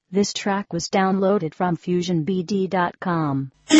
This track was downloaded from FusionBD.com.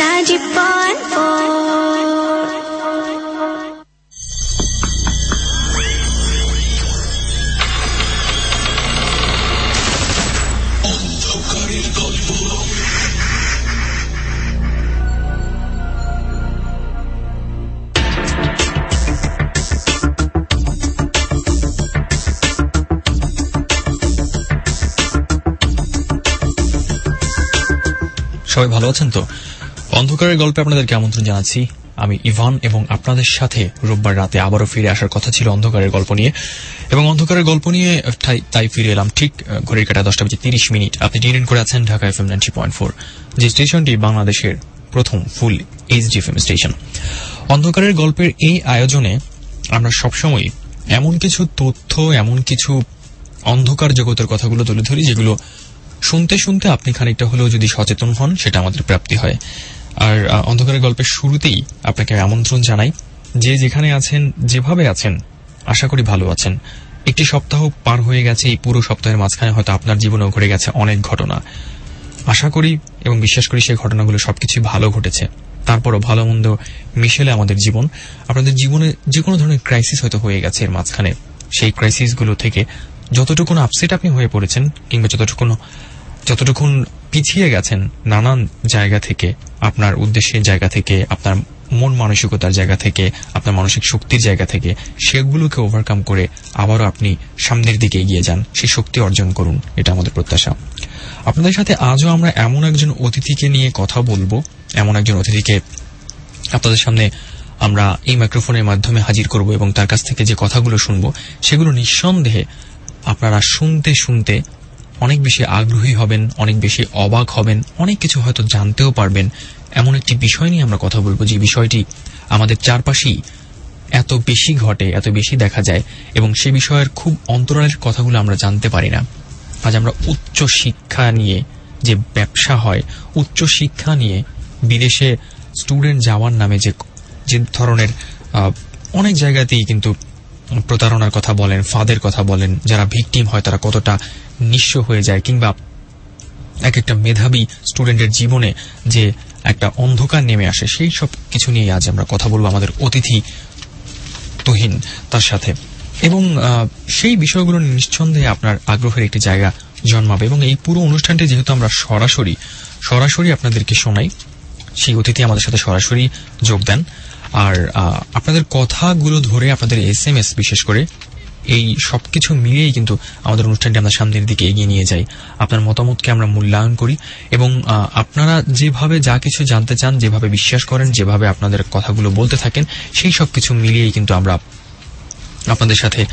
সবাই ভালো আছেন তো? অন্ধকারের গল্পে আপনাদেরকে আমন্ত্রণ জানাচ্ছি। আমি ইভান এবং আপনাদের সাথে রোববার রাতে আবারও ফিরে আসার কথা ছিল অন্ধকারের গল্প নিয়ে, এবং অন্ধকারের গল্প নিয়ে তাই ফিরে এলাম ঠিক ঘড়ির কাঁটা 10:30। আপনি টিউন করে আছেন ঢাকা FM 90.4, যে স্টেশনটি বাংলাদেশের প্রথম ফুল এইচডি এফএম স্টেশন। অন্ধকারের গল্পের এই আয়োজনে আমরা সবসময় এমন কিছু তথ্য, এমন কিছু অন্ধকার জগতের কথাগুলো তুলে ধরি যেগুলো শুনতে শুনতে আপনি খানিকটা হলেও যদি সচেতন হন, সেটা আমাদের প্রাপ্তি হয়। আর অন্ধকারের গল্পের শুরুতেই আপনাকে আমন্ত্রণ জানাই যে যেখানে আছেন, যেভাবে আছেন, আশা করি ভালো আছেন। একটি সপ্তাহ পার হয়ে গেছে, এই পুরো সপ্তাহের মাঝখানে হয়তো আপনার জীবনেও ঘটে গেছে অনেক ঘটনা। আশা করি এবং বিশ্বাস করি সেই ঘটনাগুলো সবকিছুই ভালো ঘটেছে। তারপরও ভালো মন্দ মিশেলে আমাদের জীবন। আপনাদের জীবনে যে কোনো ধরনের ক্রাইসিস হয়তো হয়ে গেছে এর মাঝখানে। সেই ক্রাইসিসগুলো থেকে যতটুকুন আপসেট আপনি হয়ে পড়েছেন, কিংবা যতটুকুন পিছিয়ে গেছেন নানান জায়গা থেকে, আপনার উদ্দেশ্যের জায়গা থেকে, আপনার মন মানসিকতার জায়গা থেকে, আপনার মানসিক শক্তির জায়গা থেকে, সেগুলোকে ওভারকাম করে আবারও আপনি সামনের দিকে এগিয়ে যান, সেই শক্তি অর্জন করুন, এটা আমাদের প্রত্যাশা। আপনাদের সাথে আজও আমরা এমন একজন অতিথিকে নিয়ে কথা বলবো, এমন একজন অতিথিকে আপনাদের সামনে আমরা এই মাইক্রোফোনের মাধ্যমে হাজির করব, এবং তার কাছ থেকে যে কথাগুলো শুনবো সেগুলো নিঃসন্দেহে আপনারা শুনতে শুনতে অনেক বেশি আগ্রহী হবেন, অনেক বেশি অবাক হবেন, অনেক কিছু হয়তো জানতেও পারবেন। এমন একটি বিষয় নিয়ে আমরা কথা বলবো যে বিষয়টি আমাদের চারপাশেই এত বেশি ঘটে, এত বেশি দেখা যায়, এবং সে বিষয়ের খুব অন্তরালের কথাগুলো আমরা জানতে পারি না। আজ আমরা উচ্চ শিক্ষা নিয়ে যে ব্যবসা হয়, উচ্চ শিক্ষা নিয়ে বিদেশে স্টুডেন্ট যাওয়ার নামে যে ধরনের অনেক জায়গাতেই কিন্তু প্রতারণার কথা বলেন, ফাঁদের কথা বলেন, যারা ভিকটিম হয় তারা কতটা নিঃস্ব হয়ে যায়, কিংবা এক একটা মেধাবী স্টুডেন্টের জীবনে যে একটা অন্ধকার নেমে আসে, সেই সব কিছু নিয়ে আজ আমরা কথা বলবো আমাদের অতিথি তুহিন তার সাথে। এবং সেই বিষয়গুলো নিঃসন্দেহে আপনার আগ্রহের একটি জায়গা জন্মাবে, এবং এই পুরো অনুষ্ঠানটি যেহেতু আমরা সরাসরি আপনাদেরকে শোনাই, সেই অতিথি আমাদের সাথে সরাসরি যোগ দেন। আর আপনাদের কথাগুলো ধরে, আপনাদের SMS বিশেষ করে, এই সবকিছু মিলিয়েই কিন্তু আমাদের অনুষ্ঠানটি আমরা সামনের দিকে এগিয়ে নিয়ে যাই। আপনার মতামতকে আমরা মূল্যায়ন করি, এবং আপনারা যেভাবে যা কিছু জানতে চান, যেভাবে বিশ্বাস করেন, যেভাবে আপনাদের কথাগুলো বলতে থাকেন, সেই সবকিছু মিলিয়েই কিন্তু আমরা আপনাদের সাথে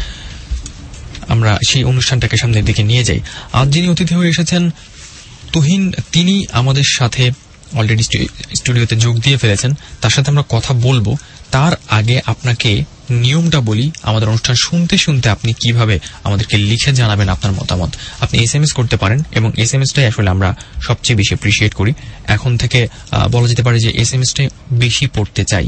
আমরা সেই অনুষ্ঠানটাকে সামনের দিকে নিয়ে যাই। আজ যিনি অতিথি হয়ে এসেছেন তুহিন, তিনি আমাদের সাথে অলরেডি স্টুডিওতে যোগ দিয়ে ফেলেছেন। তার সাথে আমরা কথা বলবো। তার আগে আপনাকে নিয়মটা বলি। আমাদের অনুষ্ঠান শুনতে শুনতে আপনি কিভাবে আমাদেরকে লিখে জানাবেন আপনার মতামত। আপনি SMS করতে পারেন, এবং SMSটাই আসলে আমরা সবচেয়ে বেশি অ্যাপ্রিশিয়েট করি। এখন থেকে বলা যেতে পারে যে SMSটাই বেশি পড়তে চাই।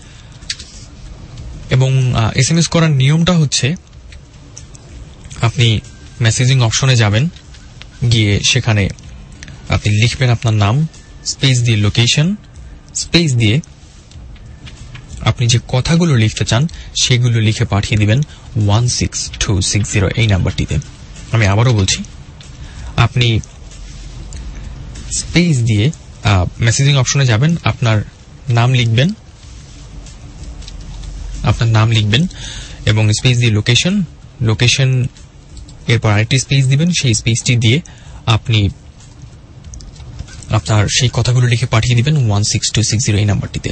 এবং SMS করার নিয়মটা হচ্ছে, আপনি মেসেজিং অপশনে যাবেন, গিয়ে সেখানে আপনি লিখবেন আপনার নাম, স্পেস দিয়ে লোকেশন, স্পেস দিয়ে আপনি যে কথাগুলো লিখতে চান সেগুলো লিখে পাঠিয়ে দিবেন 16260 এই নাম্বারটিতে। আমি আবারও বলছি, আপনি স্পেস দিয়ে মেসেজিং অপশনে যাবেন, আপনার নাম লিখবেন এবং স্পেস দিয়ে লোকেশন এরপর আরেকটি স্পেস দিবেন। সেই স্পেসটি দিয়ে আপনি আপনার সেই কথাগুলো লিখে পাঠিয়ে দিবেন 16260 এই নাম্বারটিতে।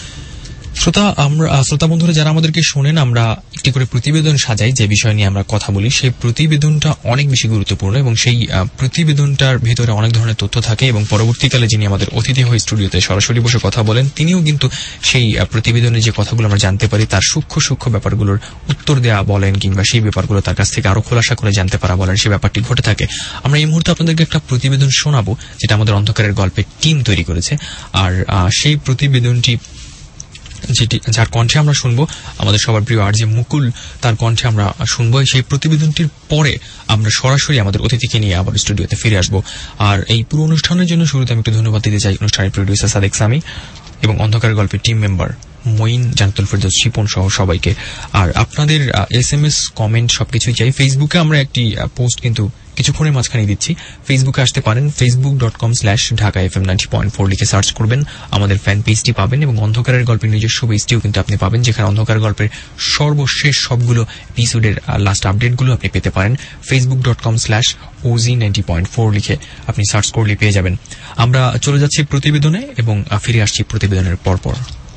শ্রোতা বন্ধুরা যারা আমাদেরকে শোনেন, আমরা একটি করে প্রতিবেদন সাজাই যে বিষয় নিয়ে আমরা কথা বলি। সেই প্রতিবেদনটা অনেক বেশি গুরুত্বপূর্ণ, এবং সেই প্রতিবেদনটার ভেতরে অনেক ধরনের তথ্য থাকে, এবং পরবর্তীকালে যিনি আমাদের অতিথি হয়ে স্টুডিওতে সরাসরি বসে কথা বলেন, তিনিও কিন্তু সেই প্রতিবেদনে যে কথাগুলো আমরা জানতে পারি তার সূক্ষ্ম ব্যাপারগুলোর উত্তর দেওয়া বলেন, কিংবা সেই ব্যাপারগুলো তার কাছ থেকে আরো খোলাসা করে জানতে পারা বলেন, সেই ব্যাপারটি ঘটে থাকে। আমরা এই মুহূর্তে আপনাদেরকে একটা প্রতিবেদন শোনাবো যেটা আমাদের অন্ধকারের গল্পের টিম তৈরি করেছে। আর সেই প্রতিবেদনটি যার কণ্ঠে আমরা শুনবো, আমাদের সবার প্রিয় আরজে মুকুল, তার কণ্ঠে আমরা শুনবো। সেই প্রতিবেদনটির পরে আমরা সরাসরি আমাদের অতিথিকে নিয়ে আবার স্টুডিওতে ফিরে আসবো। আর এই পুরো অনুষ্ঠানের জন্য শুরুতে আমি একটু ধন্যবাদ দিতে চাই অনুষ্ঠানের প্রডিউসার সাদেক সামি এবং অন্ধকার গল্পের টিম মেম্বার মঈন, জান্নাতুল ফেরদৌস, শিপন সহ সবাইকে। আর আপনাদের SMS, কমেন্ট সবকিছুই চাই। ফেসবুকে আমরা একটি পোস্ট কিন্তু কিছুক্ষণের মাঝখানে দিচ্ছি, ফেসবুকে আসতে পারেন। facebook.com/ঢাকা-fm90.4 লিখে সার্চ করবেন, আমাদের ফ্যান পেজটি পাবেন এবং অন্ধকারের গল্পের নিজস্ব পেজটিও কিন্তু আপনি পাবেন, যেখানে অন্ধকার গল্পের সর্বশেষ সবগুলো এপিসোডের লাস্ট আপডেটগুলো আপনি পেতে পারেন। facebook.com/OZ90.4 লিখে আপনি সার্চ করলে পেয়ে যাবেন। আমরা চলে যাচ্ছি প্রতিবেদনে এবং ফিরে আসছি প্রতিবেদনের পরপর।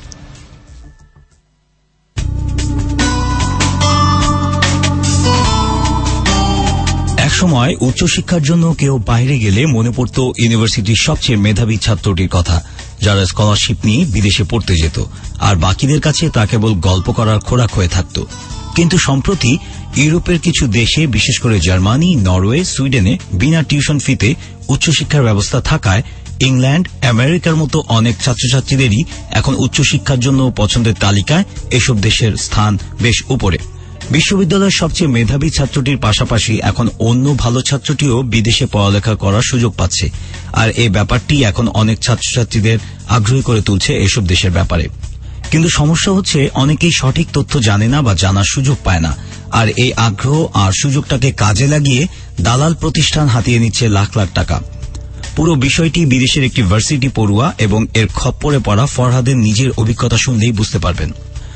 একসময় উচ্চশিক্ষার জন্য কেউ বাইরে গেলে মনে পড়ত ইউনিভার্সিটির সবচেয়ে মেধাবী ছাত্রটির কথা, যারা স্কলারশিপ নিয়ে বিদেশে পড়তে যেত, আর বাকিদের কাছে তা কেবল গল্প করার খোরাক হয়ে থাকত। কিন্তু সম্প্রতি ইউরোপের কিছু দেশে, বিশেষ করে জার্মানি, নরওয়ে, সুইডেনে বিনা টিউশন ফিতে উচ্চশিক্ষার ব্যবস্থা থাকায় ইংল্যান্ড, আমেরিকার মতো অনেক ছাত্রছাত্রীদেরই এখন উচ্চশিক্ষার জন্য পছন্দের তালিকায় এসব দেশের স্থান বেশ উপরে। বিশ্ববিদ্যালয়ের সবচেয়ে মেধাবী ছাত্রটির পাশাপাশি এখন অন্য ভালো ছাত্রটিও বিদেশে পড়ালেখা করার সুযোগ পাচ্ছে, আর এই ব্যাপারটি এখন অনেক ছাত্রছাত্রীদের আগ্রহী করে তুলছে এসব দেশের ব্যাপারে। কিন্তু সমস্যা হচ্ছে, অনেকেই সঠিক তথ্য জানে না বা জানার সুযোগ পায় না, আর এই আগ্রহ আর সুযোগটাকে কাজে লাগিয়ে দালাল প্রতিষ্ঠান হাতিয়ে নিচ্ছে লাখ লাখ টাকা। পুরো বিষয়টি বিদেশের একটি ভার্সিটি পড়ুয়া এবং এর খপ্পরে পড়া ফরহাদের নিজের অভিজ্ঞতা শুনলেই বুঝতে পারবেন।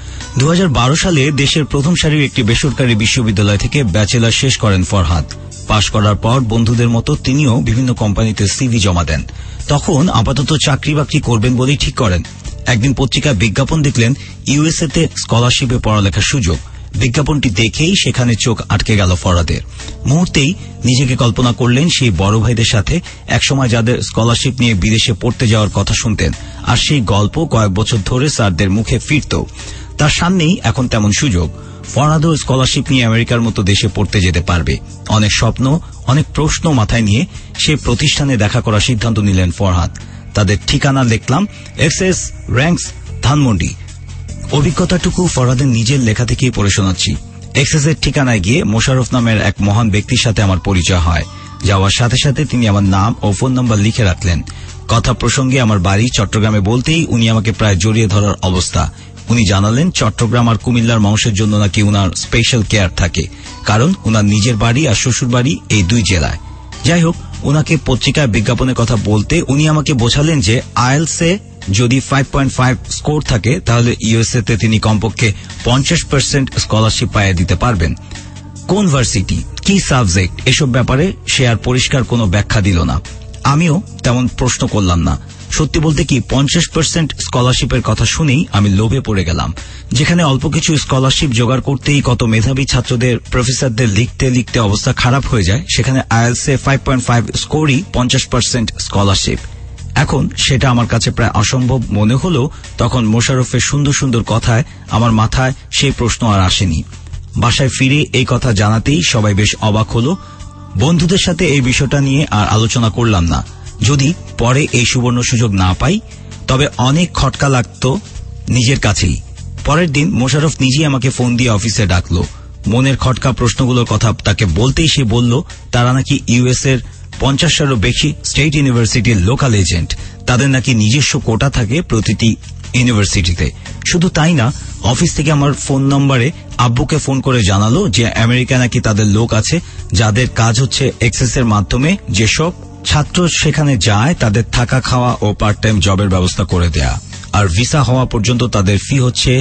2012 সালে দেশের প্রথম সারির একটি বেসরকারি বিশ্ববিদ্যালয় থেকে ব্যাচেলর শেষ করেন ফরহাদ। পাশ করার পর বন্ধুদের মতো তিনিও বিভিন্ন কোম্পানিতে সিভি জমা দেন। তখন আপাতত চাকরি বাকরি করবেন বলেই ঠিক করেন। একদিন পত্রিকায় বিজ্ঞাপন দেখলেন ইউএসএতে স্কলারশিপে পড়ালেখার সুযোগ। বিজ্ঞাপনটি দেখেই সেখানে চোখ আটকে গেল ফরহাদের। মুহূর্তেই নিজেকে কল্পনা করলেন সেই বড় ভাইদের সাথে, একসময় যাদের স্কলারশিপ নিয়ে বিদেশে পড়তে যাওয়ার কথা শুনতেন, আর সেই গল্প কয়েক বছর ধরে স্যারদের মুখে ফিরত। তার সামনেই এখন তেমন সুযোগ। ফরহাদও স্কলারশিপ নিয়ে আমেরিকার মতো দেশে পড়তে যেতে পারবে। অনেক স্বপ্ন, অনেক প্রশ্ন মাথায় নিয়ে সেই প্রতিষ্ঠানে দেখা করার সিদ্ধান্ত নিলেন ফরহাদ। তাদের ঠিকানা লিখলাম এক্সএস র্যাঙ্কস, ধানমন্ডি। অভিজ্ঞতাটুকু ফরহাদের নিজের লেখা থেকেই পড়ে শোনাচ্ছি। এক্সএসের ঠিকানায় গিয়ে মোশাররফ নামের এক মহান ব্যক্তির সাথে আমার পরিচয় হয়। যাওয়ার সাথে সাথে তিনি আমার নাম ও ফোন নাম্বার লিখে রাখলেন। কথা প্রসঙ্গে আমার বাড়ি চট্টগ্রামে বলতেই উনি আমাকে প্রায় জড়িয়ে ধরার অবস্থা। উনি জানালেন চট্টগ্রাম আর কুমিল্লার মানুষের জন্য নাকি উনার স্পেশাল কেয়ার থাকে, কারণ উনার নিজের বাড়ি আর শ্বশুর বাড়ি এই দুই জেলায়। যাই হোক, উনাকে পত্রিকায় বিজ্ঞাপনের কথা বলতে উনি আমাকে বোঝালেন যে আইএলসে যদি 5.5 স্কোর থাকে তাহলে ইউএসএতে তিনি কমপক্ষে 50% স্কলারশিপ পাইয়ে দিতে পারবেন। কোন ভার্সিটি, কি সাবজেক্ট, এসব ব্যাপারে সে আর পরিষ্কার কোনো ব্যাখ্যা দিল না। আমিও তেমন প্রশ্ন করলাম না। সত্যি বলতে কি, 50% স্কলারশিপের কথা শুনেই আমি লোভে পড়ে গেলাম। যেখানে অল্প কিছু স্কলারশিপ জোগাড় করতেই কত মেধাবী ছাত্রদের, প্রফেসরদের লিখতে লিখতে অবস্থা খারাপ হয়ে যায়, সেখানে আইএলসে 5.5 স্কোরই 50% স্কলারশিপ। এখন সেটা আমার কাছে প্রায় অসম্ভব মনে হলেও তখন মোশাররফের সুন্দর সুন্দর কথায় আমার মাথায় সেই প্রশ্ন আর আসেনি। বাসায় ফিরে এই কথা জানাতেই সবাই বেশ অবাক হলো। বন্ধুদের সাথে এই বিষয়টা নিয়ে আর আলোচনা করলাম না। যদি পরে এই সুবর্ণ সুযোগ না পাই তবে অনেক খটকা লাগত নিজের কাছেই। পরের দিন মোশাররফ নিজেই আমাকে ফোন দিয়ে অফিসে ডাকলো। মনের খটকা প্রশ্নগুলোর কথা তাকে বলতেই সে বলল তারা নাকি ইউএসএর 50টারও বেশি স্টেট ইউনিভার্সিটির লোকাল এজেন্ট। তাদের নাকি নিজস্ব কোটা থাকে প্রতিটি ইউনিভার্সিটিতে। শুধু তাই না, অফিস থেকে আমার ফোন নম্বরে আব্বুকে ফোন করে জানালো যে আমেরিকা নাকি তাদের লোক আছে যাদের কাজ হচ্ছে এক্সেসের মাধ্যমে যেসব ছাত্র সেখানে যায় তাদের থাকা খাওয়া ও পার্ট টাইম জবের ব্যবস্থা করে দেয়া, আর ভিসা হওয়া পর্যন্ত তাদের ফি হচ্ছে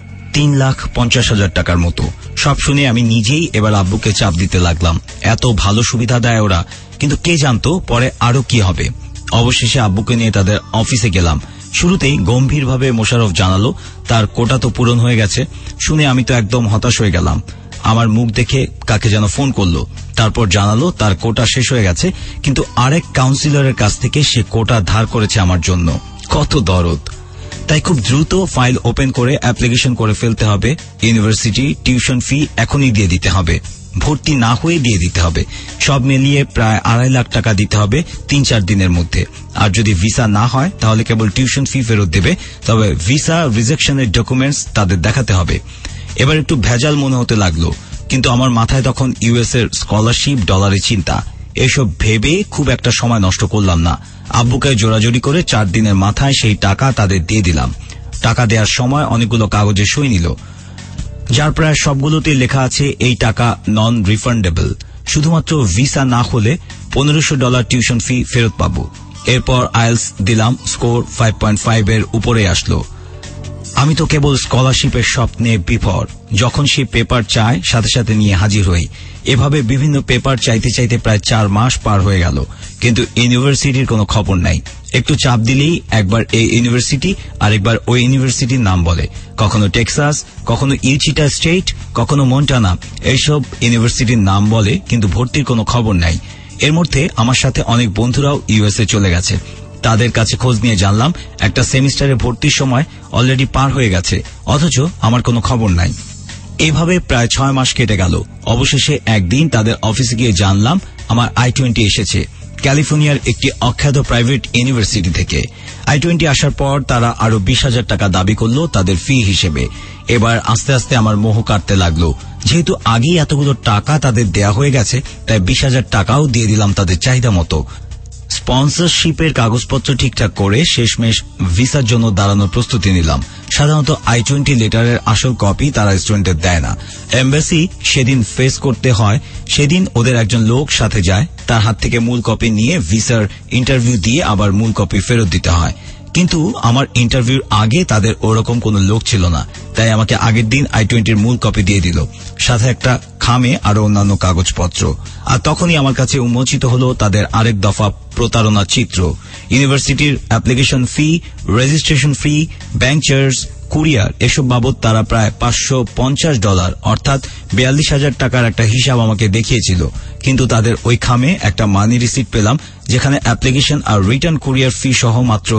3,50,000 টাকার মতো। সব শুনে আমি নিজেই এবার আব্বুকে চাপ দিতে লাগলাম। এত ভালো সুবিধা দেয় ওরা, কিন্তু কে জানতো পরে আরো কি হবে। অবশেষে আব্বুকে নিয়ে তাদের অফিসে গেলাম। শুরুতেই গম্ভীরভাবে মোশাররফ জানালো তার কোটা তো পূরণ হয়ে গেছে। শুনে আমি তো একদম হতাশ হয়ে গেলাম। আমার মুখ দেখে কাকে যেন ফোন করলো। তারপর জানালো তার কোটা শেষ হয়ে গেছে, কিন্তু আরেক কাউন্সিলরের কাছ থেকে সে কোটা ধার করেছে আমার জন্য। কত দরদ! তাই খুব দ্রুত ফাইল ওপেন করে অ্যাপ্লিকেশন করে ফেলতে হবে। ইউনিভার্সিটি টিউশন ফি এখনই দিয়ে দিতে হবে। ভর্তি না হয়ে দিয়ে দিতে হবে। সব মিলিয়ে প্রায় 2.5 লাখ টাকা দিতে হবে 3-4 দিনের মধ্যে। আর যদি ভিসা না হয় তাহলে কেবল টিউশন ফি ফেরত দেবে, তবে ভিসা রিজেকশনের ডকুমেন্টস তাদের দেখাতে হবে। এবার একটু ভেজাল মনে হতে লাগলো, কিন্তু আমার মাথায় তখন ইউএস এর স্কলারশিপ, ডলারের চিন্তা। এসব ভেবে খুব একটা সময় নষ্ট করলাম না। আব্বুকে জোরাজোরি করে 4 দিনের মাথায় সেই টাকা তাদের দিয়ে দিলাম। টাকা দেওয়ার সময় অনেকগুলো কাগজে সই নিল, যার প্রায় সবগুলোতে লেখা আছে এই টাকা নন রিফান্ডেবল, শুধুমাত্র ভিসা না হলে $1500 টিউশন ফি ফেরত পাবো। এরপর আইএলস দিলাম, স্কোর 5.5 এর উপরে আসলো। আমি তো কেবল স্কলারশিপের স্বপ্নে বিভোর। যখন সে পেপার চায় সাথে সাথে নিয়ে হাজির হই। এভাবে বিভিন্ন পেপার চাইতে চাইতে প্রায় 4 মাস পার হয়ে গেল, কিন্তু ইউনিভার্সিটির কোনো খবর নাই। একটু চাপ দিলেই একবার এই ইউনিভার্সিটি আর একবার ওই ইউনিভার্সিটির নাম বলে, কখনো টেক্সাস, কখনো ইউচিটা স্টেট, কখনো মন্টানা। এইসব ইউনিভার্সিটির নাম বলে, কিন্তু ভর্তির কোনো খবর নাই। এর মধ্যে আমার সাথে অনেক বন্ধুরাও ইউএসএ চলে গেছে। তাদের কাছে খোঁজ নিয়ে জানলাম একটা সেমিস্টারে ভর্তির সময় অলরেডি পার হয়ে গেছে, অথচ আমার কোনো খবর নাই। এভাবে প্রায় 6 মাস কেটে গেল। অবশেষে একদিন তাদের অফিসে গিয়ে জানলাম আমার I-20 এসেছে, ক্যালিফোর্নিয়ার একটি অখ্যাত প্রাইভেট ইউনিভার্সিটি থেকে। I-20 আসার পর তারা আরো 20,000 টাকা দাবি করলো তাদের ফি হিসেবে। এবার আস্তে আস্তে আমার মোহ কাটতে লাগলো। যেহেতু আগেই এতগুলো টাকা তাদের দেয়া হয়ে গেছে, তাই 20,000 টাকাও দিয়ে দিলাম তাদের চাহিদা মতো। স্পন্সরশিপের কাগজপত্র ঠিকঠাক করে শেষমেশ ভিসার জন্য দাঁড়ানোর প্রস্তুতি নিলাম। সাধারণত I-20 লেটারের আসল কপি তারা স্টুডেন্টদের দেয় না। এম্বাসি সেদিন ফেস করতে হয়, সেদিন ওদের একজন লোক সাথে যায়, তার হাত থেকে মূল কপি নিয়ে ভিসার ইন্টারভিউ দিয়ে আবার মূল কপি ফেরত দিতে হয়। কিন্তু আমার ইন্টারভিউর আগে তাদের ওরকম কোনো লোক ছিল না, তাই আমাকে আগের দিন I-20 মূল কপি দিয়ে দিল, সাথে একটা খামে আরো অন্যান্য কাগজপত্র। আর তখনই আমার কাছে উন্মোচিত হলো তাদের আরেক দফা প্রতারণার চিত্র। ইউনিভার্সিটির application fee, registration fee, bank charge, courier, এসব বাবদ তারা প্রায় $550 অর্থাৎ 42,000 টাকার একটা হিসাব আমাকে দেখিয়েছিল। কিন্তু তাদের ওই খামে একটা মানি রিসিট পেলাম, যেখানে অ্যাপ্লিকেশন আর রিটার্ন কুরিয়ার ফি সহ মাত্র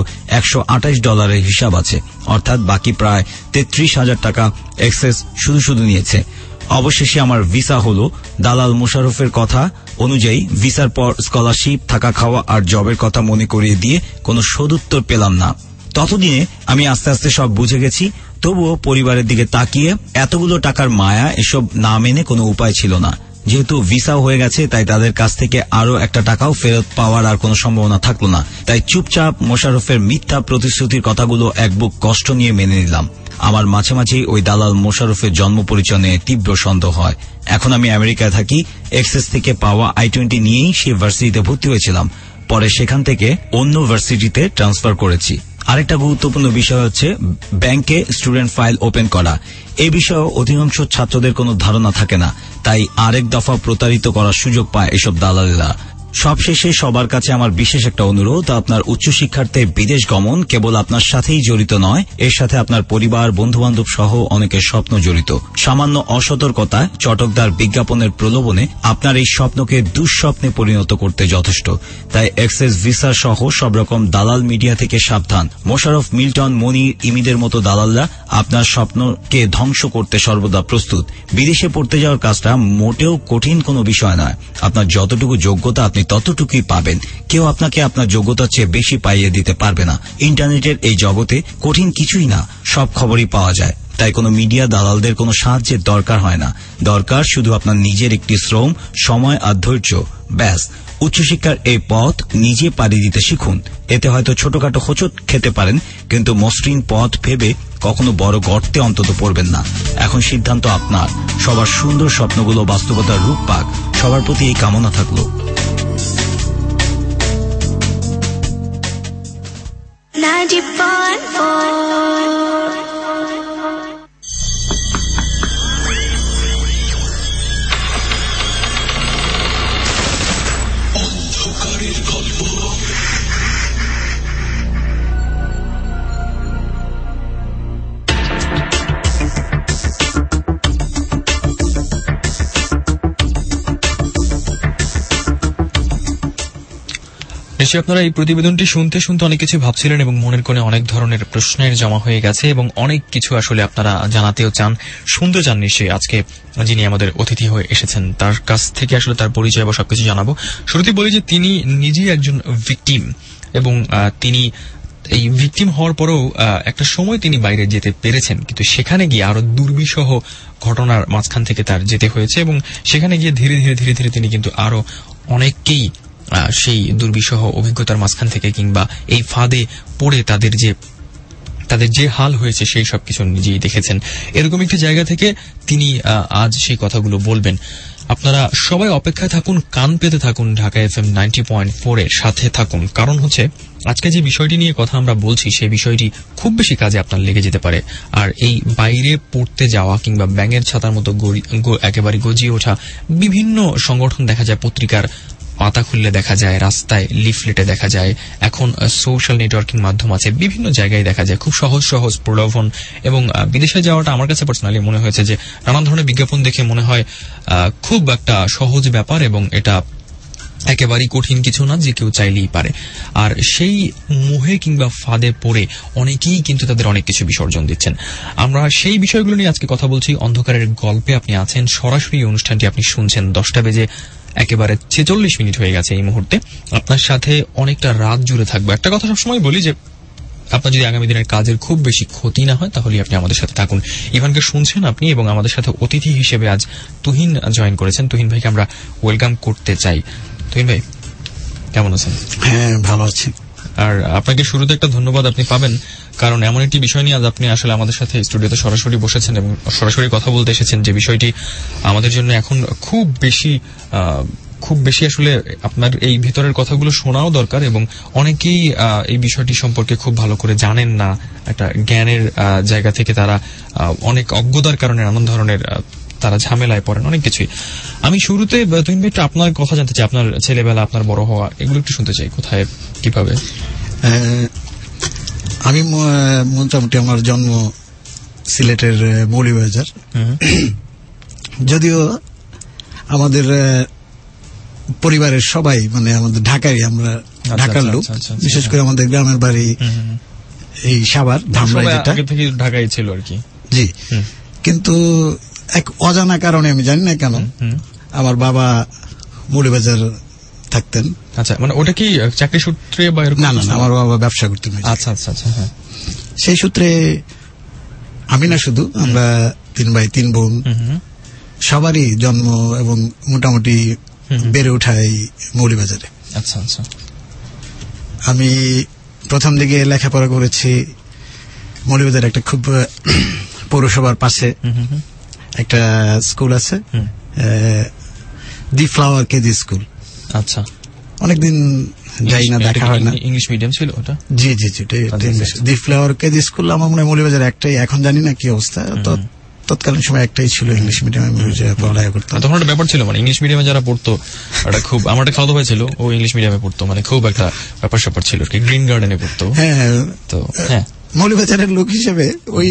$128 হিসাব আছে, অর্থাৎ বাকি প্রায় 33,000 টাকা এক্সেস শুধু শুধু নিয়েছে। অবশেষে আমার ভিসা হলো। দালাল মোশাররফের কথা অনুযায়ী ভিসার পর স্কলারশিপ, থাকা খাওয়া আর জবের কথা মনে করিয়ে দিয়ে কোনো সদুত্তর পেলাম না। ততদিনে আমি আস্তে আস্তে সব বুঝে গেছি, তবুও পরিবারের দিকে তাকিয়ে এতগুলো টাকার মায়া, এসব না মেনে কোনো উপায় ছিল না। যেহেতু ভিসাও হয়ে গেছে, তাই তাদের কাছ থেকে আরো একটা টাকাও ফেরত পাওয়ার আর কোনো সম্ভাবনা থাকলো না। তাই চুপচাপ মোশাররফের মিথ্যা প্রতিশ্রুতির কথাগুলো এক বুক কষ্ট নিয়ে মেনে নিলাম। আমার মাঝে মাঝেই ওই দালাল মোশাররফের জন্ম পরিচয় নিয়ে তীব্র সন্দেহ হয়। এখন আমি আমেরিকায় থাকি। এক্সেস থেকে পাওয়া I-20 নিয়েই সে ভার্সিটিতে ভর্তি হয়েছিলাম, পরে সেখান থেকে অন্য ভার্সিটিতে ট্রান্সফার করেছি। আরেকটা গুরুত্বপূর্ণ বিষয় হচ্ছে ব্যাংকে স্টুডেন্ট ফাইল ওপেন করা। এই বিষয়ে অধিকাংশ ছাত্রদের কোনো ধারণা থাকে না, তাই আরেক দফা প্রতারিত করার সুযোগ পায় এসব দালালেরা। সবশেষে সবার কাছে আমার বিশেষ একটা অনুরোধ, আপনার উচ্চশিক্ষার্থে বিদেশ গমন কেবল আপনার সাথেই জড়িত নয়, এর সাথে আপনার পরিবার, বন্ধুবান্ধব সহ অনেকের স্বপ্ন জড়িত। সামান্য অসতর্কতায়, চটকদার বিজ্ঞাপনের প্রলোভনে আপনার এই স্বপ্নকে দুঃস্বপ্নে পরিণত করতে যথেষ্ট। তাই এক্সেস ভিসা সহ সব রকম দালাল মিডিয়া থেকে সাবধান। মোশাররফ, মিল্টন, মনির, ইমিদের মতো দালালরা আপনার স্বপ্নকে ধ্বংস করতে সর্বদা প্রস্তুত। বিদেশে পড়তে যাওয়ার কাজটা মোটেও কঠিন কোনো বিষয় নয়। আপনার যতটুকু যোগ্যতা আপনি ততটুকুই পাবেন। কেউ আপনাকে আপনার যোগ্যতার চেয়ে বেশি পাইয়ে দিতে পারবে না। ইন্টারনেটের এই জগতে কঠিন কিছুই না, সব খবরই পাওয়া যায়। তাই কোনো মিডিয়া দালালদের কোনো সাহায্যের দরকার হয় না। দরকার শুধু আপনার নিজের একটি শ্রম, সময় আর ধৈর্য, ব্যাস। উচ্চশিক্ষার এই পথ নিজে পাড়ি দিতে শিখুন। এতে হয়তো ছোটখাটো হোঁচট খেতে পারেন, কিন্তু মসৃণ পথ ভেবে কখনো বড় গর্তে অন্তত পড়বেন না। এখন সিদ্ধান্ত আপনার। সবার সুন্দর স্বপ্নগুলো বাস্তবতার রূপ পাক, সবার প্রতি এই কামনা থাকলো। নিশ্চয়ই আপনারা এই প্রতিবেদনটি শুনতে শুনতে অনেক কিছু ভাবছিলেন এবং মনের কোণে অনেক ধরনের প্রশ্নের জমা হয়ে গেছে এবং অনেক কিছু আসলে আপনারা জানাতেও চান, শুনতে চান। নিশ্চয়ই আজকে যিনি আমাদের অতিথি হয়ে এসেছেন তার কাছ থেকে আসলে তার পরিচয় বা সবকিছু জানাবো। শুরুতেই বলি যে তিনি নিজেই একজন ভিকটিম এবং তিনি এই ভিকটিম হওয়ার পরেও একটা সময় তিনি বাইরে যেতে পেরেছেন, কিন্তু সেখানে গিয়ে আরো দুর্বিষহ ঘটনার মাঝখান থেকে তার যেতে হয়েছে এবং সেখানে গিয়ে ধীরে ধীরে ধীরে ধীরে তিনি কিন্তু আরো অনেককেই সেই দুর্বিষহ অভিজ্ঞতার মাঝখান থেকে কিংবা এই ফাঁদে পড়ে তাদের যে হাল হয়েছে সেই সবকিছু নিজেই দেখেছেন। এরকম একটি জায়গা থেকে তিনি আজ সেই কথাগুলো বলবেন। আপনারা সবাই অপেক্ষায় থাকুন, কান পেতে থাকুন, ঢাকা FM 90.4 এর সাথে থাকুন। কারণ হচ্ছে আজকে যে বিষয়টি নিয়ে কথা আমরা বলছি সেই বিষয়টি খুব বেশি কাজে আপনার লেগে যেতে পারে। আর এই বাইরে পড়তে যাওয়া কিংবা ব্যাঙের ছাতার মতো একেবারে গজিয়ে ওঠা বিভিন্ন সংগঠন দেখা যায়, পত্রিকার পাতা খুললে দেখা যায়, রাস্তায় লিফলেটে দেখা যায়, এখন সোশ্যাল নেটওয়ার্কিং মাধ্যম আছে, বিভিন্ন জায়গায় দেখা যায় খুব সহজ সহজ প্রলোভন। এবং বিদেশে যাওয়াটা আমার কাছে পার্সোনালি মনে হয়েছে যে নানান ধরনের বিজ্ঞাপন দেখে মনে হয় খুব একটা সহজ ব্যাপার এবং এটা একেবারেই কঠিন কিছু না, যে কেউ চাইলেই পারে। আর সেই মোহে কিংবা ফাঁদে পড়ে অনেকেই কিন্তু তাদের অনেক কিছু বিসর্জন দিচ্ছেন। আমরা সেই বিষয়গুলো নিয়ে আজকে কথা বলছি। অন্ধকারের গল্পে আপনি আছেন, সরাসরি অনুষ্ঠানটি আপনি শুনছেন। 10টা বেজে একেবারে 46 মিনিট হয়ে গেছে এই মুহূর্তে। আপনার সাথে অনেকটা রাত জুড়ে থাকবো। একটা কথা সবসময় বলি যে আপনার যদি আগামী দিনের কাজের খুব বেশি ক্ষতি না হয় তাহলে আপনি আমাদের সাথে থাকুন। ইভানকে শুনছেন আপনি এবং আমাদের সাথে অতিথি হিসেবে আজ তুহিন জয়েন করেছেন। তুহিন ভাইকে আমরা ওয়েলকাম করতে চাই। তুহিন ভাই কেমন আছেন? হ্যাঁ, ভালো আছি। আর আপনাকে শুরুতে একটা ধন্যবাদ আপনি পাবেন, কারণ এমন একটি বিষয় নিয়ে আজ আপনি আসলে আমাদের সাথে স্টুডিওতে সরাসরি বসেছেন এবং সরাসরি কথা বলতে এসেছেন, যে বিষয়টি আমাদের জন্য এখন খুব বেশি আসলে আপনার এই ভিতরের কথাগুলো শোনাও দরকার। এবং অনেকেই এই বিষয়টি সম্পর্কে খুব ভালো করে জানেন না, একটা জ্ঞানের জায়গা থেকে তারা অনেক অজ্ঞতার কারণে নানান ধরনের তারা ঝামেলায় পড়েন, অনেক কিছুই। আমি শুরুতে তুহিন ভাই একটু আপনার কথা জানতে চাই, আপনার ছেলেবেলা, আপনার বড় হওয়া, এগুলো একটু শুনতে চাই। কোথায়, কিভাবে? আমি মোটামুটি আমার জন্ম সিলেটের মৌলভীবাজার। যদিও আমাদের পরিবারের সবাই মানে আমাদের ঢাকারই, আমরা ঢাকার লোক। বিশেষ করে আমাদের গ্রামের বাড়ি এই সাভার ধামরাই, যেটা আগে থেকে ঢাকায় ছিল আর কি। জি, কিন্তু এক অজানা কারণে, আমি জানি না কেন, আমার বাবা মৌলভীবাজার থাকতেন। আচ্ছা, মানে ওটা কি চাকরি সূত্রে বা এরকম? না, আমার বাবা ব্যবসা করতেন। আচ্ছা আচ্ছা আচ্ছা, হ্যাঁ। সেই সূত্রে আমি না শুধু, আমরা 3 ভাই 3 বোন, সবারই জন্ম এবং মোটামুটি বেড়ে ওঠাই মৌলভীবাজারে। আচ্ছা আচ্ছা। আমি প্রথম দিকে লেখাপড়া করেছি মৌলভীবাজার একটা খুব পৌরসভার পাশে একটা স্কুল আছে, দি ফ্লাওয়ার কেজি স্কুল। আচ্ছা, অনেকদিন যাই না, দেখা হয় না। ইংলিশ মিডিয়াম ছিল ওটা? জি, দি ফ্লাওয়ার কেজি স্কুল আমার মনে হয় মৌলভীবাজার একটাই, এখন জানি না কি অবস্থা। তৎকালীন সময় একটাই ছিল, ইংলিশ মিডিয়ামে পড়ালেখা করতাম। তখন একটা ব্যাপার ছিল, মানে ইংলিশ মিডিয়ামে যারা পড়তো, ওটা খুব, আমার একটা খাওয়া হয়েছিল, ও ইংলিশ মিডিয়ামে পড়তো, মানে খুব একটা ব্যাপার স্যাপার ছিল আর কি। গ্রিন গার্ডেনে পড়তো। হ্যাঁ, তো হ্যাঁ, মৌলভীবাজারের লোক হিসেবে ওই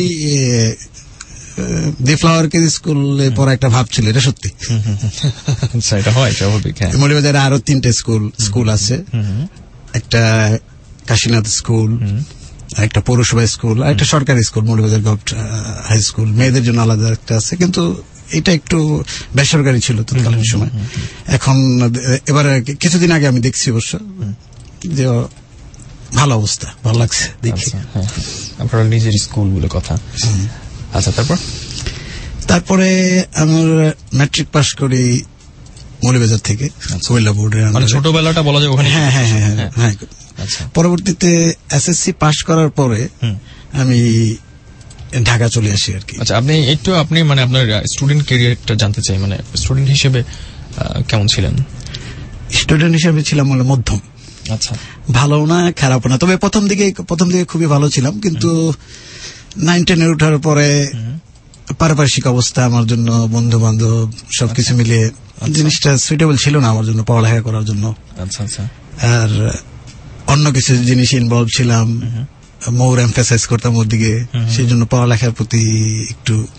দি ফ্লাওয়ার কেজি স্কুলে পড়া একটা ভাব ছিল, এটা সত্যি। এটা হয় স্বাভাবিক। হ্যাঁ, মৌলভীবাজারে আরো 3টে স্কুল আছে, একটা কাশীনাথ স্কুল, একটা পৌরসভা স্কুল, আর একটা সরকারি school, Moulvibazar government high school. মেয়েদের জন্য আলাদা একটা আছে, কিন্তু এটা একটু বেসরকারি ছিল তৎকালীন সময়। এখন এবার কিছুদিন আগে আমি দেখছি অবশ্য যে ভালো অবস্থা, ভালো লাগছে দেখি। আপনার নিজের স্কুলগুলো কথা। আচ্ছা, তারপরে আমার ম্যাট্রিক পাস করি মৌলভীবাজার থেকে, কুমিল্লা বোর্ডের। মানে ছোটবেলাটা বলা যায় ওখানে? হ্যাঁ। পরবর্তীতে এসএসসি পাস করার পরে আমি ঢাকা চলে আসি আর কি। আচ্ছা, আপনি মানে আপনার স্টুডেন্ট ক্যারিয়ারটা জানতে চাই, মানে স্টুডেন্ট হিসেবে কেমন ছিলেন? স্টুডেন্ট হিসেবে ছিলাম মানে মধ্যম। আচ্ছা, ভালো না খারাপ না, তবে প্রথম দিকে খুবই ভালো ছিলাম, কিন্তু 9-10 ওঠার পরে পারিপার্শ্বিক অবস্থা আমার জন্য, বন্ধু বান্ধব সবকিছু মিলিয়ে জিনিসটা সুইটেবল ছিল না আমার জন্য পড়ালেখা করার জন্য। আচ্ছা আচ্ছা। আর অন্য কিছু জিনিস ইনভলভ ছিলাম, মোর এমফাসাইজ করতাম ওর দিকে, সেই জন্য পড়ালেখার প্রতি একটু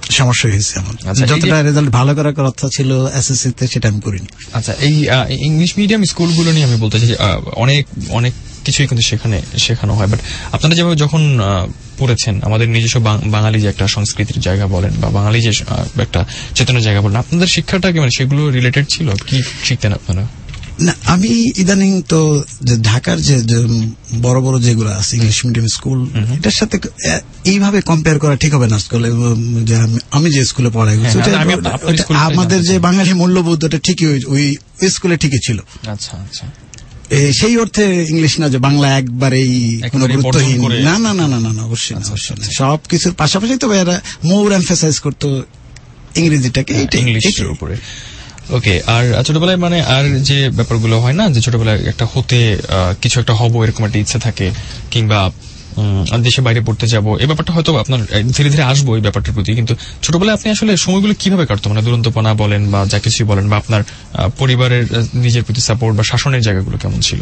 সমস্যা হয়েছে আমার। আচ্ছা, যতটা রেজাল্ট ভালো করার কথা ছিল এসএসসি তে সেটা আমি করিনি। আচ্ছা, এই ইংলিশ মিডিয়াম স্কুলগুলো নিয়ে আমি বলতে চাই যে অনেক অনেক কিছুই কিন্তু সেখানে শেখানো হয়, বাট আপনারা যেভাবে যখন পড়েছেন, আমাদের নিজস্ব বাঙালি যে একটা সংস্কৃতির জায়গা বলেন বা বাঙালি যে একটা চেতনার জায়গা বলেন, আপনাদের শিক্ষাটা কি মানে সেগুলো রিলেটেড ছিল? কি শিখতেন আপনারা? না, আমি ইদানিং তো যে ঢাকার যে বড় বড় যেগুলো আছে ইংলিশ মিডিয়াম স্কুল, এটার সাথে এইভাবে কম্পেয়ার করা ঠিক হবে না। স্কুলে যে আমি যে স্কুলে পড়াই আমাদের যে বাঙালি মূল্যবোধ ওটা ঠিকই ওই স্কুলে ঠিকই ছিল। আচ্ছা আচ্ছা, সেই অর্থে ইংলিশ না যে বাংলা একবারেই কোনো গুরুত্বহীন, না না না না না, অবশ্যই না, অবশ্যই না। সবকিছুর পাশাপাশি তবে এরা মোর এমফাসাইজ করতো ইংরেজিটাকে, ইংলিশের উপরে। ওকে, আর ছোটবেলায় মানে আর যে ব্যাপারগুলো হয় না, যে ছোটবেলায় একটা হতে কিছু একটা হবো এরকম একটা ইচ্ছা থাকে, কিংবা দেশে বাইরে পড়তে যাবো, এই ব্যাপারটা হয়তো আপনার ধীরে ধীরে আসবো এই ব্যাপারটার প্রতি, কিন্তু ছোটবেলায় আপনি আসলে সময়গুলো কিভাবে কাটতো? মানে দুরন্তপনা বলেন বা যা কিছুই বলেন, বা আপনার পরিবারের নিজের প্রতি সাপোর্ট বা শাসনের জায়গাগুলো কেমন ছিল?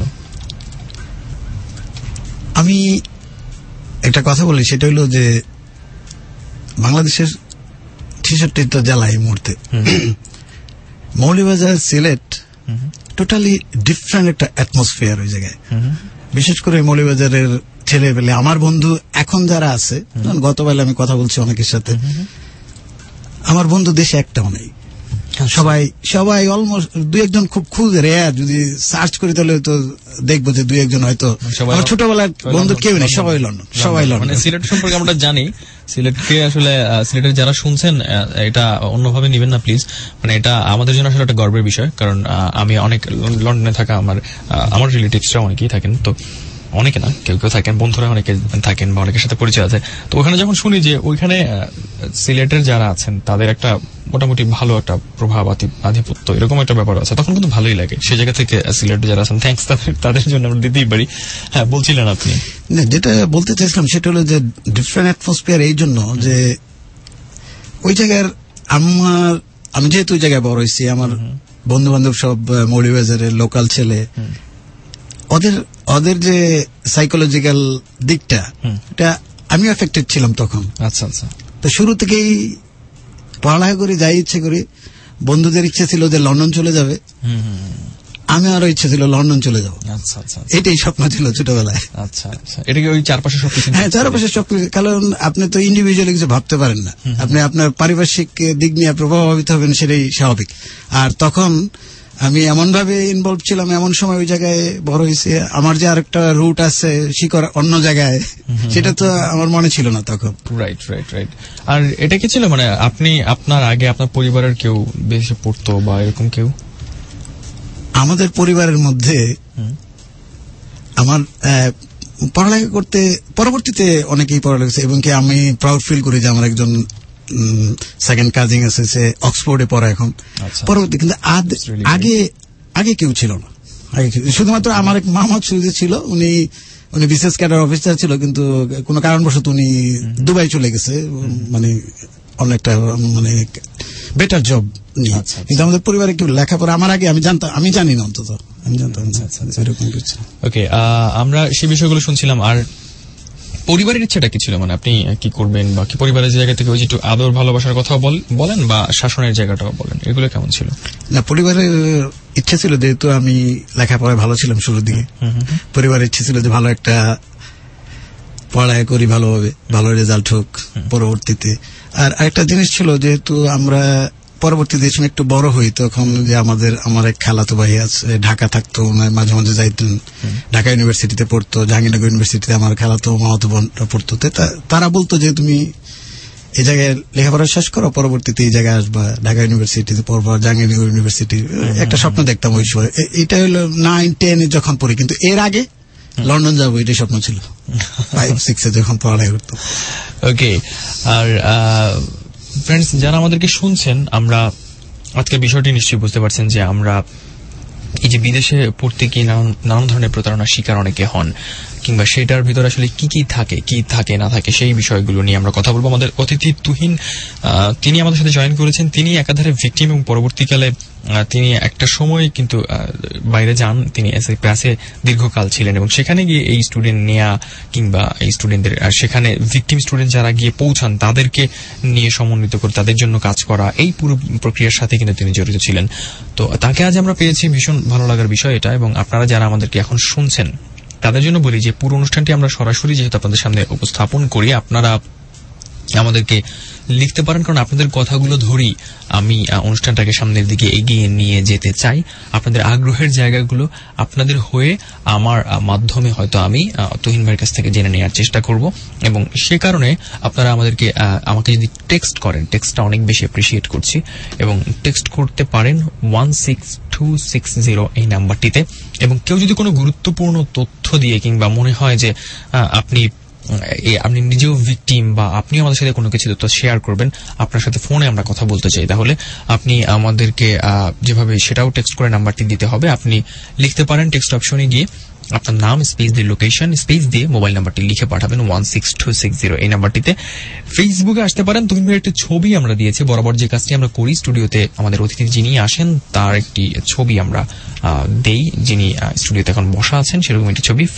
আমি একটা কথা বলি, সেটা হলো যে বাংলাদেশের ৬৬টা জেলা এই মুহূর্তে, মৌলভীবাজার, সিলেট টোটালি ডিফারেন্ট একটা অ্যাটমসফিয়ার ওই জায়গায়। বিশেষ করে মৌলভীবাজারের ছেলে পেলে আমার বন্ধু এখন যারা আছে, গতকাল আমি কথা বলছি অনেকের সাথে, আমার বন্ধু দেশে একটাও নেই। সবাই অলমোস্ট দুই একজন খুব রেয়ার, যদি সার্চ করি তাহলে তো দেখবো যে দুই একজন হয়তো আমার ছোটবেলার বন্ধু কেউ নেই, সবাই লন্ডন। মানে সিলেট সম্পর্কে আমরা জানি, সিলেটকে আসলে সিলেটের যারা শুনছেন এটা অন্যভাবে নিবেন না প্লিজ, মানে এটা আমাদের জন্য আসলে একটা গর্বের বিষয়, কারণ আমি অনেক লন্ডনে থাকা আমার রিলেটিভসরা অনেকেই থাকেন, তো অনেকে না, কেউ কেউ থাকেন, বন্ধুরা অনেকে থাকেন বা অনেকের সাথে পরিচয় আছে, তো ওখানে যখন শুনি যে ওইখানে সিলেটের যারা আছেন তাদের একটা মোটামুটি ভালো একটা প্রভাব, আধিপত্য, এরকম একটা ব্যাপার আছে, তখন কিন্তু ভালোই লাগে। সেই জায়গা থেকে সিলেটে যারা আছেন থ্যাঙ্কস তাদের জন্য আমরা দিতেই পারি। হ্যাঁ, বলছিলেন আপনি? না, যেটা বলতে চাইছিলাম সেটা হলো যে ডিফারেন্ট অ্যাটমসফিয়ার এই জন্য যে ওই জায়গার আমি যেহেতু ওই জায়গায় বড় হয়েছি, আমার বন্ধু বান্ধব সব মৌলভীবাজারের লোকাল ছেলে, ওদের যে সাইকোলজিক্যাল দিকটা, এটা আমি এফেক্টেড ছিলাম তখন। আচ্ছা আচ্ছা, তো শুরু থেকেই পড়ালেখা করি, যাই ইচ্ছে করি। বন্ধুদের ইচ্ছে ছিল যে লন্ডন চলে যাবে, আমি আরো ইচ্ছে ছিল লন্ডন চলে যাবো। আচ্ছা আচ্ছা, এটাই স্বপ্ন ছিল ছোটবেলায়। আচ্ছা আচ্ছা, এটা কি ওই চারপাশে সবকিছু? হ্যাঁ, চারপাশে সবকিছু, কারণ আপনি তো ইন্ডিভিজুয়ালি কিছু ভাবতে পারেন না, আপনি আপনার পারিপার্শ্বিক দিক নিয়ে প্রভাবিত হবেন, সেটাই স্বাভাবিক। আর তখন আমি এমন ভাবে ইনভলভ ছিলাম, এমন সময় ওই জায়গায় বড় হয়েছে, আমার যে আরেকটা রুট আছে শিকড় অন্য জায়গায়, সেটা তো আমার মনে ছিল না তখন। Right right right. আর এটা কি ছিল, মানে আপনি আপনার আগে আপনার পরিবারের কেউ বেশি পড়তো বা এরকম কেউ? আমাদের পরিবারের মধ্যে আমার পড়ালেখা করতে পরবর্তীতে অনেকেই পড়ালেখা করছে, এবং কি আমি প্রাউড ফিল করি যে আমার একজন সেকেন্ড কাজিন আছে, সে অক্সফোর্ডে পড়ে এখন। পরবর্তী কিন্তু আগে কেউ ছিল না, শুধুমাত্র আমার এক মামা ছিল, উনি বিশেষ ক্যাডার অফিসার ছিল, কিন্তু কোনো কারণবশত উনি দুবাই চলে গেছে, মানে অনেকটা মানে বেটার জব নিয়ে। কিন্তু আমাদের পরিবারে কেউ লেখাপড়া আমার আগে আমি জানি না, অন্তত আমি জানতাম এরকম কিছু। ওকে, আমরা সেই বিষয়গুলো শুনছিলাম। আর পরিবারের ইচ্ছাটা কি ছিল, মানে আপনি কি করবেন, বা কি পরিবারের জায়গা থেকে ওই যে একটু আদর ভালোবাসার কথা বলেন বা শাসনের জায়গাটাও বলেন, এগুলো কেমন ছিল? না, পরিবারের ইচ্ছা ছিল, যেহেতু আমি লেখাপড়ায় ভালো ছিলাম শুরুর দিকে, পরিবারের ইচ্ছা ছিল যে ভালো একটা পড়ালেখা করি, ভালোভাবে ভালো রেজাল্ট হোক পরবর্তীতে। আর আরেকটা জিনিস ছিল, যেহেতু আমরা পরবর্তীতে একটু বড় হই, তখন যে আমার এক খালাতো ভাই আছে, ঢাকা থাকতো, মাঝে মাঝে যাইতেন, ঢাকা ইউনিভার্সিটিতে পড়তো, জাহাঙ্গীরনগর ইউনিভার্সিটিতে আমার খালাতো মামাতো বোন পড়তো। তারা বলতো যে তুমি এই জায়গায় লেখাপড়া শেষ করো, পরবর্তীতে এই জায়গায় আসবা, ঢাকা ইউনিভার্সিটিতে পড়বা, জাহাঙ্গীরনগর ইউনিভার্সিটি। একটা স্বপ্ন দেখতাম ওই সময়, এটা হলো 9-10 যখন পড়ি, কিন্তু এর আগে লন্ডন যাবো এটাই স্বপ্ন ছিল 5-6 যখন পড়ালেখা করতাম। ওকে, আর ফ্রেন্ডস যারা আমাদেরকে শুনছেন, আমরা আজকের বিষয়টি নিশ্চয়ই বুঝতে পারছেন যে আমরা এই যে বিদেশে পড়তে গিয়ে নানান ধরনের প্রতারণার শিকার অনেকে হন, কিংবা সেটার ভিতরে আসলে কি থাকে না থাকে, সেই বিষয়গুলো নিয়ে আমরা কথা বলবো। আমাদের অতিথি তুহিন, তিনি আমাদের সাথে জয়েন করেছেন। তিনি একাধারে ভিকটিম এবং পরবর্তীকালে তিনি একটা সময় কিন্তু বাইরে যান, তিনি এসএসসি দীর্ঘকাল ছিলেন এবং সেখানে গিয়ে এই স্টুডেন্ট নেয়া কিংবা এই স্টুডেন্টদের সেখানে ভিকটিম স্টুডেন্ট যারা গিয়ে পৌঁছান তাদেরকে নিয়ে সমন্বিত করে তাদের জন্য কাজ করা, এই পুরো প্রক্রিয়ার সাথে কিন্তু তিনি জড়িত ছিলেন। তো তাকে আজ আমরা পেয়েছি, ভীষণ ভালো লাগার বিষয় এটা। এবং আপনারা যারা আমাদেরকে এখন শুনছেন তাদের জন্য বলি যে পুরো অনুষ্ঠানটি আমরা সরাসরি যেহেতু আপনাদের সামনে উপস্থাপন করি, আপনারা আমাদেরকে লিখতে পারেন, কারণ আপনাদের কথাগুলো ধরেই আমি অনুষ্ঠানটাকে সামনের দিকে এগিয়ে নিয়ে যেতে চাই। আপনাদের আগ্রহের জায়গাগুলো আপনাদের হয়ে আমার মাধ্যমে হয়তো আমি তুহিন ভাইয়ের কাছ থেকে জেনে নেওয়ার চেষ্টা করব। এবং সে কারণে আপনারা আমাকে যদি টেক্সট করেন, টেক্সটটা অনেক বেশি অ্যাপ্রিসিয়েট করছি, এবং টেক্সট করতে পারেন 16260 এই নাম্বারটিতে। এবং কেউ যদি কোনো গুরুত্বপূর্ণ তথ্য দিয়ে কিংবা মনে হয় যে আপনি নিজেও ভিকটিম বা আপনিও আমাদের সাথে কোনো কিছু তথ্য শেয়ার করবেন, আপনার সাথে ফোনে আমরা কথা বলতে চাই, তাহলে আপনি আমাদেরকে যেভাবে সেটাও টেক্সট করে নাম্বারটি দিতে হবে। আপনি লিখতে পারেন টেক্সট অপশনে গিয়ে আপনার নাম স্পেস দিয়ে লোকেশন স্পেস দিয়ে মোবাইল নাম্বারটি লিখে পাঠাবেন 16260 এই নাম্বারটিতে। ফেসবুকে আসতে পারেন, তুহিন ভাইয়ের একটি ছবি আমরা দিয়েছি। বরাবর যে কাজটি আমরা করি, স্টুডিওতে আমাদের অতিথি যিনি আসেন তার একটি ছবি আমরা দেই, যিনি স্টুডিওতে এখন বসা আছেন সেরকম একটি ছবি।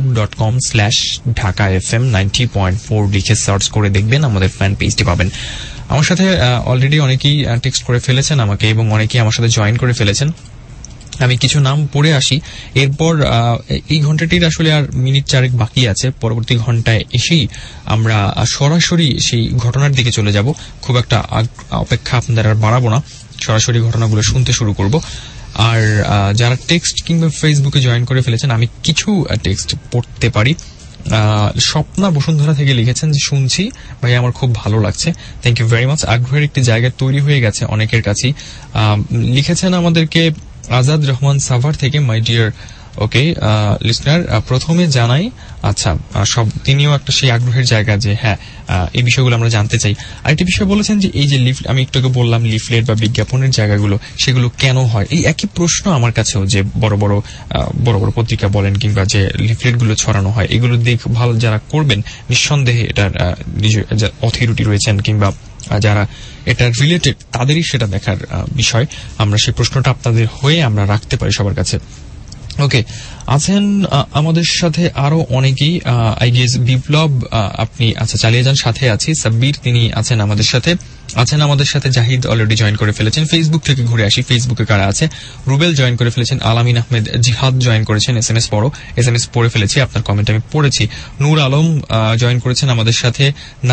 facebook.com/ঢাকা-fm90.4 লিখে সার্চ করে দেখবেন, আমাদের ফ্যান পেজটি পাবেন। আমার সাথে অলরেডি অনেকেই টেক্সট করে ফেলেছেন আমাকে এবং অনেকেই আমার সাথে জয়েন করে ফেলেছেন। আমি কিছু নাম পড়ে আসি, এরপর এই ঘন্টাটির আসলে আর মিনিট 4 বাকি আছে। পরবর্তী ঘন্টায় এসেই আমরা সরাসরি সেই ঘটনার দিকে চলে যাব। খুব একটা অপেক্ষা আপনাদের আর বাড়াবো না, সরাসরি ঘটনাগুলো শুনতে শুরু করব। আর যারা টেক্সট কিংবা ফেসবুকে জয়েন করে ফেলেছেন, আমি কিছু টেক্সট পড়তে পারি। স্বপ্না বসুন্ধরা থেকে লিখেছেন যে শুনছি ভাই, আমার খুব ভালো লাগছে, থ্যাংক ইউ ভেরি মাচ। আগ্রহের একটি জায়গা তৈরি হয়ে গেছে অনেকের কাছেই। লিখেছেন আমাদেরকে আজাদ রহমান সাভার থেকে, মাই ডিয়ার ওকে লিসনার, প্রথমে জানাই আচ্ছা তিনিও একটা সেই আগ্রহের জায়গা যে হ্যাঁ এই বিষয়গুলো আমরা জানতে চাই। আরেকটি বিষয় বলেছেন যে এই যে আমি একটু আগে বললাম লিফলেট বা বিজ্ঞাপনের জায়গাগুলো, সেগুলো কেন হয়? এই একই প্রশ্ন আমার কাছেও, যে বড় বড় পত্রিকা বলেন কিংবা যে লিফলেটগুলো ছড়ানো হয়, এগুলো দেখভাল যারা করবেন নিঃসন্দেহে এটার অথরিটি রয়েছেন কিংবা যারা এটা রিলেটেড তাদেরই সেটা দেখার বিষয়। আমরা সেই প্রশ্নটা আপনাদের হয়ে আমরা রাখতে পারি সবার কাছে। ওকে, আছেন আমাদের সাথে আরো অনেকেই, আই গেস বিপ্লব আপনি আচ্ছা চালিয়ে যান। সাথে আছি সাব্বির, তিনি আছেন আমাদের সাথে। জাহিদ অলরেডি জয়েন করে ফেলেছেন। ফেসবুক থেকে ঘুরে আসি, ফেসবুকে কারা আছে? রুবেল জয়েন করে ফেলেছেন, আলামিন আহমেদ, জিহাদ জয়েন করেছেন। এসএমএস পড়ে ফেলেছি, আপনার কমেন্ট আমি পড়েছি। নূর আলম জয়েন করেছেন আমাদের সাথে।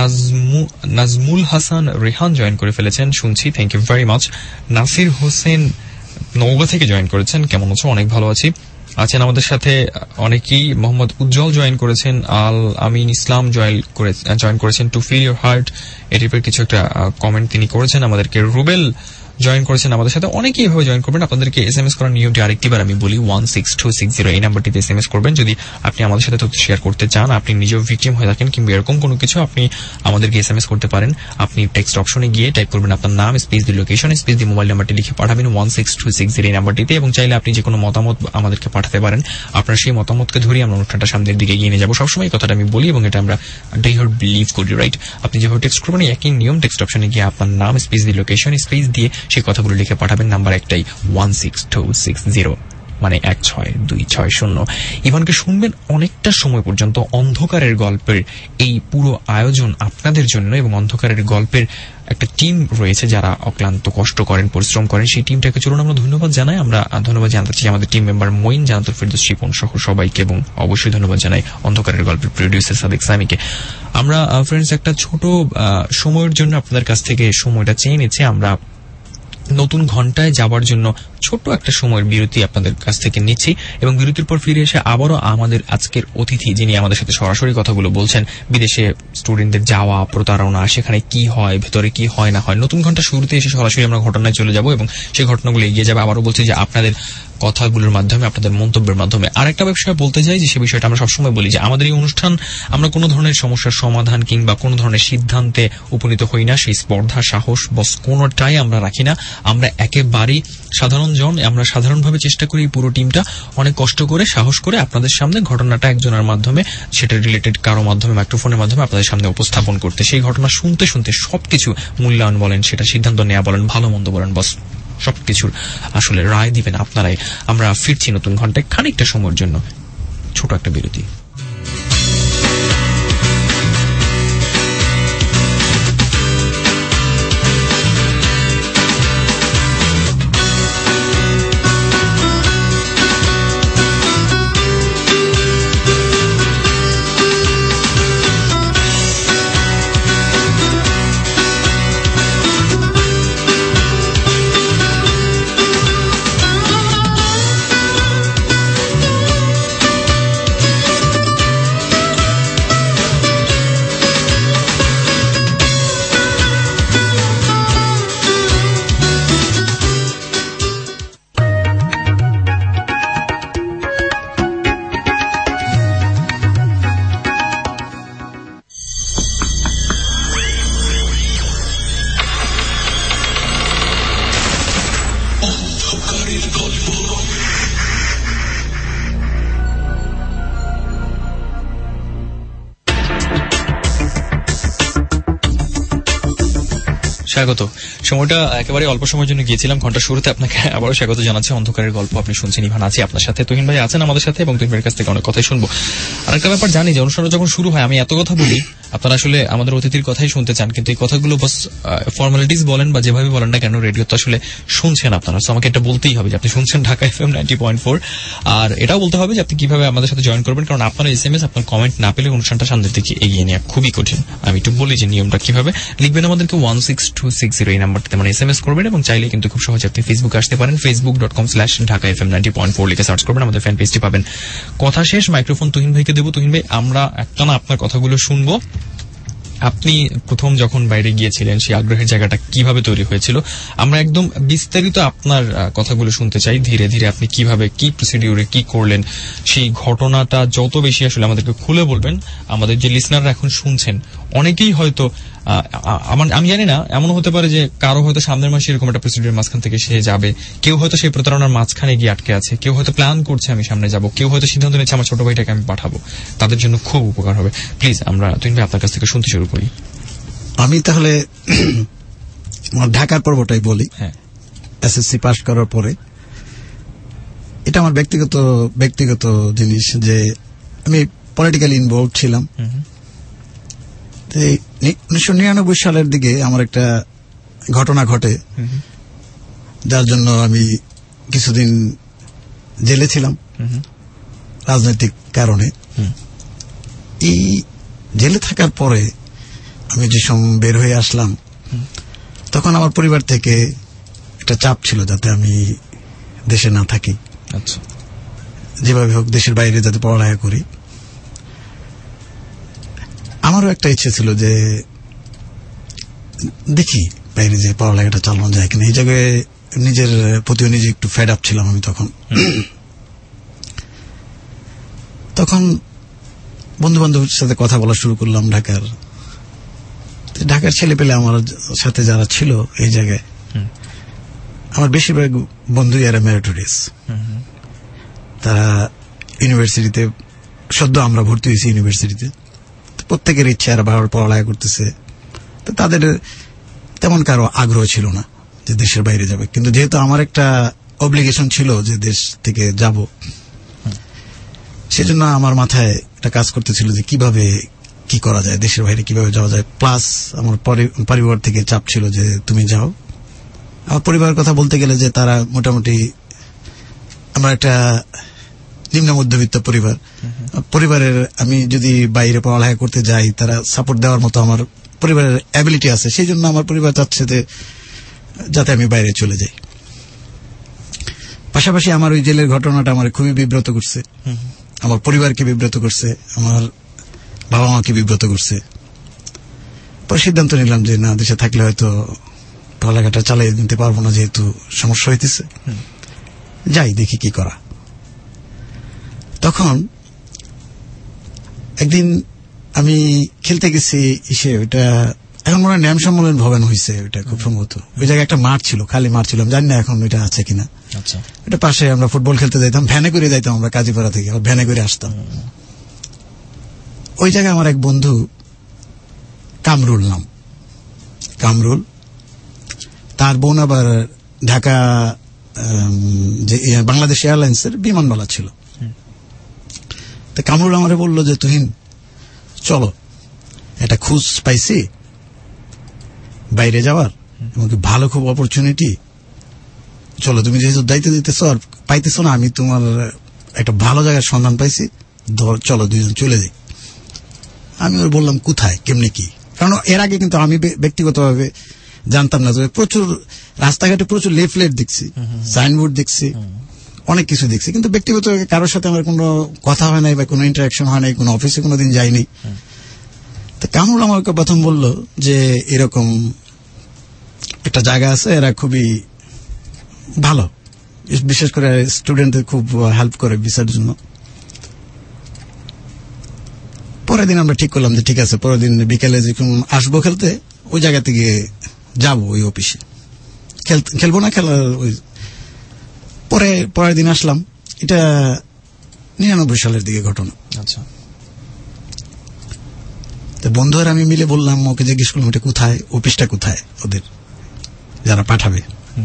নাজমুল হাসান রেহান জয়েন করে ফেলেছেন, শুনছি, thank you very much. Nasir Hossain Naogaon থেকে জয়েন করেছেন, কেমন আছো? অনেক ভালো আছি। আছেন আমাদের সাথে অনেকেই। মোহাম্মদ উজ্জ্বল জয়েন করেছেন, আল আমিন ইসলাম জয়েন করেছেন। টু ফিল ইউর হার্ট এটির কিছু একটা কমেন্ট তিনি করেছেন আমাদেরকে। রুবেল জয়েন করেছেন আমাদের সাথে। অনেকেই এভাবে জয়েন করবেন। আপনাদেরকে এসএমএস করার নিয়মটি আরেকটিবার আমি বলি, 16260 এই নাম্বারটিতে এসএমএস করবেন যদি আপনি আমাদের সাথে তথ্য শেয়ার করতে চান, আপনি নিজেও ভিকটিম হয়ে থাকেন কিংবা এরকম কোনো কিছু, আপনি আমাদেরকে এসএমএস করতে পারেন। আপনি টেক্সট অপশনে গিয়ে টাইপ করবেন আপনার নাম স্পেস দি লোকেশন স্পেস দি মোবাইল নাম্বারটি লিখে পাঠাবেন 16260 এই নাম্বারটিতে। এবং চাইলে আপনি যে কোনো মতামত আমাদেরকে পাঠাতে পারেন। আপনার সেই মতামতকে ধরে আমরা অনুষ্ঠানটা সামনের দিকে এগিয়ে নিয়ে যাবো। সবসময় এই কথাটা আমি বলি এবং এটা আমরা ডেইহার্ড বিলিভ করি, রাইট? আপনি যেভাবে টেক্সট করবেন একই নিয়ম, টেক্সট অপশনে গিয়ে আপনার নাম স্পেস দি লোকেশন স্পেস দিয়ে সেই কথাগুলো লিখে পাঠাবেন। নাম্বার একটাই 16260, মানে 16260। ইভানকে শুনবেন অনেকটা সময় পর্যন্ত। অন্ধকারের গল্পের এই পুরো আয়োজন আপনাদের জন্য, এবং অন্ধকারের গল্পের একটা টিম রয়েছে যারা অক্লান্ত কষ্ট করেন, পরিশ্রম করেন। সেই টিমটাকে চলুন আমরা ধন্যবাদ জানাই। আমরা ধন্যবাদ জানাতে চাই আমাদের টিম মেম্বার মঈন, জানাতুল ফেরদৌস, শিপন সহ সবাইকে, এবং অবশ্যই ধন্যবাদ জানাই অন্ধকারের গল্পের প্রডিউসার সাদেক সামিকে। আমরা ফ্রেন্ডস একটা ছোট সময়ের জন্য আপনাদের কাছ থেকে সময়টা চেয়ে নিচ্ছি। আমরা নতুন ঘন্টায় যাবার জন্য ছোট্ট একটা সময়ের বিরতি আপনাদের কাছ থেকে নিচ্ছি, এবং বিরতির পর ফিরে এসে আবারও আমাদের আজকের অতিথি যিনি আমাদের সাথে সরাসরি কথাগুলো বলছেন, বিদেশে স্টুডেন্টদের যাওয়া, প্রতারণা, সেখানে কি হয়, ভেতরে কি হয় না হয়। নতুন ঘন্টা শুরুতে এসে সরাসরি আমরা ঘটনায় চলে যাব এবং সেই ঘটনাগুলো এগিয়ে যাবে। আবারও বলছি যে আপনাদের কথাগুলোর মাধ্যমে, আপনাদের মন্তব্যের মাধ্যমে। আরেকটা বিষয় বলতে চাই যে সে বিষয়টা আমরা সবসময় বলি যে আমাদের এই অনুষ্ঠান, আমরা কোনো ধরনের সমস্যার সমাধান কিংবা কোনো ধরনের সিদ্ধান্তে উপনীত হই না। সেই স্পর্ধা, সাহস বস কোনোটাই আমরা রাখি না। আমরা একেবারেই সাধারণ জন। আমরা সাধারণভাবে চেষ্টা করি পুরো টিমটা অনেক কষ্ট করে, সাহস করে আপনাদের সামনে ঘটনাটা একজনের মাধ্যমে, সেটা রিলেটেড কারো মাধ্যমে, মাইক্রোফোনের মাধ্যমে আপনাদের সামনে উপস্থাপন করতে। সেই ঘটনা শুনতে শুনতে সবকিছু মূল্যায়ন বলেন, সেটা সিদ্ধান্ত নেওয়া বলেন, ভালো মন্দ বলেন, বস সবকিছুর আসলে রায় দিবেন আপনারাই। আমরা ফিরছি নতুন ঘন্টায় খানিকটা সময়ের জন্য, ছোট একটা বিরতি। স্বাগত। সময়টা একেবারে অল্প সময়ের জন্য গিয়েছিলাম, ঘন্টা শুরুতে আপনাকে আবারও স্বাগত জানাচ্ছি। অন্ধকারের গল্প আপনি শুনছেন, ইভান আছি আপনার সাথে, তুহিন ভাই আছেন আমাদের সাথে, এবং তুহিন ভাইয়ের কাছ থেকে অনেক কথাই শুনবো। আরেকটা ব্যাপার জানি যে অনুষ্ঠানটা যখন শুরু হয় আমি এত কথা বলি, আপনারা আসলে আমাদের অতিথির কথাই শুনতে চান, কিন্তু এই কথাগুলো বাস ফর্মালিটিস বলেন বা যেভাবে বলেন না কেন, রেডিও তো আসলে শুনছেন আপনারা, তো আমাকে এটা বলতেই হবে যে আপনি শুনছেন ঢাকা FM 90.4। আর এটাও বলতে হবে যে আপনি কিভাবে আমাদের সাথে জয়েন করবেন, কারণ আপনার SMS আপনার কমেন্ট না পেলে অনুষ্ঠানটা সামনের দিকে এগিয়ে নেওয়া খুবই কঠিন। আমি একটু বলি যে নিয়মটা কিভাবে। লিখবেন আমাদেরকে 16260 এই নাম্বারটাতে মানে SMS করবেন, এবং চাইলে কিন্তু খুব সহজে আপনি ফেসবুকে আসতে পারেন, facebook.com/ঢাকাfm90.4 লিখে সার্চ করবেন, আমাদের ফ্যান পেজটি পাবেন। কথা শেষ মাইক্রোফোন তুহিন ভাইকে দেবো। তুহিন ভাই, আমরা একটানা আপনার কথাগুলো শুনবো। আপনি প্রথম যখন বাইরে গিয়েছিলেন সেই আগ্রহের জায়গাটা কিভাবে তৈরি হয়েছিল, আমরা একদম বিস্তারিত আপনার কথাগুলো শুনতে চাই। ধীরে ধীরে আপনি কিভাবে, কি প্রসিডিউরে কি করলেন, সেই ঘটনাটা যত বেশি আসলে আমাদেরকে খুলে বলবেন, আমাদের যে লিসনাররা এখন শুনছেন অনেকেই হয়তো আমি জানি না, এমন হতে পারে যে কারো হয়তো সামনের মাসে এরকম একটা প্রসিডিউর মাঝখান থেকে সে যাবে, কেউ হয়তো সেই প্রতারণার মাঝখানে গিয়ে আটকে আছে, কেউ হয়তো প্ল্যান করছে আমি সামনে যাব, কেউ হয়তো সিদ্ধান্ত নিচ্ছে আমার ছোট ভাইটাকে আমি পাঠাবো, তাদের জন্য খুব উপকার হবে। প্লিজ আমরা তুহিন ভাই আপনার কাছ থেকে শুনতে শুরু করি। আমি তাহলে আমার ঢাকার পর্বটাই বলি। হ্যাঁ, SSC পাস করার পরে এটা আমার ব্যক্তিগত জিনিস যে আমি পলিটিক্যালি ইনভলভ ছিলাম। 1999 সালের দিকে আমার একটা ঘটনা ঘটে, যার জন্য আমি কিছুদিন জেলে ছিলাম রাজনৈতিক কারণে। এই জেলে থাকার পরে আমি যে সময় বের হয়ে আসলাম, তখন আমার পরিবার থেকে একটা চাপ ছিল যাতে আমি দেশে না থাকি, যেভাবে হোক দেশের বাইরে যাতে পড়ালেখা করি। আমারও একটা ইচ্ছে ছিল যে দেখি বাইরে যে পড়ালেখাটা চালানো যায় কিনা। এই জায়গায় নিজের প্রতিও নিজে একটু ফেড আপ ছিলাম আমি তখন বন্ধু বান্ধবের সাথে কথা বলা শুরু করলাম ঢাকার ছেলে পেলে আমার সাথে যারা ছিল এই জায়গায়, আমার বেশিরভাগ বন্ধুই এরা মেরিটোরিয়াস। তারা ইউনিভার্সিটিতে সদ্য আমরা ভর্তি হয়েছি ইউনিভার্সিটিতে, প্রত্যেকের ইচ্ছা এরা ভালো পড়ালেখা করতেছে, তো তাদের তেমন কারো আগ্রহ ছিল না যে দেশের বাইরে যাবে। কিন্তু যেহেতু আমার একটা অব্লিগেশন ছিল যে দেশ থেকে যাব, সেজন্য আমার মাথায় একটা কাজ করতেছিল যে কিভাবে কি করা যায়, দেশের বাইরে কিভাবে যাওয়া যায়। প্লাস আমার পরিবার থেকে চাপ ছিল যে তুমি যাও। আমার পরিবারের কথা বলতে গেলে যে তারা মোটামুটি, আমার একটা নিম্ন মধ্যবিত্ত পরিবারের আমি যদি বাইরে পড়ালেখা করতে যাই, তারা সাপোর্ট দেওয়ার মতো আমার পরিবারের অ্যাবিলিটি আছে। সেই জন্য আমার পরিবার চাচ্ছে যাতে আমি বাইরে চলে যাই। পাশাপাশি আমার ওই জেলের ঘটনাটা আমার খুবই বিব্রত করছে, আমার পরিবারকে বিব্রত করছে, আমার বাবা মাকে বিব্রত করছে। পরে সিদ্ধান্ত নিলাম যে না, দেশে থাকলে হয়তো পড়ালেখাটা চালিয়ে নিতে পারবো না, যেহেতু সমস্যা হইতেছে, যাই দেখি কি করা। তখন একদিন আমি খেলতে গেছি ওইটা এখন মনে হয় ন্যাম সম্মেলন ভবন হয়েছে, ওইটা খুব সম্ভবত। ওই জায়গায় একটা মাঠ ছিল, খালি মাঠ ছিল, জানি না এখন ওইটা আছে কিনা। এটা পাশে আমরা ফুটবল খেলতে যাইতাম, ভ্যানে করে যাইতাম আমরা কাজীপাড়া থেকে, ভ্যানে করে আসতাম। ওই জায়গায় আমার এক বন্ধু কামরুল, তার বোন আবার ঢাকা যে বাংলাদেশ এয়ারলাইন্সের বিমানবালা ছিল। তো কামরুল আমারে বললো যে তুহিন চলো, একটা খুঁজ পাইছি বাইরে যাওয়ার, এমনকি ভালো খুব অপরচুনিটি, চলো তুমি যেহেতু দায়িত্ব দিতেছো আর পাইতেছো না, আমি তোমার একটা ভালো জায়গার সন্ধান পাইছি, চলো দুইজন চলে যাই। আমি ওর বললাম কোথায়, কেমনে কি, কারণ এর আগে কিন্তু আমি ব্যক্তিগতভাবে জানতাম না। প্রচুর রাস্তাঘাটে প্রচুর লিফলেট দেখছি, সাইনবোর্ড দেখছি, অনেক কিছু দেখছি, কিন্তু ব্যক্তিগত কারোর সাথে আমার কোনো কথা হয় নাই বা কোনো ইন্টারাকশন হয় নাই, কোনো অফিসে কোনোদিন যাইনি। তো কামরুল আমাকে প্রথম বলল যে এরকম একটা জায়গা আছে, এরা খুবই ভালো, বিশেষ করে স্টুডেন্টদের খুব হেল্প করে ভিসার জন্য। পরের দিন আমরা ঠিক করলাম যে ঠিক আছে, পরের দিন বিকেলে যখন আসবো খেলতে, ওই জায়গা থেকে যাবো ওই অফিসে, খেলবো না খেলার ওই। পরের দিন আসলাম, এটা 99 সালের দিকে ঘটনা। আচ্ছা, তো বন্ধুরা আমি মিলে বললাম, ওকে জিজ্ঞেস করলাম এটা কোথায়, অফিসটা কোথায় ওদের যারা পাঠাবে।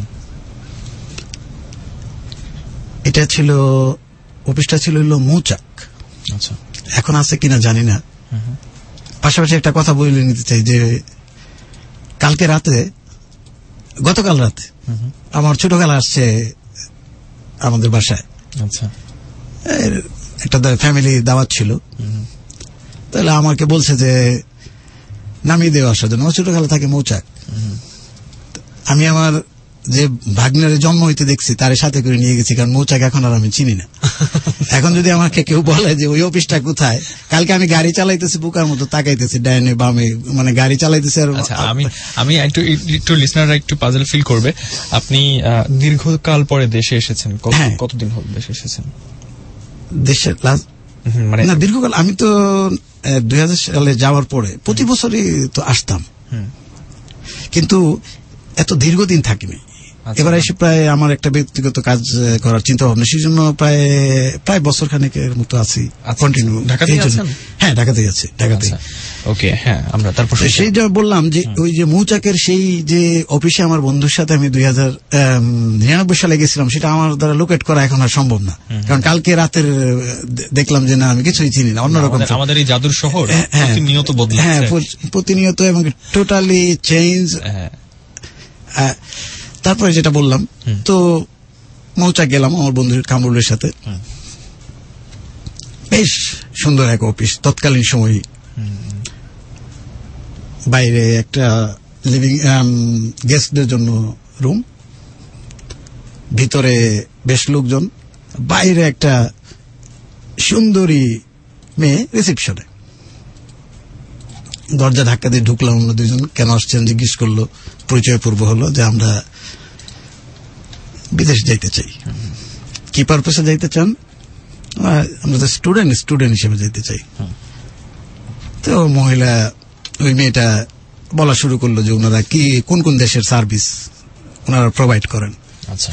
এটা ছিল, অফিসটা ছিল মৌচাক। আচ্ছা, এখন আছে কিনা জানি না। পাশাপাশি একটা কথা বলে নিতে চাই যে কালকে রাতে, গতকাল রাতে আমার ছোট খালা আসছে আমাদের বাসায়। আচ্ছা, একটা ফ্যামিলি দাওয়াত ছিল, তাহলে আমাকে বলছে যে নামিয়ে দেওয়া আসার জন্য। আমার ছোট খালা থাকে মৌচাক। আমি আমার যে ভাগ্নের জন্ম হইতে দেখছি তার সাথে করে নিয়ে গেছি, কারণ মৌচাক এখন আর আমি চিনি না। এখন যদি আমাকে কেউ বলে যে ওই অফিসটা কোথায়, কালকে আমি গাড়ি চালাইতেছি বুকার মতো তাকাইতেছি ডাইনে বামে, মানে গাড়ি চালাইতেছি। আর আমি একটু লিসনাররা একটু পাজল ফিল করবে। আপনি দীর্ঘকাল পরে দেশে এসেছেন, কতদিন হল দেশে এসেছেন? দেশের মানে না দীর্ঘকাল, আমি তো 2000 সালে যাওয়ার পরে প্রতি বছরই তো আসতাম, কিন্তু এত দীর্ঘদিন থাকিনি। এবার এসে প্রায় আমার একটা ব্যক্তিগত কাজ করার চিন্তা ভাবনা, সেই জন্য প্রায় বছর খানেকের মতো আছি কন্টিনিউ। হ্যাঁ, ঢাকাতেই আছি, ঢাকাতেই। ওকে, হ্যাঁ, আমরা তারপর সেই যে বললাম যে ওই যে মৌচাকের সেই যে অফিসে আমার বন্ধুর সাথে আমি 2099 সালে গেছিলাম, সেটা আমার দ্বারা লোকেট করা এখন আর সম্ভব না, কারণ কালকে রাতের দেখলাম যে না, আমি কিছুই চিনি না, অন্যরকম। আমাদের এই জাদুর শহর প্রতিনিয়ত বদলাচ্ছে। হ্যাঁ, প্রতিনিয়ত এবং টোটালি চেঞ্জ। তারপরে যেটা বললাম, তো মৌচাক গেলাম আমার বন্ধু কামরুলের সাথে। বেশ সুন্দর এক অফিস তৎকালীন সময়। বাইরে একটা লিভিং গেস্টদের জন্য রুম, ভিতরে বেশ লোকজন, বাইরে একটা সুন্দরী মেয়ে রিসেপশনে। দরজা ধাক্কা দিয়ে ঢুকলাম, আমরা দুইজন কেন আসছেন জিজ্ঞেস করলো, পরিচয় পূর্ব হলো যে আমরা বিদেশ যাইতে চাই। কি পারপাসে যাইতে চান? আমরা তো স্টুডেন্ট হিসেবে যাইতে চাই। তো মহিলা, ওই মেয়েটা বলা শুরু করলো যে ওনারা কি কোন কোন দেশের সার্ভিস ওনারা প্রোভাইড করেন। আচ্ছা,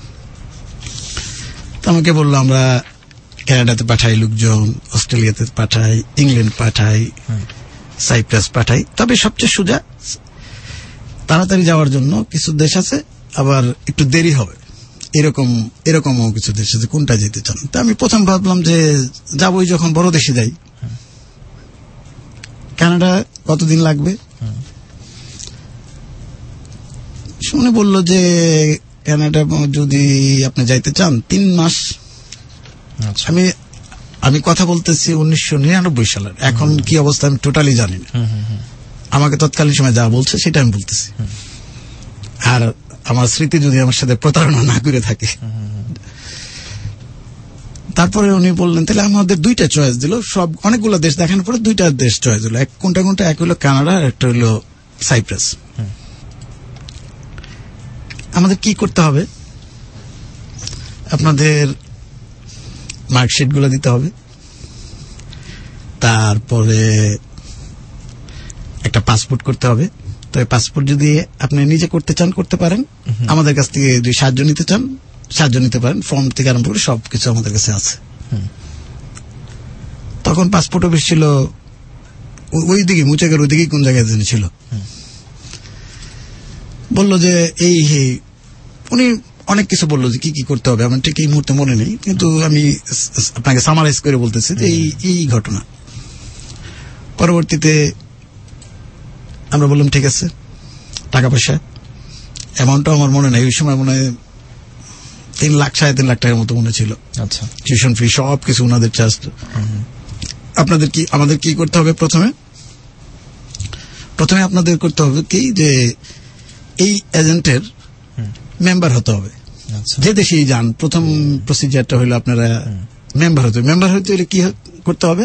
তো আমাকে বললো আমরা কানাডাতে পাঠাই লোকজন, অস্ট্রেলিয়াতে পাঠাই, ইংল্যান্ড পাঠাই, সাইপ্রাস পাঠাই, তবে সবচেয়ে সোজা তাড়াতাড়ি যাওয়ার জন্য কিছু দেশ আছে, আবার একটু দেরি হবে, এরকমও কিছু দেশ আছে, কোনটা যেতে চান? তা আমি প্রথম ভাবলাম যে যাবোই যখন বড় দেশে যাই। কানাডা কতদিন লাগবে শুনে বলল যে কানাডা যদি আপনি যাইতে চান 3 মাস। আমি কথা বলতেছি 1999 সালের, এখন কি অবস্থা আমি টোটালি জানি না। আমাকে তৎকালীন সময় যা বলছে সেটা আমি বলতেছি, আর আমার স্মৃতি যদি আমার সাথে প্রতারণা না করে থাকে। তারপরে উনি বললেন তাহলে আমাদের 2টা চয়েস দিল, সব অনেকগুলো দেশ দেখানোর পরে 2টা দেশ চয়েস দিল। কোনটা এক হলো কানাডা, একটা হলো সাইপ্রাস। আমাদের কি করতে হবে? আপনাদের মার্কশিট গুলো দিতে হবে, তারপরে একটা পাসপোর্ট করতে হবে। তো পাসপোর্ট যদি আপনি নিজে করতে চান করতে পারেন, আমাদের কাছ থেকে যদি সাহায্য নিতে চান সাহায্য নিতে পারেন, ফর্ম থেকে আরম্ভ করে সবকিছু আমাদের কাছে আছে। তখন পাসপোর্ট অফিস ছিল ওইদিকে, মুচাকের ওইদিকে কোন জায়গায় ছিল। বললো যে এই উনি অনেক কিছু বললো যে কি কি করতে হবে, আমার ঠিক এই মুহূর্তে মনে নেই, কিন্তু আমি আপনাকে সামারাইজ করে বলতেছি যে এই ঘটনা। পরবর্তীতে আমরা বললাম ঠিক আছে, টাকা পয়সা অ্যামাউন্টটা আমার মনে নেই, ওই সময় মনে হয় 3 লাখ 3.5 লাখ টাকার মতো মনে ছিল। আচ্ছা, টিউশন ফি সব কিছু ওনাদের চার্জ। আমাদের কি করতে হবে? প্রথমে আপনাদের করতে হবে কি, যে এই এজেন্টের মেম্বার হতে হবে। যে দেশেই যান, প্রথম প্রসিজারটা হলো আপনারা মেম্বার হতে হবে। মেম্বার হতে হলে কি করতে হবে?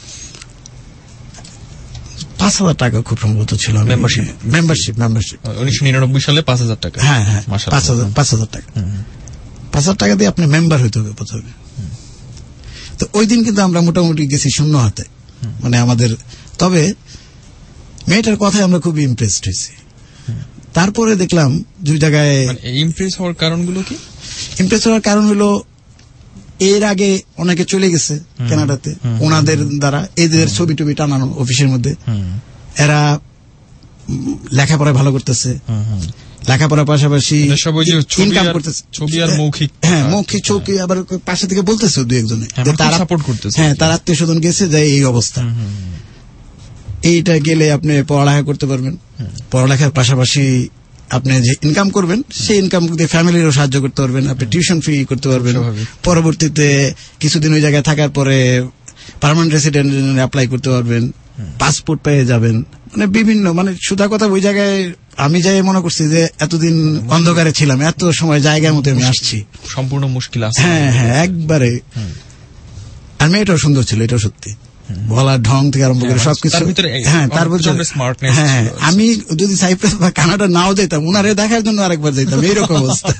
5,000 টাকা খুব সম্ভবত ছিল মেম্বারশিপ 1999 সালে 5,000 টাকা। হ্যাঁ, 5,000 টাকা। 5,000 টাকা দিয়ে আপনি মেম্বার হইতে হবে প্রথমে। তো ওই দিন কিন্তু আমরা মোটামুটি গেছি শূন্য হাতে, মানে আমাদের। তবে মেয়েটার কথায় আমরা খুব ইমপ্রেসড হয়েছি। তারপরে দেখলাম 2 জায়গায়। ইমপ্রেস হওয়ার কারণগুলো কি? ইমপ্রেস হওয়ার কারণ হলো এর আগে অনেকে চলে গেছে কানাডাতে, ওনাদের দ্বারা এদের ছবি টবি টানানো অফিসের মধ্যে। এরা লেখাপড়ায় ভালো করতেছে, লেখাপড়ার পাশাপাশি ইনকাম করতেছে, ছবি আর মৌখিক। হ্যাঁ, মৌখিক ছবি। আবার পাশে থেকে বলতেছে 2-1 তারা সাপোর্ট করতেছে। হ্যাঁ, তার আত্মীয় স্বজন গেছে যে এই অবস্থা, এইটা গেলে আপনি পড়ালেখা করতে পারবেন, পড়ালেখার পাশাপাশি আপনি যে ইনকাম করবেন সেই ইনকাম দিয়ে ফ্যামিলিরও সাহায্য করতে পারবেন, আপনি টিউশন ফি করতে পারবেন। পরবর্তীতে কিছুদিন ওই জায়গায় থাকার পরে পার্মানেন্ট রেসিডেন্ট অ্যাপ্লাই করতে পারবেন, পাসপোর্ট পেয়ে যাবেন। মানে বিভিন্ন, মানে সুদা কথা, ওই জায়গায় আমি যাই মনে করছি যে এতদিন অন্ধকারে ছিলাম, এত সময় জায়গার মধ্যে আমি আসছি, সম্পূর্ণ মুশকিল আছে। হ্যাঁ হ্যাঁ, একবারে। আর মেয়েটাও সুন্দর ছিল, এটাও সত্যি। বলার ঢং থেকে আরম্ভ করে সবকিছু। হ্যাঁ, তারপর হ্যাঁ, আমি যদি সাইপ্রাস বা কানাডা নাও যেতাম, উনারে দেখার জন্য আরেকবার যেতাম, এইরকম অবস্থা।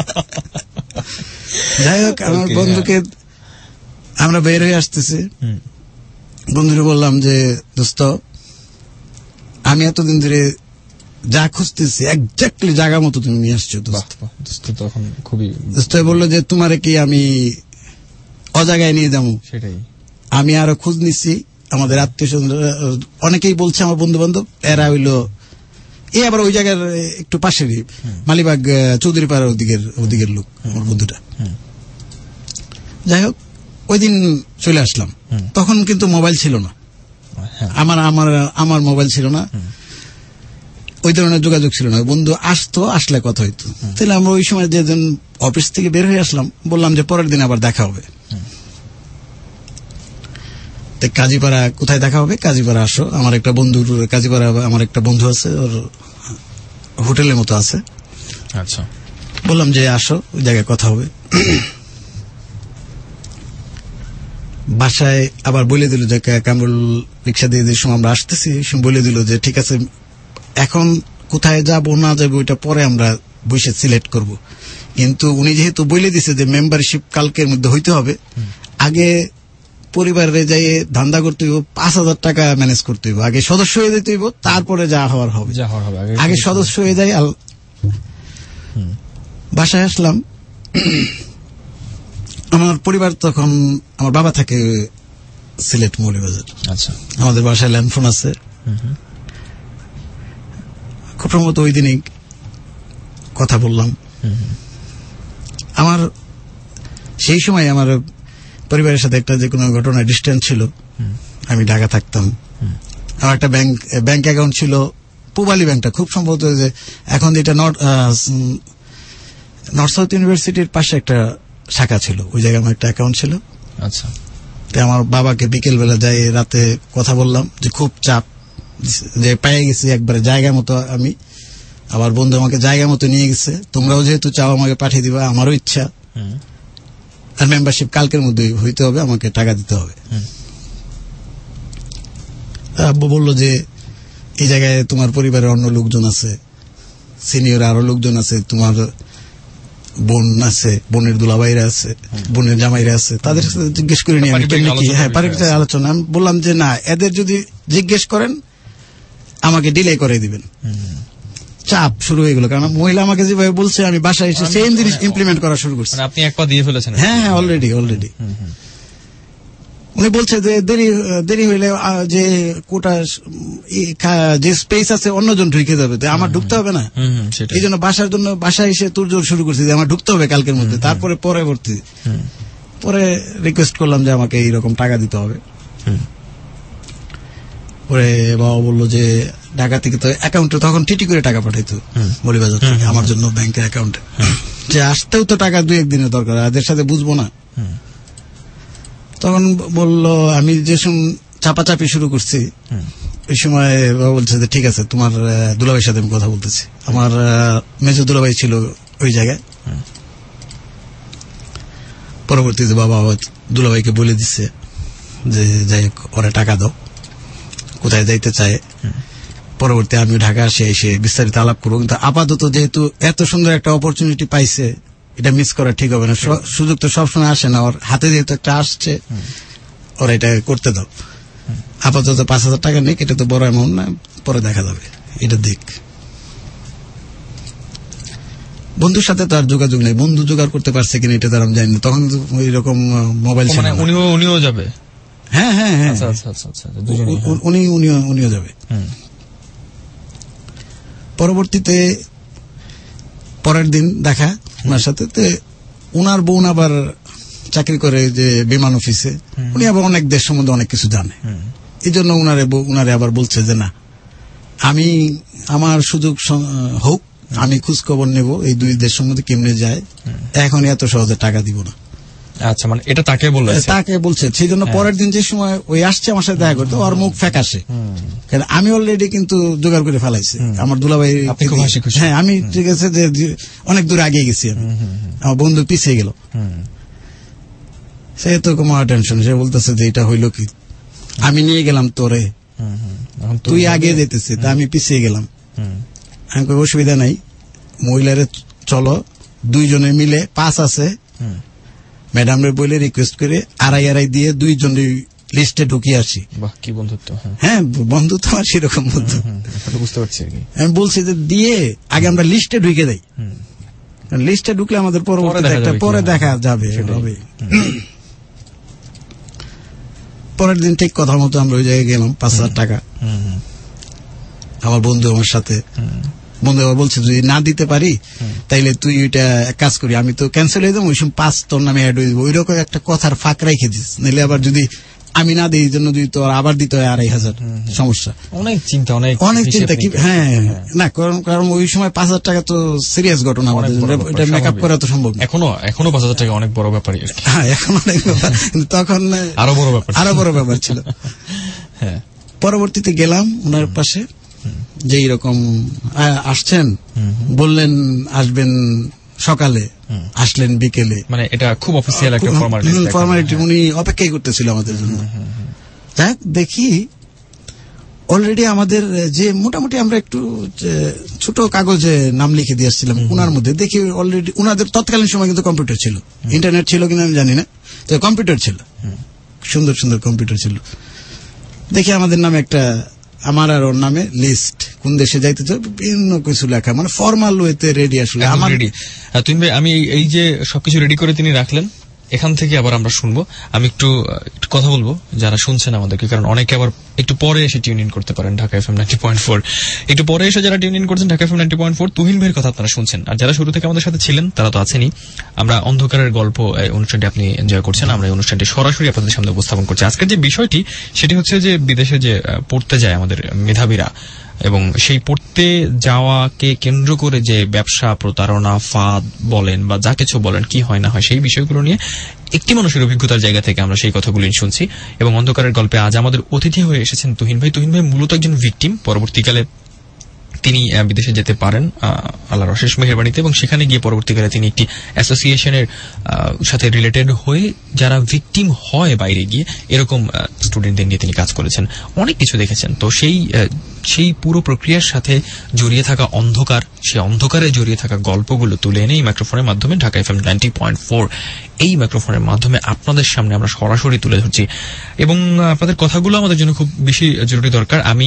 যাই হোক, আমার বন্ধুকে আমরা বের হয়ে আসতেছি, বন্ধুরে বললাম যে দোস্ত, আমি এতদিন ধরে যা খুঁজতেছি একজাক্টলি জায়গা মতো তুমি নিয়ে আসছো। তখন খুবই দোস্ত বললো যে তোমারে কি আমি অজায়গায় নিয়ে যাবো? সেটাই আমি আরো খোঁজ নিচ্ছি, আমাদের আত্মীয় স্বজন অনেকেই বলছে, আমার বন্ধু বান্ধব, এরা হইলো এই আবার ওই জায়গার একটু পাশেরই মালিবাগ চৌধুরী পাড়ার ওদিকের লোক, আমার বন্ধুটা। যাই হোক, ওই দিন চলে আসলাম। তখন কিন্তু মোবাইল ছিল না, আমার মোবাইল ছিল না, ওই ধরনের যোগাযোগ ছিল না। বন্ধু আসতো, আসলে কথা হইতো। তাহলে আমরা ওই সময় যেদিন অফিস থেকে বের হয়ে আসলাম, বললাম যে পরের দিন আবার দেখা হবে। কাজীপাড়া কোথায় দেখা হবে? কাজীপাড়া আসো, আমার একটা বন্ধুর কাজীপাড়া, আমার একটা বন্ধু আছে, ওর হোটেলের মতো আছে। আচ্ছা, বললাম যে আসো, ওই জায়গায় কথা হবে। বাসায় আবার বলে দিল যে কামরুল রিক্সা দিয়ে যে সময় আমরা আসতেছি, বলে দিল যে ঠিক আছে, এখন কোথায় যাবো না যাবো ওইটা পরে আমরা বসে সিলেক্ট করব। কিন্তু উনি যেহেতু বলে দিছে যে মেম্বারশিপ কালকের মধ্যে হইতে হবে, আগে পরিবারে যাই ধান্দা করতে হইব, 5,000 টাকা ম্যানেজ করতে হইব, আগে সদস্য হয়ে যেতে হইব, তারপরে যা হওয়ার হবে। আগে সদস্য হয়ে যাই। বাসায় আসলাম, আমার পরিবার তখন, আমার বাবা থাকে সিলেট মৌলভীবাজার। আচ্ছা, আমাদের বাসায় ল্যান্ডফোন আছে। খুব সম্ভবত ওই দিনই কথা বললাম। আমার সেই সময় আমার পরিবারের সাথে একটা যে কোনো ঘটনা ডিস্টেন্স ছিল, আমি ঢাকা থাকতাম। আমার একটা ব্যাংক অ্যাকাউন্ট ছিল, পূবালী ব্যাংকটা, খুব সম্ভবত যে এখন যেটা নর্থ সাউথ ইউনিভার্সিটির পাশে একটা শাখা ছিল, ওই জায়গায় আমার একটা অ্যাকাউন্ট ছিল। আচ্ছা, তাই আমার বাবাকে বিকেল বেলা যাই, রাতে কথা বললাম যে খুব চাপ, যে পেয়ে গেছি একবারে জায়গা মতো। আমি আবার বন্ধু আমাকে জায়গা মতো নিয়ে গেছে, তোমরাও যেহেতু চাও আমাকে পাঠিয়ে দিবা, আমারও ইচ্ছা। আর মেম্বারশিপ কালকের মধ্যে হইতে হবে, আমাকে টাকা দিতে হবে। আব্বু বললো যে এই জায়গায় তোমার পরিবারের অন্য লোকজন আছে, সিনিয়র আরো লোকজন আছে, তোমার বোন আছে, বোনের দুলাভাইরা আছে, বোনের জামাইরা আছে, তাদের সাথে জিজ্ঞেস করে নিয়ে পারিবারিক আলোচনা। আমি বললাম যে না, এদের যদি জিজ্ঞেস করেন আমাকে ডিলে করে দিবেন। চাপ শুরু হয়ে গেল, কারণ মহিলা আমাকে যেভাবে বলছে, আমি বাসায় এসে সেম জিনিস ইমপ্লিমেন্ট করা শুরু করছি। আপনি এক পা দিয়ে ফেলেছেন? হ্যাঁ, অলরেডি। উনি বলছে যে দেরি হইলে যে কোটা যে স্পেস আছে অন্যজন ঢুকে যাবে, আমার ঢুকতে হবে না। এই জন্য বাসায় এসে তোর জোর শুরু করছি যে আমার ঢুকতে হবে কালকের মধ্যে। তারপরে পরে রিকোয়েস্ট করলাম যে আমাকে এইরকম টাকা দিতে হবে। পরে বাবা বললো যে ঢাকা থেকে তো অ্যাকাউন্টে তখন টিটি করে টাকা পাঠাইতো মৌলভীবাজার থেকে আমার জন্য ব্যাংকের অ্যাকাউন্টে, যে আসতেও তো টাকা 2-1 দিনের দরকার, এদের সাথে বুঝবো না। তখন বললো, আমি যে চাপাচাপি শুরু করছি ওই সময় বাবা বলছে যে ঠিক আছে, তোমার দুলাভাইয়ের সাথে আমি কথা বলতেছি। আমার মেজো দুলাভাই ছিল ওই জায়গায়। পরবর্তীতে বাবা দুলাভাইকে বলে দিচ্ছে যে যাই হোক ওরা টাকা দাও, কোথায় যাইতে চায়। পরবর্তী আমি ঢাকা এসে বিস্তারিত আলাপ করবো, কিন্তু আপাতত যেহেতু এত সুন্দর একটা অপরচুনিটি পাইছে এটা মিস করা ঠিক হবে না। সুযোগ তো সবসময় আসে না, ওর হাতে যেহেতু একটা আসছে ওরা এটা করতে দাও। আপাতত 5,000 টাকা নেই, এটা তো বড় অ্যামাউন্ট না, পরে দেখা যাবে, এটা দেখ। বন্ধুর সাথে তো আর যোগাযোগ নেই, বন্ধু জোগাড় করতে পারছে কিনা এটা তার আমি জানি না। তখন ওইরকম মোবাইল ছিল না। উনিও যাবে? হ্যাঁ, উনিও যাবে। পরবর্তীতে পরের দিন দেখা ওনার সাথে, উনার বোন আবার চাকরি করে যে বিমান অফিসে, উনি আবার অনেক দেশ সম্বন্ধে অনেক কিছু জানে। এই জন্য উনারে আবার বলছে যে না, আমি আমার সুযোগ হোক, আমি খোঁজ খবর নেব এই 2 দেশ সম্বন্ধে কেমনে যায়, এখন এত সহজে টাকা দিব না। আচ্ছা, মানে এটা তাকে বলছে। সেই জন্য পরের দিন যে সময় ওই আসছে আমার সাথে দেখা করতে, ওর মুখ ফ্যাকাশে, কারণ আমি অলরেডি কিন্তু জোগাড় করে ফেলাইছি আমার দুলাভাই। হ্যাঁ, আমি ঠিক আছে যে অনেক দূর আগে গেছি, আমার বন্ধু পিছিয়ে গেল। সে তো কোনো টেনশন, সে বলতেছে যে এটা হইলো কি, আমি নিয়ে গেলাম তোরে, তুই আগে যেতেছি, তা আমি পিছিয়ে গেলাম। আমি কোনো অসুবিধা নাই, মহিলারে চলো 2 জনে মিলে 5 আছে, ম্যাডামরে বলে রিকোয়েস্ট করে 2.5 দিয়ে 2 জনের লিস্টে ঢুকিয়ে আসি। কি বন্ধুত্ব! হ্যাঁ, বন্ধুত্ব আমার সেরকম বন্ধু, বুঝতে পারছি। আমি বলছি যে দিয়ে আগে আমরা লিস্টে ঢুকে দেই, লিস্টে ঢুকলে আমাদের পরে দেখা যাবে। পরের দিন ঠিক কথা মতো আমরা ওই জায়গায় গেলাম, 5,000 টাকা। আমার বন্ধু আমার সাথে, বন্ধু আবার বলছে যদি না দিতে পারি তাইলে তুই ওইটা কাজ করি, আমি তো ক্যান্সেল হয়ে যাবো, ওই সময় 5 তোর নামে অ্যাড হয়ে যাবো, ওই রকম একটা কথার ফাঁক রেখে দিস, নাহলে আবার যদি আমি না দিই, এই জন্য যদি তোর আবার দিতে হয় 2,500 সমস্যা। অনেক চিন্তা। হ্যাঁ, না, কারণ ওই সময় 5,000 টাকা তো সিরিয়াস ঘটনা, আমাদের এটা মেকআপ করা তো সম্ভব না। এখনো 5,000 টাকা অনেক বড় ব্যাপার। হ্যাঁ, এখন অনেক ব্যাপার, কিন্তু তখন আরো বড় ব্যাপার ছিল। হ্যাঁ, পরবর্তীতে গেলাম ওনার পাশে, যে এইরকম আসছেন, বললেন আসবেন সকালে, আসলেন বিকেলে, মানে এটা খুব অফিসিয়াল একটা ফর্মালিটি। উনি অপেক্ষাই করতেছিল আমাদের জন্য। যাক, দেখি অলরেডি আমাদের যে মোটামুটি আমরা একটু ছোট কাগজে নাম লিখে দিয়ে আসছিলাম, ওনার মধ্যে দেখি অলরেডি ওনাদের তৎকালীন সময় কিন্তু কম্পিউটার ছিল, ইন্টারনেট ছিল কিনা আমি জানি না, তো কম্পিউটার ছিল, সুন্দর সুন্দর কম্পিউটার ছিল। দেখি আমাদের নামে একটা, আমার আর ওর নামে লিস্ট, কোন দেশে যাইতে চাই, বিভিন্ন কিছু লেখা, মানে ফর্মাল ওয়েতে রেডি। আসলে আমার রেডি। তুমি ভাই, আমি এই যে সবকিছু রেডি করে তিনি রাখলেন, এখান থেকে আবার আমরা শুনবো। আমি একটু কথা বলবো যারা শুনছেন আমাদেরকে, কারণ অনেকে আবার একটু পরে এসে টিউন ইন করতে পারেন ঢাকা FM 90.4। একটু পরে এসে যারা টিউন ইন করছেন ঢাকা FM 90.4, তুহিন ভাইয়ের কথা আপনারা শুনছেন। আর যারা শুরু থেকে আমাদের সাথে ছিলেন তারা তো আছেনই। আমরা অন্ধকারের গল্প অনুষ্ঠানটি আপনি এনজয় করছেন, আমরা এই অনুষ্ঠানটি সরাসরি আপনাদের সামনে উপস্থাপন করছি। আজকের যে বিষয়টি সেটি হচ্ছে যে বিদেশে যে পড়তে যায় আমাদের মেধাবীরা, এবং সেই পড়তে যাওয়াকে কেন্দ্র করে যে ব্যবসা, প্রতারণা, ফাঁদ বলেন বা যা কিছু বলেন, কি হয় না হয়, সেই বিষয়গুলো নিয়ে একটি মানুষের অভিজ্ঞতার জায়গা থেকে আমরা সেই কথাগুলি শুনছি। এবং অন্ধকারের গল্পে আজ আমাদের অতিথি হয়ে এসেছেন তুহিন ভাই। তুহিন ভাই মূলত একজন ভিকটিম। পরবর্তীকালে তিনি বিদেশে যেতে পারেন আল্লাহর অশেষ মেহেরবানিতে, এবং সেখানে গিয়ে পরবর্তীকালে তিনি একটি অ্যাসোসিয়েশনের সাথে রিলেটেড হয়ে যারা ভিকটিম হয় বাইরে গিয়ে, এরকম স্টুডেন্টদের নিয়ে তিনি কাজ করেছেন, অনেক কিছু দেখেছেন। তো সেই পুরো প্রক্রিয়ার সাথে জড়িয়ে থাকা অন্ধকার, সেই অন্ধকারে জড়িয়ে থাকা গল্পগুলো তুলে এনে এই মাইক্রোফোনের মাধ্যমে ঢাকা FM 90.4 এই মাইক্রোফোনের মাধ্যমে আপনাদের সামনে আমরা সরাসরি তুলে ধরছি। এবং আপনাদের কথাগুলো আমাদের জন্য খুব বেশি জরুরি দরকার। আমি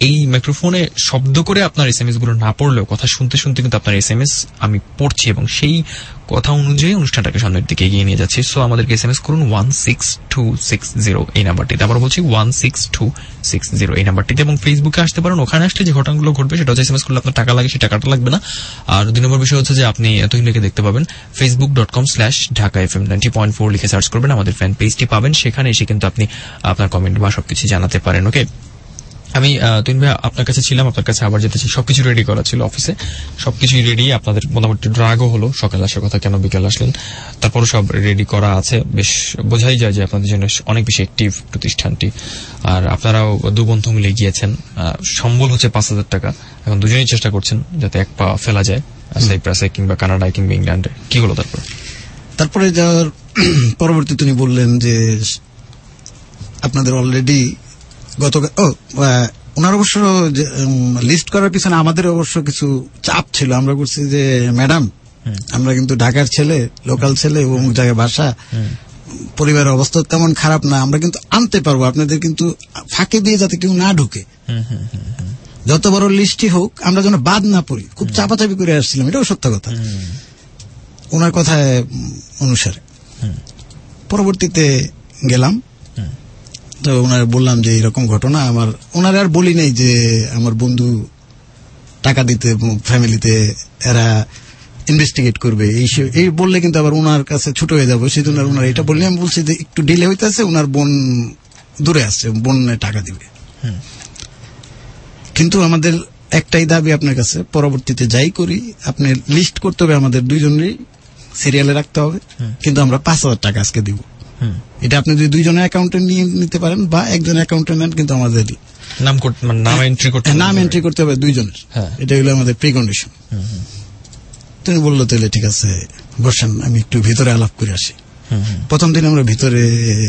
এই মাইক্রোফোনে শব্দ করে আপনার SMS গুলো না পড়লেও কথা শুনতে শুনতে কিন্তু আপনার SMS আমি পড়ছি এবং সেই কথা অনুযায়ী অনুষ্ঠানটাকে সামনের দিকে এগিয়ে নিয়ে যাচ্ছি। সো আমাদেরকে SMS করুন 16260 এই নাম্বারটিতে। আবার বলছি 16260 এই নাম্বারটিতে। এবং ফেসবুকে আসতে পারেন, ওখানে আসলে যে ঘটনাগুলো ঘটবে সেটা হচ্ছে SMS করলে আপনার টাকা লাগে, সেই টাকাটা লাগবে না। আর 2 নম্বর বিষয় হচ্ছে যে আপনি এতদিন লিখে দেখতে পাবেন facebook.com/dhaka.fm90.4 লিখে সার্চ করবেন, আমাদের ফ্যান পেজটি পাবেন, সেখানে এসে কিন্তু আপনি আপনার কমেন্ট বা সবকিছু জানাতে পারেন। ওকে, আমি তুহিন ভাই আপনার কাছে ছিলাম, আপনার কাছে আবার যেতেছি। সবকিছু রেডি করা ছিল অফিসে, সবকিছুই রেডি। আপনাদের মোটামুটি ড্রাগও হলো, সকাল আসার কথা, কেন বিকেল আসলেন, তারপরও সব রেডি করা আছে। বেশ বোঝাই যায় যে আপনাদের জন্য অনেক বেশি অ্যাক্টিভ প্রতিষ্ঠানটি। আর আপনারাও 2 বন্ধু মিলে গিয়েছেন, সম্বল হচ্ছে 5,000 টাকা। এখন দুজনেই চেষ্টা করছেন যাতে এক পা ফেলা যায় সাইপ্রাসে কিংবা কানাডায় কিংবা ইংল্যান্ডে। কি হলো তারপরে যাওয়ার পরবর্তী তিনি বললেন যে আপনাদের অলরেডি ওনার অবশ্য লিস্ট করার পিছনে আমাদের অবশ্য কিছু চাপ ছিল। আমরা করছি যে ম্যাডাম, আমরা কিন্তু ঢাকার ছেলে, লোকাল ছেলে, অমুক জায়গায় বাসা, পরিবারের অবস্থা তেমন খারাপ না, আমরা কিন্তু আনতে পারবো, আপনাদের কিন্তু ফাঁকে দিয়ে যাতে কেউ না ঢুকে, যত বড় লিস্টই হোক আমরা যেন বাদ না পড়ি। খুব চাপাচাপি করে আসছিলাম, এটাও সত্য কথা ওনার কথা অনুসারে। পরবর্তীতে গেলাম, তো ওনার বললাম যে এরকম ঘটনা। আমার ওনার আর বলি নাই যে আমার বন্ধু টাকা দিতে ফ্যামিলিতে এরা ইনভেস্টিগেট করবে, এই বললে কিন্তু আবার ওনার কাছে ছোট হয়ে যাবো, সেই জন্য ওনার এটা বললে আমি বলছি যে একটু ডিলে হইতেছে, ওনার বোন দূরে আসছে, বোন টাকা দিবে। কিন্তু আমাদের একটাই দাবি আপনার কাছে, পরবর্তীতে যাই করি আপনি লিস্ট করতে হবে, আমাদের দুইজনেরই সিরিয়ালে রাখতে হবে, কিন্তু আমরা 5,000 টাকা আজকে দিব। এটা আপনি যদি 2 জনের অ্যাকাউন্টে নিয়ে নিতে পারেন বা একজনের অ্যাকাউন্টে নেন, কিন্তু আমাদের নাম এন্ট্রি করতে হবে 2 জনের। এটা হলো আমাদের প্রি কন্ডিশন। তিনি বললো তাহলে ঠিক আছে বসেন, আমি একটু ভিতরে আলাপ করে আসি। প্রথম দিন আমরা ভিতরে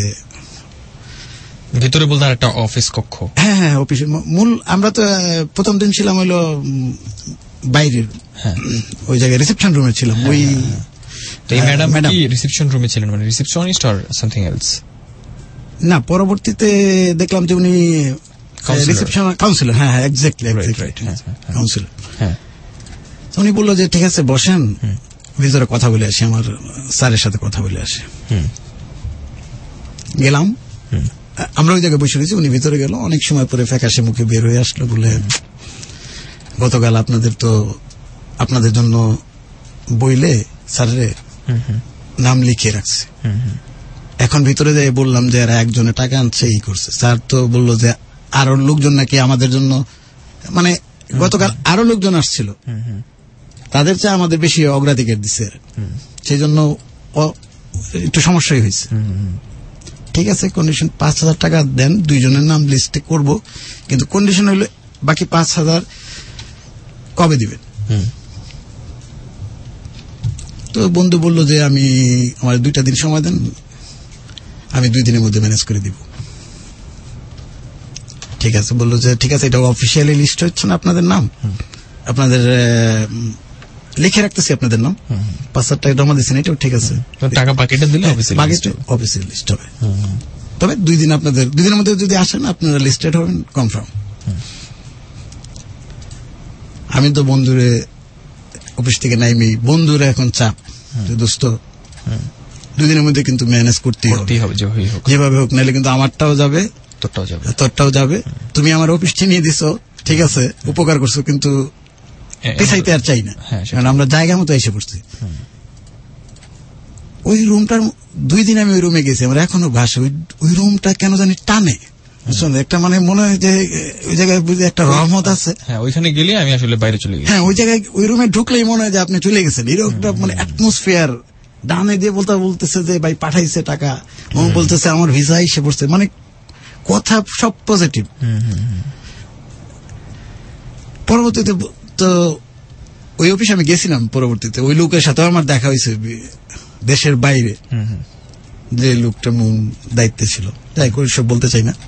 বলতে একটা অফিস কক্ষ, হ্যাঁ অফিসের মূল, আমরা তো প্রথম দিন ছিলাম হইলো বাইরের, ওই জায়গায় রিসেপশন রুমে ছিলাম। ওই ম্যাডাম কি রিসেপশন রুমে ছিলেন, মানে রিসেপশনিস্ট অর সামথিং এলস? না, পরবর্তীতে দেখলাম যে উনি রিসেপশন কাউন্সিলর। হ্যাঁ, এক্স্যাক্টলি কাউন্সিলর। উনি বললো যে ঠিক আছে বসেন, ভিতরে কথা বলে আসি, আমার স্যারের সাথে কথা বলে আসি। গেলাম, আমরা ওই জায়গায় বসে রয়েছি, উনি ভিতরে গেল। অনেক সময় পরে ফ্যাকাশে মুখে বের হয়ে আসলো, বলে গতকাল আপনাদের জন্য বইলে স্যারের নাম লিখিয়ে রাখছে। এখন ভিতরে যাই বললাম যে এরা একজনে টাকা আনছে, এই করছে। স্যার তো বললো যে আরো লোকজন নাকি আমাদের জন্য, মানে গতকাল আরো লোকজন আসছিল, তাদের চেয়ে আমাদের বেশি অগ্রাধিকার দিচ্ছে, সেই জন্য একটু সমস্যাই হয়েছে। ঠিক আছে, কন্ডিশন 5,000 টাকা দেন, 2 জনের নাম লিস্টে করব, কিন্তু কন্ডিশন হলো বাকি 5,000 কবে দিবেন? তো বন্ধু বলল যে আমার 2টা দিন সময় দেন, আমি 2 দিনের মধ্যে ম্যানেজ করে দিব। ঠিক আছে, বললো যে ঠিক আছে, এটা অফিসিয়ালি লিস্ট হচ্ছে না আপনাদের নাম, আপনাদের লিখে রাখতেছি আপনাদের নাম, 5,000 টাকা জমা দিচ্ছেন, এটাও ঠিক আছে, টাকা বাকিটা দিলে অফিসিয়াল লিস্ট হবে। তবে 2 দিন আপনাদের 2 দিনের মধ্যে যদি আসেন আপনারা লিস্টেড হবেন কনফার্ম। আমি তো বন্ধুরে অফিস থেকে নাইমি, বন্ধুরা এখন চাপ যে দোস্ত 2 দিনের মধ্যে কিন্তু ম্যানেজ করতেই হবে, যেভাবে হোক, নাহলে কিন্তু আমারটাও যাবে, তোরটাও যাবে। তুমি আমার অফিস চিনিয়ে দিছো, ঠিক আছে, উপকার করছো, কিন্তু পিছাইতে আর চাই না, কারণ আমরা জায়গা মতো এসে পড়ছি। ওই রুমটার 2 দিন আমি ওই রুমে গেছি, আমার এখনো ভাসে ওই রুমটা কেন জানি টানে, একটা মানে মনে হয় যে ওই জায়গায় বুঝে একটা রহমত আছে। ওইখানে গেলে আমি আসলে বাইরে চলে গেছি। হ্যাঁ, ওই জায়গায় ওই রুমে ঢুকলেই মনে হয় যে আপনি চলে গেছেন, এরকম একটা মানে অ্যাটমসফিয়ার। ডানে দিয়ে বলতেছে যে ভাই পাঠাইছে টাকা, ও বলতেছে আমার ভিসা এসে পড়ছে, মানে কথা সব পজিটিভ। পরবর্তীতে তো ওই অফিসে আমি গেছিলাম, পরবর্তীতে ওই লোকের সাথে আমার দেখা হয়েছে দেশের বাইরে, যে লোকটা দায়িত্বে ছিল, তাই করে সব বলতে চাই না।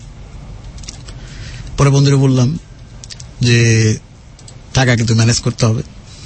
পরে বন্ধুরা বললাম যে টাকা কিন্তু ম্যানেজ করতে হবে।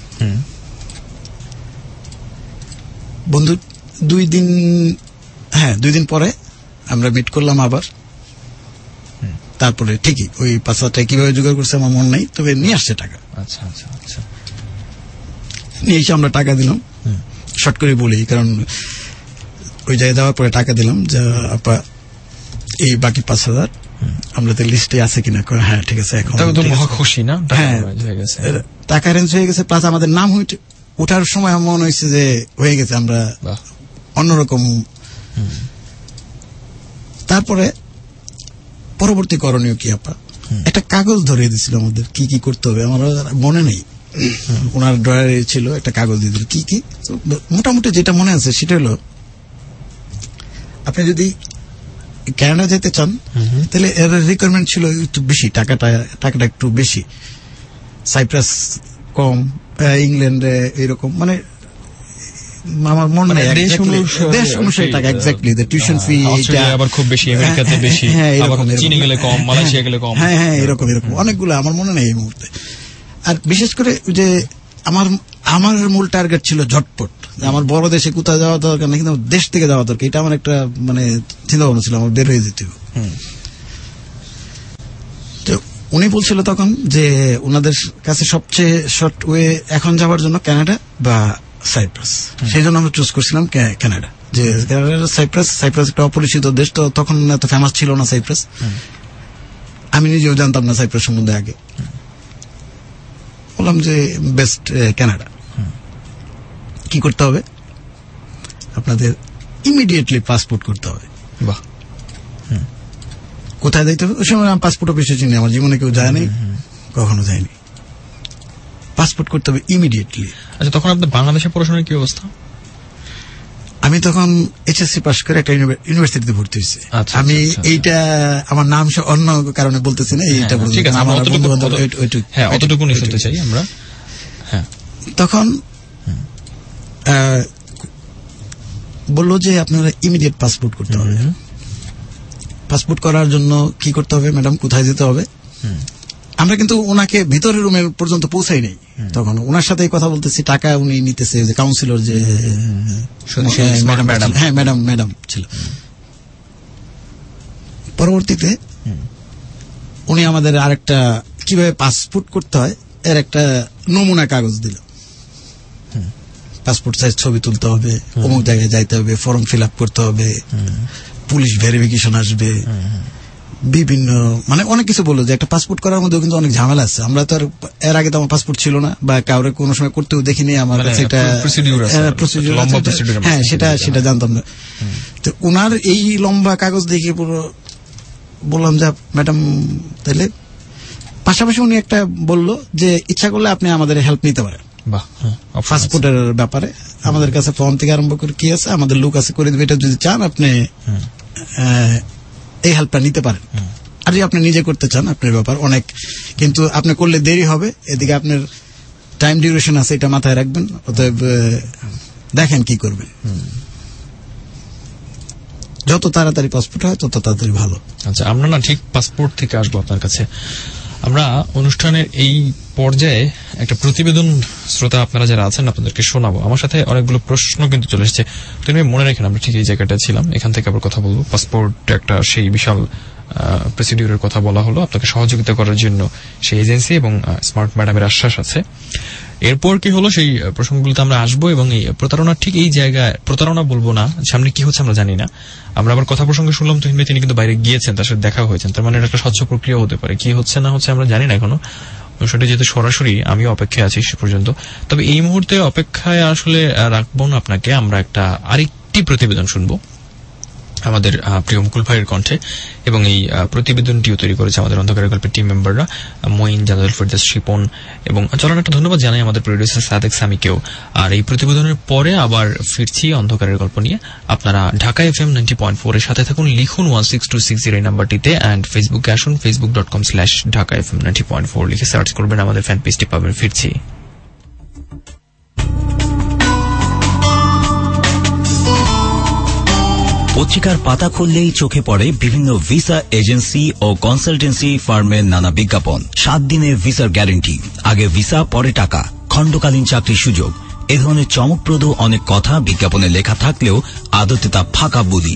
বন্ধু 2 দিন পরে আমরা মিট করলাম আবার। তারপরে ঠিকই ওই 5,000 টাকা কিভাবে জোগাড় করছে আমার মনে নাই, তবে নিয়ে আসছে টাকা। আচ্ছা আচ্ছা আচ্ছা, নিয়ে এসে আমরা টাকা দিলাম, শর্ট করে বলি, কারণ ওই জায়গায় যাওয়ার পরে টাকা দিলাম যে আপা এই বাকি 5,000 আমাদের লিস্টে আছে কিনা। হ্যাঁ ঠিক আছে, এখন তো মহা খুশি না? হ্যাঁ টাকা অ্যারেঞ্জ হয়ে গেছে, প্লাস আমাদের নাম ওঠার সময় মনে হয়েছে যে হয়ে গেছে, আমরা অন্যরকম। তারপরে পরবর্তী করণীয় কি আপা, একটা কাগজ ধরিয়ে দিছিল আমাদের কি কি করতে হবে, আমার মনে নেই, ওনার ড্রয়ারে ছিল একটা কাগজ দিয়ে দিল কি কি। মোটামুটি যেটা মনে আছে সেটা হলো, আপনি যদি কানাডা যেতে চান তাহলে এর রিকোয়ারমেন্ট ছিল একটু বেশি, টাকাটা একটু বেশি, সাইপ্রাস কম, ইংল্যান্ডে এরকম, মানে আমার মনে নেই দেশ অনুসারে টাকা এক্স্যাক্টলি, টিউশন ফি আবার খুব বেশি, আমেরিকাতে বেশি, আবার চীনে গেলে কম, মালয়েশিয়া গেলে কম, হ্যাঁ হ্যাঁ এরকম অনেকগুলো আমার মনে নেই এই মুহূর্তে। আর বিশেষ করে যে আমার মূল টার্গেট ছিল ঝটপট, আমার বড় দেশে কোথাও যাওয়া দরকার নেই, কিন্তু দেশ থেকে যাওয়া দরকার, এটা আমার একটা মানে চিন্তা ভাবনা ছিল, আমার বের হয়ে যেতে হবে। তো উনি বলছিল তখন যে ওনাদের কাছে সবচেয়ে শর্ট ওয়ে এখন যাওয়ার জন্য কানাডা বা সাইপ্রাস, সেই জন্য আমরা চুজ করছিলাম কানাডা। যে সাইপ্রাস একটা অপরিচিত দেশ, তো তখন এত ফেমাস ছিল না সাইপ্রাস, আমি নিজেও জানতাম না সাইপ্রাস সম্বন্ধে আগে। বললাম যে বেস্ট কানাডা। কি করতে হবে, আপনাদের ইমিডিয়েটলি পাসপোর্ট করতে হবে। বাহ, কোথায় যাইতে হবে? ওই সময় আমি পাসপোর্ট অফিসে চিনি, আমার জীবনে কেউ যায়নি, কখনো যায়নি। পাসপোর্ট করতে হবে ইমিডিয়েটলি। আচ্ছা, তখন আপনার বাংলাদেশে পড়াশোনার কি অবস্থা? আমি তখন এইচএসসি পাস করে একটা ইউনিভার্সিটিতে ভর্তি হয়েছি। আমি এইটা আমার নাম অন্য কারণে বলতেছি না, এইটা অতটুকু শুনতে চাই আমরা। তখন বললো যে আপনারা ইমিডিয়েট পাসপোর্ট করতে হবে। পাসপোর্ট করার জন্য কি করতে হবে ম্যাডাম, কোথায় যেতে হবে? আমরা কিন্তু ওনাকে ভিতরের রুমে পর্যন্ত পৌঁছাই নাই, তখন ওনার সাথে কথা বলতেছি, টাকা উনি নিতেছে, যে কাউন্সিলর যে হ্যাঁ ম্যাডাম ছিল। পরবর্তীতে উনি আমাদের আরেকটা কিভাবে পাসপোর্ট করতে হয় এর একটা নমুনা কাগজ দিল। পাসপোর্ট সাইজ ছবি তুলতে হবে, অমুক জায়গায় যাইতে হবে, ফর্ম ফিল আপ করতে হবে, পুলিশ ভেরিফিকেশন আসবে, বিভিন্ন মানে অনেক কিছু বললো। যে একটা পাসপোর্ট করার মধ্যে কিন্তু অনেক ঝামেলা আছে। আমরা তো এর আগে তো আমার পাসপোর্ট ছিল না, বা কাউরে কোনো সময় করতেও দেখিনি, আমার কাছে একটা প্রসিডিউর, হ্যাঁ সেটা জানতাম না। তো ওনার এই লম্বা কাগজ দেখে পুরো বললাম যে ম্যাডাম তাহলে। পাশাপাশি উনি একটা বললো যে ইচ্ছা করলে আপনি আমাদের হেল্প নিতে পারেন পাসপোর্টের ব্যাপারে, আমাদের কাছে ফর্ম থেকে আরম্ভ করে কি আছে, আমাদের লোক আছে করে দেবে, এটা যদি চান আপনি এই হেল্পটা নিতে পারেন। আর যদি আপনি নিজে করতে চান আপনার ব্যাপার অনেক, কিন্তু আপনি করলে দেরি হবে, এদিকে আপনার টাইম ডিউরেশন আছে, এটা মাথায় রাখবেন। অতএব দেখেন কি করবেন, যত তাড়াতাড়ি পাসপোর্ট হয় তত তাড়াতাড়ি ভালো। আচ্ছা, আমরা না ঠিক পাসপোর্ট থেকে আসবো আপনার কাছে। আমরা অনুষ্ঠানের এই পর্যায়ে একটা প্রতিবেদন শ্রোতা আপনারা যারা আছেন আপনাদেরকে শোনাবো। আমার সাথে অনেকগুলো প্রশ্ন কিন্তু চলে এসেছে, তুমি মনে রাখেন আমরা ঠিক এই জায়গাটা ছিলাম, এখান থেকে আবার কথা বলবো। পাসপোর্ট একটা সেই বিশাল প্রসিডিউরের কথা বলা হলো, আপনাকে সহযোগিতা করার জন্য সেই এজেন্সি এবং স্মার্ট ম্যাডামের আশ্বাস আছে। এরপর কি হলো সেই প্রসঙ্গগুলোতে আমরা আসবো, এবং এই প্রতারণা ঠিক এই জায়গায়, প্রতারণা বলবো না, সামনে কি হচ্ছে আমরা জানি না। আমরা আবার কথা প্রসঙ্গে শুনলাম তুহিন ভাই তিনি কিন্তু বাইরে গিয়েছেন, তার সাথে দেখা হয়েছেন, তার মানে এটা একটা স্বচ্ছ প্রক্রিয়া হতে পারে। কি হচ্ছে না হচ্ছে আমরা জানি না এখনো, সেটা যেহেতু সরাসরি আমিও অপেক্ষায় আছি সে পর্যন্ত। তবে এই মুহূর্তে অপেক্ষায় আসলে রাখবো না আপনাকে, আমরা একটা আরেকটি প্রতিবেদন শুনবো আমাদের প্রিয় মুকুল ভাইয়ের কণ্ঠে, এবং এই প্রতিবেদনটিও তৈরি করেছে আমাদের অন্ধকারের গল্পের টিম মেম্বাররা মঈন, জালাল, ফেরদৌস, শিপন, এবং চলুন একটা ধন্যবাদ জানাই আমাদের প্রোডিউসার সাদেক সামিকেও। আর এই প্রতিবেদনের পরে আবার ফিরছি অন্ধকারের গল্প নিয়ে। আপনারা ঢাকা FM 90.4 এর সাথে থাকুন, লিখুন 16260 এই নাম্বারটিতে, অ্যান্ড ফেসবুকে আসুন, facebook.com/ঢাকা FM 90.4 লিখে সার্চ করবেন, আমাদের ফ্যান পেজটি পাবেন। ফিরছি। পত্রিকার পাতা খুললেই চোখে পড়ে বিভিন্ন ভিসা এজেন্সি ও কনসালটেন্সি ফার্মের নানা বিজ্ঞাপন। 7 দিনের ভিসার গ্যারান্টি, আগে ভিসা পরে টাকা, খণ্ডকালীন চাকরির সুযোগ, এ ধরনের চমকপ্রদ অনেক কথা বিজ্ঞাপনে লেখা থাকলেও আদতে তা ফাঁকা বুলি।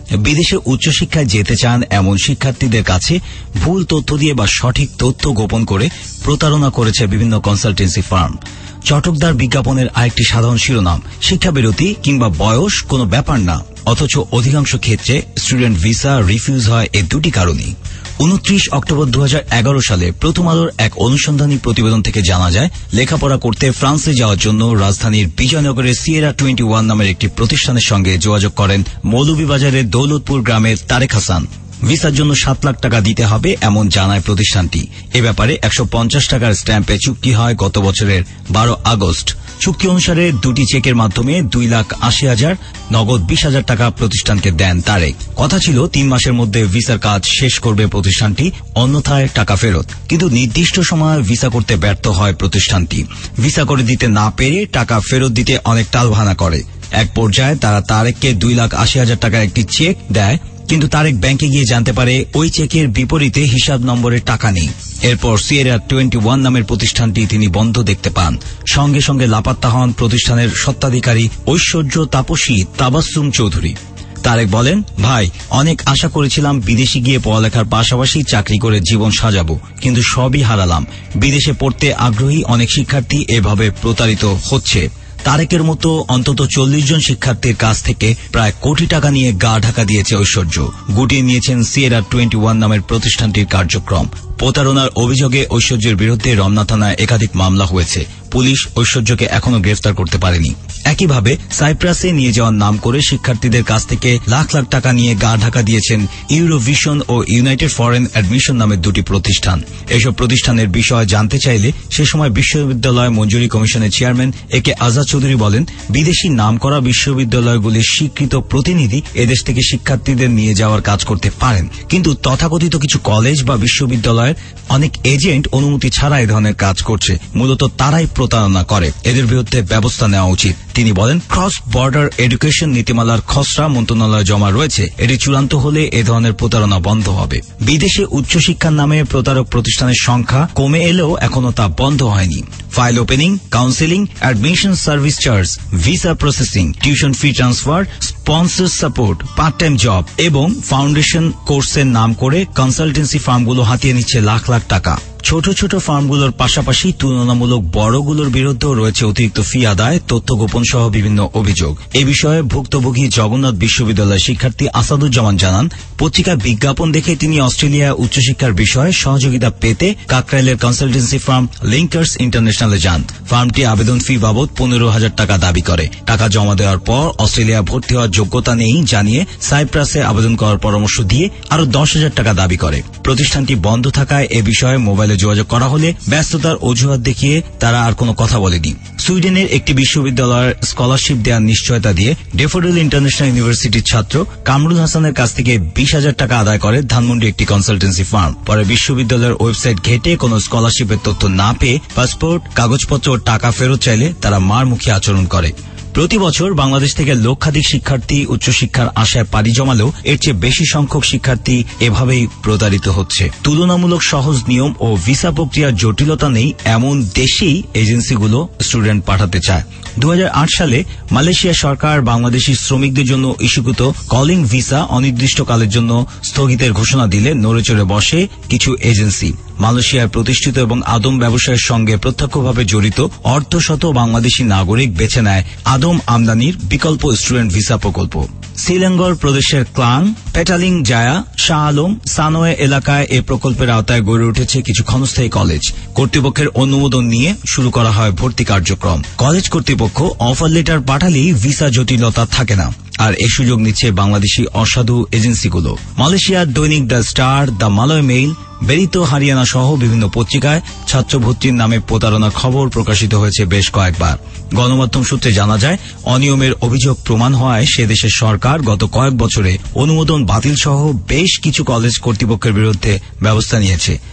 বিদেশে উচ্চশিক্ষায় যেতে চান এমন শিক্ষার্থীদের কাছে ভুল তথ্য দিয়ে বা সঠিক তথ্য গোপন করে প্রতারণা করেছে বিভিন্ন কনসালটেন্সি ফার্ম। চটকদার বিজ্ঞাপনের আরেকটি সাধারণ শিরোনাম, শিক্ষাবিরতি কিংবা বয়স কোনো ব্যাপার না, অথচ অধিকাংশ ক্ষেত্রে স্টুডেন্ট ভিসা রিফিউজ হয় এই দুটি কারণেই। 29 অক্টোবর 2011 সালে প্রথম আলোর এক অনুসন্ধানী প্রতিবেদন থেকে জানা যায়, লেখাপড়া করতে ফ্রান্সে যাওয়ার জন্য রাজধানীর বিজয়নগরের সিয়েরা 21 নামের একটি প্রতিষ্ঠানের সঙ্গে যোগাযোগ করেন মৌলভীবাজারের দৌলতপুর গ্রামের তারেক হাসান। ভিসার জন্য 7 লাখ টাকা দিতে হবে এমন জানায় প্রতিষ্ঠানটি। এ ব্যাপারে 150 টাকার স্ট্যাম্পে চুক্তি হয় গত বছরের 12 আগস্ট। চুক্তি অনুসারে দুটি চেকের মাধ্যমে 2,80,000, নগদ 20,000 টাকা প্রতিষ্ঠানকে দেন তারেক। কথা ছিল 3 মাসের মধ্যে ভিসার কাজ শেষ করবে প্রতিষ্ঠানটি, অন্যথায় টাকা ফেরত। কিন্তু নির্দিষ্ট সময়ে ভিসা করতে ব্যর্থ হয় প্রতিষ্ঠানটি। ভিসা করে দিতে না পেরে টাকা ফেরত দিতে অনেক টালবাহানা করে। এক পর্যায়ে তারা তারেককে 2,80,000 টাকার একটি চেক দেয়, কিন্তু তারেক ব্যাংকে গিয়ে জানতে পারে ওই চেকের বিপরীতে হিসাব নম্বরের টাকা নেই। এরপর সিয়েরা 21 নামের প্রতিষ্ঠানটি তিনি বন্ধ দেখতে পান। সঙ্গে সঙ্গে লাপাত্তা হন প্রতিষ্ঠানের স্বত্বাধিকারী ঐশ্বর্য তাপসী তাবাসসুম চৌধুরী। তারেক বলেন, ভাই, অনেক আশা করেছিলাম বিদেশে গিয়ে পড়ালেখার পাশাপাশি চাকরি করে জীবন সাজাবো, কিন্তু সবই হারালাম। বিদেশে পড়তে আগ্রহী অনেক শিক্ষার্থী এভাবে প্রতারিত হচ্ছে। তারেকের মতো অন্তত 40 জন শিক্ষার্থীর কাছ থেকে প্রায় কোটি টাকা নিয়ে গা ঢাকা দিয়েছে ঐশ্বর্য। গুটিয়ে নিয়েছেন সিয়েরা 21 নামের প্রতিষ্ঠানটির কার্যক্রম। প্রতারণার অভিযোগে ঐশ্বর্যের বিরুদ্ধে রমনা থানায় একাধিক মামলা হয়েছে। পুলিশ ঐশ্বর্যকে এখনো গ্রেফতার করতে পারেনি। একইভাবে সাইপ্রাসে নিয়ে যাওয়ার নাম করে শিক্ষার্থীদের কাছ থেকে লাখ লাখ টাকা নিয়ে গা ঢাকা দিয়েছেন ইউরোভিশন ও ইউনাইটেড ফরেন অ্যাডমিশন নামের দুটি প্রতিষ্ঠান। এসব প্রতিষ্ঠানের বিষয়ে জানতে চাইলে সে সময় বিশ্ববিদ্যালয় মঞ্জুরি কমিশনের চেয়ারম্যান একে আজাদ চৌধুরী বলেন, বিদেশি নামকরা বিশ্ববিদ্যালয়গুলির স্বীকৃত প্রতিনিধি এদেশ থেকে শিক্ষার্থীদের নিয়ে যাওয়ার কাজ করতে পারেন, কিন্তু তথাকথিত কিছু কলেজ বা বিশ্ববিদ্যালয়ের অনেক এজেন্ট অনুমতি ছাড়া এ ধরনের কাজ করছে। মূলত তারাই প্রতারণা করে, এদের বিরুদ্ধে ব্যবস্থা নেওয়া উচিত। তিনি বলেন, ক্রস বর্ডার এডুকেশন নীতিমালার খসড়া মন্ত্রণালয়ে জমা রয়েছে, এটি চূড়ান্ত হলে এ ধরনের প্রতারণা বন্ধ হবে। বিদেশে উচ্চশিক্ষার নামে প্রতারক প্রতিষ্ঠানের সংখ্যা কমে এলেও এখনো তা বন্ধ হয়নি। File opening, counselling, admission service charge, visa processing, tuition fee transfer, sponsor support, part time job এবং ফাউন্ডেশন কোর্সের নাম করে কনসালটেন্সি ফার্মগুলো হাতিয়ে নিচ্ছে লাখ লাখ টাকা। ছোট ছোট ফার্মগুলোর পাশাপাশি তুলনামূলক বড়গুলোর বিরুদ্ধেও রয়েছে অতিরিক্ত ফি আদায়, তথ্য গোপন সহ বিভিন্ন অভিযোগ। এ বিষয়ে ভুক্তভোগী জগন্নাথ বিশ্ববিদ্যালয়ের শিক্ষার্থী আসাদুজ্জামান জানান, পত্রিকার বিজ্ঞাপন দেখে তিনি অস্ট্রেলিয়া উচ্চশিক্ষার বিষয়ে সহযোগিতা পেতে কাকরাইলের কনসালটেন্সি ফার্ম লিঙ্কার্স ইন্টারন্যাশনালে যান। ফার্মটি আবেদন ফি বাবদ 15,000 টাকা দাবি করে। টাকা জমা দেওয়ার পর অস্ট্রেলিয়া ভর্তি হওয়ার যোগ্যতা নেই জানিয়ে সাইপ্রাসে আবেদন করার পরামর্শ দিয়ে আরো 10,000 টাকা দাবি করে। প্রতিষ্ঠানটি বন্ধ থাকায় এ বিষয়ে মোবাইলে যোগাযোগ করা হলে ব্যস্ততার অজুহাত দেখিয়ে তারা আর কোনো কথা বলেনি। সুইডেনের একটি বিশ্ববিদ্যালয়ের স্কলারশিপ দেওয়ার নিশ্চয়তা দিয়ে ডেফোডিল ইন্টারন্যাশনাল ইউনিভার্সিটির ছাত্র কামরুল হাসানের কাছ থেকে 20,000 টাকা আদায় করে ধানমন্ডি একটি কনসালটেন্সি ফার্ম। পরে বিশ্ববিদ্যালয়ের ওয়েবসাইট ঘেটে কোনো স্কলারশিপের তথ্য না পেয়ে পাসপোর্ট, কাগজপত্র ও টাকা ফেরত চাইলে তারা মারমুখী আচরণ করে। প্রতি বছর বাংলাদেশ থেকে লক্ষাধিক শিক্ষার্থী উচ্চশিক্ষার আশায় পাড়ি জমালেও এর চেয়ে বেশি সংখ্যক শিক্ষার্থী এভাবেই প্রতারিত হচ্ছে। তুলনামূলক সহজ নিয়ম ও ভিসা প্রক্রিয়ার জটিলতা নেই এমন দেশেই এজেন্সিগুলো স্টুডেন্ট পাঠাতে চায়। 2008 সালে মালয়েশিয়া সরকার বাংলাদেশি শ্রমিকদের জন্য ইস্যুকৃত কলিং ভিসা অনির্দিষ্টকালের জন্য স্থগিতের ঘোষণা দিলে নড়েচড়ে বসে কিছু এজেন্সি। মালয়েশিয়ার প্রতিষ্ঠিত এবং আদম ব্যবসায়ের সঙ্গে প্রত্যক্ষভাবে জড়িত অর্ধশত বাংলাদেশি নাগরিক বেছে নেয় আদম আমদানির বিকল্প স্টুডেন্ট ভিসা প্রকল্প। সিলেঙ্গর প্রদেশের Klang, Petaling, Jaya, Shah Alam, Sunway এলাকায় এ প্রকল্পের আওতায় গড়ে উঠেছে কিছু ক্ষণস্থায়ী কলেজ। কর্তৃপক্ষের অনুমোদন নিয়ে শুরু করা হয় ভর্তি কার্যক্রম। কলেজ কর্তৃপক্ষ অফার লেটার পাঠালেই ভিসা জটিলতা থাকে না, আর এই সুযোগ নিচ্ছে বাংলাদেশি অসাধু এজেন্সিগুলো। মালয়েশিয়ার দৈনিক the Star, the Malay Mail, Berita Harian সহ বিভিন্ন পত্রিকায় ছাত্র ভর্তির নামে প্রতারণার খবর প্রকাশিত হয়েছে বেশ কয়েকবার। গণমাধ্যম সূত্রে জানা যায়, অনিয়মের অভিযোগ প্রমাণ হওয়ায় সে দেশের সরকার গত কয়েক বছরে অনুমোদন বাতিল সহ বেশ কিছু কলেজ কর্তৃপক্ষের বিরুদ্ধে ব্যবস্থা নিয়েছে।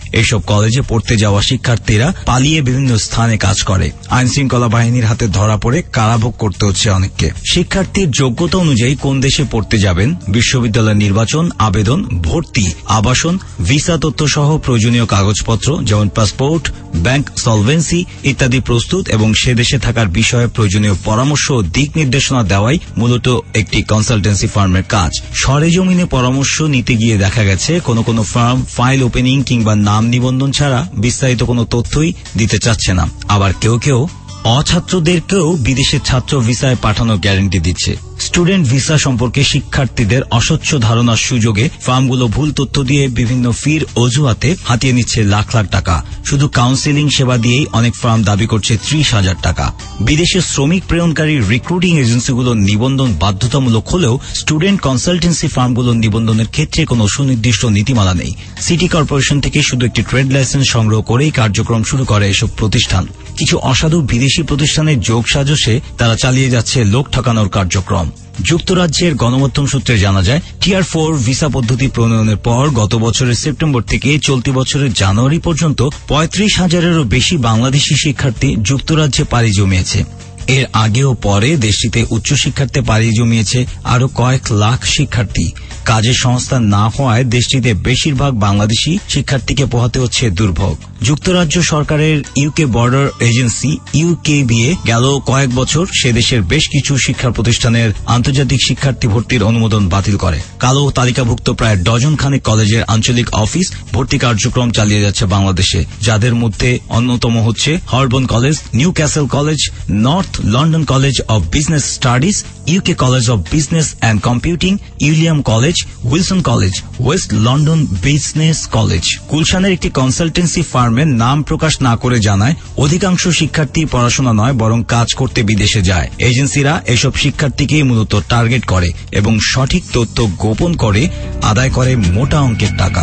এইসব কলেজে পড়তে যাওয়া শিক্ষার্থীরা পালিয়ে বিভিন্ন স্থানে কাজ করে। আইন শৃঙ্খলা বাহিনীর হাতে ধরা পড়ে কারাভোগ করতে হচ্ছে অনেককে। শিক্ষার্থীর যোগ্যতা অনুযায়ী কোন দেশে পড়তে যাবেন, বিশ্ববিদ্যালয় নির্বাচন, আবেদন, ভর্তি, আবাসন, ভিসা তথ্য সহ প্রয়োজনীয় কাগজপত্র যেমন পাসপোর্ট, ব্যাংক সলভেন্সি ইত্যাদি প্রস্তুত এবং সে দেশে থাকার বিষয়ে প্রয়োজনীয় পরামর্শ ও দিক নির্দেশনা দেওয়াই মূলত একটি কনসালটেন্সি ফার্মের কাজ। সরেজমিনে পরামর্শ নিতে গিয়ে দেখা গেছে কোনো ফার্ম ফাইল ওপেনিং কিংবা নাম নিবন্ধন ছাড়া বিস্তারিত কোনো তথ্যই দিতে চাচ্ছে না। আবার কেউ অছাত্রদেরকেও বিদেশের ছাত্র ভিসায় পাঠানোর গ্যারান্টি দিচ্ছে। স্টুডেন্ট ভিসা সম্পর্কে শিক্ষার্থীদের অস্বচ্ছ ধারণার সুযোগে ফার্মগুলো ভুল তথ্য দিয়ে বিভিন্ন ফির অজুহাতে হাতিয়ে নিচ্ছে লাখ লাখ টাকা। শুধু কাউন্সেলিং সেবা দিয়েই অনেক ফার্ম দাবি করছে 30,000 টাকা। বিদেশে শ্রমিক প্রেরণকারী রিক্রুটিং এজেন্সিগুলোর নিবন্ধন বাধ্যতামূলক হলেও স্টুডেন্ট কনসালটেন্সি ফার্মগুলোর নিবন্ধনের ক্ষেত্রে কোনো সুনির্দিষ্ট নীতিমালা নেই। সিটি কর্পোরেশন থেকে শুধু একটি ট্রেড লাইসেন্স সংগ্রহ করেই কার্যক্রম শুরু করে এসব প্রতিষ্ঠান। কিছু অসাধু বিদেশি প্রতিষ্ঠানের যোগসাজশে তারা চালিয়ে যাচ্ছে লোক ঠকানোর কার্যক্রম। যুক্তরাজ্যের গণমাধ্যম সূত্রে জানা যায়, টিয়ার 4 ভিসা পদ্ধতি প্রণয়নের পর গত বছরের সেপ্টেম্বর থেকে চলতি বছরের জানুয়ারি পর্যন্ত 35,000-এরও বেশি বাংলাদেশি শিক্ষার্থী যুক্তরাজ্যে পাড়ি জমিয়েছে। এর আগে ও পরে দেশটিতে উচ্চশিক্ষার্থে পাড়ি জমিয়েছে আরো কয়েক লাখ শিক্ষার্থী। কাজের সংস্থান না হওয়ায় দেশটিতে বেশিরভাগ বাংলাদেশি শিক্ষার্থীকে পোহাতে হচ্ছে দুর্ভোগ। যুক্তরাজ্য সরকারের ইউকে বর্ডার এজেন্সি ইউকেবিএ গেল কয়েক বছর সে দেশের বেশ কিছু শিক্ষা প্রতিষ্ঠানের আন্তর্জাতিক শিক্ষার্থী ভর্তির অনুমোদন বাতিল করে। কালো তালিকাভুক্ত প্রায় ডজন খানেক কলেজের আঞ্চলিক অফিস ভর্তি কার্যক্রম চালিয়ে যাচ্ছে বাংলাদেশে, যাদের মধ্যে অন্যতম হচ্ছে Holborn college, Newcastle college, North London college of business studies, UK college of business and computing, William college, Wilson college, West London business college. গুলশানের একটি কনসালটেন্সি ফার্মের নাম প্রকাশ না করে জানায়, অধিকাংশ শিক্ষার্থী পড়াশোনা নয় বরং কাজ করতে বিদেশে যায়। এজেন্সিরা এসব শিক্ষার্থীকেই মূলত টার্গেট করে এবং সঠিক তথ্য গোপন করে আদায় করে মোটা অঙ্কের টাকা।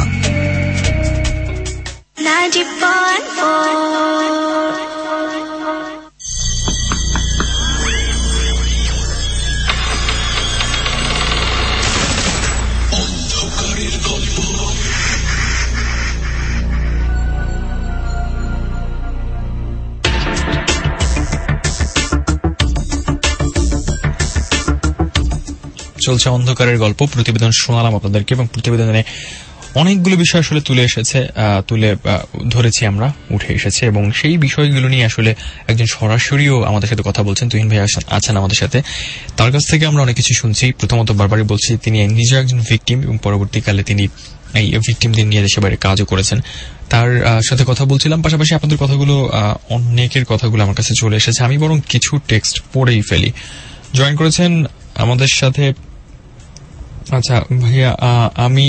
চলছে অন্ধকারের গল্প। প্রতিবেদন শোনালাম আপনাদেরকে এবং প্রতিবেদনে অনেকগুলো বিষয় আসলে তুলে ধরেছি আমরা, উঠে এসেছে এবং সেই বিষয়গুলো নিয়ে আসলে একজন সরাসরিও আমাদের সাথে কথা বলছেন। তুহিন ভাই আছেন আমাদের সাথে, তার কাছ থেকে আমরা অনেক কিছু শুনছি। প্রথমত বারবারই বলছি, তিনি নিজে একজন ভিকটিম এবং পরবর্তীকালে তিনি এই ভিকটিমদের নিয়ে দেশে বাইরে কাজও করেছেন। তার সাথে কথা বলছিলাম, পাশাপাশি আপনাদের কথাগুলো, অনেকের কথাগুলো আমার কাছে চলে এসেছে। আমি বরং কিছু টেক্সট পড়েই ফেলি। জয়েন করেছেন আমাদের সাথে, আচ্ছা ভাইয়া, আমি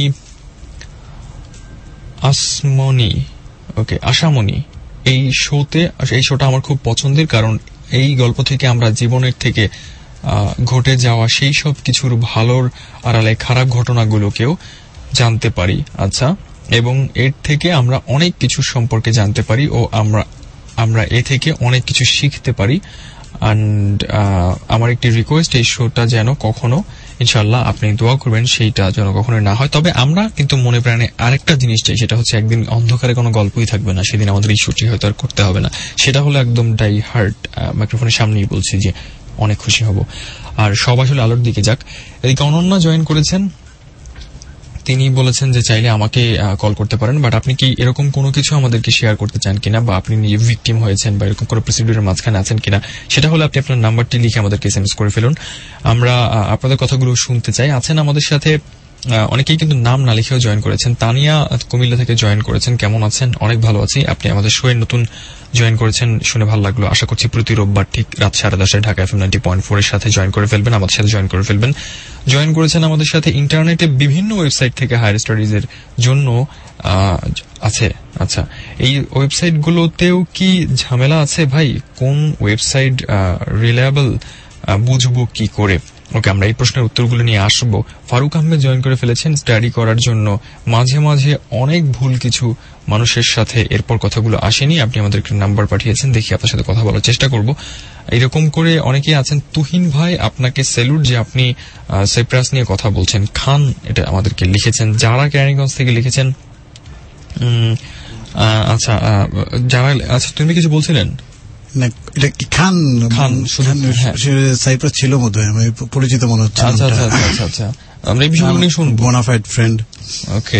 আশামণি। এই শোটা আমার খুব পছন্দের, কারণ এই গল্প থেকে আমরা জীবনের থেকে ঘটে যাওয়া সেই সব কিছুর ভালোর আড়ালে খারাপ ঘটনাগুলোকেও জানতে পারি। আচ্ছা, এবং এর থেকে আমরা অনেক কিছু সম্পর্কে জানতে পারি ও আমরা এ থেকে অনেক কিছু শিখতে পারি। অ্যান্ড আমার একটি রিকোয়েস্ট, এই শোটা যেন কখনো, ইনশাআল্লাহ আপনি দোয়া করবেন, সেইটা যেন কখনো না হয়। তবে আমরা কিন্তু মনে প্রাণে আরেকটা জিনিস চাই, সেটা হচ্ছে একদিন অন্ধকারে কোনো গল্পই থাকবে না, সেদিন আমাদের এই শোটি হয়তো আর করতে হবে না। সেটা হলো একদম ডাই হার্ট, মাইক্রোফোনের সামনেই বলছি যে অনেক খুশি হব। আর সব আসলে আলোর দিকে যাক। এদিকে অনন্যা জয়েন করেছেন, তিনি বলেছেন যে চাইলে আমাকে কল করতে পারেন, বাট আপনি কি এরকম কোনো কিছু আমাদেরকে শেয়ার করতে চান কিনা, বা আপনি নিজে ভিকটিম হয়েছেন বা এরকম কোনো প্রসিডিউরের মাঝখানে আছেন কিনা, সেটা হলে আপনি আপনার নাম্বারটি লিখে আমাদেরকে এসএমএস করে ফেলুন। আমরা আপনাদের কথাগুলো শুনতে চাই। আছেন আমাদের সাথে অনেকেই কিন্তু নাম না লিখেও জয়েন করেছেন। তানিয়া কুমিল্লা থেকে জয়েন করেছেন। কেমন আছেন? অনেক ভালো আছি। আপনি আমাদের শোয়ে নতুন জয়েন করেছেন, শুনে ভালো লাগলো। আশা করছি প্রতি রোববার ঠিক রাত 10:30 ঢাকা FM 90.4 এর সাথে জয়েন করে ফেলবেন, আমাদের সাথে জয়েন করে ফেলবেন। জয়েন করেছেন আমাদের সাথে ইন্টারনেটে বিভিন্ন ওয়েবসাইট থেকে হায়ার স্টাডিজ এর জন্য আছে। আচ্ছা, এই ওয়েবসাইট গুলোতেও কি ঝামেলা আছে ভাই? কোন ওয়েবসাইট রিলায়েবল বুঝবো কি করে? ওকে, আমরা এই প্রশ্নের উত্তরগুলো নিয়ে আসবো। ফারুক আহমেদ জয়েন করে ফেলেছেন স্টাডি করার জন্য। মাঝে মাঝে অনেক ভুল কিছু মানুষের সাথে এরপর কথাগুলো আসেনি। আপনি আমাদের একটা নাম্বার পাঠিয়েছেন, দেখি আপনার সাথে কথা বলার চেষ্টা করব। এরকম করে অনেকেই আছেন। তুহিন ভাই, আপনাকে স্যালুট যে আপনি সাইপ্রাস নিয়ে কথা বলছেন। খান এটা আমাদেরকে লিখেছেন। যারা ক্যারিগঞ্জ থেকে লিখেছেন, আচ্ছা, যারা আচ্ছা তুমি কিছু বলছিলেন? না, এটা কি খান সাইপ্রাস ছিল মতো আমি পরিচিত মনে হচ্ছে। আচ্ছা আচ্ছা আচ্ছা আচ্ছা, আমরা এই বিষয়গুলো নিয়ে শুনবো। Bona fide friend. ওকে,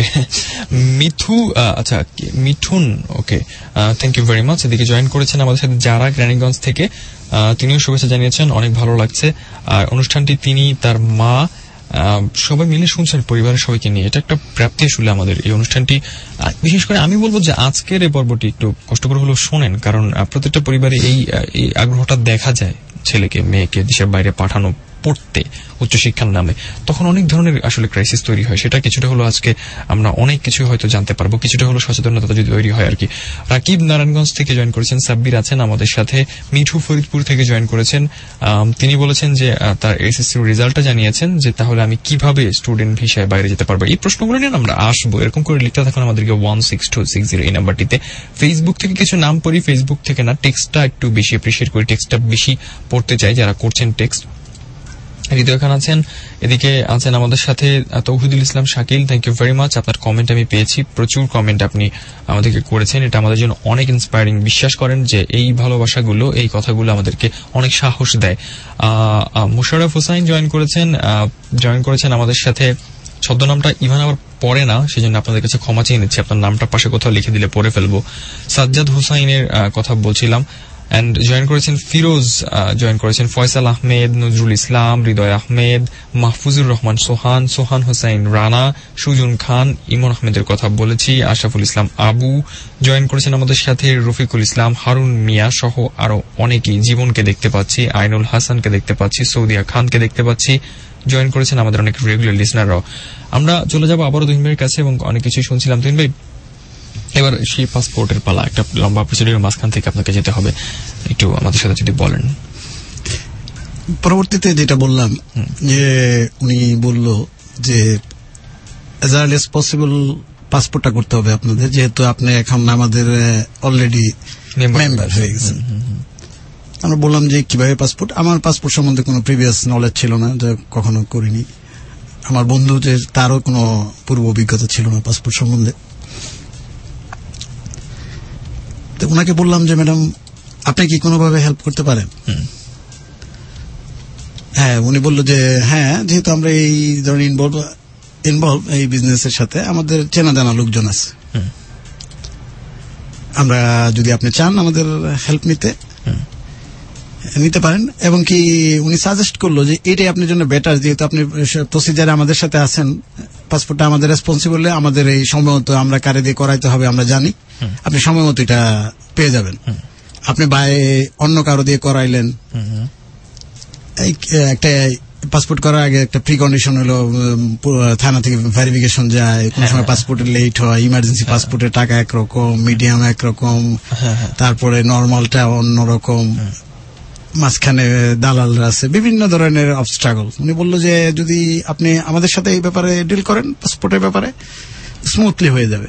আচ্ছা Mithun, okay, thank you very much. এদিকে জয়েন করেছেন আমাদের সাথে যারা গ্রানীগঞ্জ থেকে, তিনিও শুভেচ্ছা জানিয়েছেন, অনেক ভালো লাগছে। আর অনুষ্ঠানটি তিনি তার মা সবাই মিলে শুনছেন পরিবারের সবাইকে নিয়ে। এটা একটা প্রাপ্তি আসলে আমাদের এই অনুষ্ঠানটি। বিশেষ করে আমি বলবো যে আজকের এই পর্বটি একটু কষ্ট করে হলেও শোনেন, কারণ প্রত্যেকটা পরিবারে এই আগ্রহটা দেখা যায়, ছেলেকে মেয়েকে দেশের বাইরে পাঠানো পড়তে উচ্চশিক্ষার নামে, তখন অনেক ধরনের আসলে ক্রাইসিস তৈরি হয়। সেটা কিছুটা হলো আজকে আমরা অনেক কিছু হয়তো জানতে পারবো, কিছুটা হলো সচেতনতা যদি তৈরি হয় আর কি। রাকিব নারায়ণগঞ্জ থেকে জয়েন করেছেন, সাব্বির আছেন আমাদের সাথে, মিঠু ফরিদপুর থেকে জয়েন করেছেন। তিনি বলেছেন যে তার এসএসসির রেজাল্টটা জানিয়েছেন যে তাহলে আমি কিভাবে স্টুডেন্ট ভিসায় বাইরে যেতে পারবো। এই প্রশ্নগুলো নিয়ে আমরা আসবো, এরকম করে লিখতে থাকুন আমাদেরকে 16260 এই নাম্বারটিতে। ফেসবুক থেকে কিছু নাম পড়ি, ফেসবুক থেকে না, টেক্সটটা একটু বেশি অ্যাপ্রিশিয়েট করি, টেক্সটটা বেশি পড়তে চাই যারা করছেন টেক্সট। হৃদয় খান আছেন, এদিকে আছেন আমাদের সাথে Touhidul Islam Shakil, thank you very much. আপনার কমেন্ট আমি পেয়েছি, প্রচুর কমেন্ট আপনি আমাদেরকে করেছেন, এটা আমাদের জন্য অনেক ইন্সপায়ারিং। বিশ্বাস করেন যে এই ভালোবাসাগুলো, এই কথাগুলো আমাদেরকে অনেক সাহস দেয়। মুশাররফ হোসাইন জয়েন করেছেন আমাদের সাথে। ছদ্মনামটা ইভান আবার পড়ে না, সেজন্য আপনাদের কাছে ক্ষমা চেয়ে নিচ্ছি, আপনার নামটা পাশে কোথাও লিখে দিলে পড়ে ফেলবো। সাজ্জাদ হোসাইনের কথা বলছিলাম। এন্ড জয়েন করেছেন ফিরোজ, জয়েন করেছেন ফয়সাল আহমেদ, নজরুল ইসলাম, হৃদয় আহমেদ, মাহফুজুর রহমান সোহান হোসাইন রানা, সুজন খান, ইমন আহমেদের কথা বলেছি, আশরাফুল ইসলাম আবু জয়েন করেছেন আমাদের সাথে, রফিকুল ইসলাম, হারুন মিয়া সহ আরো অনেকেই। জীবনকে দেখতে পাচ্ছি, আইনুল হাসানকে দেখতে পাচ্ছি, সৌদিয়া খানকে দেখতে পাচ্ছি, জয়েন করেছেন আমাদের অনেক রেগুলার লিসনাররাও। আমরা চলে যাবো আবারও তুহিন ভাইয়ের কাছে এবং অনেক কিছু শুনছিলাম। তুহিন ভাই, এবার সেই পাসপোর্টের পালা, একটা লম্বা প্রসিডিউরের মাঝখান থেকে আপনাকে যেতে হবে, একটু আমাদের সাথে যদি বলেন। পরবর্তীতে যেটা বললাম যে উনি বলল যে অ্যাজ আর্লি এজ পসিবল পাসপোর্টটা করতে হবে আপনাদের, যেহেতু আপনি এখন আমাদের অলরেডি মেম্বার হয়ে গেছেন। আমরা বললাম যে কিভাবে পাসপোর্ট। আমার পাসপোর্ট সম্বন্ধে কোনো প্রিভিয়াস নলেজ ছিল না, যে কখনো করিনি। আমার বন্ধু যে তারও কোনো পূর্ব অভিজ্ঞতা ছিল না পাসপোর্ট সম্বন্ধে। তো ওনাকে বললাম যে ম্যাডাম আপনি কি কোনোভাবে হেল্প করতে পারেন? হ্যাঁ, উনি বলল যে হ্যাঁ, যেহেতু আমরা এই ধরনের ইনভলভ এই বিজনেসের সাথে, আমাদের চেনা জানা লোকজন আছে, আমরা যদি আপনি চান আমাদের হেল্প নিতে পারেন। এবং কি উনি সাজেস্ট করলো যে এটাই আপনার জন্য বেটার, যেহেতু আপনি প্রসিজারে আমাদের সাথে আছেন, পাসপোর্টটা আমাদের রেসপন্সিবল, আমাদের এই সময় মতো আমরা কারে দিয়ে করাইতে হবে আমরা জানি, আপনি সময় মতো এটা পেয়ে যাবেন। আপনি অন্য কারো দিয়ে করাইলেন, একটা পাসপোর্ট করার আগে একটা প্রি কন্ডিশন হলো থানা থেকে ভেরিফিকেশন যায়, কোন সময় পাসপোর্টের লেট হয়, ইমার্জেন্সি পাসপোর্টের টাকা একরকম, মিডিয়াম একরকম, তারপরে নর্মালটা অন্যরকম, মাঝখানে দালালরা আছে, বিভিন্ন ধরনের অবস্ট্রাগল। উনি বললো যে যদি আপনি আমাদের সাথে এই ব্যাপারে ডিল করেন, পাসপোর্টের ব্যাপারে স্মুথলি হয়ে যাবে।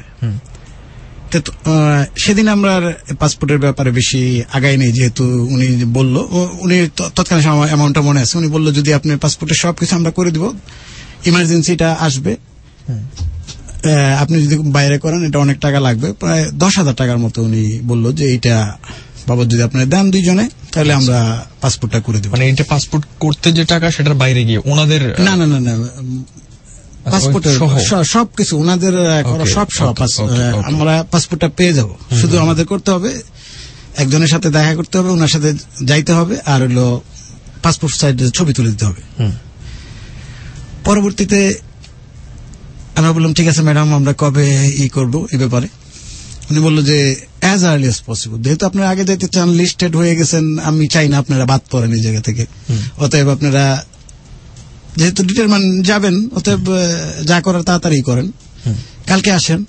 সেদিন আমরা পাসপোর্টের ব্যাপারে বেশি আগাই নেই, যেহেতু উনি বললো, উনি তৎকালীন অ্যামাউন্টটা মনে আছে, উনি বললো যদি আপনি পাসপোর্টের সবকিছু আমরা করে দিব, ইমার্জেন্সিটা আসবে, আপনি যদি বাইরে করেন এটা অনেক টাকা লাগবে, প্রায় 10,000 টাকার মতো। উনি বললো যে এইটা বাবদ যদি আপনারা দেন দুইজনে, তাহলে আমরা পাসপোর্টটা করে দেবো। মানে এটা পাসপোর্ট করতে যে টাকা, সেটার বাইরে গিয়ে ওনাদের না পাসপোর্টের সবকিছু ওনাদের আমরা পাসপোর্টটা পেয়ে যাব, শুধু আমাদের করতে হবে, একজনের সাথে দেখা করতে হবে, ওনার সাথে যাইতে হবে, আর হলো পাসপোর্ট সাইডে ছবি তুলে দিতে হবে। পরবর্তীতে আমরা বললাম ঠিক আছে ম্যাডাম, আমরা কবে করবো এই ব্যাপারে। উনি বললো যে অ্যাজ আর্লি এজ পসিবল, যেহেতু আপনারা আগে যেতে চান, লিস্টেড হয়ে গেছেন, আমি চাই না আপনারা বাদ পড়েন এই জায়গা থেকে, অতএব আপনারা যেহেতু ডিটারমান যাবেন, অতএব যা করার তাড়াতাড়ি করেন, কালকে আসেন।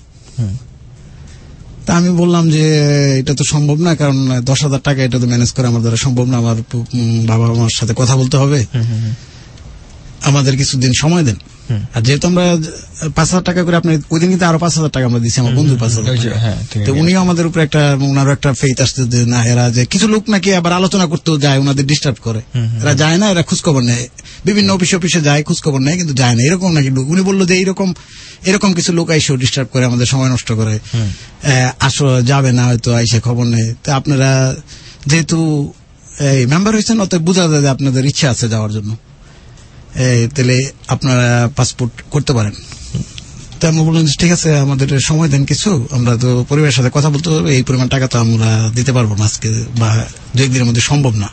তা আমি বললাম যে এটা তো সম্ভব না, কারণ 10,000 টাকা এটা তো ম্যানেজ করা আমার দ্বারা সম্ভব না, আমার বাবা মার সাথে কথা বলতে হবে, আমাদের কিছুদিন সময় দেন। আর যেহেতু আমরা 5,000 টাকা করে, আপনি ওই দিন কিন্তু আরো 5,000 টাকা আমরা দিচ্ছি আমার বন্ধুর 5,000 টাকা। তো উনিও আমাদের উপরে ওনারও একটা ফেইথ আসছে যে না, এরা যে কিছু লোক নাকি আবার আলোচনা করতেও যায়, ওনাদের ডিস্টার্ব করে, এরা যায় না, এরা খোঁজখবর নেয়, বিভিন্ন অফিসে যায়, খোঁজখবর নেয়, কিন্তু যায় না, এরকম নাকি লোক। উনি বললো যে এরকম কিছু লোক আইসেও ডিস্টার্ব করে, আমাদের সময় নষ্ট করে, আসো যাবে না হয়তো, আইসে খবর নেই। তো আপনারা যেহেতু এই মেম্বার হয়েছেন, অতএব বোঝা যায় যে আপনাদের ইচ্ছা আছে যাওয়ার জন্য, তাহলে আপনারা পাসপোর্ট করতে পারেন। তো আমি বললাম ঠিক আছে, আমাদের সময় দেন কিছু, আমরা তো পরিবারের সাথে কথা বলতে পারবো, এই পরিমাণ টাকা তো আমরা দিতে পারবো না আজকে বা 2 দিনের মধ্যে সম্ভব না।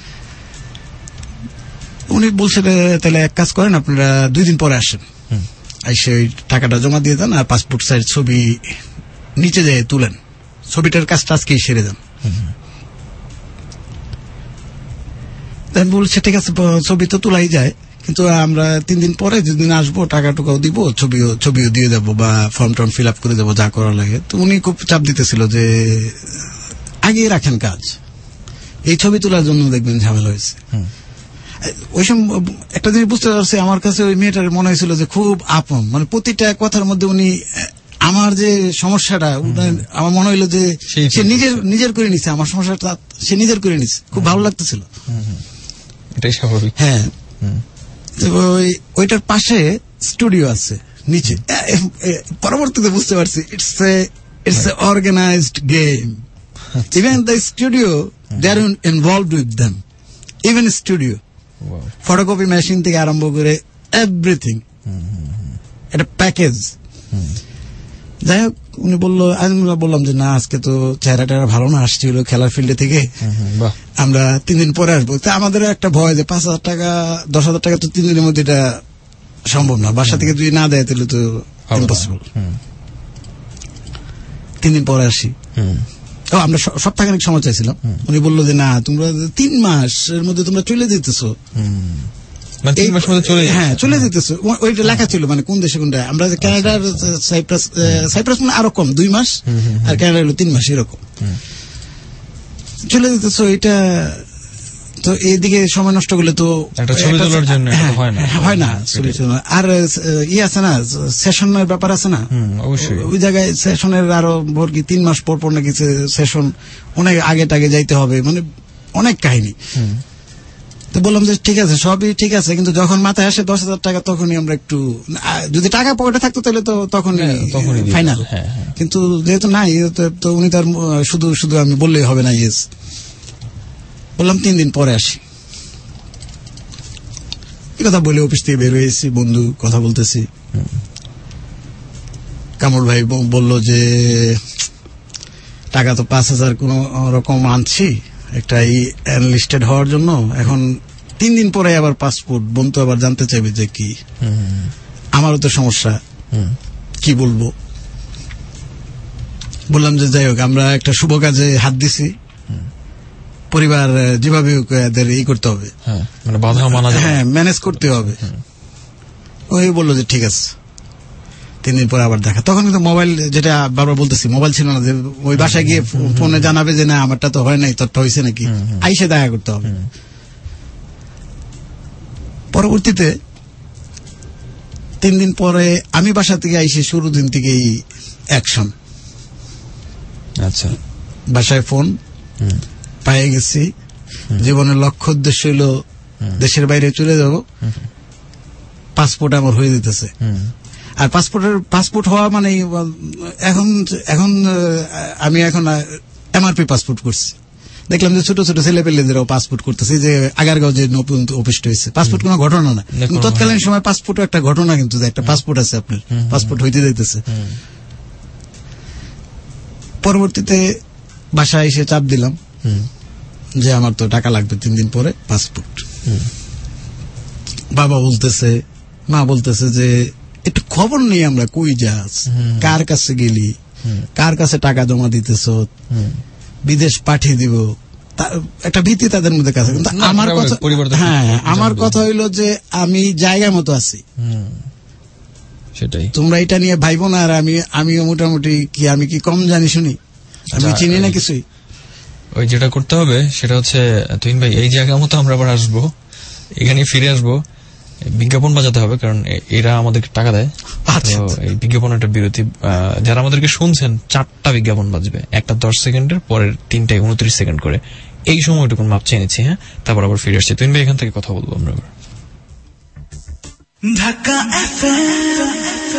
উনি বলছে তাহলে এক কাজ করেন, আপনারা 2 দিন পরে আসেন, এসে ওই টাকাটা জমা দিয়ে দেন, আর পাসপোর্ট সাইজ ছবি নিচে যেয়ে তুলেন, ছবিটার কাজটা আজকেই সেরে দেন। বলছে ঠিক আছে, ছবি তো তোলাই যায়, কিন্তু আমরা 3 দিন পরে যেদিন আসবো টাকা টুকাও দিব, ছবিও দিয়ে দেবো বা ফর্ম টর্ম ফিল আপ করে দেবো, যা করা লাগে। তো উনি খুব চাপ দিতেছিল যে আগে রাখেন কাজ, এই ছবি তোলার জন্য দেখবেন ঝামেলা হয়েছে। ওই সময় একটা জিনিস বুঝতে পারছি, আমার কাছে ওই মেয়েটার মনে হয়েছিল যে খুব আপন, মানে প্রতিটা কথার মধ্যে উনি আমার যে সমস্যাটা, আমার মনে হইলো যে সে নিজের করে নিছে, আমার সমস্যাটা সে নিজের করে নিছে, খুব ভালো লাগতেছিল। এটাই স্বাভাবিক। হ্যাঁ, ওইটার পাশে স্টুডিও আছে নিচে। পরবর্তীতে বুঝতে পারছি it's a organised game. Even the studio they are involved with them, even studio, photocopy machine থেকে আরম্ভ করে এভরিথিং, একটা প্যাকেজ। যাই হোক, উনি বললো, আমি বললাম যে না, আজকে তো চেহারাটা ভালো না, আসছিল খেলার ফিল্ডে থেকে, আমরা 3 দিন পরে আসবো। তা আমাদের একটা ভয় যে 5,000 টাকা 10,000 টাকা তো 3 দিনের মধ্যে এটা সম্ভব না, বাসা থেকে যদি না দেয় তাহলে তো ইম্পসিবল। 3 দিন পরে আসি। আমরা সপ্তাহখানিক সময় চাইছিলাম। উনি বললো যে না, তোমরা 3 মাসের মধ্যে তোমরা চলে যেতেছো। হ্যাঁ, চলে যেতেছো, ওইটা লেখা ছিল, মানে কোন দেশে কোনটা। আমরা কানাডার সাইপ্রাস মানে আরো কম, 2 মাস, আর কানাডা হলো 3 মাস, এরকম চলে যেতেছো। এটা তো এইদিকে সময় নষ্ট করলে তো হয় না। আর আছে না, সেশনের ব্যাপার আছে না, ওই জায়গায় সেশনের আরো ভর্তি 3 মাস পর নাকি সেশন, অনেক আগে টাগে যাইতে হবে, মানে অনেক কাহিনী। তো বললাম যে ঠিক আছে, সবই ঠিক আছে, কিন্তু যখন মাথায় আসে 10,000 টাকা, তখনই আমরা একটু, যদি টাকা পকেটে থাকতো তাহলে তো তখনই ফাইনাল। কিন্তু যেহেতু নাই, তো উনি তার শুধু আমি বললেই হবে না, ইয়েস বললাম 3 দিন পরে আসি। এই কথা বলে অফিস থেকে বের হয়েছি, বন্ধু কথা বলতেছি, কামরুল ভাই বলল যে টাকা তো 5,000 কোন রকম আনছি একটা এনলিস্টেড হওয়ার জন্য, এখন 3 দিন পরে আবার পাসপোর্ট, বন্ধু আবার জানতে চাইবে যে কি, আমারও তো সমস্যা, কি বলবো। বললাম যে যাই হোক, আমরা একটা শুভ কাজে হাত দিছি, পরিবার যেভাবে এদের করতে হবে, মানে বাধা মানা, হ্যাঁ, ম্যানেজ করতে হবে। ওই বললো যে ঠিক আছে, 3 দিন পরে আবার দেখা। তখন কিন্তু মোবাইল, যেটা বারবার বলতেছি, মোবাইল ছিল না, যে ওই বাসায় গিয়ে ফোনে জানাবে যে না আমারটা তো হয় নাই, তোরটা হয়েছে নাকি, আইসে দেখা করতে হবে। পরবর্তীতে 3 দিন পরে আমি বাসা থেকে আইসে শুরু দিন থেকেই অ্যাকশন। আচ্ছা, বাসায় ফোন পায়ে গেছি, জীবনের লক্ষ্য উদ্দেশ্য হলো দেশের বাইরে চলে যাব, পাসপোর্ট আমার হয়ে যেতেছে। আর পাসপোর্ট হওয়া মানে এখন আমি এমআরপি পাসপোর্ট করছি। দেখলাম যে ছোট ছোট ছেলে পেলেদেরও পাসপোর্ট করতেছে, যে আগারগাঁও যে নতুন অফিসটা হয়েছে, পাসপোর্ট কোনো ঘটনা না, তৎকালীন সময় পাসপোর্টও একটা ঘটনা, কিন্তু একটা পাসপোর্ট আছে আপনার, পাসপোর্ট হইতে যাইতেছে। পরবর্তীতে বাসায় এসে চাপ দিলাম যে আমার তো টাকা লাগবে 3 দিন পরে পাসপোর্ট। বাবা বলতেছে, মা বলতেছে যে একটু খবর নেই আমরা কই যাস, কার কাছে গেলি, কার কাছে টাকা জমা দিতেছ, বিদেশ পাঠিয়ে দিব, একটা ভীতি তাদের মধ্যে কাছে। কিন্তু আমার কথা, হ্যাঁ, আমার কথা হইলো যে আমি জায়গা মতো আছি, সেটাই, তোমরা এটা নিয়ে ভাইবো না। আর আমিও মোটামুটি কি, আমি কি কম জানি শুনি, আমি চিনি না কিছুই। ওই যেটা করতে হবে সেটা হচ্ছে, তুহিন ভাই, এই জায়গা মতো আমরা আবার আসবো, এখানে ফিরে আসবো, বিজ্ঞাপন বাজাতে হবে, কারণ এরা আমাদেরকে টাকা দেয়। তো এই বিজ্ঞাপন একটা বিরতি, যারা আমাদেরকে শুনছেন 4টা বিজ্ঞাপন বাজবে, একটা 10 সেকেন্ডের, পরের 3টায় 29 সেকেন্ড করে। এই সময়টুকুন মাপ চেয়ে নিচ্ছি, হ্যাঁ, তারপর আবার ফিরে আসছি। তুমি এখান থেকে কথা বলবো আমরা। ঢাকা এফএম।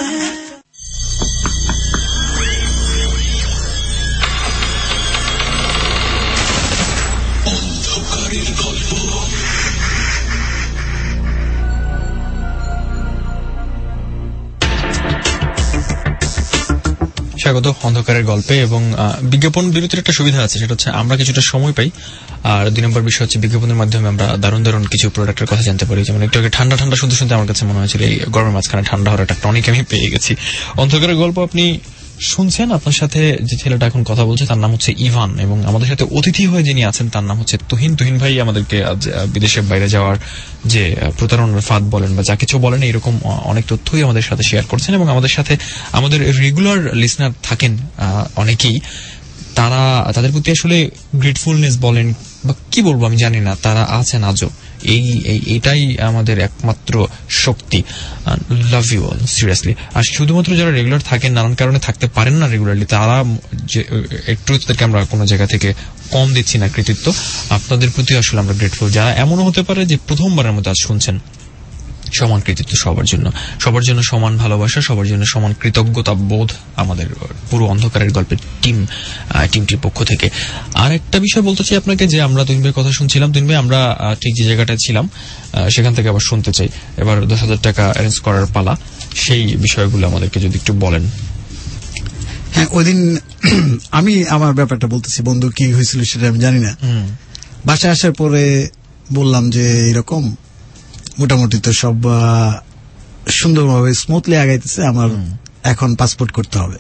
স্বাগত অন্ধকারের গল্পে। এবং বিজ্ঞাপন বিরতির একটা সুবিধা আছে, সেটা হচ্ছে আমরা কিছুটা সময় পাই। আর 2 নম্বর বিষয় হচ্ছে বিজ্ঞাপনের মাধ্যমে আমরা দারুণ দারুণ কিছু প্রোডাক্টের কথা জানতে পারি। যেমন একটু আগে ঠান্ডা ঠান্ডা শুনতে শুনতে আমার কাছে মনে হয়েছিল এই গরমের মাঝখানে ঠান্ডা হওয়ার একটা টনিক আমি পেয়ে গেছি। অন্ধকারের গল্প আপনি শুনছেন। আপনার সাথে যে ছেলেটা এখন কথা বলছে তার নাম হচ্ছে ইভান, এবং আমাদের সাথে অতিথি হয়ে যিনি আছেন তার নাম হচ্ছে তুহিন। তুহিন ভাই আমাদেরকে আজ বিদেশের বাইরে যাওয়ার যে প্রতারণার ফাঁদ বলেন বা যা কিছু বলেন, এরকম অনেক তথ্যই আমাদের সাথে শেয়ার করছেন। এবং আমাদের সাথে আমাদের রেগুলার লিসনার থাকেন অনেকেই, তারা তাদের প্রতি আসলে গ্রেটফুলনেস বলেন বা কি বলবো আমি জানি না, তারা আছেন আজও। এইটাই আমাদের একমাত্র শক্তি। Love you all, seriously. আর শুধুমাত্র যারা রেগুলার থাকেন, নানান কারণে থাকতে পারেন না রেগুলারলি, তারা একটু তাদেরকে আমরা কোনো জায়গা থেকে কম দিচ্ছি না কৃতিত্ব, আপনাদের প্রতি আসলে আমরা গ্রেটফুল। যারা এমনও হতে পারে যে প্রথমবারের মতো আজ শুনছেন, সমান কৃতিত্ব সবার জন্য, সবার জন্য সমান ভালোবাসা, সবার জন্য সমান কৃতজ্ঞতা বোধ আমাদের পুরো অন্ধকারের গল্পের টিমটির পক্ষ থেকে। আর একটা বিষয় বলতে চাই আপনাকে, যে আমরা তুহিন ভাইয়ের কথা শুনছিলাম। তুহিন ভাই, আমরা ঠিক যে জায়গাটায় ছিলাম সেখান থেকে আবার শুনতে চাই। এবার 10,000 টাকা অ্যারেঞ্জ করার পালা, সেই বিষয়গুলো আমাদেরকে যদি একটু বলেন। হ্যাঁ, ওই দিন আমি আমার ব্যাপারটা বলতেছি, বন্ধু কি হয়েছিল সেটা আমি জানি না। বাসায় আসার পরে বললাম যে এরকম মোটামুটি তো সব সুন্দরভাবে স্মুথলি আগাইতেছে, আমার এখন পাসপোর্ট করতে হবে।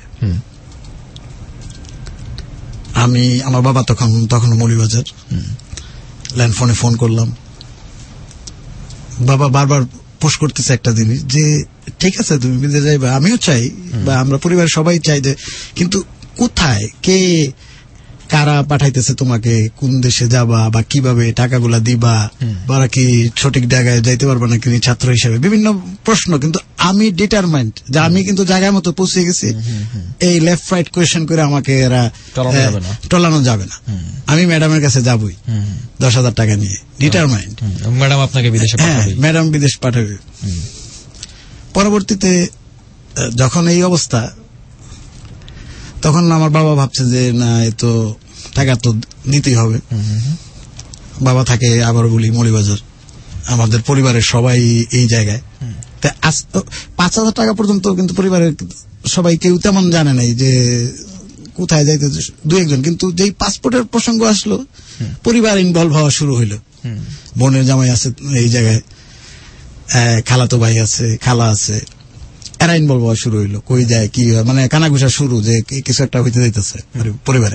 আমি আমার বাবা তখন মৌলভীবাজার, ল্যান্ড ফোনে ফোন করলাম। বাবা বারবার পোস্ট করতেছে একটা জিনিস, যে ঠিক আছে তুমি বিদেশে যাইবা, আমিও চাই বা আমরা পরিবারের সবাই চাই, যে কিন্তু কোথায়, কে, কারা পাঠাইতেছে তোমাকে, কোন দেশে যাবা বা কিভাবে টাকাগুলা দিবা, বা কি সঠিক জায়গায় যাইতে পারবা না কিনি ছাত্র হিসেবে, বিভিন্ন প্রশ্ন। কিন্তু আমি ডিটারমাইন্ড যে আমি কিন্তু জায়গায় মতো পৌঁছে গেছি, এই লেফট রাইট কোয়েশ্চেন করে আমাকে এরা টলানো যাবে না। আমি ম্যাডামের কাছে যাবই 10,000 টাকা নিয়ে, ডিটারমাইন্ড। ম্যাডাম আপনাকে বিদেশে পাঠাবে? ম্যাডাম বিদেশ পাঠাবে। পরবর্তীতে যখন এই অবস্থা, তখন আমার বাবা ভাবছে যে না, এ তো টাকা তো দিতেই হবে। বাবা থাকে, আবার বলি, মৌলভীবাজার। আমাদের পরিবারের সবাই এই জায়গায়। 5,000 টাকা পর্যন্ত কিন্তু পরিবারের সবাই কেউ তেমন জানে নাই যে কোথায় যাইতে, 2-1 জন। কিন্তু যেই পাসপোর্টের প্রসঙ্গ আসলো, পরিবার ইনভলভ হওয়া শুরু হইলো। বোনের জামাই আছে এই জায়গায়, খালাতো ভাই আছে, খালা আছে, এরা ইনভলভ হওয়া শুরু হইলো। কই যায়, কি হয়, মানে কানাঘুষা শুরু, যে কিছু একটা হইতে যাইতেছে পরিবারে।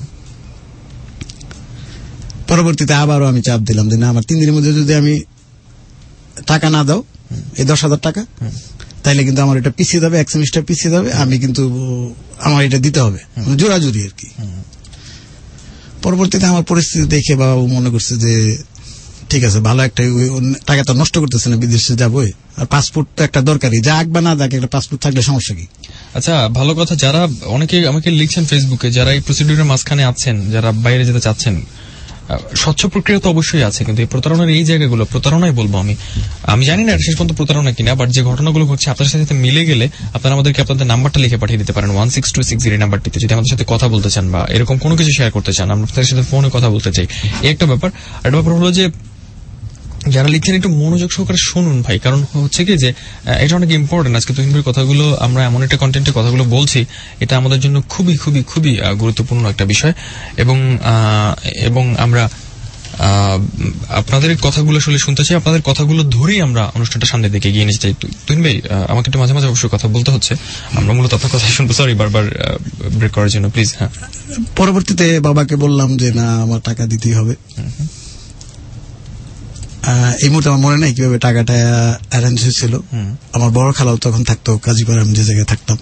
পরবর্তীতে আবারও আমি চাপ দিলাম যে না, আমার 3 দিনের মধ্যে যদি আমি টাকা না দাও, এই 10,000 টাকা, তাইলে কিন্তু আমার এটা পিছিয়ে যাবে, 1 সেমিস্টার পিছিয়ে যাবে, আমি কিন্তু আমার এটা দিতে হবে, জোরাজুরি আর কি। পরবর্তীতে আমার পরিস্থিতি দেখে বাবা মনে করছে যে ঠিক আছে, ভালো একটা টাকা তো নষ্ট করতেছে না, বিদেশে যাবোই, আর পাসপোর্ট তো একটা দরকারি, যাক বা না যাক, একটা পাসপোর্ট থাকলে সমস্যা কি। আচ্ছা, ভালো কথা। যারা অনেকে আমাকে লিখছেন ফেসবুকে, যারা এই প্রসিডিউরের মাঝখানে আছেন, যারা বাইরে যেতে চাচ্ছেন, স্বচ্ছ প্রক্রিয়া তো অবশ্যই আছে, কিন্তু এই প্রতারণার এই জায়গাগুলো, প্রতারণাই বলবো আমি জানি না শেষ পর্যন্ত প্রতারণা কিনা, বাট যে ঘটনাগুলো ঘটছে আপনার সাথে মিলে গেলে আপনারা আমাদেরকে আপনাদের নাম্বারটা লিখে পাঠিয়ে দিতে পারেন 16260 নাম্বারটিতে, যদি আমাদের সাথে কথা বলতে চান বা এরকম কোনো কিছু শেয়ার করতে চান, আমরা আপনাদের সাথে ফোনে কথা বলতে চাই। এই একটা ব্যাপার। আর একটা ব্যাপার হলো যে যারা লিখছেন একটু মনোযোগ সহকারে শুনুন ভাই, কারণ হচ্ছে কি যে এটা অনেক ইম্পর্টেন্ট। আজকে তুহিন ভাইয়ের কথাগুলো, আমরা এমন একটা কন্টেন্টের কথাগুলো বলছি, এটা আমাদের জন্য খুবই খুবই খুবই গুরুত্বপূর্ণ একটা বিষয়। এবং আমরা আপনাদের কথাগুলো আসলে শুনতে চাই, আপনাদের কথাগুলো ধরেই আমরা অনুষ্ঠানটা সামনের দিকে এগিয়ে নিতে চাই। তুহিন ভাই, আমাকে একটু মাঝে মাঝে অবশ্যই কথা বলতে হচ্ছে, আমরা মূলত আপনার কথা শুনবো, সরি বারবার ব্রেক করার জন্য, প্লিজ। হ্যাঁ, পরবর্তীতে বাবাকে বললাম যে না, আমার টাকা দিতেই হবে। এই মুহূর্তে আমার মনে নাই কিভাবে টাকাটা অ্যারেঞ্জ হয়েছিল। আমার বড় খালাও তখন থাকতো কাজীপাড়া, আমি যে জায়গায় থাকতাম।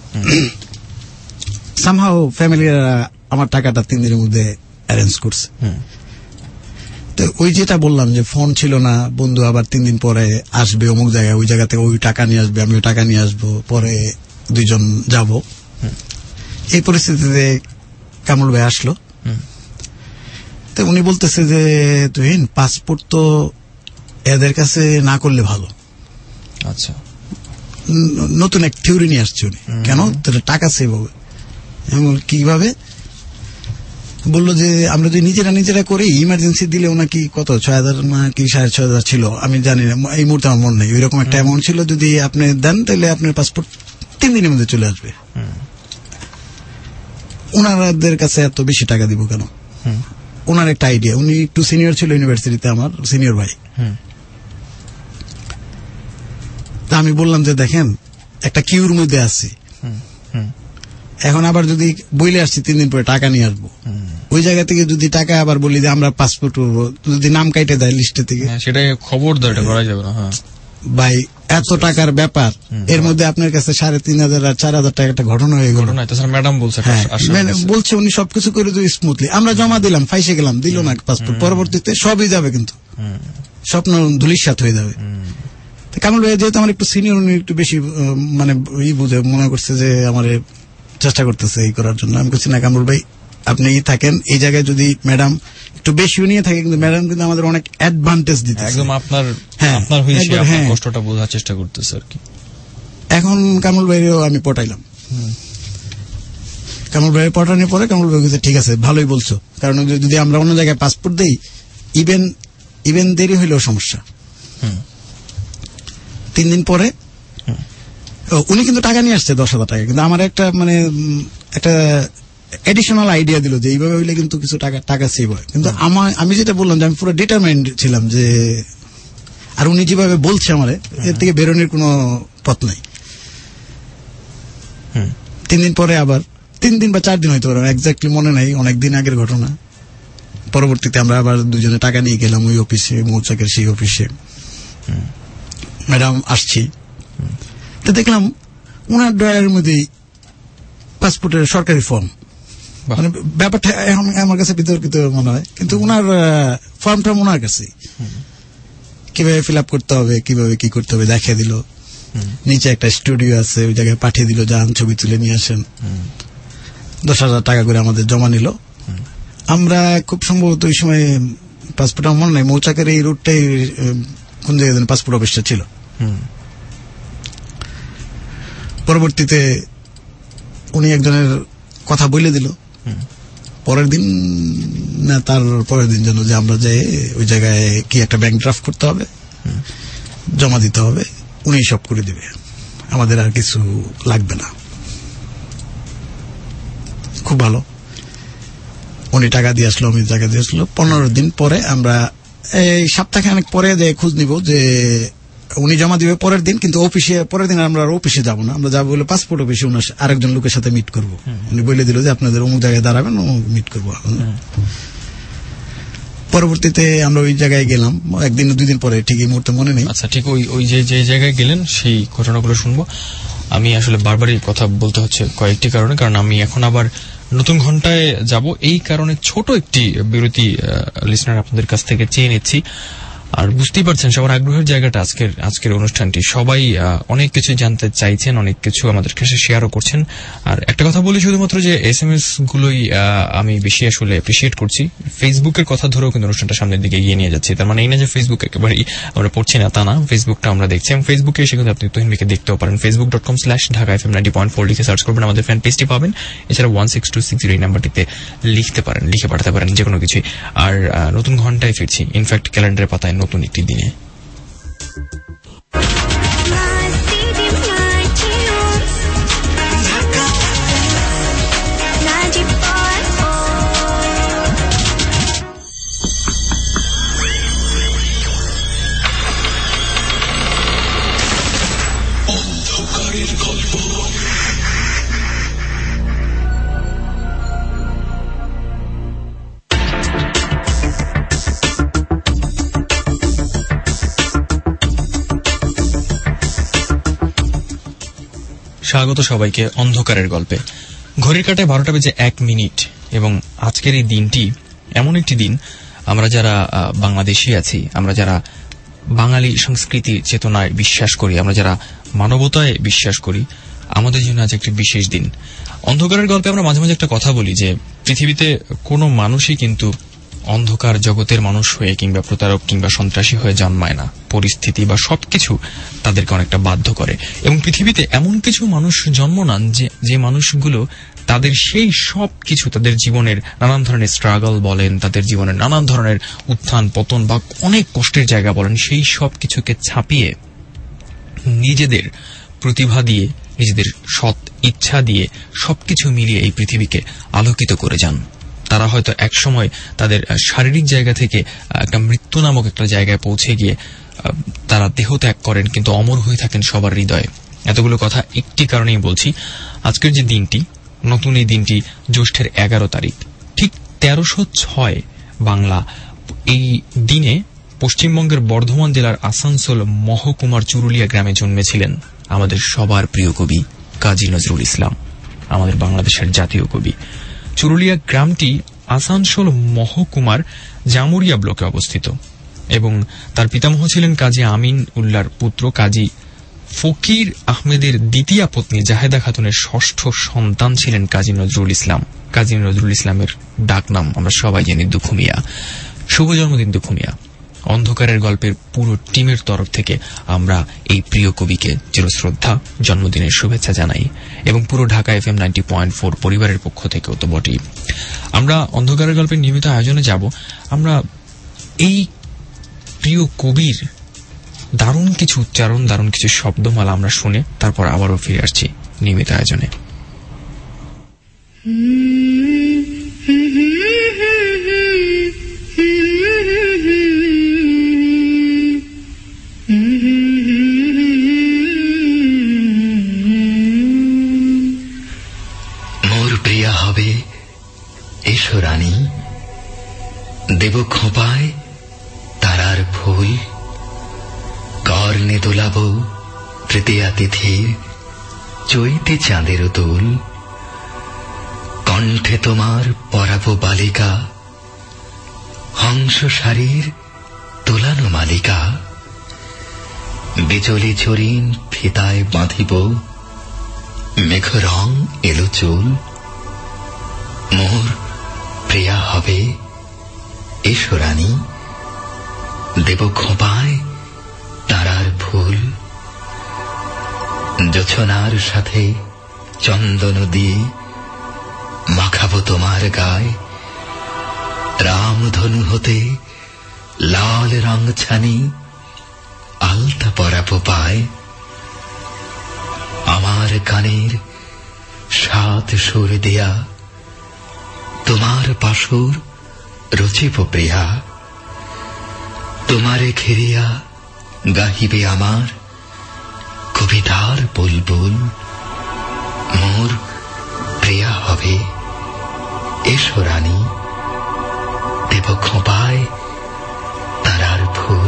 সামহাও ফ্যামিলিরা আমার টাকাটা 3 দিনের মধ্যে অ্যারেঞ্জ করছে। তো ওই যেটা বললাম যে ফোন ছিল না, বন্ধু আবার 3 দিন পরে আসবে অমুক জায়গায়, ওই জায়গা থেকে ওই টাকা নিয়ে আসবে, আমি ওই টাকা নিয়ে আসবো, পরে 2 জন যাব। এই পরিস্থিতিতে কামরুল ভাই আসলো। তো উনি বলতেছে যে তুহিন, পাসপোর্ট তো এদের কাছে না করলে ভালো। আচ্ছা, নতুন এক থিওরি নিয়ে আসছে উনি। কেন? টাকা সেভ হবে। কিভাবে? বললো যে আমরা যদি নিজেরা করি, ইমার্জেন্সি দিলে ওনাকি কত 6,000 কি 6,500 ছিল, আমি জানি না, এই মুহূর্তে আমার মনে নেই, ওইরকম একটা অ্যামাউন্ট ছিল। যদি আপনি দেন তাহলে আপনার পাসপোর্ট 3 দিনের মধ্যে চলে আসবে। ওনাদের কাছে এত বেশি টাকা দিব কেন? ওনার একটা আইডিয়া, উনি একটু সিনিয়র ছিল ইউনিভার্সিটিতে, আমার সিনিয়র ভাই। তা আমি বললাম যে দেখেন, একটা কিউর মধ্যে আছি, এখন আবার যদি বইলে আসছি 3 দিন পরে টাকা নিয়ে আসবো, ওই জায়গা থেকে যদি টাকা আবার বলি যে আমরা পাসপোর্ট করবো, যদি নাম কাইটে দেয় লিস্টে থেকে, সেটাই খবরদার, এটা করা যাবে না। ভাই এত টাকার ব্যাপার, এর মধ্যে আপনার কাছে 3,500 আর 4,000 টাকা একটা ঘটনা হয়ে গেল। ম্যাডাম বলছে উনি সবকিছু করে দিই স্মুথলি, আমরা জমা দিলাম, ফাইসে গেলাম, দিল না পাসপোর্ট। পরবর্তীতে সবই যাবে, কিন্তু স্বপ্ন ধুলিস্যাৎ হয়ে যাবে। কামরুল ভাই যেহেতু আমার একটু সিনিয়র, উনি একটু বেশি মানে বুঝে মনে করছে যে আমার চেষ্টা করতেছে এই করার জন্য। আমি বলছি না কামরুল ভাই, আপনি থাকেন এই জায়গায়, যদি ম্যাডাম একটু বেশিও নিয়ে থাকে, কিন্তু ম্যাডাম কিন্তু আমাদের অনেক অ্যাডভান্টেজ দিতে, একদম আপনার কষ্টটা বোঝার চেষ্টা করতেছে আর কি। এখন কামরুল ভাইও আমি পটাইলাম। কামরুল ভাই পটানোর পরে কামরুল ভাই বলছে ঠিক আছে, ভালোই বলছো, কারণ যদি আমরা অন্য জায়গায় পাসপোর্ট দেই, ইভেন দেরি হইলেও সমস্যা। 3 দিন পরে উনি কিন্তু টাকা নিয়ে আসছে 10,000 টাকা, কিন্তু আমার একটা একটা এডিশনাল আইডিয়া দিল যে এইভাবে হইলে কিন্তু কিছু টাকা সেভ হয়। কিন্তু আমি যেটা বললাম যে আমি পুরো ডিটারমাইন্ড ছিলাম যে, আর উনি যেভাবে বলছে আমার, এর থেকে বেরোনোর কোনো পথ নাই। 3 দিন পরে আবার 3 দিন বা 4 দিন হয়তো এক্স্যাক্টলি মনে নাই, অনেকদিন আগের ঘটনা। পরবর্তীতে আমরা আবার 2 জনে টাকা নিয়ে গেলাম ওই অফিসে, মৌচাকের সেই অফিসে। ম্যাডাম আসছি, তো দেখলাম ওনার ড্রয়ারের মধ্যে পাসপোর্টের সরকারি ফর্ম। মানে ব্যাপারটা আমার কাছে বিতর্কিত মনে হয়, কিন্তু ওনার ফর্মটা ওনার কাছে, কিভাবে ফিল আপ করতে হবে, কিভাবে কি করতে হবে দেখিয়ে দিল। নিচে একটা স্টুডিও আছে, ওই জায়গায় পাঠিয়ে দিল, যান ছবি তুলে নিয়ে আসেন। 10,000 টাকা করে আমাদের জমা নিল। আমরা খুব সম্ভবত ওই সময় পাসপোর্ট আমার মনে নাই, মৌচাকের এই রুটটাই কোন জায়গায় পাসপোর্ট অফিসটা ছিল। পরবর্তীতে উনি একজনের কথা বলে দিল, পরের দিন না তার পরের দিন যেন যে আমরা যে ওই জায়গায় কি একটা ব্যাংক ড্রাফট করতে হবে, জমা দিতে হবে, উনি সব করে দিবে, আমাদের আর কিছু লাগবে না। খুব ভালো, উনি টাকা দিয়ে আসলো, আমি টাকা দিয়ে আসলো। 15 দিন পরে আমরা এই সপ্তাহখানেক পরে যে খোঁজ নিব যে উনি জমা দিবে পরের দিন, কিন্তু অফিসে পরের দিন আমরা অফিসে যাব না, আমরা যাবো বলে পাসপোর্ট অফিসে আরেকজন লোকের সাথে মিট করবো। উনি বলে দিল যে আপনাদের অমুক জায়গায় দাঁড়াবেন, মিট করবো। পরবর্তীতে আমরা ওই জায়গায় গেলাম 1 দিন 2 দিন পরে, ঠিক এই মুহূর্তে মনে নেই। আচ্ছা, ঠিক ওই যে জায়গায় গেলেন সেই ঘটনাগুলো শুনবো। আমি আসলে বারবারই কথা বলতে হচ্ছে কয়েকটি কারণে, কারণ আমি এখন আবার নতুন ঘন্টায় যাব, এই কারণে ছোট একটি বিরতি লিসনার আপনাদের কাছ থেকে চেয়ে নিচ্ছি। আর বুঝতেই পারছেন সবার আগ্রহের জায়গাটা আজকের অনুষ্ঠানটি, সবাই অনেক কিছু জানতে চাইছেন, অনেক কিছু আমাদের কাছে শেয়ারও করছেন। আর একটা কথা বলি শুধুমাত্র যে SMS গুলোই আমি বেশি আসলে অ্যাপ্রিসিয়েট করছি। ফেসবুকের কথা ধরেও কিন্তু অনুষ্ঠানটা সামনের দিকে এগিয়ে নিয়ে যাচ্ছি। তার মানে এই না যে ফেসবুক একেবারেই আমরা পড়ছি না, তা না, ফেসবুকটা আমরা দেখছি, এবং ফেসবুকে এসে কিন্তু আপনি তুহিন ভাইকে দেখতেও পারেন। facebook.com/dhaka.fm90.4 লিখে সার্চ করবেন, আমাদের ফ্যান পেজটি পাবেন। এছাড়া 16260 এই নাম্বারটিতে লিখে পাঠাতে পারেন যে কোনো কিছুই। আর নতুন ঘন্টায় ফিরছি, ইনফ্যাক্ট ক্যালেন্ডারের পাতায় নতুন একটি দিনে। স্বাগত সবাইকে অন্ধকারের গল্পে। ঘড়ির কাঁটায় 12টা বেজে 1 মিনিট, এবং আজকের এই দিনটি এমন একটি দিন আমরা যারা বাংলাদেশি আছি, আমরা যারা বাঙালি সংস্কৃতি চেতনায় বিশ্বাস করি, আমরা যারা মানবতায় বিশ্বাস করি, আমাদের জন্য আজ একটি বিশেষ দিন। অন্ধকারের গল্পে আমরা মাঝে মাঝে একটা কথা বলি যে পৃথিবীতে কোনো মানুষই কিন্তু অন্ধকার জগতের মানুষ হয়ে কিংবা প্রতারক কিংবা সন্ত্রাসী হয়ে জন্মায় না। পরিস্থিতি বা সবকিছু তাদেরকে অনেকটা বাধ্য করে, এবং পৃথিবীতে এমন কিছু মানুষ জন্ম নেন যে মানুষগুলো তাদের সেই সব কিছু, তাদের জীবনের নানান ধরনের স্ট্রাগল বলেন, তাদের জীবনের নানান ধরনের উত্থান পতন বা অনেক কষ্টের জায়গা বলেন, সেই সব কিছুকে ছাপিয়ে নিজেদের প্রতিভা দিয়ে, নিজেদের সৎ ইচ্ছা দিয়ে সবকিছু মিলিয়ে এই পৃথিবীকে আলোকিত করে যান। তারা হয়তো একসময় তাদের শারীরিক জায়গা থেকে একটা মৃত্যু নামক একটা জায়গায় পৌঁছে গিয়ে তারা দেহ ত্যাগ করেন, কিন্তু অমর হয়ে থাকেন সবার হৃদয়ে। এতগুলো কথা একটি কারণেই বলছি। আজকের যে দিনটি, নতুন এই দিনটি জ্যৈষ্ঠের 11 তারিখ, ঠিক 1306 বাংলা। এই দিনে পশ্চিমবঙ্গের বর্ধমান জেলার আসানসোল মহকুমার চুরুলিয়া গ্রামে জন্মেছিলেন আমাদের সবার প্রিয় কবি কাজী নজরুল ইসলাম, আমাদের বাংলাদেশের জাতীয় কবি। চুরুলিয়া গ্রামটি আসানসোল মহকুমার জামুরিয়া ব্লকে অবস্থিত, এবং তার পিতামহ ছিলেন কাজী আমিন উল্লাহর পুত্র কাজী ফকির আহমেদের দ্বিতীয় পত্নী জাহেদা খাতুনের ষষ্ঠ সন্তান ছিলেন কাজী নজরুল ইসলাম। কাজী নজরুল ইসলামের ডাকনাম আমরা সবাই জানি দুখু মিয়া। শুভ জন্মদিন দুখু মিয়া। অন্ধকারের গল্পের পুরো টিমের তরফ থেকে আমরা এই প্রিয় কবিকে চিরশ্রদ্ধা জন্মদিনের শুভেচ্ছা জানাই, এবং পুরো ঢাকা FM 90.4 পরিবারের পক্ষ থেকেও তো বটেই। আমরা অন্ধকারের গল্পের নিয়মিত আয়োজনে যাব। আমরা এই প্রিয় কবির দারুণ কিছু উচ্চারণ, দারুণ কিছু শব্দমালা আমরা শুনে তারপর আবারও ফিরে আসছি নিয়মিত আয়োজনে। মোর প্রিয়া হবে এসো রানী, দেব খোঁপায় তারার ফুল, কর্ণে দোলাব তৃতীয়া তিথির চৈতে চাঁদের দোল, কণ্ঠে তোমার পরাব বালিকা, হংস শাড়ির তোলানো মালিকা, বিচলি চরিন ফিতায় বাঁধিব, মেঘ রং এলো চুল, মোর প্রিয়া হবে এসো রানী, দেব খোঁপায় তারার ফুল, জোছনার সাথে চন্দন দিয়ে মাখাবো তোমার গায়ে, রামধনু হতে লাল রং ছানি আলতা পরাবো পায়, আমার কানের 7 সুর দেয়া তোমার বাসুর রচিব প্রিয়া, তোমারে ঘিরিয়া গাহিবে আমার কবিতার বুলবুল, মোর প্রিয়া হবে এসো রানী, দেব খোঁপায় তারার ফুল।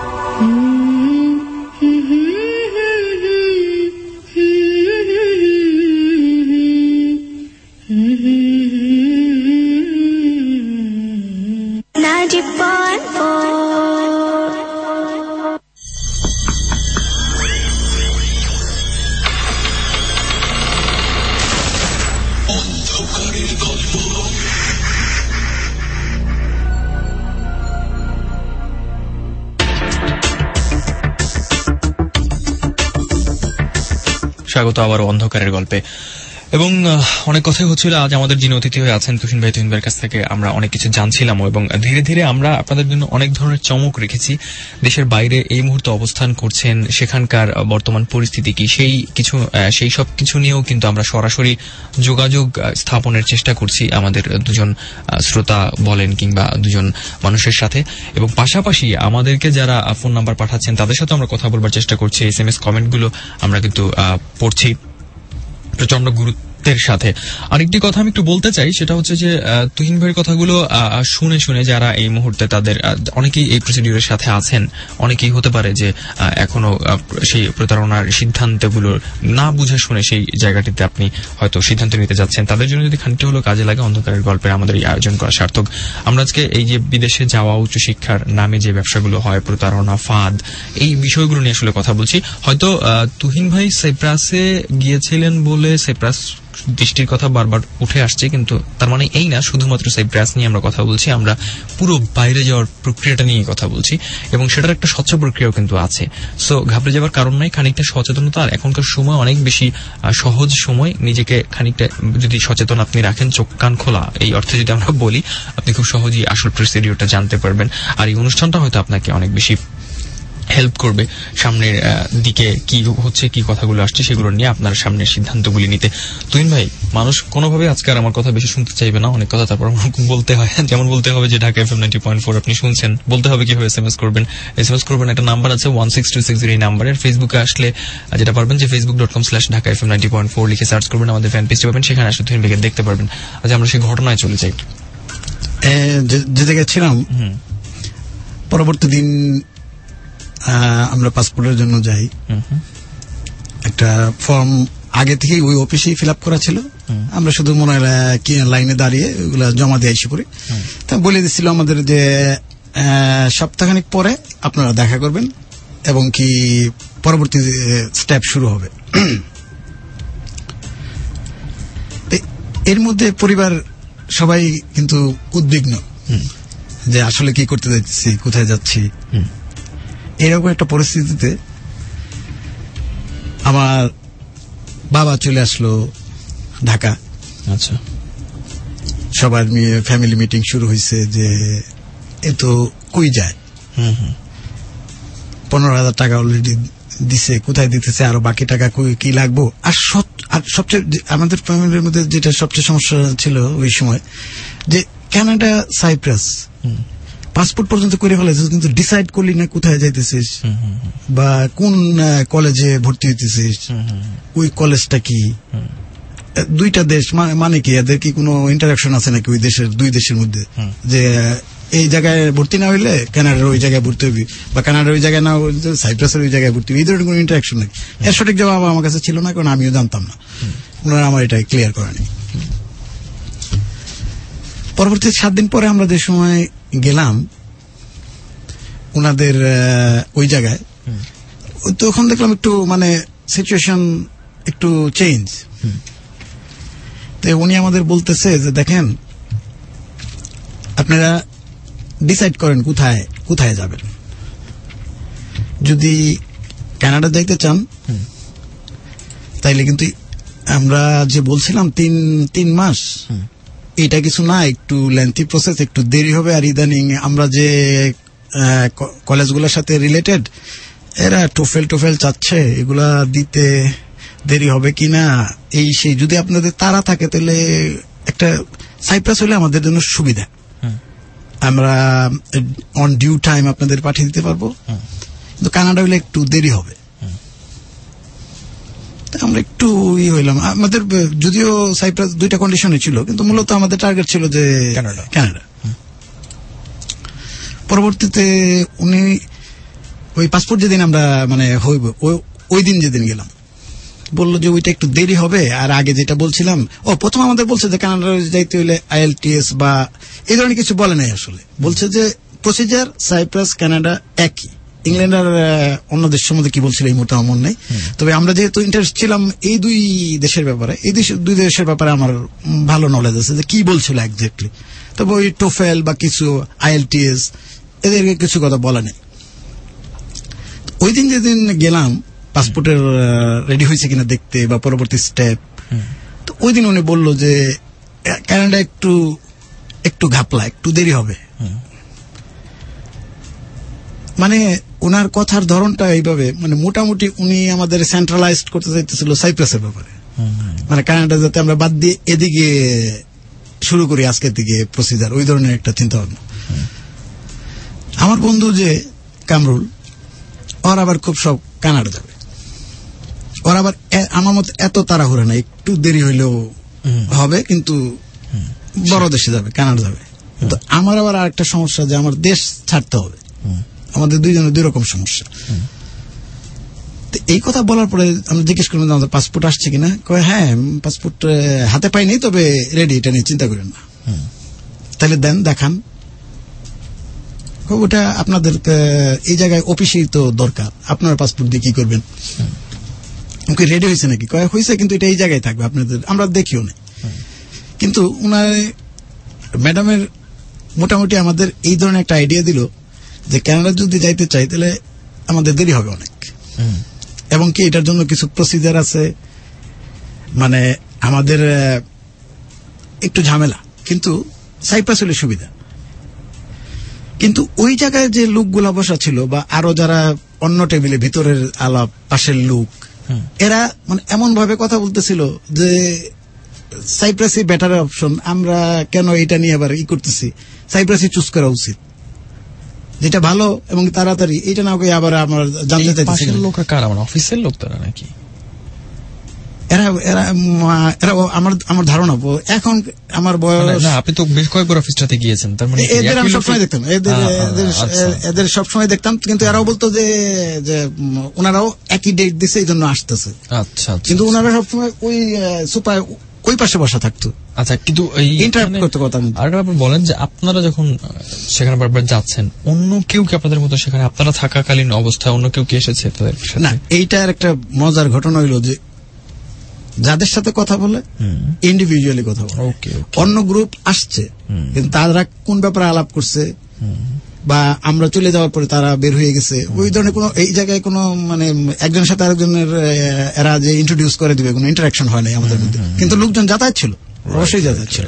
স্বাগত আবার অন্ধকারের গল্পে। এবং অনেক কথাই হচ্ছিল। আজ আমাদের যিনি অতিথি হয়ে আছেন তুহিন ভাইয়ের কাছ থেকে আমরা অনেক কিছু জানছিলাম, এবং ধীরে ধীরে আমরা আপনাদের জন্য অনেক ধরনের চমক রেখেছি। দেশের বাইরে এই মুহূর্তে অবস্থান করছেন, সেখানকার বর্তমান পরিস্থিতি কি, সেই সব কিছু নিয়েও কিন্তু আমরা সরাসরি যোগাযোগ স্থাপনের চেষ্টা করছি আমাদের দুজন শ্রোতা বলেন কিংবা দুজন মানুষের সাথে। এবং পাশাপাশি আমাদেরকে যারা ফোন নাম্বার পাঠাচ্ছেন তাদের সাথে আমরা কথা বলবার চেষ্টা করছি। SMS কমেন্টগুলো আমরা কিন্তু পড়ছি। প্রচন্ড দায়িত্বের সাথে। আরেকটি কথা আমি একটু বলতে চাই, সেটা হচ্ছে যে তুহিন ভাইয়ের কথাগুলো শুনে শুনে যারা এই মুহূর্তে তাদের অনেকেই এই প্রসিডিউরের সাথে আছেন, অনেকেই হতে পারে যে এখনো সেই প্রতারণার সিদ্ধান্তগুলো না বুঝে শুনে সেই জায়গাটিতে আপনি হয়তো সিদ্ধান্ত নিতে যাচ্ছেন, তাদের জন্য যদি খানিকটা হলো কাজে লাগে অন্ধকারের গল্পের আমাদের এই আয়োজন করা সার্থক। আমরা আজকে এই যে বিদেশে যাওয়া, উচ্চশিক্ষার নামে যে ব্যবসাগুলো হয়, প্রতারণা, ফাঁদ, এই বিষয়গুলো নিয়ে আসলে কথা বলছি। হয়তো তুহিন ভাই সাইপ্রাসে গিয়েছিলেন বলে সাইপ্রাস দৃষ্টির কথা বারবার উঠে আসছে, কিন্তু তার মানে এই না শুধুমাত্র সাইপ্রাস নিয়ে আমরা কথা বলছি, আমরা পুরো বাইরে যাওয়ার প্রক্রিয়াটা নিয়ে কথা বলছি, এবং সেটার একটা স্বচ্ছ প্রক্রিয়াও কিন্তু আছে। সো ঘাবড়ে যাওয়ার কারণ নাই, খানিকটা সচেতনতা। আর এখনকার সময় অনেক বেশি সহজ সময়, নিজেকে খানিকটা যদি সচেতন আপনি রাখেন, চোখ কান খোলা এই অর্থে যদি আমরা বলি, আপনি খুব সহজেই আসল প্রসিডিউরটা জানতে পারবেন। আর এই অনুষ্ঠানটা হয়তো আপনাকে অনেক বেশি হেল্প করবে সামনের দিকে কি হচ্ছে, কি কথাগুলো আসছে সেগুলো নিয়ে আপনার সামনের সিদ্ধান্তগুলি নিতে। তুহিন ভাই, মানুষ কোনোভাবে আজকে আর আমার কথা বেশি শুনতে চাইবে না, অনেক কথা তারপর বলতে হয়। যেমন বলতে হবে যে ঢাকা FM 90.4 আপনি শুনছেন, বলতে হবে কিভাবে SMS করবেন। SMS করবেন, একটা নাম্বার আছে 16260, এই নাম্বারের। ফেসবুকে আসলে যেটা পারবেন যে facebook.com/ঢাকা-FM 90.4 লিখে সার্চ করবেন, আমাদের ফ্যান পেজটি পাবেন, সেখানে আসলে তুহিন ভাইকে দেখতে পারবেন। আজ আমরা সেই ঘটনায় চলে যাই। যে জায়গায় ছিলাম, পরবর্তী দিন আমরা পাসপোর্টের জন্য যাই। একটা ফর্ম আগে থেকেই ওই অফিসেই ফিল আপ করা ছিল, আমরা শুধু মনে হয় লাইনে দাঁড়িয়ে ওগুলা জমা দিয়ে এসে পড়ি। তা বলে দিচ্ছিল আমাদের যে সপ্তাহখানিক পরে আপনারা দেখা করবেন এবং কি পরবর্তী স্টেপ শুরু হবে। এর মধ্যে পরিবার সবাই কিন্তু উদ্বিগ্ন যে আসলে কি করতে যাচ্ছি, কোথায় যাচ্ছি। এরকম একটা পরিস্থিতিতে আমার বাবা চলে আসলো ঢাকা। আচ্ছা, সবার ফ্যামিলি মিটিং শুরু হয়েছে যে এ তো কই যায়, 15,000 টাকা অলরেডি দিছে, কোথায় দিতেছে, আরো বাকি টাকা কি লাগবো। আর সবচেয়ে আমাদের ফ্যামিলির মধ্যে যেটা সবচেয়ে সমস্যা ছিল ওই সময়, যে কানাডা, সাইপ্রাস পাসপোর্ট পর্যন্ত করে ফেলেছিস, কিন্তু ডিসাইড করলি না কোথায় যাইতেছিস বা কোন কলেজে ভর্তি হইতেছিস, ওই কলেজটা কি, দুইটা দেশ মানে কি, এদের কি কোনো ইন্টারাকশন আছে নাকি ওই দেশের, দুই দেশের মধ্যে, যে এই জায়গায় ভর্তি না হইলে কানাডার ওই জায়গায় ভর্তি হবি, বা কানাডার ওই জায়গায় না হইলে সাইপ্রাসের ওই জায়গায় ভর্তি হবি, এই ধরনের কোনো ইন্টারাকশন নাকি। এর সঠিক জবাব আমার কাছে ছিল না, কারণ আমিও জানতাম না, ওনারা আমার এটা ক্লিয়ার করেনি। পরবর্তী 7 দিন পরে আমরা যে সময় গেলাম ওনাদের ওই জায়গায়, তখন দেখলাম একটু মানে সিচুয়েশন একটু চেঞ্জ। তো উনি আমাদের বলতেছে যে দেখেন, আপনারা ডিসাইড করেন কোথায় কোথায় যাবেন। যদি কানাডা যাইতে চান তাইলে কিন্তু আমরা যে বলছিলাম 3 মাস, এটা কিছু না, একটু লেন্থি প্রসেস, একটু দেরি হবে। আর ইদানিং আমরা যে কলেজগুলোর সাথে রিলেটেড, এরা টোফেল চাচ্ছে, এগুলা দিতে দেরি হবে কিনা, এই সেই। যদি আপনাদের তাড়া থাকে তাহলে একটা সাইপ্রাস হলে আমাদের জন্য সুবিধা, আমরা অন ডিউ টাইম আপনাদের পাঠিয়ে দিতে পারবো, কিন্তু কানাডা হলে একটু দেরি হবে। আমরা একটু হইলাম, আমাদের যদিও সাইপ্রাস 2টা কন্ডিশনে ছিল, কিন্তু মূলত আমাদের টার্গেট ছিল যে কানাডা। পরবর্তীতে উনি ওই পাসপোর্ট যেদিন আমরা মানে হইব, ওই দিন যেদিন গেলাম, বললো যে ওইটা একটু দেরি হবে। আর আগে যেটা বলছিলাম, প্রথম আমাদের বলছে যে কানাডা যাইতে হইলে IELTS বা এই ধরনের কিছু বলে নাই, আসলে বলছে যে প্রসিজার সাইপ্রাস কানাডা একই। ইংল্যান্ড আর অন্য দেশের মধ্যে কি বলছিল এই মুহূর্তে আমার মনে নেই, তবে আমরা যেহেতু ইন্টারেস্ট ছিলাম এই দুই দেশের ব্যাপারে, এই দুই দেশের ব্যাপারে আমার ভালো নলেজ আছে যে কি বলছিল একজাক্টলি। তবে ওই টোফেল বা কিছু IELTS এদের কিছু কথা বলা নেই। ওই দিন যেদিন গেলাম পাসপোর্টের রেডি হয়েছে কিনা দেখতে বা পরবর্তী স্টেপ, তো ওই দিন উনি বলল যে কানাডা একটু ঘাপলা, একটু দেরি হবে। মানে ওনার কথার ধরনটা এইভাবে, মানে মোটামুটি উনি আমাদের সেন্ট্রালাইজড করতে চাইতেছিল সাইপ্রাসের ব্যাপারে, মানে কানাডা যাতে আমরা বাদ দিয়ে এদিকে শুরু করি আজকের দিকে প্রসিজার, ওই ধরনের একটা চিন্তা ভাবনা। আমার বন্ধু যে কামরুল, ওর আবার খুব সব কানাডা যাবে, ওরা আবার আমার মতো এত তাড়াহুড়া না, একটু দেরি হইলেও হবে, কিন্তু বড় দেশে যাবে, কানাডা যাবে। তো আমার আবার আরেকটা সমস্যা যে আমার দেশ ছাড়তে হবে। আমাদের দুইজনের দুই রকম সমস্যা। এই কথা বলার পরে আমরা জিজ্ঞেস করলাম আমাদের পাসপোর্ট আসছে কিনা। কয় হ্যাঁ, পাসপোর্ট হাতে পাইনি, তবে রেডি, এটা নিয়ে চিন্তা করেন না। তাহলে দেন, দেখান। ওটা আপনাদের এই জায়গায় অফিসেই তো দরকার, আপনার পাসপোর্ট দিয়ে কি করবেন? রেডি হয়েছে নাকি? কয় হয়েছে, কিন্তু এটা এই জায়গায় থাকবে আপনাদের, আমরা দেখিও না। কিন্তু উনার ম্যাডামের মোটামুটি আমাদের এই ধরনের একটা আইডিয়া দিল যে কানাডা যদি যাইতে চাই তাহলে আমাদের দেরি হবে অনেক, এবং কি এটার জন্য কিছু প্রসিজার আছে, মানে আমাদের একটু ঝামেলা, কিন্তু সাইপ্রাস হলে সুবিধা। কিন্তু ওই জায়গায় যে লোকগুলা বসা ছিল বা আরো যারা অন্য টেবিলে ভিতরের আলাপ পাশের লোক, এরা মানে এমন ভাবে কথা বলতেছিল যে সাইপ্রাসই বেটার অপশন, আমরা কেন এটা নিয়ে আবার করতেছি, সাইপ্রাসই চুজ করা উচিত, যেটা ভালো এবং তাড়াতাড়ি। এটা না করে আবার আমার জানতে চাইতেছি লোকরা কারা, মানে অফিসের লোক তারা নাকি? এরা এরা এরা আমার ধারণা, এখন আমার বয়স, না আপনি তো বেশ কয়েকবার অফিসটাতে গিয়েছেন, তার মানে এদের আমি সবসময় দেখতাম, এদের সবসময় দেখতাম, কিন্তু এরাও বলতো যে ওনারাও একই ডেট দিছে, এই জন্য আসতেছে। আচ্ছা, কিন্তু ওনারা সবসময় ওই সুপার ওই পাশে বসা থাকতো। আচ্ছা, কিন্তু ইন্টারাপ্ট করতে কথা। আর আপনি বলেন যে আপনারা যখন সেখানে বারবার যাচ্ছেন, অন্য কেউ কি আপনাদের মতো সেখানে আপনারা থাকাকালীন অবস্থায় অন্য কেউ কি এসেছে তাদের সাথে? না, এইটার একটা মজার ঘটনা হইল যে যাদের সাথে কথা বলে ইন্ডিভিজুয়ালি কথা বলে, অন্য গ্রুপ আসছে, কিন্তু তারা কোন ব্যাপারে আলাপ করছে বা আমরা চলে যাওয়ার পরে তারা বের হয়ে গেছে, ওই ধরনের কোনো এই জায়গায় কোনো মানে একজনের সাথে আরেকজনের এরা যে ইন্ট্রোডিউস করে দিবে কোনো ইন্টারাকশন হয় নাই আমাদের মধ্যে। কিন্তু লোকজন যাতায়াত ছিল, অবশ্যই যাতায়াত ছিল।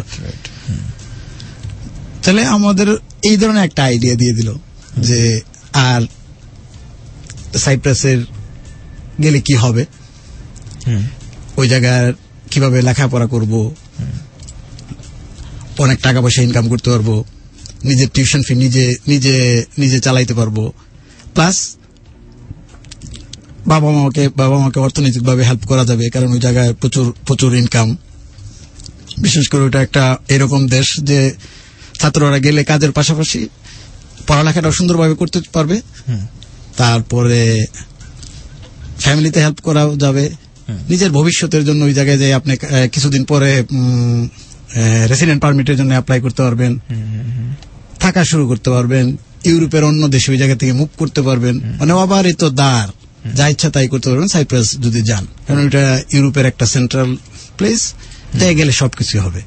তাহলে আমাদের এই ধরনের একটা আইডিয়া দিয়ে দিল যে আর সাইপ্রাসের গেলে কি হবে, ওই জায়গায় কিভাবে লেখাপড়া করব, অনেক টাকা পয়সা ইনকাম করতে পারবো, নিজের টিউশন ফি নিজে নিজে নিজে চালাইতে পারবো, প্লাস বাবা মাকে অর্থনৈতিকভাবে হেল্প করা যাবে, কারণ ওই জায়গায় প্রচুর ইনকাম। বিশেষ করে ওটা একটা এরকম দেশ যে ছাত্ররা গেলে কাজের পাশাপাশি পড়ালেখাটা সুন্দরভাবে করতে পারবে, তারপরে ফ্যামিলিতে হেল্প করা যাবে, নিজের ভবিষ্যতের জন্য ওই জায়গায় যে আপনি কিছুদিন পরে রেসিডেন্ট পারমিটের জন্য অ্যাপ্লাই করতে পারবেন, থাকা শুরু করতে পারবেন, ইউরোপের অন্য দেশে ওই জায়গা থেকে মুভ করতে পারবেন, মানে আবার এই তো দ্বার যা ইচ্ছা তাই করতে পারবেন সাইপ্রাস যদি যান, কারণ এটা ইউরোপের একটা সেন্ট্রাল প্লেস, যাই গেলে সবকিছু হবে।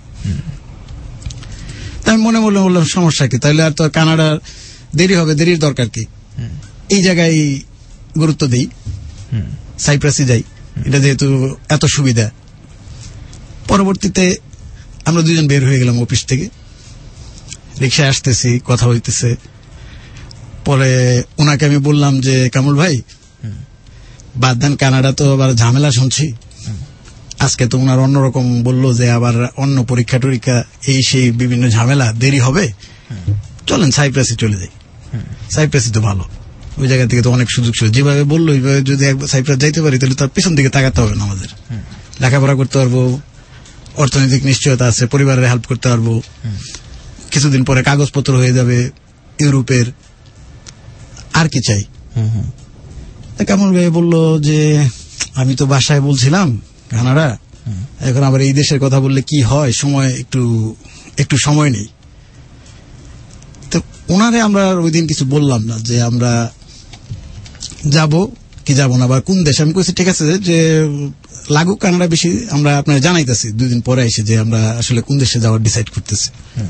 তাই মনে বললাম সমস্যা কি, তাহলে আর তো কানাডার দেরি হবে, দেরির দরকার কি, এই জায়গায় গুরুত্ব দিই, সাইপ্রাসে যাই, এটা যেহেতু এত সুবিধা। পরবর্তীতে আমরা দুজন বের হয়ে গেলাম অফিস থেকে, রিক্সায় আসতেছি, কথা হইতেছে। পরে ওনাকে আমি বললাম যে কামরুল ভাই, বাদ দেন, কানাডা তো আবার ঝামেলা শুনছি, আজকে তো ওনার অন্যরকম বললো যে আবার অন্য পরীক্ষা টরীক্ষা এই সেই বিভিন্ন ঝামেলা, দেরি হবে, চলেন সাইপ্রাসে চলে যাই, সাইপ্রাসে তো ভালো, ওই জায়গা থেকে তো অনেক সুযোগ সুবিধা, যেভাবে বললো ওইভাবে যদি সাইপ্রাস যাইতে পারি তাহলে তার পিছন দিকে তাকাতে হবে না, আমাদের লেখাপড়া করতে পারবো, অর্থনৈতিক নিশ্চয়তা আছে, পরিবারের হেল্প করতে পারবো, কিছুদিন পরে কাগজপত্র হয়ে যাবে ইউরোপের, আর কি চাই। কেমন ভাই বললো যে আমি তো বাসায় বলছিলাম কানাডা, এখন আবার এই দেশের কথা বললে কি হয়, সময় একটু সময় নেই। তো ওনারে আমরা ওই দিন কিছু বললাম না যে আমরা যাব কি যাব না বা কোন দেশে। আমি কইছি ঠিক আছে যে লাগুক কানাডা বেশি, আমরা আপনার জানাইতেছি 2 দিন পরে এসে যে আমরা আসলে কোন দেশে যাওয়ার ডিসাইড করতেছি।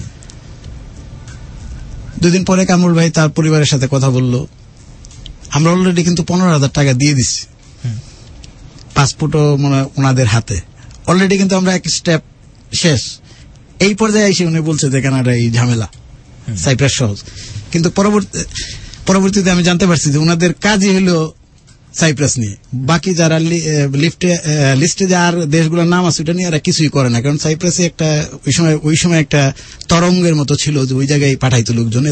2 দিন পরে কামরুল ভাই তার পরিবারের সাথে কথা বললো, আমরা অলরেডি কিন্তু 15,000 টাকা দিয়ে দিচ্ছি, পাসপোর্টও মানে ওনাদের হাতে অলরেডি, কিন্তু আমরা এক স্টেপ শেষ। এই পর্যায়ে এসে উনি বলছে যে কানাডা এই ঝামেলা, সাইপ্রাস সহজ। কিন্তু পরবর্তীতে আমি জানতে পারছি যে ওনাদের কাজই হলো সাইপ্রাস নিয়ে, বাকি যারা লিস্টে যে আর দেশগুলোর নাম আছে ওটা নিয়ে এরা কিছুই করে না, কারণ সাইপ্রাসে একটা ওই সময় একটা তরঙ্গের মতো ছিল যে ওই জায়গায় পাঠাইতো লোকজন,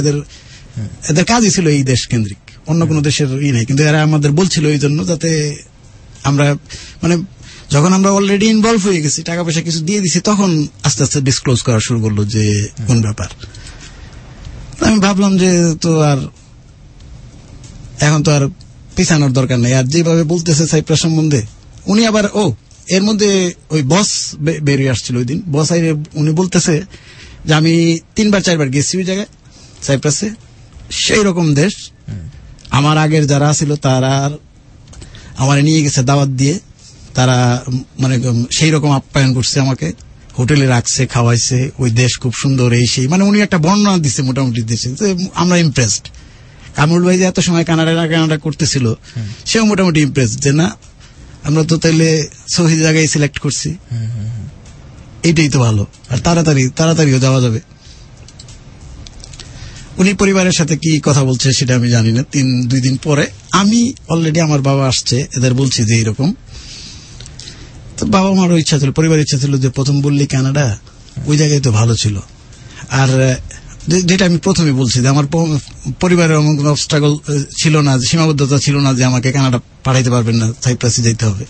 এদের কাজই ছিল এই দেশ কেন্দ্রিক, অন্য কোনো দেশের নেই। কিন্তু এরা আমাদের বলছিল এই জন্য যাতে আমরা মানে যখন আমরা অলরেডি ইনভলভ হয়ে গেছি, টাকা পয়সা কিছু দিয়ে দিছি, তখন আস্তে আস্তে ডিসক্লোজ করা শুরু করলো যে কোন ব্যাপার। আমি ভাবলাম যে তো আর এখন তো আর পিছানোর দরকার নেই। আর যেভাবে বলতেছে সাইপ্রাস সম্বন্ধে, উনি আবার এর মধ্যে ওই বস বেরিয়ে আসছিল ওই দিন। বস আইরে উনি বলতেছে যে আমি 3-4 গেছি ওই জায়গায় সাইপ্রাসে, সেই রকম দেশ। আমার আগের যারা ছিল তারা আমার নিয়ে গেছে দাওয়াত দিয়ে, তারা মানে সেই রকম আপ্যায়ন করছে, আমাকে হোটেলে রাখছে, খাওয়াইছে, ওই দেশ খুব সুন্দর, এই সেই মানে উনি একটা বর্ণনা দিচ্ছে মোটামুটি দেশে। আমরা ইমপ্রেসড। কামরুল ভাই যে এত সময় কানাডা করতেছিল, সেও মোটামুটি ইমপ্রেসড যে না আমরা তো তাইলে সহি জায়গায় সিলেক্ট করছি, এইটাই তো ভালো, আর তাড়াতাড়িও যাওয়া যাবে। উনি পরিবারের সাথে কি কথা বলছে সেটা আমি জানি না। 2 দিন পরে আমি অলরেডি আমার বাবা আসছে, এদের বলছি যে এইরকম। তো বাবা মারও ইচ্ছা ছিল, পরিবারের ইচ্ছা ছিল যে প্রথম বললি কানাডা, ওই জায়গায় তো ভালো ছিল। আর যেটা আমি প্রথমে বলছি যে আমার পরিবারের কোনো অবস্ট্রাগল ছিল না, সীমাবদ্ধতা ছিল না যে আমাকে কানাডা পাঠাইতে পারবেন না, সাইপ্রাসে যেতে হবে।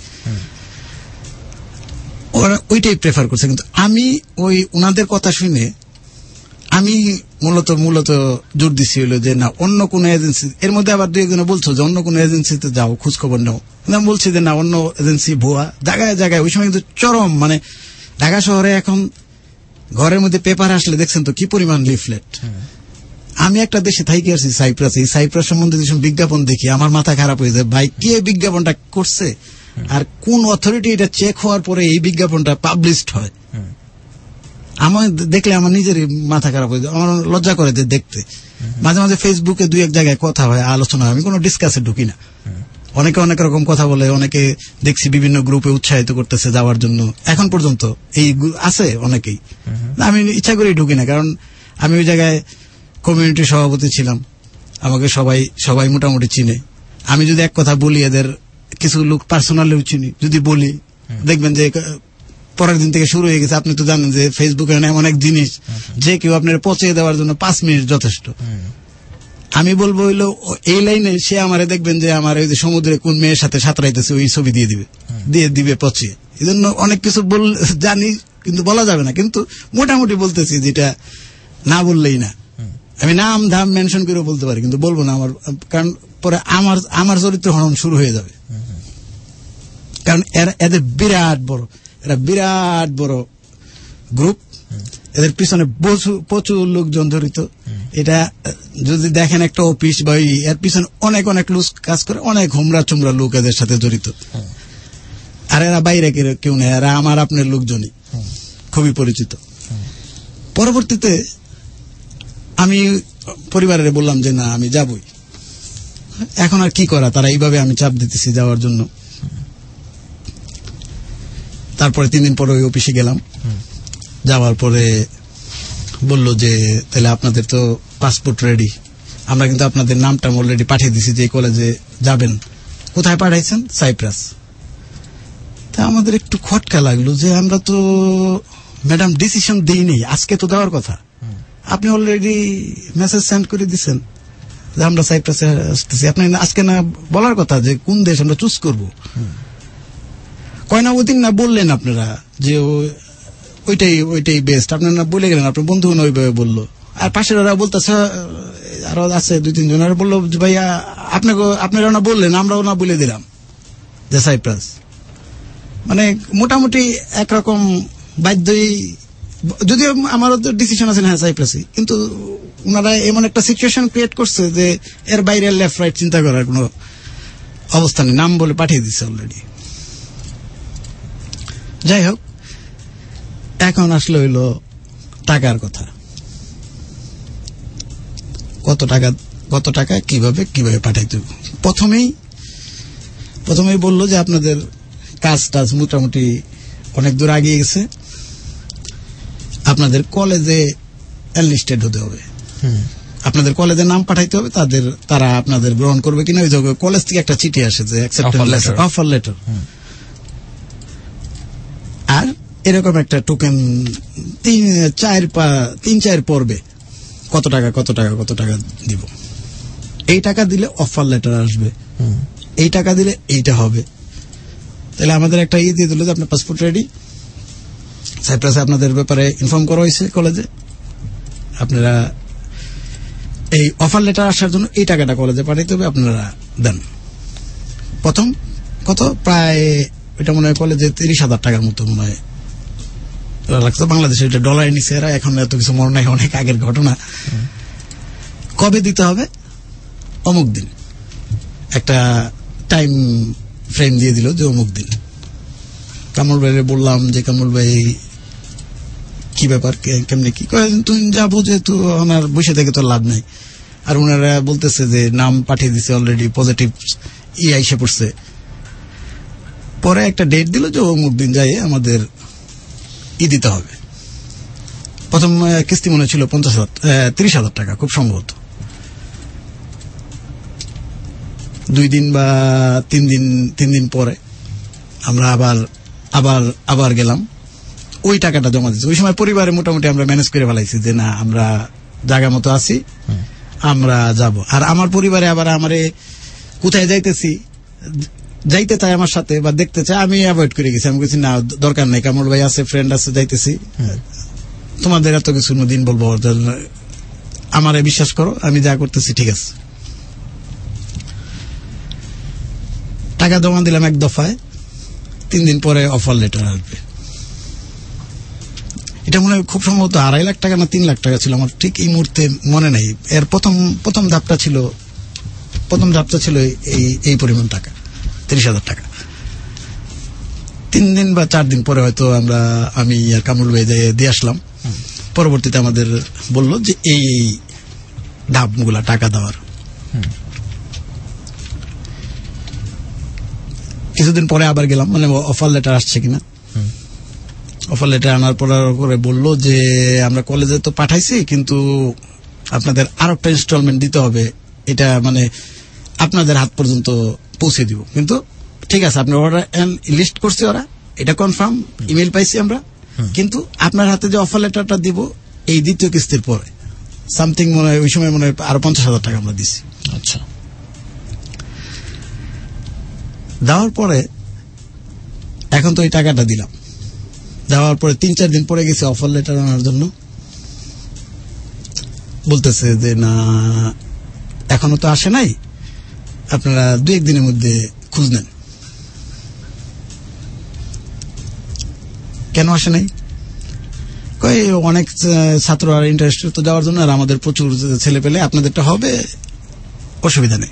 ওরা ওইটাই প্রেফার করছে। কিন্তু আমি ওই ওনাদের কথা শুনে আমি মূলত জোর দিচ্ছি হলো যে না, অন্য কোন এজেন্সি, এর মধ্যে আবার 2-1 বলছো যে অন্য কোন এজেন্সিতে যাও, খোঁজ খবর নাও। আমি বলছি যে না, অন্য এজেন্সি ভুয়া। জায়গায় জায়গায় ওই সময় কিন্তু চরম, মানে ঢাকা শহরে এখন ঘরের মধ্যে পেপার আসলে দেখছেন তো কি পরিমাণ লিফলেট। আমি একটা দেশে থাইকে আসছি সাইপ্রাসে, এই সাইপ্রাস সম্বন্ধে যেসব বিজ্ঞাপন দেখি আমার মাথা খারাপ হয়ে যায়। ভাই, কে বিজ্ঞাপনটা করছে আর কোন অথরিটি এটা চেক হওয়ার পরে এই বিজ্ঞাপনটা পাবলিশড হয়, আমার দেখলে আমার নিজেরই মাথা খারাপ হয়ে যায়। আমার লজ্জা করে যে দেখতে। মাঝে মাঝে ফেসবুকে 2-1 জায়গায় কথা হয়, আলোচনা হয়, আমি কোনো ডিসকাসে ঢুকি না। অনেকে অনেক রকম কথা বলে, অনেকে দেখছি বিভিন্ন গ্রুপে উৎসাহিত করতেছে যাওয়ার জন্য। এখন পর্যন্ত এই আছে অনেকেই, আমি ইচ্ছা করেই ঢুকি না, কারণ আমি ওই জায়গায় কমিউনিটি সভাপতি ছিলাম, আমাকে সবাই মোটামুটি চিনে। আমি যদি এক কথা বলি, এদের কিছু লোক পার্সোনালিও চিনি, যদি বলি দেখবেন যে পরের দিন থেকে শুরু হয়ে গেছে। আপনি তো জানেন যে ফেসবুকে এমন এক জিনিস যে কেউ আপনার পচিয়ে দেওয়ার জন্য 5 মিনিট যথেষ্ট। আমি বলবো হইলো এই লাইনে, সে আমারে দেখবেন যে আমার ওই যে সমুদ্রে কোন মেয়ের সাথে সাঁতরাইতেছে ওই ছবি দিয়ে দিবে পচিয়ে। এই জন্য অনেক কিছু জানি কিন্তু বলা যাবে না, কিন্তু মোটামুটি বলতেছি, যেটা না বললেই না। আমি নাম ধাম মেনশন করে বলতে পারি, কিন্তু বলবো না আমার, কারণ পরে আমার চরিত্র হরণ শুরু হয়ে যাবে। কারণ এদের বিরাট বড় গ্রুপ, এদের পিছনে প্রচুর লোকজন জড়িত। এটা যদি দেখেন একটা অফিস বা এর পিছনে অনেক লোক কাজ করে, অনেক হোমরা চুমরা লোক এদের সাথে জড়িত। আর এরা বাইরে কেউ নেই, এরা আমার আপনার লোকজনই, খুবই পরিচিত। পরবর্তীতে আমি পরিবারে বললাম যে না, আমি যাবই। এখন আর কি করা, তারা এইভাবে আমি চাপ দিতেছি যাওয়ার জন্য। তারপরে 3 দিন পরে ওই অফিসে গেলাম। যাওয়ার পরে বললো যে তাহলে আপনাদের তো পাসপোর্ট রেডি, আমরা কিন্তু আপনাদের নামটা অলরেডি পাঠিয়ে দিছি যে কলেজে যাবেন। কোথায় পাঠাইছেন? সাইপ্রাস। তা আমাদের একটু খটকা লাগলো যে আমরা তো ম্যাডাম ডিসিশন দিইনি, আজকে তো দেওয়ার কথা, আপনি অলরেডি মেসেজ সেন্ড করে দিচ্ছেন যে আমরা সাইপ্রাসে আসতেছি। আপনি আজকে না বলার কথা যে কোন দেশ আমরা চুজ করবো। কয় না, ওদিন না বললেন আপনারা যে ওইটাই বেস্ট, আপনার না বলে গেলেন, আপনার বন্ধু না ওইভাবে বললো। আর পাশের ওরা বলতেছে, আরো আছে 2-3 জন, আর বললো যে ভাই আপনারা না বললেন, আমরাও না বলে দিলাম যে সাইপ্রাস। মানে মোটামুটি একরকম বাধ্যই, যদিও আমারও তো ডিসিশন আছে না সাইপ্রাসই, কিন্তু ওনারা এমন একটা সিচুয়েশন ক্রিয়েট করছে যে এর বাইরে লেফট রাইট চিন্তা করার কোনো অবস্থা নেই, নাম বলে পাঠিয়ে দিচ্ছে অলরেডি। যাই হোক, এখন আসলে হইল টাকার কথা। কত টাকা কিভাবে পাঠাইতে হবে। প্রথমেই বললো যে আপনাদের কাজ মোটামুটি অনেক দূর আগিয়ে গেছে, আপনাদের কলেজে এনলিস্টেড হতে হবে, আপনাদের কলেজের নাম পাঠাইতে হবে, তারা আপনাদের গ্রহণ করবে কিনা। ওই জায়গায় কলেজ থেকে একটা চিঠি আসে যে অফার লেটার, আর এরকম একটা টোকেন 3-4 পর্বে কত টাকা দিব, এই টাকা দিলে অফার লেটার আসবে, এই টাকা দিলে এইটা হবে, তাহলে আমাদের একটা দিয়ে দিল যে আপনার পাসপোর্ট রেডি, সাইপ্রাসে আপনাদের ব্যাপারে ইনফর্ম করা হয়েছে কলেজে, আপনারা এই অফার লেটার আসার জন্য এই টাকাটা কলেজে পাঠাইতে হবে, আপনারা দেন। প্রথম কত প্রায় এটা মনে হয় কলেজে 30,000 টাকার মতো মনে হয় লাগতো, বাংলাদেশে এটা ডলারে নিছে এরা, এখন এত কিছু মনে নাই, অনেক আগের ঘটনা। কবে দিতে হবে? অমুক দিন, একটা টাইম ফ্রেম দিয়ে দিল যে অমুক দিন। কামরুল ভাইরে বললাম যে কামরুল ভাই কি ব্যাপার, কেমনি কি, তুমি যা বুঝে তো ওনার বসে থেকে তো লাভ নাই। আর ওনারা বলতেছে যে নাম পাঠিয়ে দিছে অলরেডি, পজিটিভ আইসে পড়ছে। পরে একটা ডেট দিল যে অমুক দিন যাই আমাদের দিতে হবে। প্রথম কিস্তি মনে ছিল 30,000 টাকা খুব সম্ভবত। 2 দিন বা 3 দিন পরে আমরা আবার গেলাম, ওই টাকাটা জমা দিচ্ছি। ওই সময় পরিবারে মোটামুটি আমরা ম্যানেজ করে ফেলাইছি যে না আমরা জায়গা মতো আছি, আমরা যাব। আর আমার পরিবারে আবার আমারে কোথায় যাইতে চায় আমার সাথে বা দেখতে চায়, আমি অ্যাভয়েড করে গেছি। আমি বলছি না দরকার নেই, কামরুল ভাই আছে, ফ্রেন্ড আছে, যাইতেছি, তোমাদের এত কিছু দিন বলবো, আমারে বিশ্বাস করো, আমি যা করতেছি ঠিক আছে। টাকা জমা দিলাম এক দফায়, 3 দিন পরে অফার লেটার আসবে। এটা মনে হয় খুব সম্ভবত 2.5 লাখ টাকা না 3 লাখ টাকা ছিল, আমার ঠিক এই মুহূর্তে মনে নেই। এর প্রথম ধাপটা ছিল এই পরিমাণ টাকা, 30,000 টাকা। 3 দিন বা 4 দিন পরে হয়তো আমি আর কামরুল ভাই দিয়ে আসলাম। পরবর্তীতে আমাদের বলল যে এই ধাপগুলা টাকা দেওয়ার। কিছুদিন পরে আবার গেলাম, মানে অফার লেটার আসছে কিনা। অফার লেটার আনার পরে বললো যে আমরা কলেজে তো পাঠাইছি, কিন্তু আপনাদের আরো একটা ইনস্টলমেন্ট দিতে হবে, এটা মানে আপনাদের হাত পর্যন্ত পৌঁছে দিব। কিন্তু ঠিক আছে, আপনার অর্ডার লিস্ট করছে ওরা, এটা কনফার্ম, ইমেল পাইছি আমরা, কিন্তু আপনার হাতে যে অফার লেটারটা দিব এই দ্বিতীয় কিস্তির পরে সামথিং মনে হয় ওই সময় মনে হয় আরো 50,000 টাকা আমরা দিছি। আচ্ছা, দেওয়ার পরে এখন তো এই টাকাটা দিলাম, দেওয়ার পরে 3-4 দিন পরে গেছি অফার লেটার আনার জন্য। বলতেছে যে না এখনো তো আসে নাই, আপনারা 2-1 দিনের মধ্যে খোঁজ নেন। কেন আসে নাই? অনেক ছাত্র আর ইন্টারেস্টেড তো যাওয়ার জন্য, আর আমাদের প্রচুর ছেলে পেলে, আপনাদেরটা হবে, অসুবিধা নেই।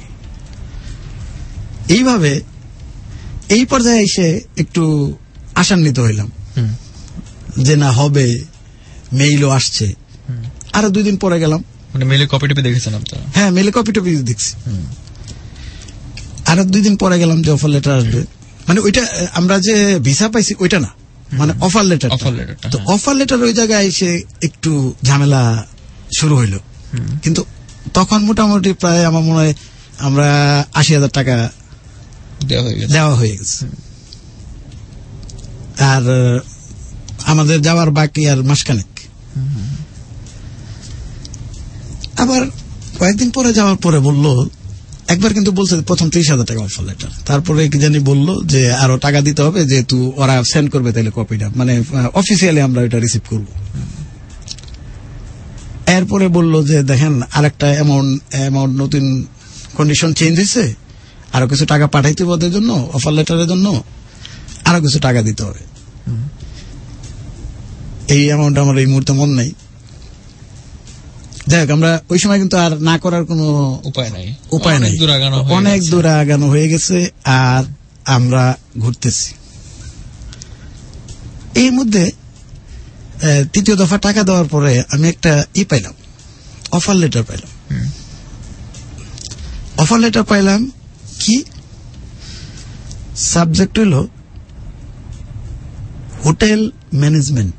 এইভাবে এই পর্যায়ে এসে একটু আশান্বিত হইলাম যে না হবে, মেইলও আসছে। আরো 2 দিন পরে গেলাম, মানে মেইলে কপি টপি দেখেছেন আপনারা? হ্যাঁ, মেইলে কপি টপি দেখছি। আরো 2 দিন পরে গেলাম যে অফার লেটার আসবে, মানে ওইটা আমরা যে ভিসা পাইছি ওইটা না, মানে অফার লেটার। তো অফার লেটার ওই জায়গায় এসে একটু ঝামেলা শুরু হইলো। কিন্তু তখন মোটামুটি প্রায় আমার মনে হয় আমরা 80,000 টাকা দেওয়া হয়ে গেছে। আর আমাদের যাওয়ার বাকি আর মাসখানেক। আবার কয়েকদিন পরে যাওয়ার পরে বললো, একবার কিন্তু বলছে প্রথম 30,000 টাকা অফার লেটার, তারপরে কি জানি বললো যে আরো টাকা দিতে হবে, যেহেতু ওরা সেন্ড করবে তাহলে কপিটা, মানে অফিসিয়ালি আমরা ওইটা রিসিভ করবো। এরপরে বললো যে দেখেন আরেকটা অ্যামাউন্ট নতুন কন্ডিশন চেঞ্জ হয়েছে, আরো কিছু টাকা পাঠাইতে হবে ওদের জন্য, অফার লেটারের জন্য আরো কিছু টাকা দিতে হবে। এই অ্যামাউন্ট আমার এই মুহূর্তে মন নাই। যাই হোক, আমরা ওই সময় কিন্তু আর না করার কোনো উপায় নাই, অনেক দূর আগানো হয়ে গেছে, আর আমরা ঘুরতেছি। এই মধ্যে 3য় দফা টাকা দেওয়ার পরে আমি একটা পাইলাম, অফার লেটার পাইলাম। অফার লেটার পাইলাম কি, সাবজেক্ট হইল হোটেল ম্যানেজমেন্ট।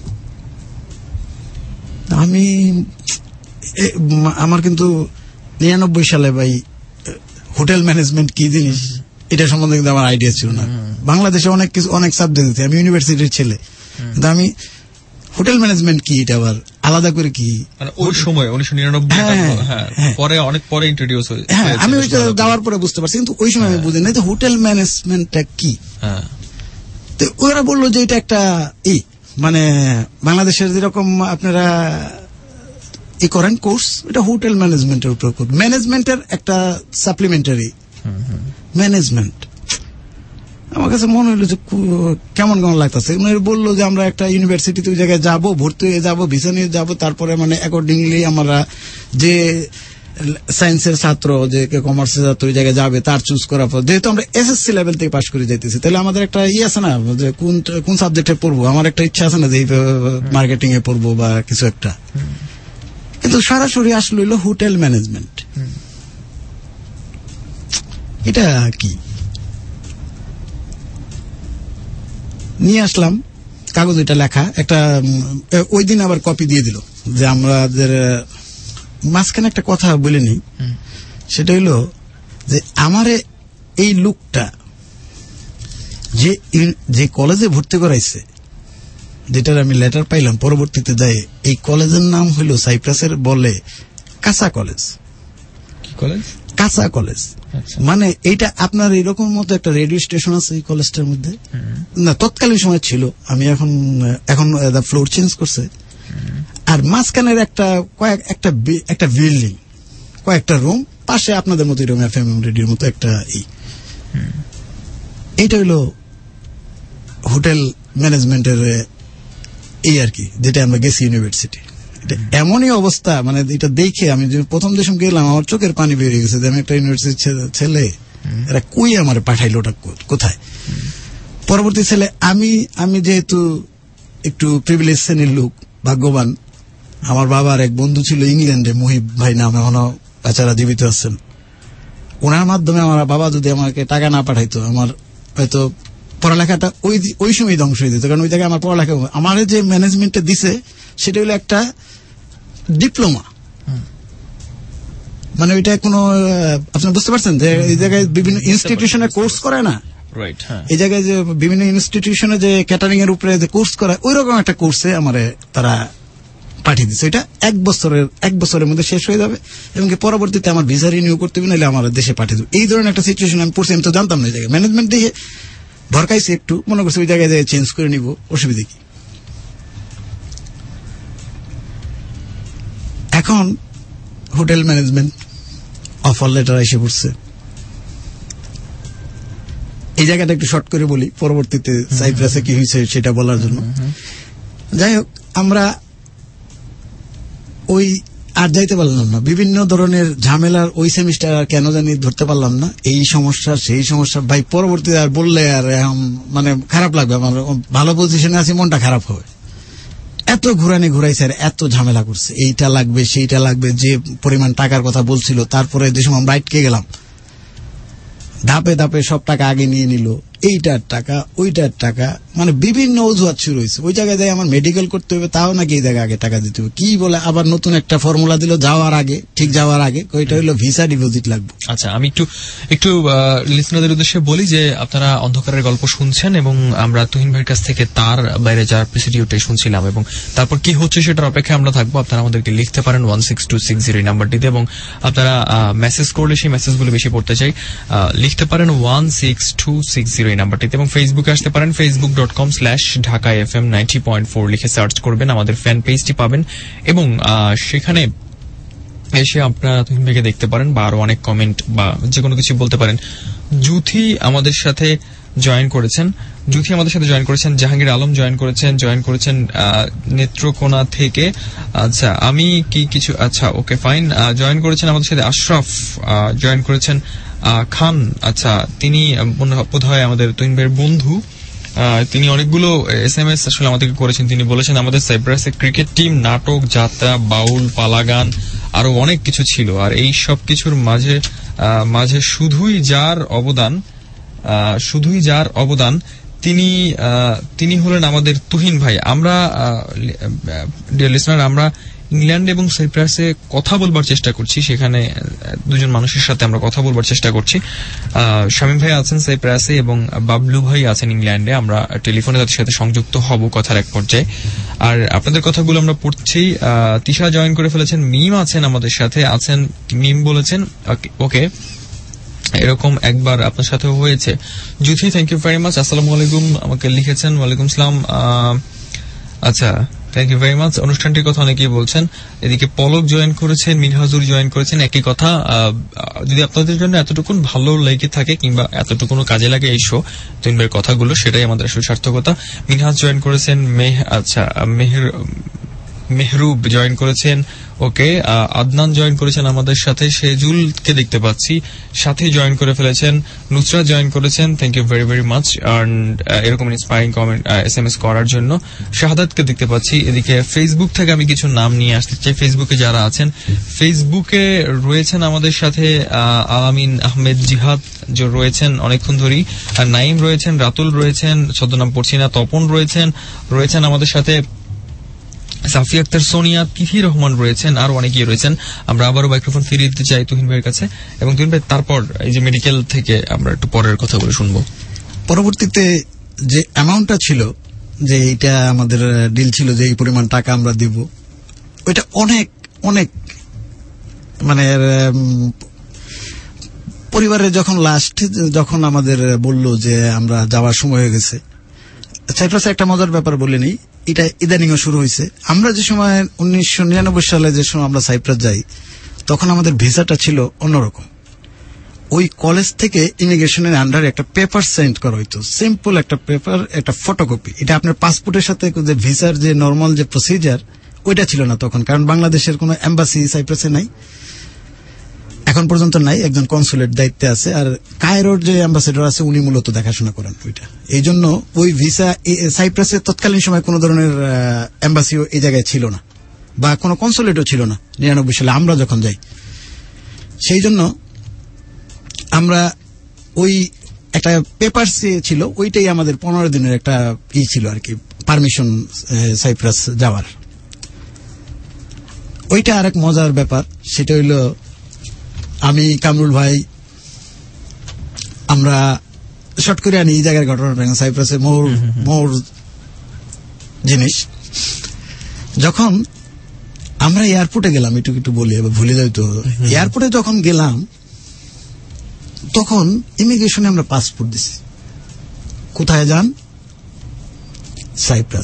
আমার কিন্তু 99 সালে ভাই হোটেল ম্যানেজমেন্ট কি জিনিস এটা সম্বন্ধে কিন্তু আমার আইডিয়া ছিল না। বাংলাদেশে অনেক সাবজেক্ট আছে, আমি ইউনিভার্সিটির ছেলে, কিন্তু আমি হোটেল ম্যানেজমেন্ট কি এটা আবার আলাদা করে কি মানে ওই সময় 1999 পরে অনেক পরে ইন্ট্রোডিউস হয়েছে। হ্যাঁ, আমি ওইটা যাওয়ার পরে বুঝতে পারছি, কিন্তু ওই সময় আমি বুঝি না যে হোটেল ম্যানেজমেন্টটা কি। তো ওরা বললো যে এটা একটা মানে বাংলাদেশের যেরকম আপনারা করেন কোর্স, এটা হোটেল ম্যানেজমেন্টের উপর, ম্যানেজমেন্টের একটা সাপ্লিমেন্টারি ম্যানেজমেন্ট। আমার কাছে মনে হলো যে কেমন কেমন লাগতেছে। বললো যে আমরা একটা ইউনিভার্সিটিতে ওই জায়গায় যাবো, ভর্তি হয়ে যাবো, ভিসা নিয়ে যাবো, তারপরে মানে অ্যাকর্ডিংলি আমরা যে সায়েন্সের ছাত্র, যে কমার্সের ছাত্র ওই জায়গায় যাবে তার চুজ করার পর, যেহেতু আমরা এসএসসি লেভেল থেকে পাস করে যাইতেছি, তাহলে আমাদের একটা আছে না যে কোন সাবজেক্টে পড়বো। আমার একটা ইচ্ছা আছে না যে মার্কেটিং এ পড়বো বা কিছু একটা, কিন্তু সরাসরি আসলো হইলো হোটেল ম্যানেজমেন্ট। এটা কি নিয়ে আসলাম, কাগজ এটা লেখা একটা, ওই দিন আবার কপি দিয়ে দিল যে আমাদের মাঝখানে একটা কথা বলে নি, সেটা হইল যে আমার এই লোকটা যে কলেজে ভর্তি করাইছে, যেটার আমি লেটার পাইলাম পরবর্তীতে যাই, এই কলেজের নাম হইল সাইপ্রাসের বলে কাঁচা কলেজ। কি কলেজ? কাঁচা কলেজ। মানে এইটা আপনার এরকম মতো একটা রেডিও স্টেশন আছে এই কলেজটার মধ্যে না, তৎকালীন সময় ছিল, আমি এখন ফ্লোর চেঞ্জ করছে। আর মাঝখানের একটা বিল্ডিং, কয়েকটা রুম, পাশে আপনাদের মতো এরকম এফএম রেডিওর মতো একটা এইটা হইল হোটেল ম্যানেজমেন্টের আর কি, যেটা আমরা গেছি ইউনিভার্সিটি। এমনই অবস্থা, মানে এটা দেখে আমি প্রথম দেশে গেলাম, আমার চোখের পানি বেরিয়ে গেছে যে আমি একটা ইউনিভার্সিটির ছেলে, এরা কই আমার পাঠাইলো, ওটা কোথায়। পরবর্তী ছেলে আমি যেহেতু একটু প্রিভিলেজ শ্রেণীর লোক, ভাগ্যবান, আমার বাবার এক বন্ধু ছিল ইংল্যান্ডে, মুহিব ভাই নাম, এখনো বেচারা জীবিত আছেন। ওনার মাধ্যমে আমার বাবা যদি আমাকে টাকা না পাঠাইতো, আমার হয়তো পড়ালেখাটা ওই সময় ধ্বংস হয়ে যেত। কারণ ওই জায়গায় আমার পড়ালেখা, আমার যে ম্যানেজমেন্টে দিছে সেটা হলো একটা ডিপ্লোমা, মানে ওইটা কোনো, আপনি বুঝতে পারছেন যে এই জায়গায় বিভিন্ন ইনস্টিটিউশনে কোর্স করে না, এই জায়গায় যে বিভিন্ন ইনস্টিটিউশনে যে ক্যাটারিং এর উপরে যে কোর্স করায়, ওই রকম একটা কোর্সে আমারে তারা পাঠিয়ে দিচ্ছে। এটা এক বছরের মধ্যে শেষ হয়ে যাবে, এবং পরবর্তীতে আমার ভিসা রিনিউ করতে হবে, নাহলে আমার দেশে পাঠিয়ে দেবে। এই ধরনের একটা সিচুয়েশন আমি পড়ছি, আমি তো জানতাম না এই জায়গায়। ম্যানেজমেন্ট দিয়ে ভরকাইছি একটু, মনে করছি ওই জায়গায় চেঞ্জ করে নিব, অসুবিধা কি। এখন হোটেল ম্যানেজমেন্ট অফার লেটার এসে পড়ছে। এই জায়গাটা একটু শর্ট করে বলি, পরবর্তীতে সাইপ্রাসে কি হয়েছে সেটা বলার জন্য। যাই হোক, আমরা ওই আর যাইতে পারলাম না, বিভিন্ন ধরনের ঝামেলার ওই সেমিস্টার আর কেন জানি ধরতে পারলাম না, এই সমস্যা সেই সমস্যা। ভাই পরবর্তীতে আর বললে আর মানে খারাপ লাগবে, আমার ভালো পজিশনে আছি, মনটা খারাপ হবে। এত ঘুরাইছে আর এত ঝামেলা করছে, এইটা লাগবে সেইটা লাগবে, যে পরিমাণ টাকার কথা বলছিল। তারপরে যে সময় আমরা আটকে গেলাম, ধাপে ধাপে সব টাকা আগে নিয়ে নিল, এইটার টাকা ওইটার টাকা, মানে বিভিন্ন অজুহাত শুরু হয়েছে। ওই জায়গায় যাই আমার মেডিকেল করতে হবে, তাও নাকি এই জায়গায় আগে টাকা দিতে হবে, কি বলে আবার নতুন একটা ফর্মুলা দিল যাওয়ার আগে, ঠিক যাওয়ার আগে, ওইটা হইলো ভিসা ডিপোজিট লাগবে। আচ্ছা, আমি একটু লিসনারদের উদ্দেশ্যে বলি যে আপনারা অন্ধকারের গল্প শুনছেন, এবং আমরা তুহিন ভাইয়ের কাছ থেকে তার বাইরে যাওয়ার প্রসিডিউরটাই শুনছিলাম, এবং তারপর কি হচ্ছে সেটার অপেক্ষায় আমরা থাকবো। আপনারা আমাদেরকে লিখতে পারেন 16260 নাম্বারটিতে, এবং আপনারা মেসেজ করলে সেই মেসেজগুলো বেশি পড়তে চাই, লিখতে পারেন 16260 নাম্বারটিতে, এবং ফেসবুকে আসতে পারেন facebook.com/dhakafm90.4 লিখে সার্চ করবেন, আমাদের ফ্যান পেজটি পাবেন, এবং সেখানে এসে আপনারা তুহিন ভাইকে দেখতে পারেন, বা আরো অনেক কমেন্ট বা যে কোনো কিছু বলতে পারেন। জুথি আমাদের সাথে জয়েন করেছেন, জাহাঙ্গীর আলম জয়েন করেছেন নেত্রকোনা থেকে। আচ্ছা, আমি কি কিছু, আচ্ছা ওকে ফাইন, জয়েন করেছেন আমাদের সাথে আশরাফ, জয়েন করেছেন খান। আচ্ছা, তিনি বোধহয় আমাদের তুহিন ভাইয়ের বন্ধু, তিনি অনেকগুলো SMS আসলে আমাদেরকে করেছেন। তিনি বলেছেন আমাদের সাইপ্রাসে ক্রিকেট টিম, নাটক, যাত্রা, বাউল, পালাগান, আরো অনেক কিছু ছিল, আর এই সব কিছুর মাঝে শুধুই যার অবদান তিনি হলেন আমাদের তুহিন ভাই। আমরা ডিয়ার লিসনার, আমরা ইংল্যান্ড এবং সাইপ্রাসে কথা বলবার চেষ্টা করছি। সেখানে দুজন মানুষের সাথে আমরা কথা বলবার চেষ্টা করছি। শামীম ভাই আছেন সাইপ্রাসে এবং বাবলু ভাই আছেন ইংল্যান্ডে। আমরা টেলিফোনে তাদের সাথে সংযুক্ত হব কথার এক পর্যায়ে। আর আপনাদের কথাগুলো আমরা পড়ছি। তিশা জয়েন করে ফেলেছেন, মিম আছেন আমাদের সাথে, আছেন মিম বলেছেন ওকে এরকম একবার আপনার সাথে হয়েছে। Juthi thank you very much, আসসালামু আলাইকুম আমাকে লিখেছেন। ওয়ালাইকুম সালাম। আচ্ছা থ্যাংক ইউ ভেরি মাচ। অনুষ্ঠানটির কথা অনেকেই বলছেন। এদিকে পলক জয়েন করেছেন, মিনহাজুর জয়েন করেছেন। একই কথা, যদি আপনাদের জন্য এতটুকুন ভালো লেগে থাকে কিংবা এতটুকুন কাজে লাগে এই শো তুহিন ভাইয়ের কথাগুলো, সেটাই আমাদের আসলে সার্থকতা। মিনহাজ জয়েন করেছেন, মেহরুব জয়েন করেছেন, ওকে। আদনান জয়েন করেছেন আমাদের সাথে, সেজুলকে দেখতে পাচ্ছি, সাথে জয়েন করে ফেলেছেন, নুসরাত জয়েন করেছেন, thank you very very much এরকম ইন্সপায়ারিং কমেন্ট SMS করার জন্য। শাহাদাতকে দেখতে পাচ্ছি। এদিকে ফেসবুক থেকে আমি কিছু নাম নিয়ে আসতে চাই। ফেসবুকে যারা আছেন, ফেসবুকে রয়েছেন আমাদের সাথে আলামিন আহমেদ জিহাদ রয়েছেন অনেকক্ষণ ধরেই, নাইম রয়েছেন, রাতুল রয়েছেন, ছদ্মনাম পড়ছি না, তপন রয়েছেন আমাদের সাথে, সাফি আক্তার, সোনিয়া, তিথি রহমান রয়েছেন, আরো অনেকেই রয়েছেন। আমরা আবারও মাইক্রোফোন ফিরিয়ে দিতে চাই তুহিন ভাইয়ের কাছে। এবং তুহিন ভাই তারপর এই যে মেডিকেল থেকে আমরা একটু পরের কথাগুলো শুনবো। পরবর্তীতে যে অ্যামাউন্টটা ছিল, যে এটা আমাদের ডিল ছিল যে এই পরিমাণ টাকা আমরা দেব, ওইটা অনেক অনেক মানে পরিবারের যখন আমাদের বলল যে আমরা যাওয়ার সময় হয়ে গেছে, সাইপ্রাসে একটা মজার ব্যাপার বলে নেই, এটা ইদানিংও শুরু হয়েছে। আমরা যে সময় 1999 সালে যে সময় আমরা সাইপ্রাস যাই, তখন আমাদের ভিসাটা ছিল অন্যরকম। ওই কলেজ থেকে ইমিগ্রেশনের আন্ডারে একটা পেপার সেন্ড করা হইতো, সিম্পল একটা পেপার, একটা ফটোকপি। এটা আপনার পাসপোর্টের সাথে যে ভিসার যে নর্মাল যে প্রসিজার, ওইটা ছিল না তখন, কারণ বাংলাদেশের কোনো এম্বাসি সাইপ্রাসে নাই, এখন পর্যন্ত নাই। একজন কনসুলেট দায়িত্বে আছে, আর কায়রোর যে অ্যাম্বাসেডর আছে উনি মূলত দেখাশোনা করেন ওইটা। এই জন্য ওই ভিসা সাইপ্রাসে তৎকালীন সময় কোন ধরনের এম্বাসিও এই জায়গায় ছিল না, বা কোনো কনসুলেটও ছিল না 99 সালে আমরা যখন যাই। সেই জন্য আমরা ওই একটা পেপার ছিল, ওইটাই আমাদের 15 দিনের একটা ছিল আর কি, পারমিশন সাইপ্রাস যাওয়ার। ওইটা আরেক মজার ব্যাপার, সেটা হইল আমি কামরুল ভাই আমরা শর্ট করে আনি এই জায়গার ঘটনাটা, সাইপ্রাসে মোর জিনিস। যখন আমরা এয়ারপোর্টে গেলাম, একটু বলি ভুলে যাই তো, এয়ারপোর্টে যখন গেলাম তখন ইমিগ্রেশনে আমরা পাসপোর্ট দিছি। কোথায় যান? সাইপ্রাস।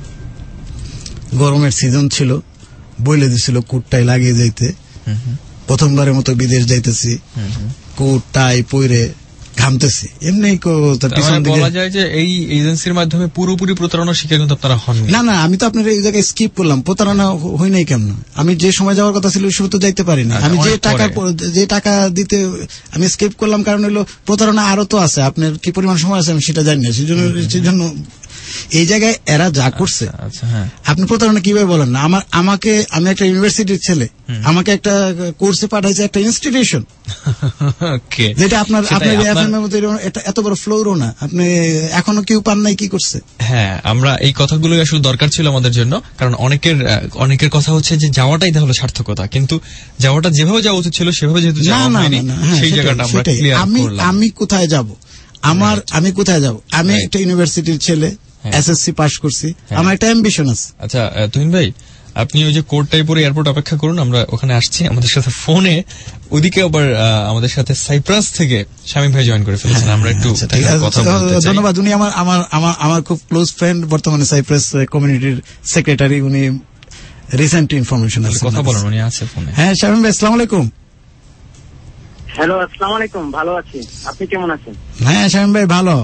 গরমের সিজন ছিল, বইলে দিছিল কোটটাই লাগিয়ে যাইতে। প্রথমবারের মতো বিদেশ যাইতেছি, কোট টাই পরে ঘামতেছি, এমনি বলা যায় যে এই এজেন্সির মাধ্যমে পুরোপুরি প্রতারণা শিকার কিন্তু আপনারা হন না। আমি তো আপনার এই জায়গায় স্কিপ করলাম, প্রতারণা হই নাই কেমন? আমি যে সময় যাওয়ার কথা ছিল ওই সময় তো যাইতে পারি না। আমি যে টাকা দিতে আমি স্কিপ করলাম, কারণ হলো প্রতারণা আরো তো আছে, আপনার কি পরিমাণ সময় আছে আমি সেটা জানি না। সেজন্য এই জায়গায় এরা যা করছে, আপনি প্রতারণা কিভাবে বলেন না? আমি একটা ইউনিভার্সিটির ছেলে, আমাকে একটা কোর্সে পাঠাইছে একটা ইনস্টিটিউশন, যেটা আপনার এত বড় ফ্লোরও না, আপনি এখনো কেউ পান নাই, কি করছে? হ্যাঁ, আমরা এই কথাগুলো আসলে দরকার ছিল আমাদের জন্য, কারণ অনেকের কথা হচ্ছে যে যাওয়াটাই তাহলে সার্থকতা, কিন্তু যাওয়াটা যেভাবে যাওয়া উচিত ছিল সেভাবে যেহেতু যাওয়া হয়নি, সেই জায়গাটা আমরা ক্লিয়ার করলাম। আমি কোথায় যাব? আমি কোথায় যাব? আমি একটা ইউনিভার্সিটির ছেলে, SSC পাস করছি, আমার একটা অ্যাম্বিশন আছে। আচ্ছা তুহিন ভাই, আপনি ওই যে কোর্টটাই পরে এয়ারপোর্ট অপেক্ষা করুন, আমরা ওখানে আসছি। আমাদের সাথে ফোনে ওদিকে আবার আমাদের সাথে সাইপ্রাস থেকে শামীম ভাই জয়েন করে ফেলেছেন, আমরা একটু কথা বলতে চাই। ধন্যবাদ। উনি আমার খুব ক্লোজ ফ্রেন্ড, বর্তমানে সাইপ্রাস কমিউনিটির সেক্রেটারি। উনি রিসেন্ট ইনফরমেশন আছে, কথা বলেন, উনি আছে ফোনে। হ্যাঁ শামীম ভাই, আসসালামু আলাইকুম। হ্যালো, আসসালামু আলাইকুম। ভালো আছি, আপনি কেমন আছেন? হ্যাঁ শামীম ভাই ভালো।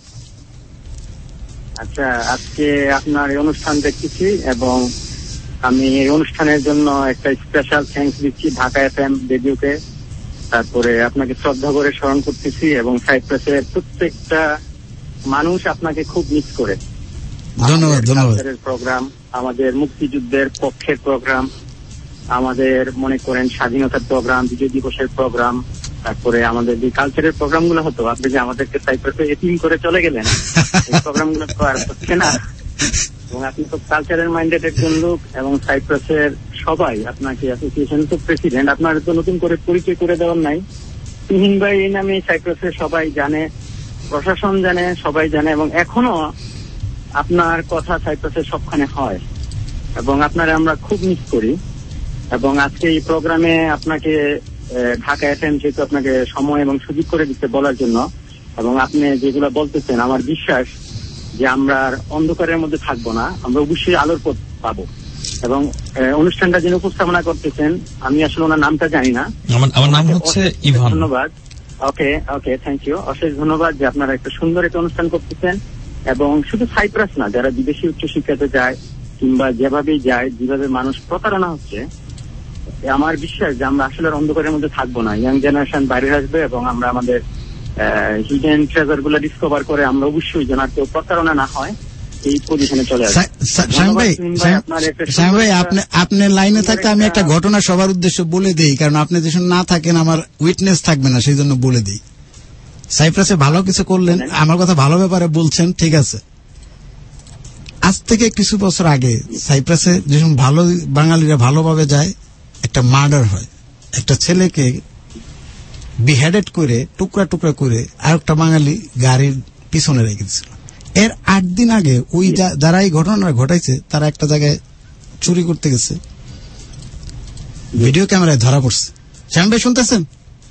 আচ্ছা, আজকে আপনার এই অনুষ্ঠান দেখতেছি এবং আমি এই অনুষ্ঠানের জন্য একটা স্পেশাল থ্যাঙ্কস দিচ্ছি ঢাকা FM রেডিওকে। তারপরে আপনাকে শ্রদ্ধা করে স্মরণ করতেছি, এবং সাইপ্রাসের প্রত্যেকটা মানুষ আপনাকে খুব মিস করে। ধন্যবাদ। প্রোগ্রাম, আমাদের মুক্তিযুদ্ধের পক্ষের প্রোগ্রাম, আমাদের মনে করেন স্বাধীনতার প্রোগ্রাম, বিজয় দিবসের প্রোগ্রাম, তারপরে আমাদের যে কালচারের প্রোগ্রাম গুলো হতো, আপনি যে আমাদেরকে সাইপ্রাসে এতিম করে চলে গেলেন, এই প্রোগ্রাম গুলো তো আর হচ্ছে না। এবং আপনি খুব কালচারের মাইন্ডেড একজন লোক, এবং সাইপ্রাসের সবাই, আপনাকে অ্যাসোসিয়েশন তো প্রেসিডেন্ট, আপনার তো নতুন করে পরিচয় করে দেওয়ার নাই। তুহিন ভাই এই নামে সাইপ্রাসের সবাই জানে, প্রশাসন জানে, সবাই জানে, এবং এখনো আপনার কথা সাইপ্রাসের সবখানে হয়, এবং আপনারা আমরা খুব মিস করি। এবং আজকে এই প্রোগ্রামে আপনাকে ঢাকা এফএম যেহেতু আপনাকে সময় এবং সুযোগ করে দিতে বলার জন্য, এবং আপনি যেগুলো বলতেছেন, আমার বিশ্বাস যে আমরা অন্ধকারের মধ্যে থাকবো না, আমরা অবশ্যই আলোর পথ পাবো। এবং অনুষ্ঠানটা যিনি উপস্থাপনা করতেছেন, আমি আসলে ওনার নামটা জানি না, আমার নাম হচ্ছে ইভান। ধন্যবাদ। ওকে, থ্যাংক ইউ, অশেষ ধন্যবাদ যে আপনারা একটা সুন্দর একটা অনুষ্ঠান করতেছেন। এবং শুধু সাইপ্রাস না, যারা বিদেশি উচ্চশিক্ষাতে যায় কিংবা যেভাবেই যায়, যেভাবে মানুষ প্রতারণা হচ্ছে, আমার বিশ্বাস যে আমরা আসলে অন্ধকারের মধ্যে থাকবো না। ইয়াং জেনারেশন বাইরে আসবে এবং আমরা আমাদের হিডেন ট্রেজার গুলো ডিসকভার করে আমরা অবশ্যই যেন আর কেউ প্রতারণা না হয় এই পজিশনে চলে আসবে। শ্যাম ভাই, আপনি লাইনে থাকতে আমি একটা ঘটনা সবার উদ্দেশ্য বলে দেই, কারণ আপনি যখন না থাকেন আমার উইটনেস থাকবে না, সেই জন্য বলে দিই। সাইপ্রাসে ভালো কিছু করলেন, আমার কথা ভালো ব্যাপারে বলছেন, ঠিক আছে। আজ থেকে কিছু বছর আগে সাইপ্রাসে যখন ভালো বাঙালিরা ভালোভাবে যায়, একটা মার্ডার হয়, একটা ছেলেকে বিহেডেড করে টুকরা টুকরা করে আর একটা বাঙালি গাড়ির পিছনে রেখে দিয়েছিল। এর 8 দিন আগে ওই যারা এই ঘটনা ঘটাইছে তারা একটা জায়গায় চুরি করতে গেছে, ভিডিও ক্যামেরায় ধরা পড়ছে। শ্যাম ভাই শুনতেছেন?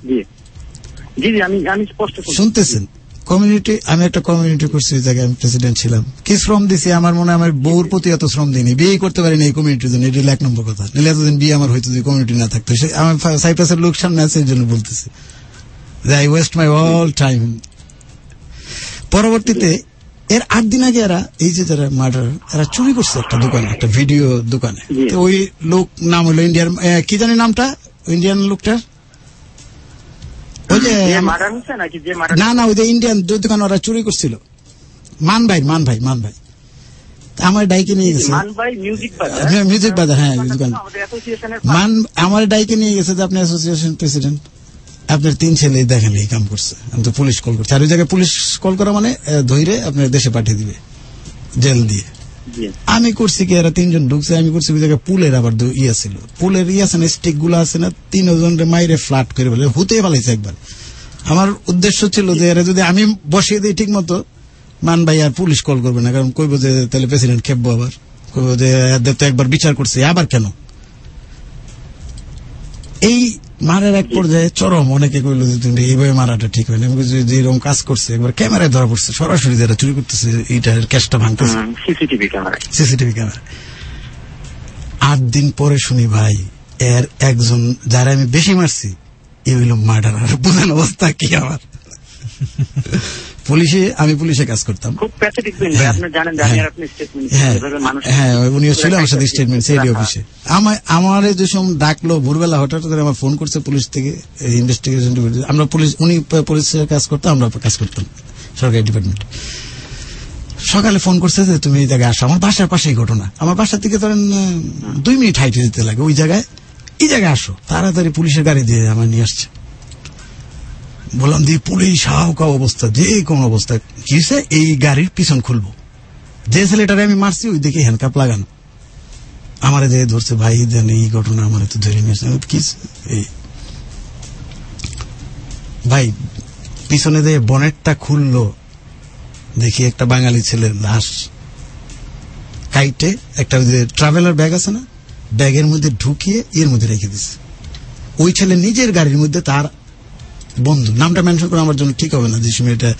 আমি স্পষ্ট শুনতেছেন? কমিউনিটি, আমি একটা কমিউনিটি করছি, ওই জায়গায় আমি প্রেসিডেন্ট ছিলাম। কি শ্রম দিছি, আমার মনে হয় আমার বউর প্রতি এত শ্রম দিইনি, বিয়ে করতে পারিনি এই কমিউনিটির জন্য, এটা 1 নম্বর কথা। নিলে এতদিন বিয়ে আমার হয়তো যদি কমিউনিটি না থাকতো। আমার সাইপ্রাসের লোক সামনে আছে, এই জন্য বলতেছি I waste my all time. পরবর্তীতে এর 8 দিন আগে এরা এই যে যারা মার্ডার, এরা চুরি করছে একটা দোকানে, একটা ভিডিও দোকানে। ওই লোক নাম হলো ইন্ডিয়ার, কি জানি নামটা ইন্ডিয়ান লোকটার, ওই যে না ওই যে ইন্ডিয়ান দোকান ওরা চুরি করছিল, মান ভাই আমার ডাইকে নিয়ে গেছে, মিউজিক বাজার, হ্যাঁ দোকান মান, আমার ডাইকে নিয়ে গেছে যে আপনি অ্যাসোসিয়েশন প্রেসিডেন্ট, আপনার 3 ছেলে দেখেন এই কাম করছে। আমি তো পুলিশ কল করছি, আর ওই জায়গায় পুলিশ কল করা মানে ধৈরে আপনার দেশে পাঠিয়ে দিবে জেল দিয়ে। আমি করছি কি, এরা 3 জন ঢুকছে, আমি করছি ওই জায়গায় পুলের আবার ইয়ে ছিল, পুলের ইয়ে আছে না, স্টিক গুলো আছে না, 3 জনের মাইরে ফ্ল্যাট করে ফেলে, হুতে ফেলাইছে একবার। আমার উদ্দেশ্য ছিল যে এরা যদি আমি বসিয়ে দিই ঠিক মতো, মান ভাই আর পুলিশ কল করবে না, কারণ কইব যে তাহলে প্রেসিডেন্ট খেপবো, আবার কইব যে তো একবার বিচার করছে, আবার কেন। এই মারার এক পর্যায়ে চরম অনেকে কইল যে তুমি এইভাবে মারাটা ঠিক হয় না, যে এরকম কাজ করছে, একবার ক্যামেরায় ধরা পড়ছে, সরাসরি যারা চুরি করতেছে এইটার ক্যাশটা ভাঙতেছে সিসিটিভি ক্যামেরা। 8 দিন পরে শুনি ভাই এর একজন যারা আমি বেশি মারছি এ হইল মার্ডার। বুঝেন অবস্থা কি আমার। আমি পুলিশে কাজ করতাম, হ্যাঁ উনিও ছিল আমার সাথে স্টেটমেন্ট সিডি অফিসে। আমার যে সময় ডাকলো ভোরবেলা, হঠাৎ করে আমার ফোন করছে পুলিশ থেকে, ইনভেস্টিগেশন। আমরা পুলিশ, উনি পুলিশের কাজ করতাম, আমরা কাজ করতাম সরকারি ডিপার্টমেন্ট। সকালে ফোন করছে যে তুমি এই জায়গায় আসো, আমার বাসার পাশেই ঘটনা, আমার বাসার থেকে ধরেন 2 মিনিট হাইটে যেতে লাগে ওই জায়গায়, এই জায়গায় আসো তাড়াতাড়ি। পুলিশের গাড়ি দিয়ে আমার নিয়ে আসছে। বললাম দিয়ে পুলিশ হাউকাও অবস্থা, যে কোন অবস্থা কি হয়েছে, এই গাড়ির পিছন খুলবো। যে ছেলেটারে আমি মারছি ওই দিকে হ্যান্ডকাপ লাগানো, আমার যে ধরছে ভাই জানি এই ঘটনা, আমার তো ধরে নিয়েছে কি এই ভাই। পিছনে যে বনেটটা খুললো, দেখি একটা বাঙালি ছেলের লাশ কাইটে একটা ওই যে ট্রাভেলার ব্যাগ আছে না, ব্যাগের মধ্যে ঢুকিয়ে এর মধ্যে রেখে দিচ্ছে। ওই ছেলে নিজের গাড়ির মধ্যে তার বন্ধু, নামটা মেনশন করা আমার জন্য ঠিক হবে না যে সময় এটা।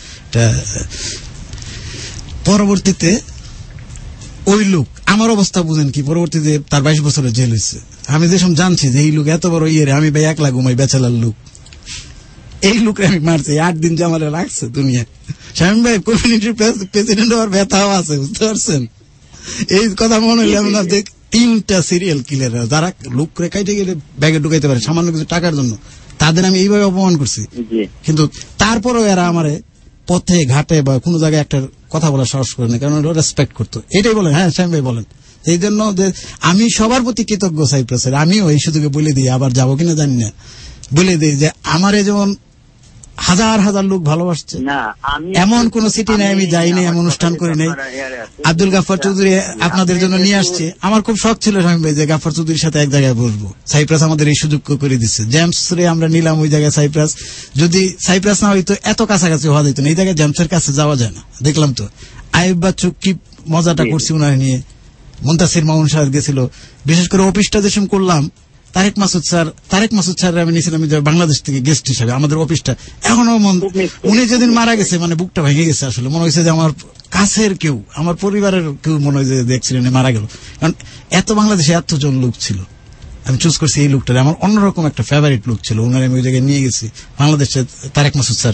পরবর্তীতে ওই লোক, আমার অবস্থা বুঝেন কি, পরবর্তীতে তার 22 বছরের জেল হয়েছে। আমি যেসব জানছি যে এই লোক এত বড় ইয়ে, আমি ভাই একলা ঘুমাই, বেচালার লোক, এই লোকরে আমি মারছি। 8 দিন যে আমার রাখছে দুনিয়া। শামীম ভাই কমিউনিটির প্রেসিডেন্ট হওয়ার ব্যথাও আছে, বুঝতে পারছেন? এই কথা মনে হইলে আমরা যে 3টা সিরিয়াল কিলার যারা লোক রেখাইতে গেলে ব্যাগে ঢুকাইতে পারে সামান্য কিছু টাকার জন্য, তাদের আমি এইভাবে অপমান করছি। কিন্তু তারপরেও এরা আমারে পথে ঘাটে বা কোনো জায়গায় একটা কথা বলার সাহস করে না, কারণ ওরা রেসপেক্ট করতো। এটাই বলেন। হ্যাঁ শ্যাম ভাই বলেন। এই জন্য যে আমি সবার প্রতি কৃতজ্ঞ সাইপ্রাসের, আমিও এই সুযোগে বলে দিই, আবার যাবো কিনা জানি না, বলে দিই যে আমারে যেমন হাজার হাজার লোক ভালোবাসছে। না, আমি এমন কোন সিটি নাই আমি যাই নাই, এমন অনুষ্ঠান করি নাই। আব্দুল গাফফার চৌধুরী আপনাদের জন্য নিয়ে আসছে। আমার খুব শখ ছিল শামীম ভাই যে গাফফার চৌধুরীর সাথে এক জায়গায় বসবো। সাইপ্রাস আমাদের এই সুযোগ করে দিচ্ছে। জেমস রে আমরা নিলাম ওই জায়গায় সাইপ্রাস। যদি সাইপ্রাস না হইতো এত কাছাকাছি হওয়া যেত না। এই জায়গায় জেমসের কাছে যাওয়া যায় না। দেখলাম তো আইব বাচ্চু কি মজাটা করছি উনার নিয়ে। মুনতাসির মামুন সাহেব গেছিল। বিশেষ করে অফিসটা যেসব করলাম, তারেক মাসুদ স্যার আমি নিয়েছিলাম বাংলাদেশ থেকে গেস্ট হিসাবে। আমাদের অফিসটা এখনো উনি যেদিন মারা গেছে মানে বুকটা ভেঙে গেছে। আসলে মনে হয়েছে যে আমার কাছের কেউ, আমার পরিবারের কেউ মনে হয় যে অ্যাক্সিডেন্টে মারা গেল। কারণ এত বাংলাদেশে এতজন লোক ছিল, আমি চুজ করছি এই লোকটা। আমার অন্যরকম একটা ফেভারিট লোক ছিল। ওনার আমি ওই জায়গায় নিয়ে গেছি। বাংলাদেশে তারেক মাসুদ স্যার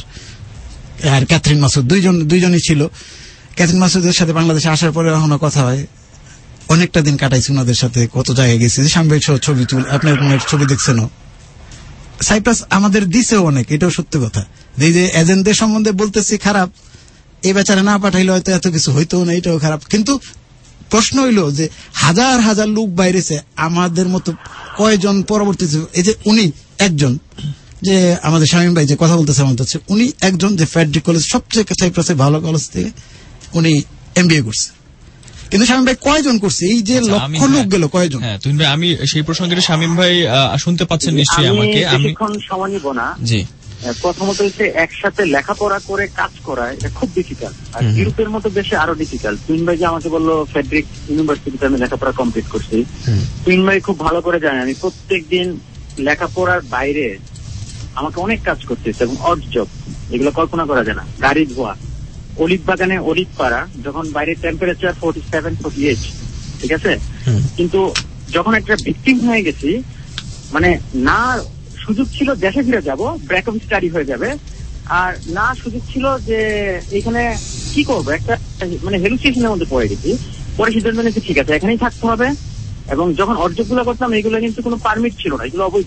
আর ক্যাথরিন মাসুদ দুইজনই ছিল। ক্যাথরিন মাসুদের সাথে বাংলাদেশে আসার পরে এখনো কথা হয়। অনেকটা দিন কাটাইছি ওনাদের সাথে, কত জায়গায় গেছি। শামীম ভাই ছবি আপনার ছবি দেখছেন। সাইপ্রাস আমাদের দিছেও অনেক, এটাও সত্যি কথা। এই যে এজেন্টদের সম্বন্ধে বলতেছি খারাপ, এই বেচারা না পাঠাইলে হয়তো এত কিছু হইতো না, এটাও খারাপ। কিন্তু প্রশ্ন হইল যে হাজার হাজার লোক বাইরেছে, আমাদের মতো কয়জন পরবর্তী, এই যে উনি একজন, যে আমাদের শামীম ভাই যে কথা বলতেছে আমার হচ্ছে উনি একজন যে ফেডরিক কলেজ সবচেয়ে সাইপ্রাসের ভালো কলেজ থেকে উনি MBA করছে। কিন্তু শামীম ভাই কয়জন করছে? এই যে লক্ষ লোক গেল কয়জন? হ্যাঁ তুহিন ভাই, আমি সেই প্রসঙ্গে শামীম ভাই শুনতে পাচ্ছেন নিশ্চয়ই আমাকে। আমি সময় নিব না। জি, প্রথমত হচ্ছে একসাথে লেখাপড়া করে কাজ করা এটা খুব ডিফিকাল্ট, আর ইউরোপের মতো দেশে আরো ডিফিকাল্ট। তুহিন ভাই যে আমাকে বললো ফেডরিক ইউনিভার্সিটিতে আমি লেখাপড়া কমপ্লিট করছি, তুহিন ভাই খুব ভালো করে জানে আমি প্রত্যেকদিন লেখাপড়ার বাইরে আমাকে অনেক কাজ করতেছে এবং অড জব, এগুলো কল্পনা করা যায় না। গাড়ি ধোয়া, অলিভ বাগানে অলিভ পাড়া, যখন বাইরে টেম্পারেচার 47-48, ঠিক আছে, কিন্তু যখন একটা ভিকটিম হয়ে গেছি, মানে না সুযোগ ছিল দেশে ফিরে যাব, ব্রেক অফ স্টাডি হয়ে যাবে, আর না সুযোগ ছিল যে এখানে কি করবো, একটা মানে হেলুসিয়েশনের মধ্যে পড়ে গেছি। পরে সিদ্ধান্ত নিয়েছি ঠিক আছে এখানেই থাকতে হবে। এবং যখন অর্জকগুলো করতাম এগুলো কিন্তু কোনো পারমিট ছিল না, এগুলো অবৈধ।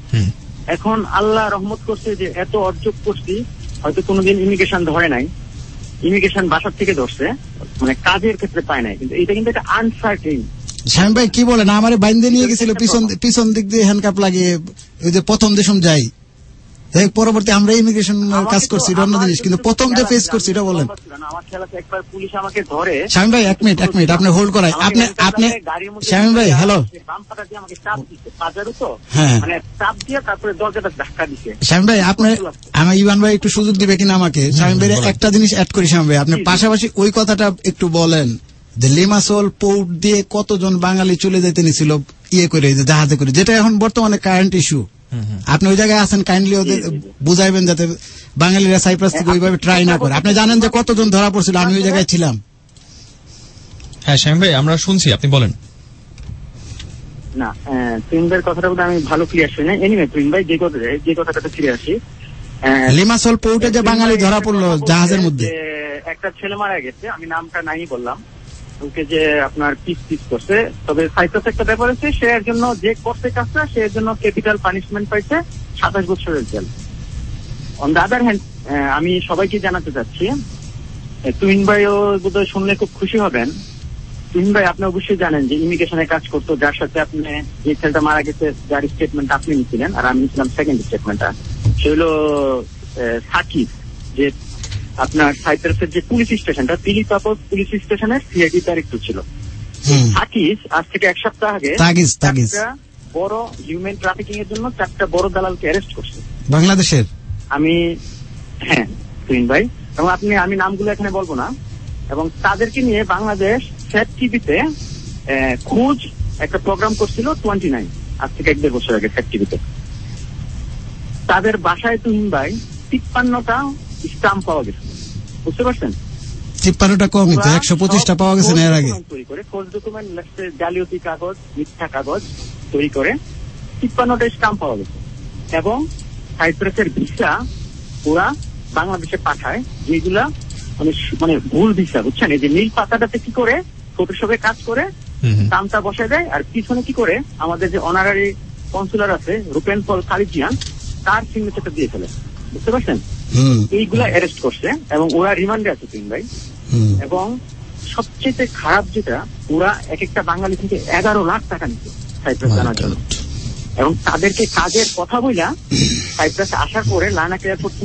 এখন আল্লাহ রহমত করছে যে এত অর্জক করছি, হয়তো কোনোদিন ইমিগ্রেশন ধরে নাই, ইমিগ্রেশন বাসার থেকে ধরছে, মানে কাজের ক্ষেত্রে পায় নাই, কিন্তু এটা কিন্তু একটা আনসার্টেন। শামীম ভাই কি বলেন, আমারে বাইন্দে নিয়ে গেছিল পিছন দিক দিয়ে হ্যান্ডকাপ লাগিয়ে, ওই যে প্রথম দেশম যাই, পরবর্তী আমরা ইমিগ্রেশন কাজ করছি এটা অন্য জিনিস, কিন্তু প্রথম যে ফেস করছি এটা বলেন। আমার খেলাতে একবার পুলিশ আমাকে ধরে। শামীম ভাই এক মিনিট আপনি হোল্ড করাই। আপনি শামীম ভাই হ্যালো, বাম্পারটা দিয়ে আমাকে চাপ দিচ্ছে, পাজারও তো মানে চাপ দিয়ে তারপরে দরজাটা ধাক্কা দিচ্ছে। শামীম ভাই আপনি আমার ইভান ভাই একটু সুযোগ দিবে কিনা আমাকে? শামীম ভাই একটা জিনিস অ্যাড করি। শামীম ভাই আপনি পাশাপাশি ওই কথাটা একটু বলেন যে লিমাসোল পোর্ট দিয়ে কতজন বাঙালি চলে যেতে নিছিল ইয়ে করে, জাহাজে করে, যেটা এখন বর্তমানে কারেন্ট ইস্যু। আপনি ওই জায়গায় আছেন, কাইন্ডলি ওদের বুঝাইবেন যাতে বাঙালিরা সাইপ্রাস থেকে ওইভাবে ট্রাই না করে। আপনি জানেন যে কতজন ধরা পড়ছিল, আমি ওই জায়গায় ছিলাম। হ্যাঁ শামীম ভাই আমরা শুনছি, আপনি বলেন। না তুহিন ভাইয়ের কথাটা আমি ভালো ক্লিয়ার শুনি না। এনিওয়ে তুহিন ভাই যে কথাটাতে ফিরে আসি, লিমাসোল পোর্টে যে বাঙালি ধরা পড়লো জাহাজের মধ্যে, একটা ছেলে মারা গেছে, আমি নামটা নাই বললাম, ওকে যে আপনার পিস করছে। তবে সাইপ্রাস একটা ব্যাপার আছে, সে এর জন্য যে করছে কাজটা সে এর জন্য ক্যাপিটাল পানিশমেন্ট পাইছে 27 বছরের জেল। অন দ্য আদার হ্যান্ড আমি সবাইকে জানাতে চাচ্ছি, তুহিন ভাইও বোধহয় শুনলে খুব খুশি হবেন। তুহিন ভাই আপনি অবশ্যই জানেন যে ইমিগ্রেশনে কাজ করতো, যার সাথে আপনি যে ছেলেটা মারা গেছে যার স্টেটমেন্ট আপনি নিয়েছিলেন আর আমি নিয়েছিলাম সেকেন্ড স্টেটমেন্টটা, সে হলো সাকিব, যে আপনার সাইপ্রাসের যে পুলিশ স্টেশনটা পিলিপাপস পুলিশ স্টেশনের সিআইডি ডাইরেক্টর ছিল। সাকিব আজ থেকে এক সপ্তাহ আগে বড় হিউম্যান ট্রাফিকিং এর জন্য 4টা বড় দালালকে অ্যারেস্ট করছে বাংলাদেশের। হ্যাঁ তুহিন ভাই, এবং আমি নামগুলো এখানে বলবো না। এবং তাদেরকে নিয়ে বাংলাদেশ সেট টিভিতে খোঁজ একটা প্রোগ্রাম করছিল 29, আজ থেকে 1-1.5 বছর আগে সেট টিভিতে। তাদের বাসায় তুহিন ভাই 53টা স্টাম্প পাওয়া গেছে, বুঝতে পারছেন? 53টা কম, 125টা পাওয়া গেছে না এর আগে। তৈরি করে খোঁজ ডকুমেন্ট, জালিয়াতি কাগজ, মিথ্যা কাগজ তৈরি করে 53টা স্টাম্প পাওয়া গেছে। এবং সাইপ্রাসের ভিসা ওরা বাংলাদেশে পাঠায়, যেগুলা মানে ভুল ভিসা, বুঝছেন? এই যে নীল পাতাটাতে কি করে ফটোশপে কাজ করে স্টাম্পটা বসে দেয়, আর পিছনে কি করে আমাদের যে অনারারি কনসুলার আছে রুপেন পল কালিজিয়ান, তার সিগনেচারটা দিয়ে ফেলে, বুঝতে পারছেন? এইগুলা অ্যারেস্ট করছে এবং ওরা রিমান্ডে আছে তিন ভাই। এবং সবচেয়ে খারাপ যেটা, ওরা এক একটা বাঙালি থেকে 11 লাখ টাকা নিচ্ছে সাইপ্রাস জানার জন্য। এবং তাদেরকে কাজের কথা বইলা সাইপ্রাসে আসার পরে লার্নাক এয়ারপোর্ট থেকে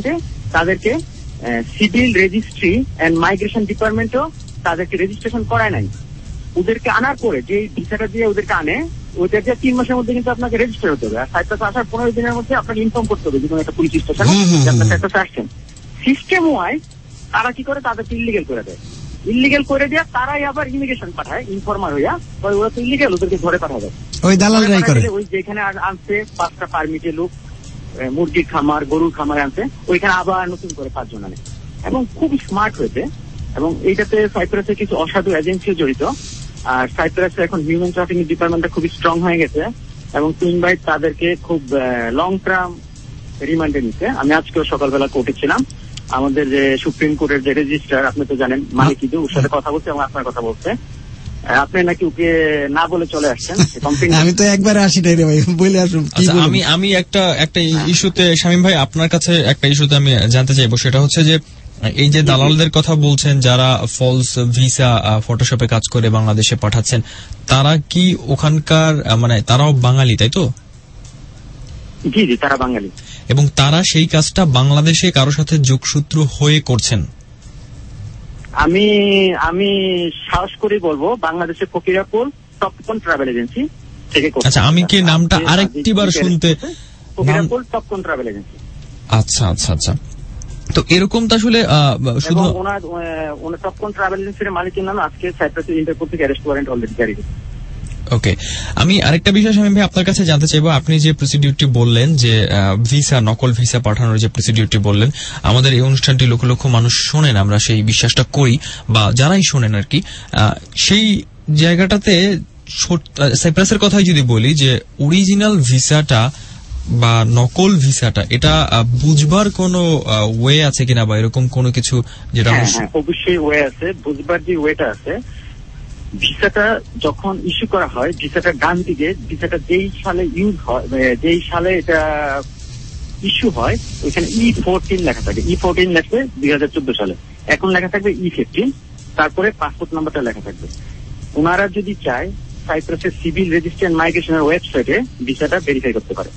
তাদেরকে সিভিল রেজিস্ট্রি এন্ড মাইগ্রেশন ডিপার্টমেন্টও তাদেরকে রেজিস্ট্রেশন করায় নাই। ওদেরকে আনার পরে যে ভিসাটা দিয়ে ওদেরকে আনে, ওদের যে 3 মাসের মধ্যে কিন্তু আপনাকে রেজিস্টার হতে হবে। আর সাইপ্রাস আসার 15 দিনের মধ্যে আপনাকে ইনফর্ম করতে হবে যে কোনো একটা পুলিশ স্টেশনে যে আপনার সাইপ্রাসে আসছেন। সিস্টেম ওয়াইজ তারা কি করে, তাদেরকে ইলিগেল করে দেয়। ইলিগেল করে দেওয়া তারাই আবার ইমিগ্রেশন পাঠায় ইনফর্মার হইয়া, ওরা তো ইলিগেল, ওদেরকে ধরে পাঠাবে। ওই দালালরাই করে। ওই যেখানে আনছে 5টা পারমিটে লোক, মুরগির খামার, গরুর খামার আনছে, ওইখানে আবার নতুন করে 5 জন আনে। এবং খুব স্মার্ট হয়েছে। এবং এইটাতে সাইপ্রাসের কিছু অসাধু এজেন্সিও জড়িত। আর সাইপ্রাসে এখন হিউম্যান ট্রাফিকিং ডিপার্টমেন্টটা খুবই স্ট্রং হয়ে গেছে এবং টুইন বাইট তাদেরকে খুব লং টার্ম রিমান্ডে নিচ্ছে। আমি আজকেও সকালবেলা কোর্টে ছিলাম। আমাদের যে সুপ্রিম কোর্টের যে রেজিস্ট্রার, আপনি তো জানেন, মালিক ইদু, ওর সাথে কথা বলছে এবং আপনার কথা বলছে। আপনি নাকি ওকে না বলে চলে আসছেন। আমি তো একবার আসি নাই রে ভাই, বলে আসুন। আমি একটা ইস্যুতে, শামীম ভাই আপনার কাছে একটা ইস্যুতে আমি জানতে চাইবো, সেটা হচ্ছে যে এই যে দালালদের কথা বলছেন যারা ফলস ভিসা ফটোশপে কাজ করে বাংলাদেশে পাঠাচ্ছেন, তারা কি ওখানকার, মানে তারাও বাঙালি, তাই তো? জি জি, তারা বাঙালি। এবং তারা সেই কাজটা বাংলাদেশে কারোর সাথে যোগসূত্র হয়ে করছেন? আমি সাহস করে বলবো বাংলাদেশের ফকিরাপুর টপকন ট্রাভেল এজেন্সি থেকে। আচ্ছা, আমি কি নামটা আরেকটিবার শুনতে? Fakirapool Topcon travel agency. আচ্ছা আচ্ছা আচ্ছা। তো এরকম তো আসলে শুধু ওনার টপকন ট্রাভেল এজেন্সির মালিকের নাম আজকে সাইপ্রাসের ইন্টারপোল থেকে অ্যারেস্ট ওয়ারেন্ট অলরেডি জারি হয়েছে। ওকে, আমি আরেকটা বিষয় শামীম ভাই আপনার কাছে জানতে চাইবো। আপনি যে প্রসিডিউরটি বললেন, যে ভিসা, নকল ভিসা পাঠানোর যে প্রসিডিউরটি বললেন, আমাদের এই অনুষ্ঠানটি লক্ষ লক্ষ মানুষ শোনেন, আমরা সেই বিশ্বাসটা করি, বা যারাই শোনেন আর কি, সেই জায়গাটাতে সাইপ্রাসের কথাই যদি বলি, যে অরিজিনাল ভিসাটা বা নকল ভিসাটা, এটা বুঝবার কোনো ওয়ে আছে কিনা, বা এরকম কোনো কিছু যেটা? অবশ্যই ওয়ে আছে। বুঝবার যে ওয়েটা আছে, ভিসাটা যখন ইস্যু করা হয়, ভিসাটা ডান দিকে, ভিসাটা যেই সালে ইউজ হয়, যেই সালে এটা ইস্যু হয়, ওইখানে E14 লেখা থাকে। E14 লেখবে 2014 সালে, এখন লেখা থাকবে E15, তারপরে পাসপোর্ট নাম্বারটা লেখা থাকবে। ওনারা যদি চায়, সাইপ্রাসের সিভিল রেজিস্ট্রি এন্ড মাইগ্রেশনের ওয়েবসাইটে ভিসাটা ভেরিফাই করতে পারে।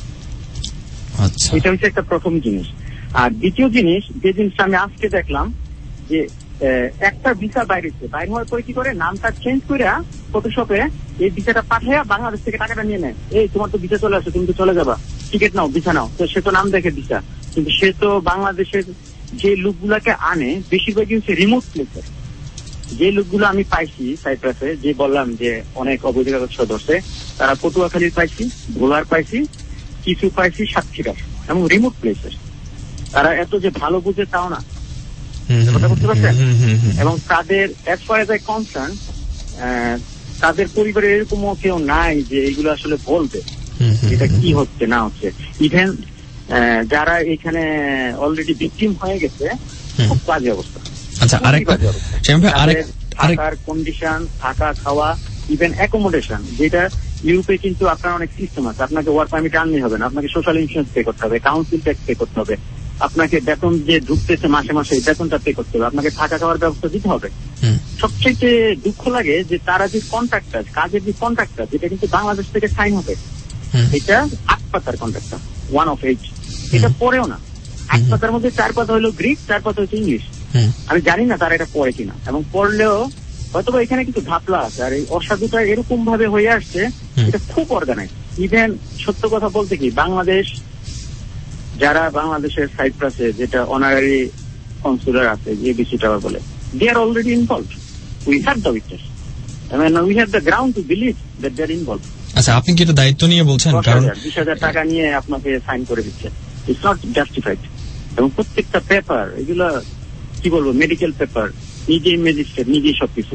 আচ্ছা, এটা হচ্ছে একটা প্রথম জিনিস। আর দ্বিতীয় জিনিস, যে জিনিসটা আমি আজকে দেখলাম, যে একটা ভিসা বাইরে হওয়ার পরে কি করে, নামটা চেঞ্জ করে ফটোশপে এই ভিসাটা পাঠিয়ে বাংলাদেশ থেকে টাকাটা নিয়ে নেয়। এই তোমার তো ভিসা চলে আসে, তুমি তো চলে যাবা, টিকিট নাও, ভিসা নাও। তো সে তো নাম দেখে ভিসা, কিন্তু সে তো বাংলাদেশের যে লোকগুলাকে আনে বেশিরভাগই হচ্ছে রিমোট প্লেসের। যে লোকগুলো আমি পাইছি সাইপ্রাসে, যে বললাম যে অনেক অবৈধ কাগজ ধরছে, তারা পটুয়াখালীর পাইছি, ভোলার পাইছি, কিছু পাইছি সাতক্ষীরার, এবং রিমোট প্লেসের। তারা এত যে ভালো বুঝে তাও না, কথা বুঝতে পারছেন? এবং তাদের as far as I concern, তাদের পরিবারে এরকমও কেউ নাই যে এগুলো আসলে বলবে এটা কি হচ্ছে না হচ্ছে। ইভেন যারা এখানে অলরেডি ভিকটিম হয়ে গেছে, খুব বাজে অবস্থা। আচ্ছা, থাকার কন্ডিশন, থাকা খাওয়া, ইভেন অ্যাকোমোডেশন, যেটা ইউরোপে কিন্তু আপনার অনেক সিস্টেম আছে। আপনাকে ওয়ার্ক পারমিট আনতে হবে না, আপনাকে সোশ্যাল ইন্স্যুরেন্স পে করতে হবে, কাউন্সিল ট্যাক্স পে করতে হবে, আপনাকে বেতন যে ঢুকতেছে মাসে মাসে বেতনটা পে করতে হবে, আপনাকে থাকা খাওয়ার ব্যবস্থা দিতে হবে। সবচেয়ে দুঃখ লাগে যে তারা যে কন্ট্রাক্টর, কাজের যে কন্ট্রাক্টর, যেটা কিন্তু বাংলাদেশ থেকে সাইন হবে, এটা 8 পাতার কন্ট্রাক্টর, 1 of 8। এটা পড়েও না। 8 পাতার মধ্যে 4 পাতা হলো গ্রিক, 4 পাতা হচ্ছে ইংলিশ। আমি জানি না তারা এটা পড়ে কিনা, এবং পড়লেও হয়তো এখানে কিন্তু ঘাপলা আছে। আর এই অসাধুটা এরকম ভাবে হয়ে আসছে, এটা খুব অর্গানাইজ। ইভেন সত্য কথা বলতে কি, বাংলাদেশ, যারা বাংলাদেশের সাইপ্রাসে যেটা অনারারি কনসুলার আছে, ABC টাওয়ার বলে, they are already involved. We have the witness. I mean, we have the ground to believe that they are involved. আচ্ছা, আপনি কি এটা দায়িত্ব নিয়ে বলছেন? কারণ 20,000 টাকা নিয়ে আপনাকে সাইন করে দিচ্ছে, ইটস নট জাস্টিফাইড। এবং প্রত্যেকটা পেপার, এগুলো কি বলবো, মেডিকেল পেপার, নিজেই ম্যাজিস্ট্রেট, নিজেই সবকিছু।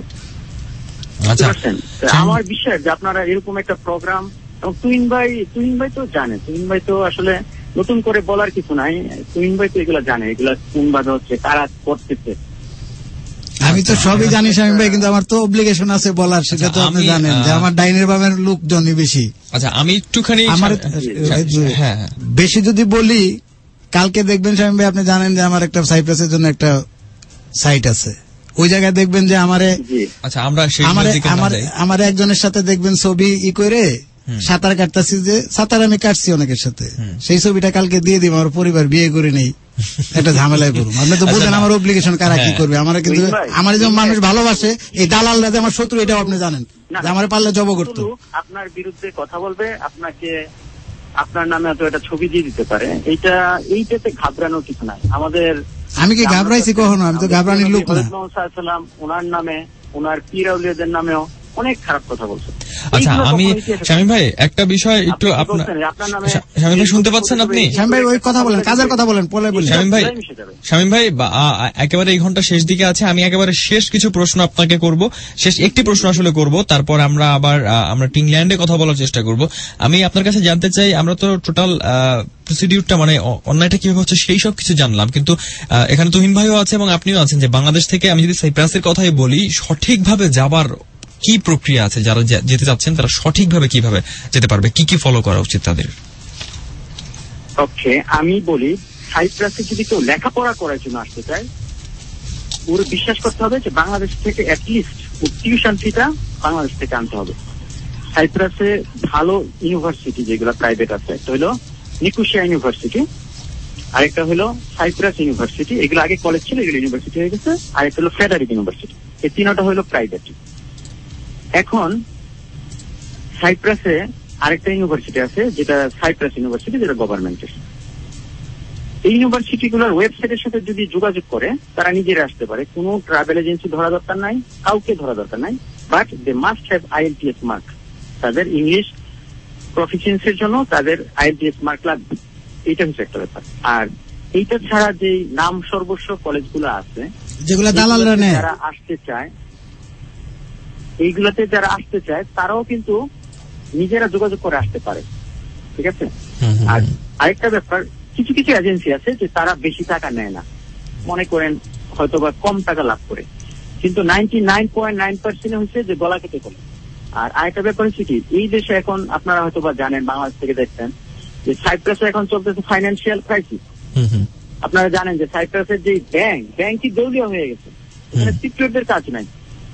আমার বিশ্বাস যে আপনারা এরকম একটা প্রোগ্রাম, এবং তুহিন ভাই তো জানে, তুহিন ভাই তো আসলে নতুন করে বলার কিছু নাই, তুহিন ভাই তো এগুলো জানে, এগুলা কোন ভাবে হচ্ছে, কারা করতেছে। আমি তো সবই জানি শামীম ভাই, কিন্তু আমার তো অব্লিগেশন আছে বলার, সেটা তো আপনি জানেন যে আমার ডাইনের বামের লোকজনই বেশি। আচ্ছা, আমি একটুখানি আমার বেশি যদি বলি, কালকে দেখবেন শামীম ভাই, আপনি জানেন যে আমার একটা সাইপ্রাসের জন্য একটা সাইট আছে, ওই জায়গায় দেখবেন যে আমার একজনের সাথে দেখবেন ছবি করে সাঁতার কাটতেছি, যে সাঁতার আমি কাটছি অনেকের সাথে, সেই ছবিটা কালকে দিয়ে দিব, আমার পরিবার বিয়ে করে নেই, একটা ঝামেলায় পড়ুন। আপনি তো বুঝেন আমার অব্লিগেশন কারা কি করবে। আমার কিন্তু আমার যেমন মানুষ ভালোবাসে, এই দালালরা যে আমার শত্রু, এটাও আপনি জানেন, যে আমার পারলে জব করতো। আপনার বিরুদ্ধে কথা বলবে, আপনাকে আপনার নামে হয়তো একটা ছবি দিয়ে দিতে পারে, এইটাতে ঘাবড়ানোর কিছু নাই আমাদের। আমি কি ঘাবড়াইছি কখনো? আমি তো ঘাবড়ানোর লোক না। ওনার নামে, ওনার পীর আউলিয়াদের নামেও অনেক খারাপ কথা বলছে। আচ্ছা, আমি শামীম ভাই একটা বিষয় একটু, শামীম ভাই শুনতে পাচ্ছেন আপনি? শামীম ভাই ওই কথা বলেন, কাজের কথা বলেন, শামীম ভাই একেবারে এই ঘন্টা শেষ দিকে আছে, আমি একেবারে শেষ কিছু প্রশ্ন আপনাকে করব, শেষ একটি প্রশ্ন আসলে করব, তারপর আমরা আবার আমরা টিংল্যান্ডে কথা বলার চেষ্টা করব। আমি আপনার কাছে জানতে চাই, আমরা তো টোটাল প্রসিডিউরটা মানে অন্যায়টা কিভাবে হচ্ছে সেই সব কিছু জানলাম, কিন্তু এখানে তুহিন ভাইও আছে এবং আপনিও আছেন, যে বাংলাদেশ থেকে আমি যদি সাইপ্রাসের কথাই বলি, সঠিকভাবে যাবার কি প্রক্রিয়া আছে? যারা যেতে চাচ্ছেন তারা সঠিকভাবে কিভাবে যেতে পারবে, কি কি ফলো করা উচিত তাদের? ওকে, আমি বলি সাইপ্রাসে যদি কেউ লেখাপড়া করার জন্য আসতে চায়, ওর বিশ্বাস করতে হবে যে বাংলাদেশ থেকে অ্যাটলিস্ট টিউশন ফিটা বাংলাদেশ থেকে আনতে হবে। সাইপ্রাসে ভালো ইউনিভার্সিটি যেগুলো প্রাইভেট আছে, একটা হলো নিকোসিয়া ইউনিভার্সিটি, আরেকটা হলো সাইপ্রাস ইউনিভার্সিটি, এগুলো আগে কলেজ ছিল, এগুলো ইউনিভার্সিটি হয়ে গেছে, আরেকটা হলো ফেডারিক ইউনিভার্সিটি। এই তিনটা হলো প্রাইভেট। এখন সাইপ্রাসে আরেকটা ইউনিভার্সিটি আছে, যেটা সাইপ্রাস ইউনিভার্সিটি, যেটা গভর্নমেন্টের। এই ইউনিভার্সিটিগুলোর ওয়েবসাইটের সাথে যদি যোগাযোগ করে, তারা নিজেরা আসতে পারে, কোনো ট্রাভেল এজেন্সি ধরা দরকার নাই, কাউকে ধরা দরকার নাই, but they must have IELTS mark. তাদের ইংলিশ প্রফিসিয়েন্সির জন্য তাদের IELTS মার্ক লাগবে, এইটা হচ্ছে একটা ব্যাপার। আর এইটা ছাড়া যে নাম সর্বস্ব কলেজগুলো আছে, যেগুলো দালালরা নেয়, যারা আসতে চায়, এইগুলাতে যারা আসতে চায় তারাও কিন্তু নিজেরা যোগাযোগ করে আসতে পারে, ঠিক আছে? আর আরেকটা ব্যাপার, কিছু কিছু এজেন্সি আছে যে তারা বেশি টাকা নেয় না, মনে করেন হয়তোবা কম টাকা লাভ করে, কিন্তু 99.9% হচ্ছে যে গলা কেটে বলে। আর আরেকটা ব্যাপার হচ্ছে কি, এই দেশে এখন আপনারা হয়তোবা জানেন, বাংলাদেশ থেকে দেখছেন যে সাইপ্রাসে এখন চলতেছে ফাইন্যান্সিয়াল ক্রাইসিস। আপনারা জানেন যে সাইপ্রাসের যে ব্যাংকই দেউলিয়া হয়ে গেছে, এখানে সিকিউরিটির কাজ নাই।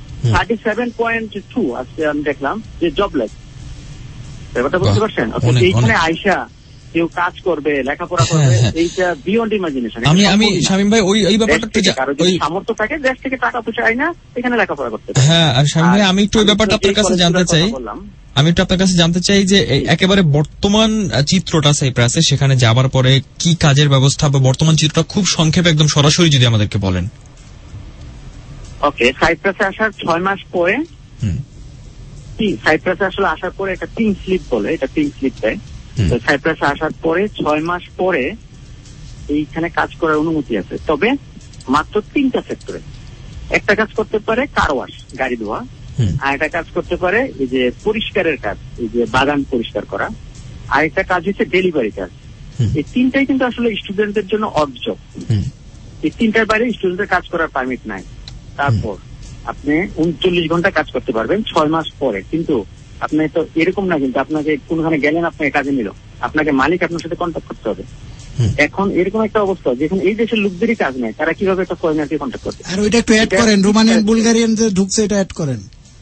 37.2 আজকে আমি দেখলাম যে জবলেস। ব্যাপারটা বুঝতে পারছেন? এইখানে আইসা কেউ কাজ করবে, লেখাপড়া করবে, এইটা বিয়ন্ড ইমাজিনেশন। আমি শামীম ভাই ওই ব্যাপারটা সামর্থ্য থাকে, দেশ থেকে টাকা পয়সা আয় না, এখানে লেখাপড়া করতে। হ্যাঁ, আর শামীম ভাই আমি একটু ওই ব্যাপারটা আপনার কাছে জানতে চাই, যে একেবারে বর্তমান চিত্রটা সাইপ্রাসে, সেখানে যাবার পরে কি কাজের ব্যবস্থা, বা বর্তমান চিত্রটা খুব সংক্ষেপে একদম সরাসরি যদি আমাদেরকে বলেন। ওকে, সাইপ্রাসে আসার 6 মাস পরে, সাইপ্রাসে আসলে আসার পরে একটা পিঙ্ক স্লিপ বলে, এটা পিঙ্ক স্লিপ দেয়। তো সাইপ্রাসে আসার পরে 6 মাস পরে এইখানে কাজ করার অনুমতি আছে, তবে মাত্র 3টা সেক্টরে। একটা কাজ করতে পারে কার ওয়াশ, গাড়ি ধোয়া, আর একটা কাজ করতে পারে এই যে পরিষ্কারের কাজ, এই যে বাগান পরিষ্কার করা, আর একটা কাজ হচ্ছে ডেলিভারি কাজ। এই তিনটাই কিন্তু আসলে স্টুডেন্টদের জন্য অড জব। এই তিনটার বাইরে স্টুডেন্টদের কাজ করার পারমিট নাই। তারপর আপনি 39 ঘন্টা কাজ করতে পারবেন 6 মাস পরে, কিন্তু আপনি তো এরকম না, কিন্তু আপনাকে কোনখানে গেলেন, আপনাকে কাজে নিল, আপনাকে মালিক আপনার সাথে কন্ট্যাক্ট করতে হবে। এখন এরকম একটা অবস্থা যেখানে এই দেশের লোকদেরই কাজ নেই, তারা কিভাবে একটা ফরেনারকে কন্ট্যাক্ট করবে? আর ওইটা একটু অ্যাড করেন, রোমানিয়ান বুলগারিয়ান যে ঢুকছে, এটা অ্যাড করেন।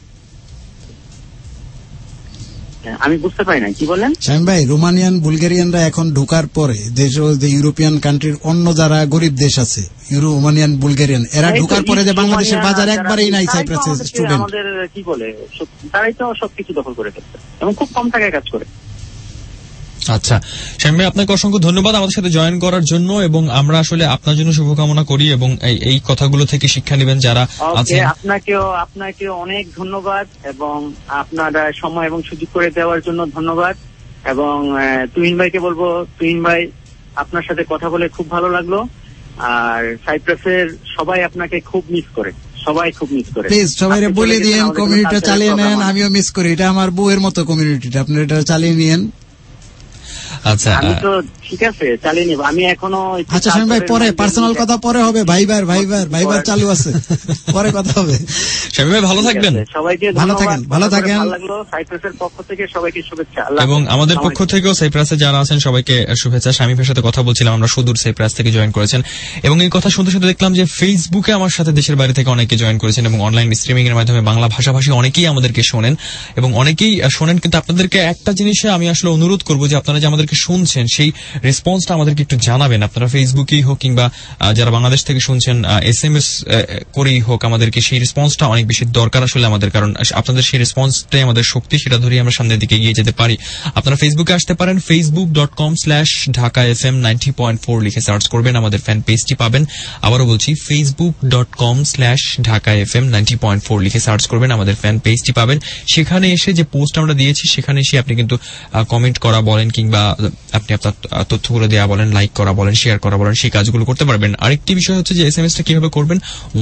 আমি বুঝতে পারি না, কি বলেন শামীম ভাই? রোমানিয়ান বুলগেরিয়ানরা এখন ঢোকার পরে যে ইউরোপিয়ান কান্ট্রির অন্য যারা গরিব দেশ আছে, রোমানিয়ান বুলগেরিয়ান, এরা ঢোকার পরে যে বাংলাদেশের বাজার একবারেই নাই সাইপ্রাসের স্টুডেন্ট, আমাদের কি বলে, তারাই তো সবকিছু দখল করে ফেলছে এবং খুব কম টাকায় কাজ করে। আচ্ছা শামীম ভাই, আপনাকে অসংখ্য ধন্যবাদ আমাদের সাথে জয়েন করার জন্য, এবং আমরা আসলে আপনার জন্য শুভকামনা করি, এবং এই কথাগুলো থেকে শিক্ষা নেবেন যারা আছেন। আপনাকেও অনেক ধন্যবাদ, এবং আপনারা সময় এবং সুযোগ করে দেওয়ার জন্য ধন্যবাদ। এবং তুহিন ভাইকে বলবো, তুহিন ভাই আপনার সাথে কথা বলে খুব ভালো লাগলো। আর সাইপ্রাসের সবাই আপনাকে খুব মিস করে, সবাই খুব মিস করে। প্লিজ সবাই বলে দিন, কমিউনিটিটা চালিয়ে নেন। আমিও মিস করি, এটা আমার বউয়ের মতো কমিউনিটিটা, আপনারা এটা চালিয়ে নিন। আচ্ছা, আমি তো ঠিক আছে, চালিয়ে নিব। আমি এখনো আচ্ছা শামীম ভাই, পরে পার্সোনাল কথা পরে হবে, ভাইবার চালু আছে, পরে কথা হবে। শামীম ভাই ভালো থাকবেন, সবাইকে ভালো থাকেন, ভালো থাকেন। ভালো লাগলো। সাইপ্রাসের পক্ষ থেকে সবাইকে শুভেচ্ছা, এবং আমাদের পক্ষ থেকেও সাইপ্রাসে যারা আছেন সবাইকে শুভেচ্ছা। শামীমের সাথে কথা বলছিলাম, আমরা সুদূর সাইপ্রাস থেকে জয়েন করেছেন, এবং এই কথা শুনতে শুনতে দেখলাম যে ফেসবুকে আমার সাথে দেশের বাইরে থেকে অনেকে জয়েন করেছেন, এবং অনলাইন স্ট্রিমিং এর মাধ্যমে বাংলা ভাষাভাষী অনেকেই আমাদেরকে শোনেন, এবং অনেকেই শোনেন। কিন্তু আপনাদেরকে একটা জিনিসে আমি আসলে অনুরোধ করবো যে আপনারা যে আমাদেরকে শুনছেন সেই রেসপন্সটা আমাদেরকে একটু জানাবেন। আপনারা ফেসবুকেই হোক কিংবা যারা বাংলাদেশ থেকে শুনছেন SMS করেই হোক, আমাদেরকে সেই রেসপন্সটা অনেক বেশি দরকার আসলে আমাদের, কারণ আপনাদের সেই রেসপন্সটাই আমাদের শক্তি, সেটা ধরেই আমরা সামনের দিকে এগিয়ে যেতে পারি। আপনারা ফেসবুকে আসতে পারেন, facebook.com/dhaka.fm90.4 লিখে সার্চ করবেন, আমাদের ফ্যান পেজটি পাবেন। আবারও বলছি, facebook.com/dhaka.fm90.4 লিখে সার্চ করবেন, আমাদের ফ্যান পেজটি পাবেন। সেখানে এসে যে পোস্ট আমরা দিয়েছি সেখানে এসে আপনি কিন্তু কমেন্ট করা বলেন, কিংবা আপনি আপনার তথ্যগুলো দেওয়া বলেন, লাইক করা বলেন, শেয়ার করা বলেন, সেই কাজগুলো করতে পারবেন। আরেকটি বিষয় হচ্ছে যে SMS টা কিভাবে করবেন,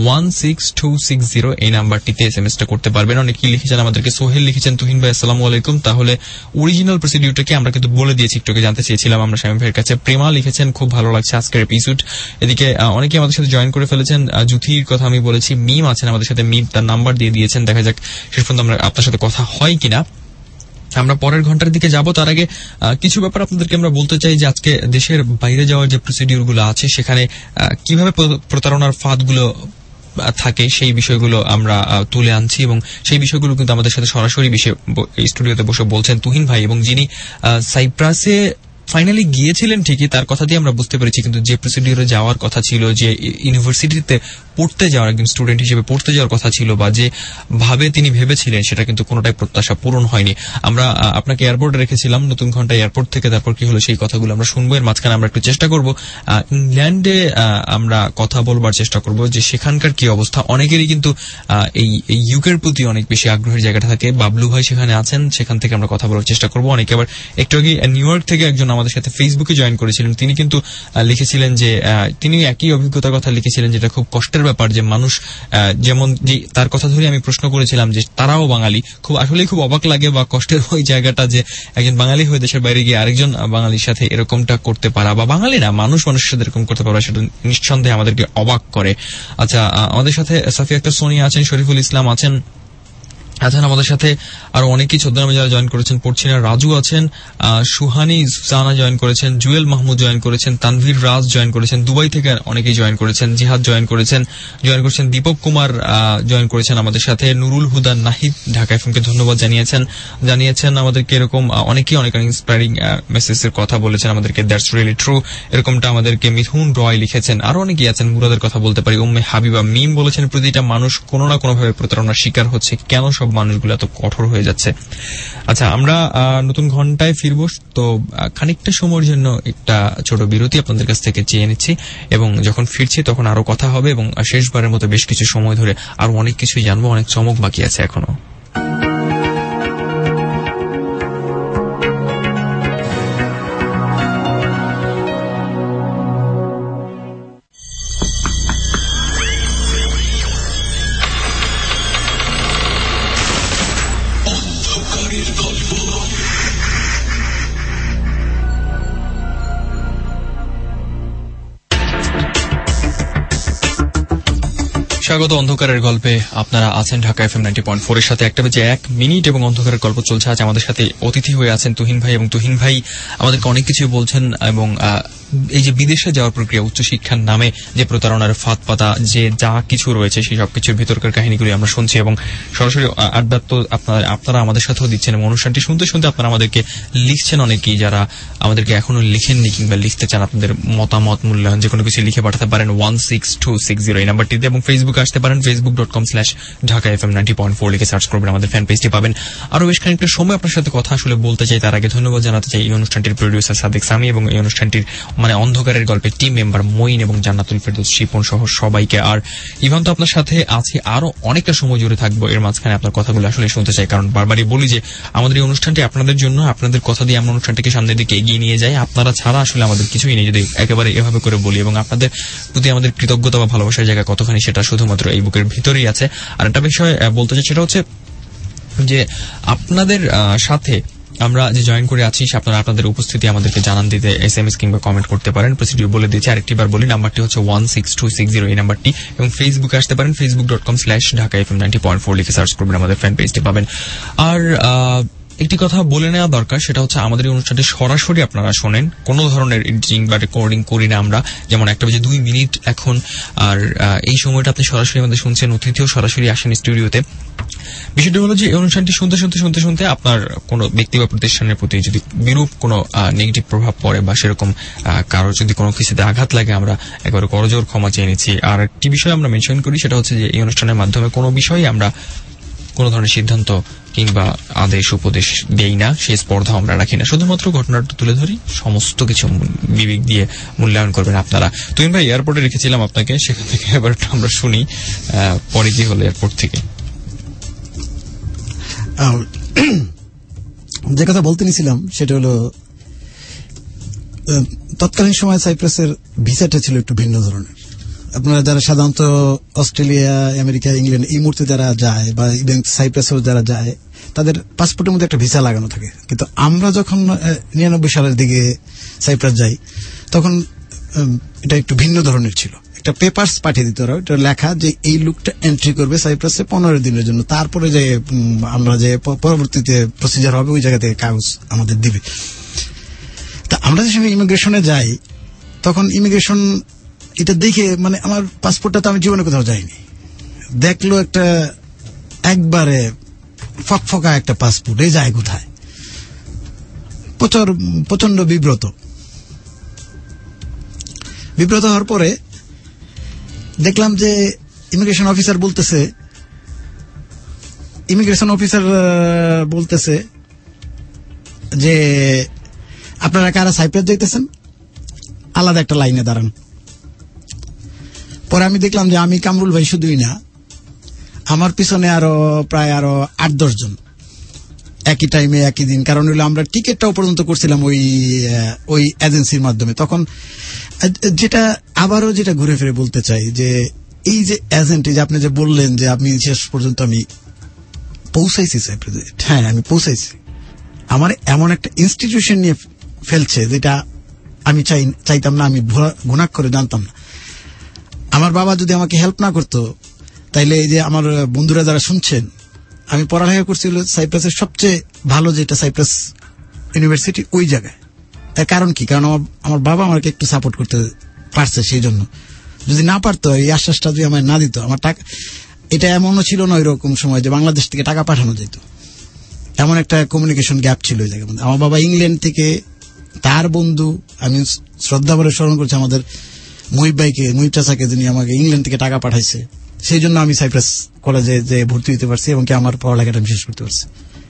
16260 এই নাম্বারটিতে SMS টা করতে পারবেন। অনেকেই লিখেছেন আমাদেরকে, সোহেল লিখেছেন, তুহিন ভাই আসসালামু আলাইকুম, তাহলে অরিজিনাল প্রসিডিউরটাকে আমরা কিন্তু বলে দিয়েছি, একটু জানতে চেয়েছিলাম আমরা শামীম ভাইয়ের কাছে। প্রেমা লিখেছেন, খুব ভালো লাগছে আজকের এপিসোড। এদিকে অনেকে আমাদের সাথে জয়েন করে ফেলেছেন, জুথির কথা আমি বলেছি, মিম আছেন আমাদের সাথে, মিম তার নাম্বার দিয়ে দিয়েছেন, দেখা যাক শেষ পর্যন্ত আমরা আপনার সাথে কথা হয় কিনা। আমরা পরের ঘন্টার দিকে যাব, তার আগে কিছু ব্যাপার আপনাদেরকে আমরা বলতে চাই যে আজকে দেশের বাইরে যাওয়ার যে প্রসিডিউর গুলো আছে সেখানে কিভাবে প্রতারণার ফাঁদগুলো থাকে সেই বিষয়গুলো আমরা তুলে আনছি, এবং সেই বিষয়গুলো কিন্তু আমাদের সাথে সরাসরি স্টুডিওতে বসে বলছেন তুহিন ভাই, এবং যিনি সাইপ্রাসে ফাইনালি গিয়েছিলেন ঠিকই, তার কথা দিয়ে আমরা বুঝতে পেরেছি, কিন্তু যে প্রসিডিউরে যাওয়ার কথা ছিল, যে ইউনিভার্সিটিতে পড়তে যাওয়ার, একজন স্টুডেন্ট হিসেবে পড়তে যাওয়ার কথা ছিল, বা যে ভাবে তিনি ভেবেছিলেন সেটা কিন্তু কোনোটাই প্রত্যাশা পূরণ হয়নি। আমরা আপনাকে এয়ারপোর্টে রেখেছিলাম, নতুন ঘন্টা এয়ারপোর্ট থেকে, তারপর কি হলো সেই কথাগুলো আমরা শুনবো। এর মাঝখানে আমরা একটু চেষ্টা করব ইংল্যান্ডে আমরা কথা বলবার চেষ্টা করব যে সেখানকার কি অবস্থা। অনেকেরই কিন্তু এই ইউকের প্রতি অনেক বেশি আগ্রহের জায়গাটা থাকে। বাবলু ভাই সেখানে আছেন, সেখান থেকে আমরা কথা বলার চেষ্টা করব। অনেকে আবার একটু আগে নিউ ইয়র্ক থেকে একজন আমাদের সাথে ফেসবুকে জয়েন করেছিলেন, তিনি কিন্তু লিখেছিলেন যে তিনি একই অভিজ্ঞতার কথা লিখেছিলেন, যেটা খুব কষ্টের ব্যাপার যে মানুষ যেমন, যে তার কথা ধরে আমি প্রশ্ন করেছিলাম যে তারাও বাঙালি, আসলেই খুব অবাক লাগে বা কষ্টের ওই জায়গাটা যে একজন বাঙালি হয়ে দেশের বাইরে গিয়ে আরেকজন বাঙালির সাথে এরকমটা করতে পারা, বা বাঙালি না মানুষের সাথে এরকম করতে পারা, সেটা নিঃসন্দেহে আমাদেরকে অবাক করে। আচ্ছা, আমাদের সাথে সাফিয়া আক্তার সোনিয়া আছেন, শরীফুল ইসলাম আছেন আমাদের সাথে, আরো অনেকেই ছদ্মনামে যারা জয়েন করেছেন পড়ছি না, রাজু আছেন, সুহানি জানা জয়েন করেছেন, জুয়েল মাহমুদ জয়েন করেছেন, তানভীর রাজ জয়েন করেছেন, দুবাই থেকে অনেকেই জয়েন করেছেন, জিহাদ জয়েন করেছেন, দীপক কুমার জয়েন করেছেন আমাদের সাথে, নুরুল হুদা নাহিদ ঢাকা এফএমকে ধন্যবাদ জানিয়েছেন আমাদেরকে। এরকম অনেকেই অনেক ইন্সপায়ারিং মেসেজের কথা বলেছেন আমাদেরকে, দ্যাটস রিয়েলি ট্রু, এরকমটা আমাদেরকে মিথুন রয় লিখেছেন। আরো অনেকেই আছেন, মুরাদের কথা বলতে পারি, উম্মে হাবিবা মিম বলেছেন, প্রতিটা মানুষ কোনো না কোনোভাবে প্রতারণার শিকার হচ্ছে, কেন সব মানুষগুলো এত কঠোর হয়ে যাচ্ছে। আচ্ছা, আমরা নতুন ঘন্টায় ফিরবো, তো খানিকটা সময়ের জন্য একটা ছোট বিরতি আপনাদের কাছ থেকে চেয়ে নিচ্ছি, এবং যখন ফিরছি তখন আরো কথা হবে, এবং শেষবারের মতো বেশ কিছু সময় ধরে আরো অনেক কিছুই জানবো, অনেক চমক বাকি আছে এখনো। স্বাগত অন্ধকারের গল্পে। আপনারা আছেন ঢাকা FM 90.4 এর সাথে। 1:01 এবং অন্ধকারের গল্প চলছে। আজ আমাদের সাথে অতিথি হয়ে আছেন তুহিন ভাই, এবং তুহিন ভাই আমাদেরকে অনেক কিছু বলছেন, এবং এই যে বিদেশে যাওয়ার প্রক্রিয়া, উচ্চশিক্ষার নামে যে প্রতারণার ফাঁদ পাতা, যে যা কিছু রয়েছে সেই সবকিছুর ভিতরকার কাহিনীগুলি আমরা শুনছি, এবং সরাসরি আড্ডা তো আপনারা আমাদের সাথেও দিচ্ছেন, এবং অনুষ্ঠানটি শুনতে শুনতে আপনারা আমাদেরকে লিখছেন অনেকেই, যারা আমাদেরকে এখনো লিখেননি কিংবা লিখতে চান, আপনাদের মতামত, মূল্যায়ন যে কোনো কিছু লিখে পাঠাতে পারেন 16260 এই নাম্বারটিতে, এবং ফেসবুকে আসতে পারেন, facebook.com/dhaka.fm90.4 লিখে সার্চ করবেন, আমাদের ফ্যান পেজটি পাবেন। আরো বেশ খানিকটা সময় আপনার সাথে কথা আসলে বলতে চাই, তার আগে ধন্যবাদ জানাতে চাই এই অনুষ্ঠানটির প্রডিউসার সাদেক সামি, এবং এই অনুষ্ঠানটির অন্ধকারের গল্পের টিম মেম্বার মঈন এবং জান্নাতুল ফেরদৌস শিপন সহ সবাইকে। আর ইভান তো আপনার সাথে আছে, আরো অনেকটা সময় জুড়ে থাকবো। এর মাঝখানে আপনার কথাগুলো আসলে শুনতে চাই, কারণ বারবারই বলি যে আমাদের এই অনুষ্ঠানটি আপনাদের জন্য, আপনাদের কথা দিয়ে আমরা অনুষ্ঠানটিকে সামনের দিকে এগিয়ে নিয়ে যাই। আপনারা ছাড়া আসলে আমাদের কিছুই নেই, যদি একেবারে এভাবে করে বলি, এবং আপনাদের প্রতি আমাদের কৃতজ্ঞতা বা ভালোবাসার জায়গা কতখানি সেটা শুধুমাত্র এই বুকের ভিতরেই আছে। আর একটা বিষয় বলতে চাই, সেটা হচ্ছে যে আপনাদের সাথে আমরা যে জয়েন করে আছি আপনারা আপনাদের উপস্থিতি আমাদেরকে জানান দিতে SMS কিংবা কমেন্ট করতে পারেন। প্রসিডিউর বলে দিচ্ছি, আরেকটিবার বলি, নাম্বারটি হচ্ছে 16260 এই নাম্বারটি, এবং ফেসবুকে আসতে পারেন facebook.com/dhaka.fm90.4 লিখে সার্চ করবেন, আমাদের ফ্যান পেজটি পাবেন। আর একটি কথা বলে নেওয়া দরকার, সেটা হচ্ছে আমাদের এই অনুষ্ঠানটি সরাসরি আপনারা শোনেন, কোনো ধরনের এডিটিং বা রেকর্ডিং করি না আমরা। যেমন 1:02 এখন, আর এই সময়টা আপনি সরাসরি আমাদের শুনছেন, অতিথিও সরাসরি আসেন স্টুডিওতে। বিষয়টি হলো যে এই অনুষ্ঠানটি শুনতে আপনার কোনো ব্যক্তি বা প্রতিষ্ঠানের প্রতি যদি বিরূপ কোনো নেগেটিভ প্রভাব পড়ে বা সেরকম কারো যদি কোনো কিছুতে আঘাত লাগে, আমরা একবারে করজোর ক্ষমা চেয়ে নিচ্ছি। আর একটি বিষয় আমরা মেনশন করি, সেটা হচ্ছে যে এই অনুষ্ঠানের মাধ্যমে কোনো বিষয়ে আমরা কোনো ধরনের সিদ্ধান্ত কিংবা আদেশ উপদেশ দেই না, সেই স্পর্ধা আমরা রাখি না, শুধুমাত্র ঘটনাটা তুলে ধরি, সমস্ত কিছু বিবেক দিয়ে মূল্যায়ন করবেন আপনারা। তুহিন ভাই, এয়ারপোর্টে রেখেছিলাম আপনাকে, সেখান থেকে এবার আমরা শুনি পরে কি হলো এয়ারপোর্ট থেকে। যে কথা বলতে নিছিলাম সেটা হলো, তৎকালীন সময় সাইপ্রাসের ভিসাটা ছিল একটু ভিন্ন ধরনের। আপনারা যারা সাধারণত অস্ট্রেলিয়া, আমেরিকা, ইংল্যান্ড এই মুহূর্তে যারা যায়, বা ইভেন সাইপ্রাসেও যারা যায়, তাদের পাসপোর্টের মধ্যে একটা ভিসা লাগানো থাকে। কিন্তু আমরা যখন 99 সালের দিকে সাইপ্রাস যাই, তখন এটা একটু ভিন্ন ধরনের ছিল। একটা পেপারস পাঠিয়ে দিতে ওরা, এটা লেখা যে এই লোকটা এন্ট্রি করবে সাইপ্রাসে 15 দিনের জন্য, তারপরে যে আমরা যে পরবর্তীতে প্রসিজার হবে ওই জায়গা থেকে কাগজ আমাদের দিবে। তা আমরা যে সময় ইমিগ্রেশনে যাই, তখন ইমিগ্রেশন এটা দেখে, মানে আমার পাসপোর্টটা তো আমি জীবনে কোথাও যাইনি, দেখলো একটা একবারে ফকফকা একটা পাসপোর্ট, এই যায় কোথায়, প্রচন্ড বিব্রত হওয়ার পরে দেখলাম যে ইমিগ্রেশন অফিসার বলতেছে যে আপনারা কারা সাইপ্রাস যাইতেছেন, আলাদা একটা লাইনে দাঁড়ান। পরে আমি দেখলাম যে আমি কামরুল ভাই শুধুই না, আমার পিছনে প্রায় 8-10 জন একই টাইমে একই দিন। কারণ হলো আমরা টিকিটটাও পর্যন্ত করছিলাম ওই এজেন্সির মাধ্যমে। তখন যেটা ঘুরে ফিরে বলতে চাই, যে এই যে এজেন্ট, যে আপনি যে বললেন যে আপনি শেষ পর্যন্ত আমি পৌঁছাইছি সাইপ্রাসে, হ্যাঁ আমি পৌঁছাইছি। আমার এমন একটা ইনস্টিটিউশন নিয়ে ফেলছে যেটা আমি চাইতাম না, আমি গুনাহ করে জানতাম না। আমার বাবা যদি আমাকে হেল্প না করতো, তাইলে এই যে আমার বন্ধুরা যারা শুনছেন, আমি পড়ালেখা করছি সাইপ্রাসের সবচেয়ে ভালো যেটা সাইপ্রাস ইউনিভার্সিটি, ওই জায়গায়। তার কারণ কি? কারণ আমার বাবা আমাকে একটু সাপোর্ট করতে পারছে, সেই জন্য। যদি না পারতো, এই আশ্বাসটা যদি আমায় না দিত, আমার টাকা, এটা এমনও ছিল না ওই রকম সময় যে বাংলাদেশ থেকে টাকা পাঠানো যেত, এমন একটা কমিউনিকেশন গ্যাপ ছিল ওই জায়গায়। আমার বাবা ইংল্যান্ড থেকে তার বন্ধু, আমি শ্রদ্ধা ভরে স্মরণ করছি আমাদের মুহিব চাচাকে, যিনি আমাকে ইংল্যান্ড থেকে টাকা পাঠাইছে, সেই জন্য আমি সাইপ্রাস কলেজে যে ভর্তি হতে পারছি এবং কি আমার পড়ালেখাটা আমি শেষ করতে পারছি।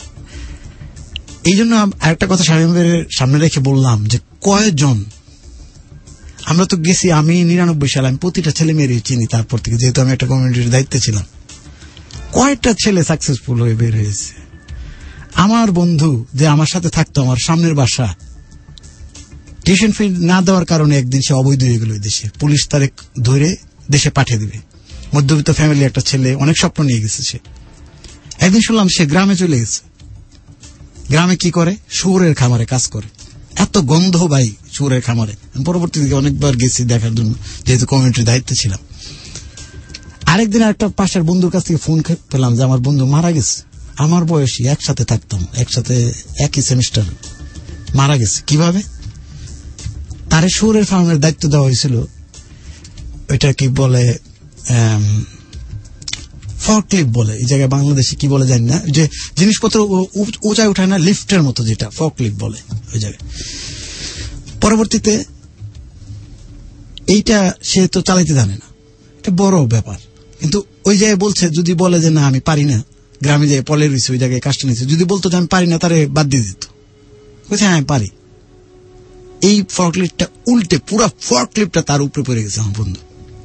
এই জন্য আরেকটা কথা সামনে রেখে বললাম যে কয়জন আমরা তো গেছি, আমি 99 সালে আমি প্রতিটা ছেলে মেয়েরই চিনি। তারপর থেকে যেহেতু আমি একটা কমিউনিটির দায়িত্বে ছিলাম, কয়টা ছেলে সাকসেসফুল হয়ে বের হয়েছে। আমার বন্ধু যে আমার সাথে থাকতো, আমার সামনের বাসা, টিউশন ফি না দেওয়ার কারণে একদিন সে অবৈধ হয়ে গেল দেশে। পুলিশ তারে ধরে দেশে পাঠিয়ে দিবে। মধ্যবিত্ত ফ্যামিলি একটা ছেলে, অনেক স্বপ্ন নিয়ে গেছে সে। একদিন শুনলাম সে গ্রামে চলে গেছে। গ্রামে কি করে? শুয়োরের খামারে কাজ করে। এত গন্ধ ভাই শুয়োরের খামারে। পরবর্তী দিকে অনেকবার গেছি দেখার জন্য, যেহেতু কমিউনিটির দায়িত্বে ছিলাম। আরেকদিন একটা পাশের বন্ধুর কাছ থেকে ফোন পেলাম যে আমার বন্ধু মারা গেছে। আমার বয়সী, একসাথে থাকতাম, একসাথে একই সেমিস্টার, মারা গেছে। কিভাবে? তারে শুয়োরের ফার্মের দায়িত্ব দেওয়া হয়েছিল। ওইটা কি বলে, ফর্কলিফট বলে, এই জায়গায় বাংলাদেশে কি বলে জানি না, যে জিনিসপত্র উঁচায় উঠায় না, লিফটের মতো, যেটা ফর্কলিফট বলে ওই জায়গায়। পরবর্তীতে এইটা সে তো চালাইতে জানে না, এটা বড় ব্যাপার। কিন্তু ওই জায়গায় বলছে, যদি বলে যে না আমি পারি না, গ্রামে যায় পলে রয়েছে ওই জায়গায় কাজটা নিচ্ছে, যদি বলতো যে আমি পারি না, তারে বাদ দিয়ে দিত। বলছে হ্যাঁ আমি পারি। এই ফর্কলিফটটা উল্টে পুরো ফর্কলিফটটা তার উপরে পড়ে গেছে। আমার বন্ধু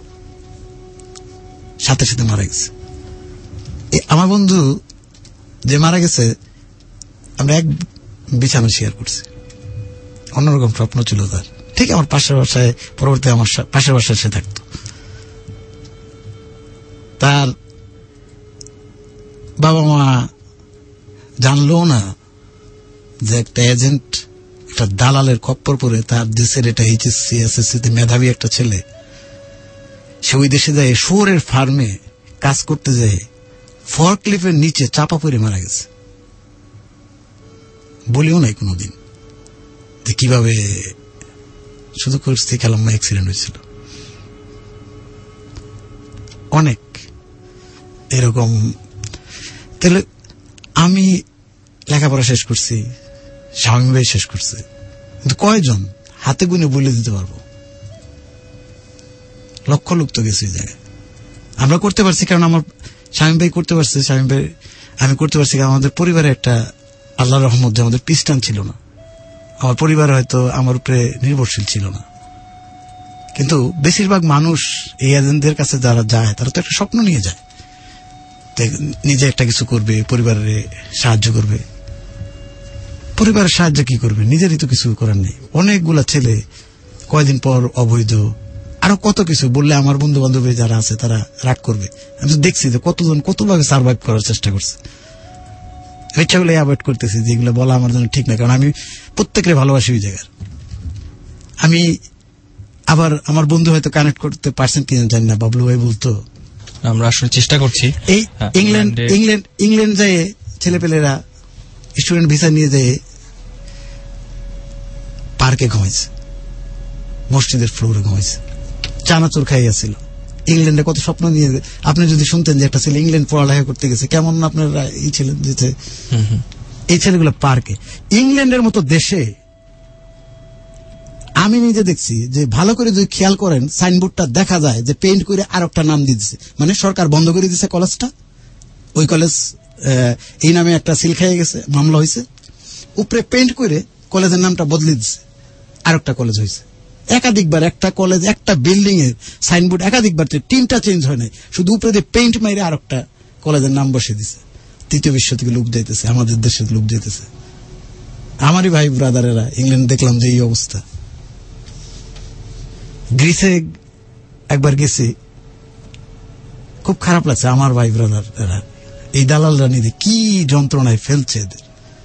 সাথে সাথে মারা গেছে। আমার বন্ধু যে মারা গেছে, আমরা এক বিছানা শেয়ার করছি। অন্যরকম স্বপ্ন ছিল তার। ঠিক আমার পাশের বাসায়, পরবর্তী আমার পাশের বাসায় সে থাকতো। তার বাবা মা জানলো না যে একটা এজেন্ট, একটা দালালের খপ্পর পরে তার দেশের এটা এইচএসসি এসএসসি তে মেধাবী একটা ছেলে, সে ওই দেশে যায় শুয়োরের ফার্মে কাজ করতে যায়, ফরক্লিফের নিচে চাপা পড়ে মারা গেছে। বলিও নাই কোনোদিন যে কিভাবে, শুধু করতে খেলাম অ্যাক্সিডেন্ট হয়েছিল। অনেক এরকম। তাহলে আমি লেখাপড়া শেষ করছি, স্বামী ভাই শেষ করছে, কিন্তু কয়জন হাতে গুনে বলে দিতে পারবো? লক্ষ লোক তো গেছে এই জায়গায়। আমরা করতে পারছি কারণ আমার স্বামী ভাই করতে পারছে, স্বামী ভাই আমি করতে পারছি কারণ আমাদের পরিবারে একটা আল্লাহর রহমত যে আমাদের পিস্টান ছিল না। আমার পরিবার হয়তো আমার উপরে নির্ভরশীল ছিল না, কিন্তু বেশিরভাগ মানুষ এই এজেন্টদের কাছে যারা যায় তারা তো একটা স্বপ্ন নিয়ে যায়, নিজে একটা কিছু করবে, পরিবারের সাহায্য করবে। পরিবারের সাহায্য কি করবে? নিজেরই তো কিছু করার নেই। অনেকগুলা ছেলে কয়দিন পর অবৈধ, আরো কত কিছু বললে আমার বন্ধু বান্ধব যারা আছে তারা রাগ করবে। আমি তো দেখছি যে কতজন কতভাবে সার্ভাইভ করার চেষ্টা করছে। ইচ্ছাগুলো অ্যাভয়েড করতেছি, যেগুলো বলা আমার জন্য ঠিক না, কারণ আমি প্রত্যেকের ভালোবাসি ওই জায়গার। আমি আবার আমার বন্ধু হয়তো কানেক্ট করতে পারছেন কিনা জানি না, বাবলু ভাই বলতো আমরা আসলে চেষ্টা করছি। এই ইংল্যান্ড যায় ছেলেপেলেরা স্টুডেন্ট ভিসা নিয়ে যায় পার্কে ঘুমাইছে, মসজিদের ফ্লোরে ঘুমাইছে, চানাচুর খাইয়াছিল। ইংল্যান্ডে কত স্বপ্ন নিয়ে, আপনি যদি শুনতেন যে একটা ছেলে ইংল্যান্ড পড়ালেখা করতে গেছে, কেমন আপনারা এই ছিলেন যে এই ছেলেগুলো পার্কে। ইংল্যান্ডের মতো দেশে আমি নিজে দেখছি যে ভালো করে যদি খেয়াল করেন সাইনবোর্ডটা দেখা যায় যে পেইন্ট করে আর একটা নাম দিয়ে দিচ্ছে, মানে সরকার বন্ধ করে দিচ্ছে কলেজটা, ওই কলেজ এই নামে একটা সিল খেয়ে গেছে, মামলা হয়েছে, উপরে পেইন্ট করে কলেজের নামটা বদলে দিচ্ছে, আর একটা কলেজ হয়েছে। একাধিকবার একটা কলেজ, একটা বিল্ডিং এর সাইনবোর্ড একাধিকবার, 3টা চেঞ্জ হয় নাই, শুধু উপরে দিয়ে পেইন্ট মাইরে আর একটা কলেজের নাম বসে দিচ্ছে। তৃতীয় বিশ্ব থেকে লোক যাইতেছে, আমাদের দেশের লোক যাইতেছে। আমারই ভাই ব্রাদারেরা ইংল্যান্ড দেখলাম যে এই অবস্থা। গ্রিসে একবার গেছি, খুব খারাপ লাগছে। আমার ভাই ব্রাদারেরা এই দালালরা নিয়ে কি যন্ত্রণায় ফেলছে এদের,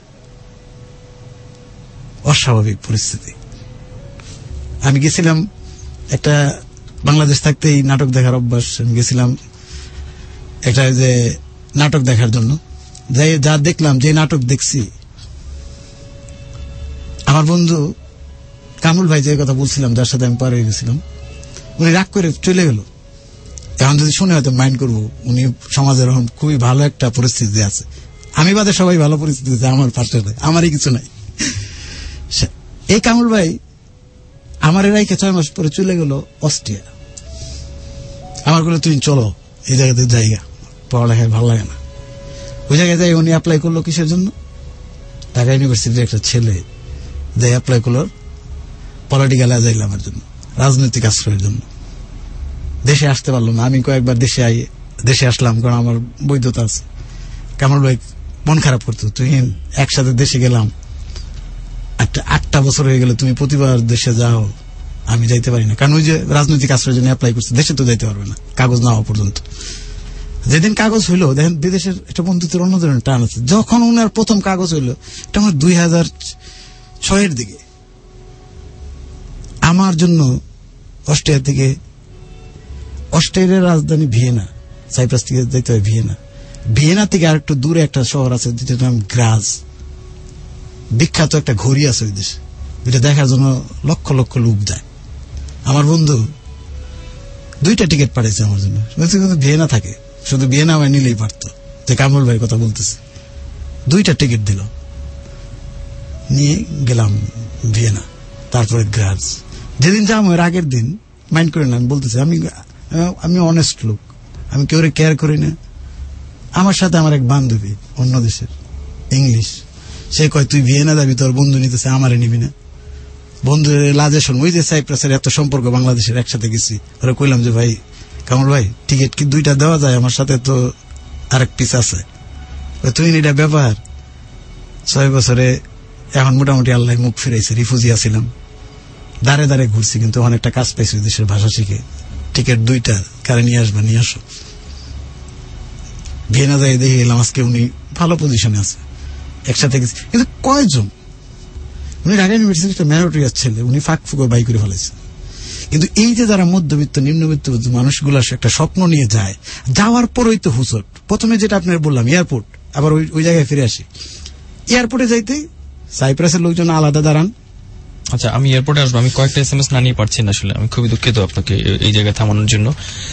অস্বাভাবিক পরিস্থিতি। আমি গেছিলাম একটা, বাংলাদেশ থাকতে এই নাটক দেখার অভ্যাস, আমি গেছিলাম একটা যে নাটক দেখার জন্য, যা দেখলাম, যে নাটক দেখছি, আমার বন্ধু কামরুল ভাই যে কথা বলছিলাম, যার সাথে আমি পার হয়ে গেছিলাম, উনি রাগ করে চলে গেল। এখন যদি শুনে হয়তো মাইন্ড করবো, উনি সমাজের এখন খুবই ভালো একটা পরিস্থিতি আছে, আমি বাদে সবাই ভালো পরিস্থিতি আছে, আমার পাশে আমারই কিছু নাই। এই কামরুল ভাই আমার এরাইকে 6 মাস পরে চলে গেল অস্ট্রিয়া। আমার বলে তুমি চলো এই জায়গাতে জায়গা, পড়ালেখায় ভালো লাগে না। ওই জায়গায় যাই উনি অ্যাপ্লাই করলো কিসের জন্য? ঢাকা ইউনিভার্সিটির একটা ছেলে যাই অ্যাপ্লাই করলো পলিটিক্যাল অ্যাজাইলামের জন্য, রাজনৈতিক আশ্রয়ের জন্য। দেশে আসতে পারলো না। আমি কয়েকবার দেশে আসলাম, কারণ আমার বৈধতা আছে। কামরুল ভাই মন খারাপ করতো, তুই একসাথে দেশে গেলাম, 8টা বছর হয়ে গেল, তুমি প্রতিবার দেশে যাও, আমি যাইতে পারি না, কারণ ওই যে রাজনৈতিক আশ্রয়ের জন্য অ্যাপ্লাই করছে, দেশে তো যাইতে পারবে না কাগজ না হওয়া পর্যন্ত। যেদিন কাগজ হইলো, দেখেন বিদেশের একটা বন্ধুত্বের অন্য ধরনের টান আছে। যখন উনার প্রথম কাগজ হইলো, এটা আমার 2006 দিকে, আমার জন্য অস্ট্রিয়া থেকে, অস্ট্রিয়ার রাজধানী ভিয়েনা, সাইপ্রাস থেকে যেতে হয় ভিয়েনা, ভিয়েনা থেকে আর একটু দূরে একটা শহর আছে যেটার নাম গ্রাজ, বিখ্যাত একটা ঘড়ি আছে ওই দেশে, যেটা দেখার জন্য লক্ষ লক্ষ লোক যায়। আমার বন্ধু 2টা টিকিট পাঠিয়েছে আমার জন্য, ভিয়েনা থাকে, শুধু ভিয়েনা আমায় নিলেই পারতো, যে কামরুল ভাই কথা বলতেছে। 2টা টিকিট দিল, নিয়ে গেলাম ভিয়েনা, তারপরে গ্রাজ। যেদিন যাবো এর আগের দিন মাইন্ড করে না, আমি বলতেছি আমি অনেস্ট লোক, আমি কেউ কেয়ার করি না। আমার সাথে আমার এক বান্ধবী অন্য দেশের, ইংলিশ, সে কয় তুই ভিয়েনা যাবি, তোর বন্ধু নিতেছে, আমারে নিবি না। বন্ধু লাজে শোন, ওই যে সাইপ্রাসের এত সম্পর্ক বাংলাদেশের, একসাথে গেছি, ওরা কইলাম যে ভাই কামরুল ভাই টিকিট কি 2টা দেওয়া যায়, আমার সাথে তো আরেক পিস আছে। তুই এটা ব্যাপার, 6 বছরে এখন মোটামুটি আল্লাহ মুখ ফিরাইছে। রিফিউজি আছিলাম, দাঁড়ে দাঁড়ে ঘুরছি, কিন্তু অনেকটা কাজ পাইছি দেশের ভাষা শিখে। টিকিট 2টা, কারে নিয়ে আসবা, নিয়ে আসো। ভিয়েনা যাই দেখে এলাম আজকে উনি ভালো পজিশনে আছে, একসাথে গেছি। কিন্তু কয়জন উনি ঢাকা ইউনিভার্সিটির একটা ম্যারিটোরিয়াস ছেলে, উনি ফাঁক ফুঁকো বাই করে ফেলেছে। কিন্তু এই যে যারা মধ্যবিত্ত নিম্নবিত্ত মানুষগুলো একটা স্বপ্ন নিয়ে যায়, যাওয়ার পরই তো হুসট। প্রথমে যেটা আপনার বললাম এয়ারপোর্ট, আবার ওই জায়গায় ফিরে আসি। এয়ারপোর্টে যাইতে সাইপ্রাসের লোকজন আলাদা দাঁড়ান। আচ্ছা, আমি এয়ারপোর্টে আসবো, আমি কয়েকটা SMS না নিয়ে পারছি না আসলে, আমি খুবই দুঃখিত আপনাকে এই জায়গায় থামানোর জন্য।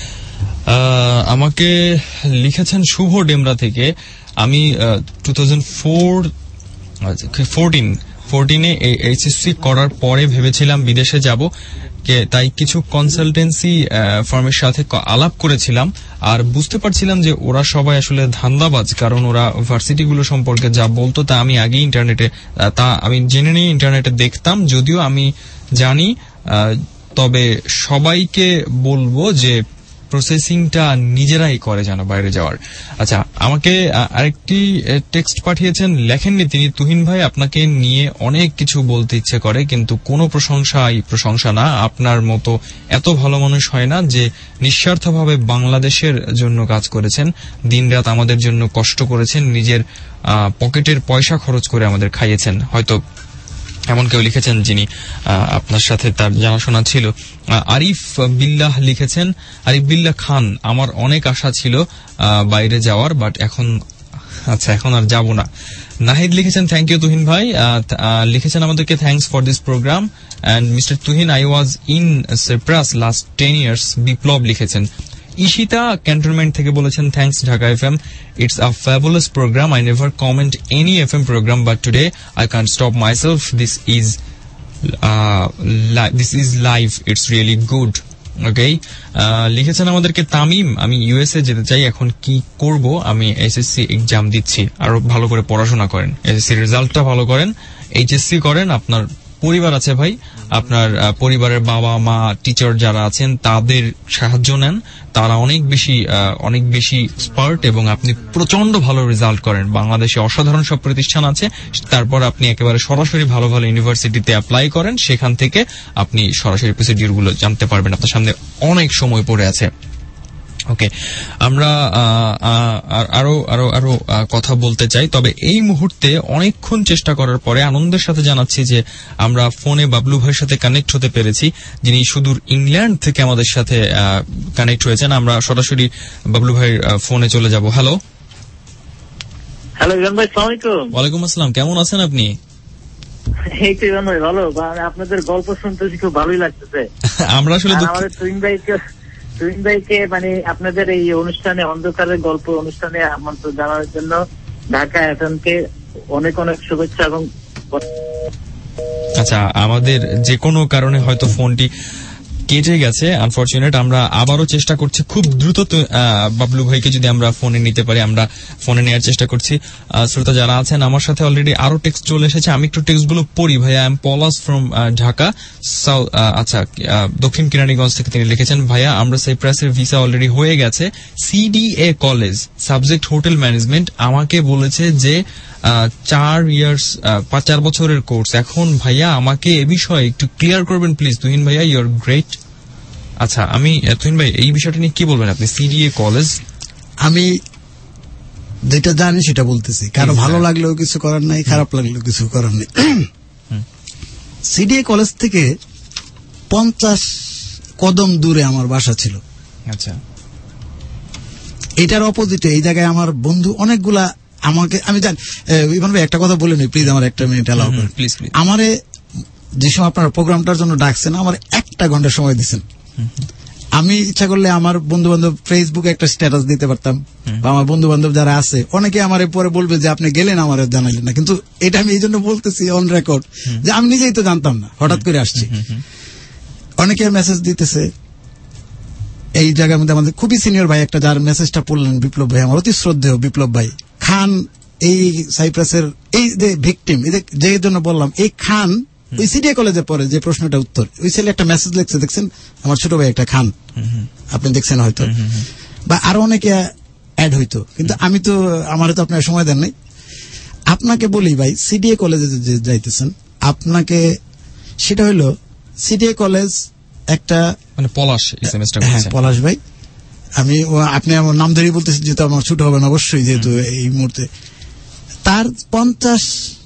আমাকে লিখেছেন শুভ ডেমরা থেকে, আমি 2014 HSC করার পরে ভেবেছিলাম বিদেশে যাব, তাই কিছু কনসালটেন্সি ফার্মের সাথে আলাপ করেছিলাম, আর বুঝতে পারছিলাম যে ওরা সবাই আসলে ধান্দাবাজ, কারণ ওরা ভার্সিটিগুলো সম্পর্কে যা বলতো তা আমি আগে আমি জেনে নিয়ে ইন্টারনেটে দেখতাম। যদিও আমি জানি, তবে সবাইকে বলবো যে প্রসেসিংটা নিজেরাই করে যেন বাইরে যাওয়ার। আচ্ছা, আমাকে আরেকটি টেক্সট পাঠিয়েছেন, লেখেননি তিনি, তুহিন ভাই আপনাকে নিয়ে অনেক কিছু বলতে ইচ্ছে করে, কিন্তু কোনো প্রশংসা না। আপনার মতো এত ভালো মানুষ হয় না যে নিঃস্বার্থভাবে বাংলাদেশের জন্য কাজ করেছেন, দিনরাত আমাদের জন্য কষ্ট করেছেন, নিজের পকেটের পয়সা খরচ করে আমাদের খাইয়েছেন। হয়তো এমন কেউ লিখেছেন যিনি আপনার সাথে তার জানাশোনা ছিল। আরিফ বিল্লাহ লিখেছেন, আরিফ বিল্লাহ খান, আমার অনেক আশা ছিল বাইরে যাওয়ার, বাট এখন আর যাব না। নাহিদ লিখেছেন, থ্যাংক ইউ তুহিন ভাই, লিখেছেন আমাদেরকে, thanks for this program and mister Tuhin, I was in Cyprus last 10 years। Biplob লিখেছেন। ইশিতা ক্যান্টনমেন্ট থেকে বলেছেন, thanks Dhaka FM, it's a fabulous program. I never comment any FM program, but today I can't stop myself. This is live, it's really good. Okay, লিখেছেন আমাদেরকে তামিম, আমি USA যেতে চাই, এখন কি করব? আমি SSC এক্সাম দিচ্ছি, আরো ভালো করে পড়াশোনা করেন, SSC রেজাল্টটা ভালো করেন, HSC করেন, আপনার পরিবার আছে ভাই, আপনার পরিবারের বাবা মা টিচার যারা আছেন তাদের সাহায্য নেন, তারা অনেক বেশি স্পার্ট, এবং আপনি প্রচন্ড ভালো রেজাল্ট করেন। বাংলাদেশে অসাধারণ সব প্রতিষ্ঠান আছে, তারপর আপনি একেবারে সরাসরি ভালো ভালো ইউনিভার্সিটিতে অ্যাপ্লাই করেন, সেখান থেকে আপনি সরাসরি প্রসিডিউর গুলো জানতে পারবেন। আপনার সামনে অনেক সময় পড়ে আছে। ওকে, আমরা আরো কথা বলতে চাই, তবে এই মুহূর্তে অনেকক্ষণ চেষ্টা করার পরে আনন্দের সাথে জানাচ্ছি যে আমরা ফোনে বাবলু ভাইয়ের সাথে কানেক্ট হতে পেরেছি, যিনি সুদূর ইংল্যান্ড থেকে আমাদের সাথে কানেক্ট হয়েছেন। আমরা সরাসরি বাবলু ভাইয়ের ফোনে চলে যাব। হ্যালো ইভান ভাই, আসসালামু আলাইকুম। ওয়ালাইকুম আসসালাম, কেমন আছেন আপনি? এই তো ইভান ভাই ভালো, আপনাদের গল্প শুনতে খুব ভালোই লাগতেছে। আমরা আসলে আমাদের তুহিন ভাইকে মানে আপনাদের এই অনুষ্ঠানে, অন্ধকারের গল্প অনুষ্ঠানে আমন্ত্রণ জানানোর জন্য ঢাকা FM কে অনেক অনেক শুভেচ্ছা। এবং আচ্ছা, আমাদের যে কোনো কারণে হয়তো ফোনটি কেটে গেছে, আনফরচুনেট। আমরা আবারও চেষ্টা করছি খুব দ্রুত বাবলু ভাইকে যদি আমরা ফোনে নিতে পারি, আমরা ফোনে নেওয়ার চেষ্টা করছি। শ্রোতা যারা আছেন আমার সাথে, অলরেডি আরো টেক্সট চলে এসেছে, আমি একটু টেক্সট গুলো পড়ি। ভাইয়া, I am Palash from Dhaka south. আচ্ছা, দক্ষিণ কেরানীগঞ্জ থেকে তিনি লিখেছেন, ভাইয়া আমরা সাইপ্রাসের ভিসা অলরেডি হয়ে গেছে, CDA college, subject hotel management. আমাকে বলেছে যে 4 বছরের কোর্স। এখন ভাইয়া আমাকে এ বিষয়ে একটু ক্লিয়ার করবেন প্লিজ। তুহিন ভাইয়া, ইউর গ্রেট। আচ্ছা, আমি তুহিন ভাই এই বিষয়টা নিয়ে কি বলবেন আপনি? CDA কলেজ, আমি যেটা জানি সেটা বলতেছি, কারো ভালো লাগলেও কিছু করার নাই, খারাপ লাগলেও কিছু করার নেই। CDA কলেজ থেকে 50 কদম দূরে আমার বাসা ছিল। আচ্ছা, এটার অপোজিটে এই জায়গায় আমার বন্ধু অনেকগুলা, আমাকে আমি জানি। ইভান ভাই একটা কথা বলে নি প্লিজ, আমার 1 মিনিট অ্যালাউ করেন প্লিজ। আমারে যে সময় আপনারা প্রোগ্রামটার জন্য ডাকছেন, আমার 1 ঘন্টা সময় দিচ্ছেন। আমি ইচ্ছা করলে আমার বন্ধু বান্ধব ফেসবুকে একটা স্ট্যাটাস দিতে পারতাম, বা আমার বন্ধু বান্ধব যারা আছে অনেকে আমার পরে বলবে যে আপনি গেলেন আমার জানাইলেন না। কিন্তু এটা আমি এই জন্য বলতেছি অন রেকর্ড, যে আমি নিজেই তো জানতাম না, হঠাৎ করে আসছি। অনেকে মেসেজ দিতেছে এই জায়গার মধ্যে। আমাদের খুবই সিনিয়র ভাই একটা, যার মেসেজটা পড়লেন, বিপ্লব ভাই, আমার অতি শ্রদ্ধেয় বিপ্লব ভাই খান, এই সাইপ্রাসের এই যে ভিকটিম, যে জন্য বললাম, এই খান ওই CDA কলেজে পড়ে। যে প্রশ্নটা উত্তর, ওই ছেলে একটা মেসেজ লিখছে, দেখছেন, আমার ছোট ভাই একটা খান, আপনি দেখছেন হয়তো, বা আরো অনেকে অ্যাড হইতো, কিন্তু আমি তো, আমার তো আপনার সময় দেন নাই। আপনাকে বলি ভাই, CDA কলেজে যে যাইতেছেন, আপনাকে সেটা হইলো CDA কলেজ একটা, মানে পলাশ, হ্যাঁ পলাশ ভাই, আপনি আমার নাম ধরেই বলতেছি, যেহেতু আমার ছোট হবেন অবশ্যই, যেহেতু এই মুহূর্তে তার 50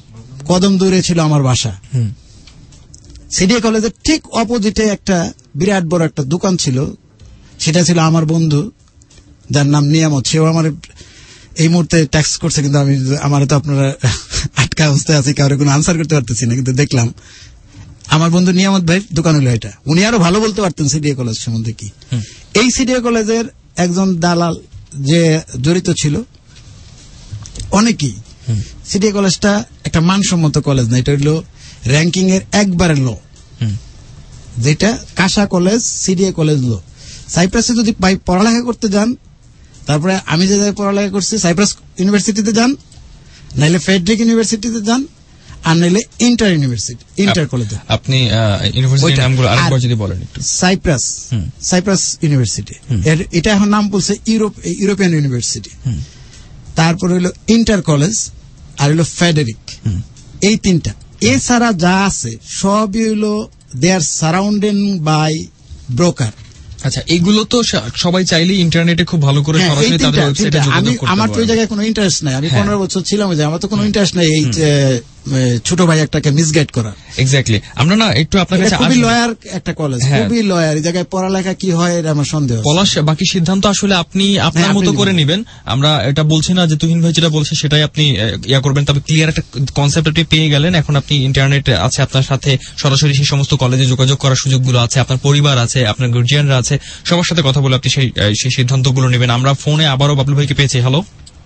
কদম দূরে ছিল আমার বাসা। সিডিএ কলেজের ঠিক অপোজিটে একটা বিরাট বড় একটা দোকান ছিল, সেটা ছিল আমার বন্ধু যার নাম নিয়ামত। সেও আমার এই মুহূর্তে টেক্সট করছে, কিন্তু আমার তো আপনারা আটকা অবস্থায় আছে, কারো কোনো আনসার করতে পারতেছি না, কিন্তু দেখলাম আমার বন্ধু নিয়ামত ভাই দোকান হলো এটা। উনি আরো ভালো বলতে পারতেন সিডিএ কলেজ সম্বন্ধে কি। এই সিডিএ কলেজের একজন দালাল যে জড়িত ছিল অনেকেই। সিডিএ কলেজটা একটা মানসম্মত কলেজ না, এটা হলো র্যাঙ্কিং এর একবারে লো, যেটা কাশা কলেজ, সিডিএ কলেজ লো। সাইপ্রাসে যদি পড়ালেখা করতে যান, তারপরে আমি যে জায়গায় পড়ালেখা করছি সাইপ্রাস ইউনিভার্সিটিতে যান, নাইলে ফেডরিক ইউনিভার্সিটিতে যান, আর নাইলে ইন্টার ইউনিভার্সিটি, ইন্টার কলেজে। আপনি ইউনিভার্সিটির নামগুলো আরেকবার যদি বলেন একটু। সাইপ্রাস ইউনিভার্সিটি, এটা এখন নাম বলছে ইউরোপিয়ান ইউনিভার্সিটি। তারপরে হলো ইন্টার কলেজ, আর হলো ফেডরিক, এই তিনটা। এছাড়া যা আছে সবই হলো they are surrounded by broker. আচ্ছা, এগুলো তো সবাই চাইলে ইন্টারনেটে খুব ভালো করে সরাসরি তাদের ওয়েবসাইটে যোগাযোগ করতে পারে। আমার তো ওই জায়গায় কোনো ইন্টারেস্ট নাই, আমি 15 বছর ছিলাম, আমার তো কোনো ইন্টারেস্ট নাই এই ছোট ভাই একটাকে মিসগাইড করা। এক্স্যাক্টলি। আমরা না একটু আপনার কাছে খুবই লয়ার একটা কলেজ, খুবই লয়ার, এই জায়গায় পড়ালেখা কি হয় এটা আমার সন্দেহ। পলাশ, বাকি সিদ্ধান্ত আসলে আপনি আপনার মতো করে নেবেন। আমরা এটা বলছি না যে তুহিন ভাই যেটা বলছে সেটাই আপনি ইয়া করবেন, তবে ক্লিয়ার একটা কনসেপ্ট আপনি পেয়ে গেলেন। এখন আপনি ইন্টারনেট আছে আপনার সাথে, সরাসরি সেই সমস্ত কলেজে যোগাযোগ করার সুযোগগুলো আছে, আপনার পরিবার আছে, আপনার গার্জিয়ানরা আছে, সবার সাথে কথা বলে আপনি সেই সিদ্ধান্তগুলো নেবেন। আমরা ফোনে আবারও বাবলু ভাইকে পেয়েছি। হ্যালো,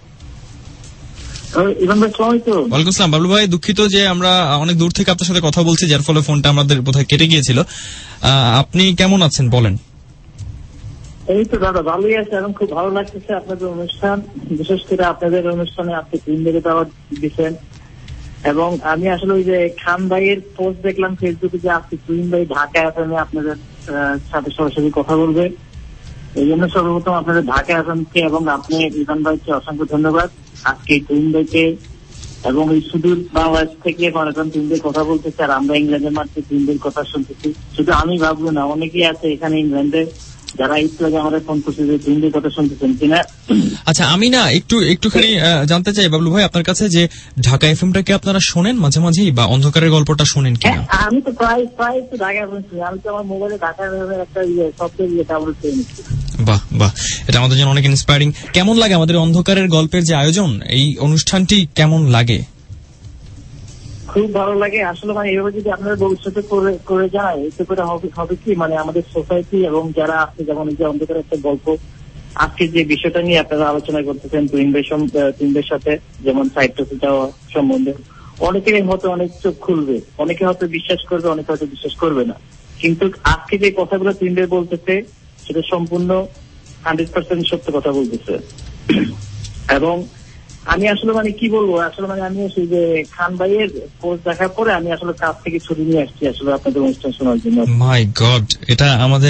ওয়ালাইকুম আসসালাম। বাবলু ভাই, দুঃখিত যে আমরা অনেক দূর থেকে আপনার সাথে কথা বলছি, যার ফলে ফোনটা আমাদের বোধহয় কেটে গিয়েছিল। আপনি কেমন আছেন বলেন? এই তো দাদা ভালোই আছে, এবং খুব ভালো লাগতেছে আপনাদের অনুষ্ঠান, বিশেষ করে আপনাদের অনুষ্ঠানে আপনি তিনদিকে দাওয়াত দিচ্ছেন। এবং আমি আসলে ওই যে খান ভাইয়ের পোস্ট দেখলাম ফেসবুকে যে আপনি তুহিন ভাই ঢাকা এফএম আপনাদের সাথে সরাসরি কথা বলবে, এই জন্য সর্বপ্রথম আপনাদের ঢাকা এফএমকে এবং আপনি ইভান ভাইকে অসংখ্য ধন্যবাদ। আজকে তুহিন ভাইকে এবং এই সুদূর বাংলাদেশ থেকে মানুষজন তুহিন ভাই কথা বলতেছে, আর আমরা ইংল্যান্ডের মাঠে তুহিন ভাইয়ের কথা শুনতেছি। শুধু আমি ভাববো না, অনেকেই আছে এখানে ইংল্যান্ডে যারা একটু আগে আমাদের ফোন করছে যে তুহিন ভাইয়ের কথা শুনতেছেন কিনা। আচ্ছা, আমি না একটুখানি জানতে চাই বাবলু ভাই আপনার কাছে যে ঢাকা এফএমটাকে আপনারা শোনেন মাঝে মাঝেই, বা অন্ধকারের গল্পটা শোনেন কিনা? আমি তো প্রায় একটু ঢাকা এফএম শুনি, আমি তো আমার মোবাইলে ঢাকা এফএমের একটা সফটওয়্যার ডাউনলোড করে নিচ্ছি। বাহ বাহ, এটা আমাদের জন্য অনেক ইন্সপায়ারিং। কেমন লাগে আমাদের অন্ধকারের গল্পের যে আয়োজন, এই অনুষ্ঠানটি কেমন লাগে? খুব ভালো লাগে আসলে, মানে এভাবে যদি আপনারা ভবিষ্যতে করে যায়, এতে করে হবে কি, মানে আমাদের সোসাইটি এবং যারা আছে, যেমন এই যে অন্ধকারের একটা গল্প, আজকে যে বিষয়টা নিয়ে আপনারা আলোচনা করতেছেন তুহিন ভাইয়ের সাথে, যেমন সাইপ্রাসটা সম্বন্ধে, অনেকের হয়তো অনেক চোখ খুলবে, অনেকে হয়তো বিশ্বাস করবে, অনেকে হয়তো বিশ্বাস করবে না, কিন্তু আজকে যে কথাগুলো তুহিন ভাই বলতেছে সেটা সম্পূর্ণ 100% সত্য কথা বলতেছে। এবং আমি আসলে মানে কি বলবো, আসলে মানে আমি সেই যে খান ভাইয়ের পোস্ট দেখার পরে আমি আসলে কাছ থেকে ছুটি নিয়ে আসছি আসলে আপনাদের অনুষ্ঠান শোনার জন্য। মাই গড, এটা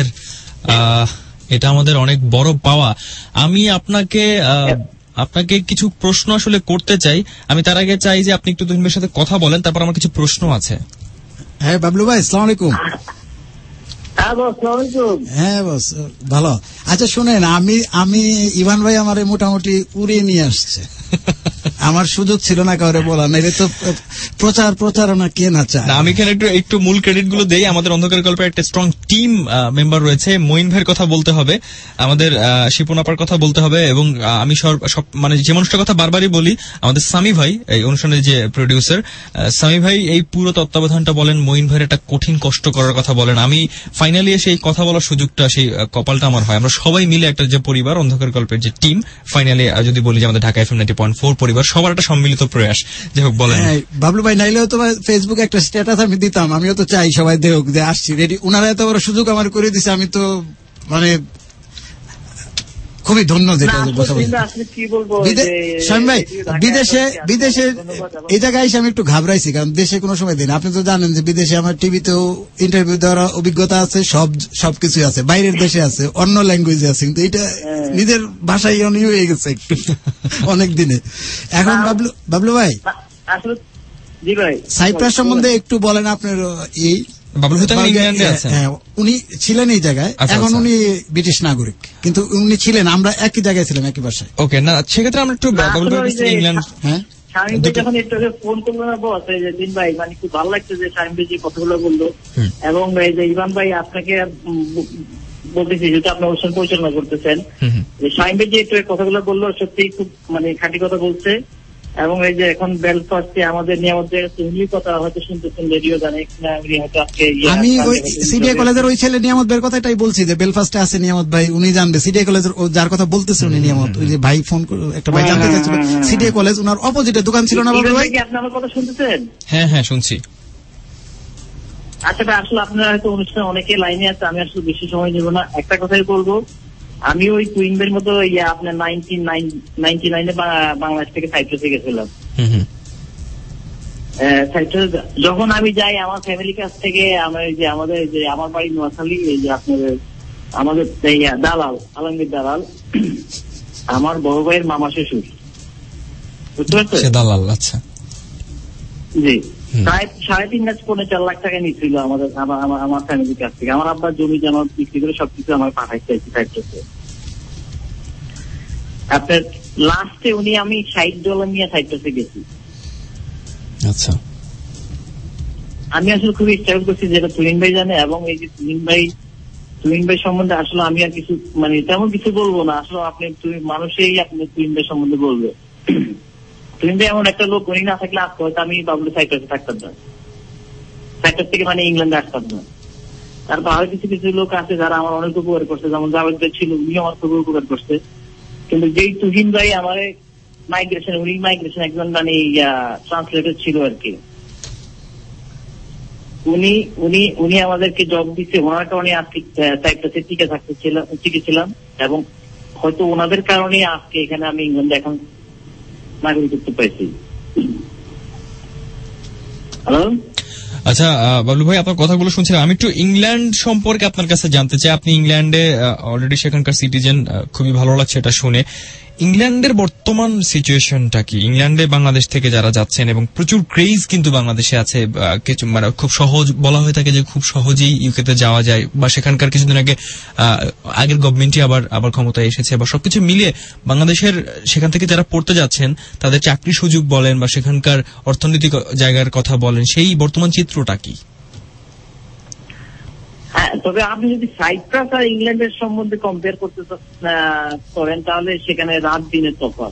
আমাদের অনেক বড় পাওয়া। আমি আপনাকে কিছু প্রশ্ন আসলে করতে চাই। আমি তার আগে চাই যে আপনি একটু তুহিন ভাইয়ের সাথে কথা বলেন, তারপর আমার কিছু প্রশ্ন আছে। হ্যাঁ বাবলু ভাই, আসসালামু আলাইকুম। হ্যাঁ বস, ভালো। আচ্ছা শুনেন, আমি ইভান ভাই আমারে মোটামুটি উড়িয়ে নিয়ে আসছে, আমার সুযোগ ছিল না কাউরে বলা, নাইলে তো প্রচারণা কে না চায়। আমি এখানে একটু মূল ক্রেডিট গুলো দেই। আমাদের অন্ধকার গল্পের একটা স্ট্রং টিম মেম্বার রয়েছে। মঈন ভাইয়ের কথা বলতে হবে, আমাদের শিপন আপার কথা বলতে হবে, এবং আমি সব মানে যে মানুষটার কথা বারবারই বলি, আমাদের সামি ভাই, এই অনুষ্ঠানের যে প্রডিউসার, সামি ভাই এই পুরো তত্ত্বাবধানটা বলেন। মঈন ভাইয়ের একটা কঠিন কষ্ট করার কথা বলেন। আমি ফাইনালি এসে এই কথা বলার সুযোগটা, সেই কপালটা আমার হয়। আমরা সবাই মিলে একটা যে পরিবার, অন্ধকার গল্পের যে টিম, ফাইনালি যদি বলি যে আমাদের ঢাকা এফএম 90.4 পরিবার, সবার একটা সম্মিলিত প্রয়াস। যাই হোক, বলেন বাবলু ভাই। নাইলেও তো ফেসবুকে একটা স্ট্যাটাস আমি দিতাম, আমিও তো চাই সবাই দেখুক যে আসছি রেডি। ওনারা এত বড় সুযোগ আমার করে দিছে, আমি তো মানে খুবই ধন্য। যেটা ভাই, বিদেশে এই জায়গায় এসে আমি একটু ঘাবড়াইছি, কারণ দেশে কোনো সময় দিন, আপনি তো জানেন যে বিদেশে আমার টিভিতেও ইন্টারভিউ দেওয়ার অভিজ্ঞতা আছে, সবকিছু আছে, বাইরের দেশে আছে, অন্য ল্যাঙ্গুয়েজে আছে, কিন্তু এটা নিজের ভাষায় হয়ে গেছে একটু অনেক দিনে। এখন বাবলু ভাই, সাইপ্রাস সম্বন্ধে একটু বলেন আপনার। উনি ছিলেন এই জায়গায়, এখন উনি ব্রিটিশ নাগরিক, কিন্তু উনি ছিলেন, আমরা একই জায়গায় ছিলাম, একই বাসায়। ওকে, না সেক্ষেত্রে আমরা একটু ইংল্যান্ড। হ্যাঁ শামীম ভাই যখন একটু আগে ফোন করলো না বস, এই যে দিন ভাই, মানে খুব ভালো লাগছে যে শামীম ভাই যে কথাগুলো বললো, এবং এই যে ইভান ভাই আপনাকে বলতেছি যেটা আপনি অনুষ্ঠান পরিচালনা করতেছেন, শামীম ভাই যে একটু কথাগুলো বললো সত্যি খুব মানে খাঁটি কথা বলছে। এবং এই যে এখন বেলফাস্টে আমাদের নিয়ামতের কথা হয়তো শুনতেছেন, রেডিও জানে কিনা, হয়তো আজকে আমি ওই সিডিএ কলেজের ওই ছেলে নিয়ামত ভাইয়ের কথাটাই বলছি যে বেলফাস্টে আছে নিয়ামত ভাই, উনি জানবে সিডিএ কলেজের যার কথা বলতেছে উনি নিয়ামত, ওই যে ভাই ফোন একটা ভাই জানতে চাইছিল সিডিএ কলেজ, ওনার অপোজিটে দোকান ছিল না বাবু ভাই? আপনি আমার কথা শুনতেছেন? হ্যাঁ হ্যাঁ শুনছি। আচ্ছা ভাই, আসলে আপনারা হয়তো অনুষ্ঠানে অনেকে লাইনে আছে, আমি আসলে বেশি সময় নেব না, একটা কথাই বলবো। আমি ওই টুইনদের মতো আপনার 1999 বাংলাদেশ থেকে সাইপ্রাসে গেছিলাম। যখন আমি যাই আমার ফ্যামিলির কাছ থেকে, আমার বাড়ি নোয়াখালী, এই যে আপনার আমাদের দালাল আলমগীর দালাল আমার বড় ভাইয়ের মামা শ্বশুর, বুঝতে পারছেন? দালাল, আচ্ছা জি, প্রায় 3.5-4 লাখ টাকা নিয়েছিল আমার ফ্যামিলির কাছ থেকে। আমার আব্বার জমি জমা বিক্রি করে সবকিছু আমার পাঠাইতে চাইছে। আপনার লাস্টে উনি আমি $60 নিয়ে সাইপ্রাসে গেছি। আচ্ছা, আমি আসলে খুবই স্ট্রাগল করছি, যেটা তুহিন ভাই জানে। এবং এই যে তুহিন ভাই সম্বন্ধে আসলে আমি আর কিছু মানে তেমন কিছু বলবো না, আসলে মানুষই আপনি তুহিন ভাই সম্বন্ধে বলবে। তুহিন ভাই এমন একটা লোক, উনি না থাকলে আজকে হয়তো আমি বাবুল সাইপ্রাসে থাকতাম না, সাইপ্রাস থেকে মানে ইংল্যান্ডে আসতাম না। তারপর আরো কিছু কিছু লোক আছে যারা আমার অনেক উপকার করছে, যেমন জাভেদ ভাই ছিল, উনি আমার খুব উপকার করছে। কিন্তু যেই তুহিন ভাই আমার মাইগ্রেশন একজন মানে ট্রান্সলেটর ছিল আর কি, উনি আমাদেরকে জব দিচ্ছে, ওনার কারণে আজকে সাইপ্রাসে টিকে ছিলাম। এবং হয়তো ওনাদের কারণে আজকে এখানে আমি ইংল্যান্ডে এখন নাগরিকত্ব পাইছি। হ্যালো, আচ্ছা বাবলু ভাই, আপনার কথাগুলো শুনছিলাম। আমি একটু ইংল্যান্ড সম্পর্কে আপনার কাছে জানতে চাই। আপনি ইংল্যান্ডে অলরেডি সেখানকার সিটিজেন, খুবই ভালো লাগছে এটা শুনে। ইংল্যান্ডের বর্তমান সিচুয়েশনটা কি? ইংল্যান্ডে বাংলাদেশ থেকে যারা যাচ্ছেন, এবং প্রচুর ক্রেজ কিন্তু বাংলাদেশে আছে, কিছু মানে খুব সহজ বলা হয়ে থাকে যে খুব সহজেই ইউকেতে যাওয়া যায়, বা সেখানকার কিছুদিন আগে আগের গভর্নমেন্টই আবার ক্ষমতায় এসেছে, বা সবকিছু মিলিয়ে বাংলাদেশের সেখান থেকে যারা পড়তে যাচ্ছেন তাদের চাকরি সুযোগ বলেন বা সেখানকার অর্থনৈতিক জায়গার কথা বলেন, সেই বর্তমান চিত্রটা কি? হ্যাঁ, তবে আপনি যদি সাইপ্রাস আর ইংল্যান্ডের সম্বন্ধে কম্পেয়ার করতে করেন তাহলে সেখানে রাত দিনের তফাৎ।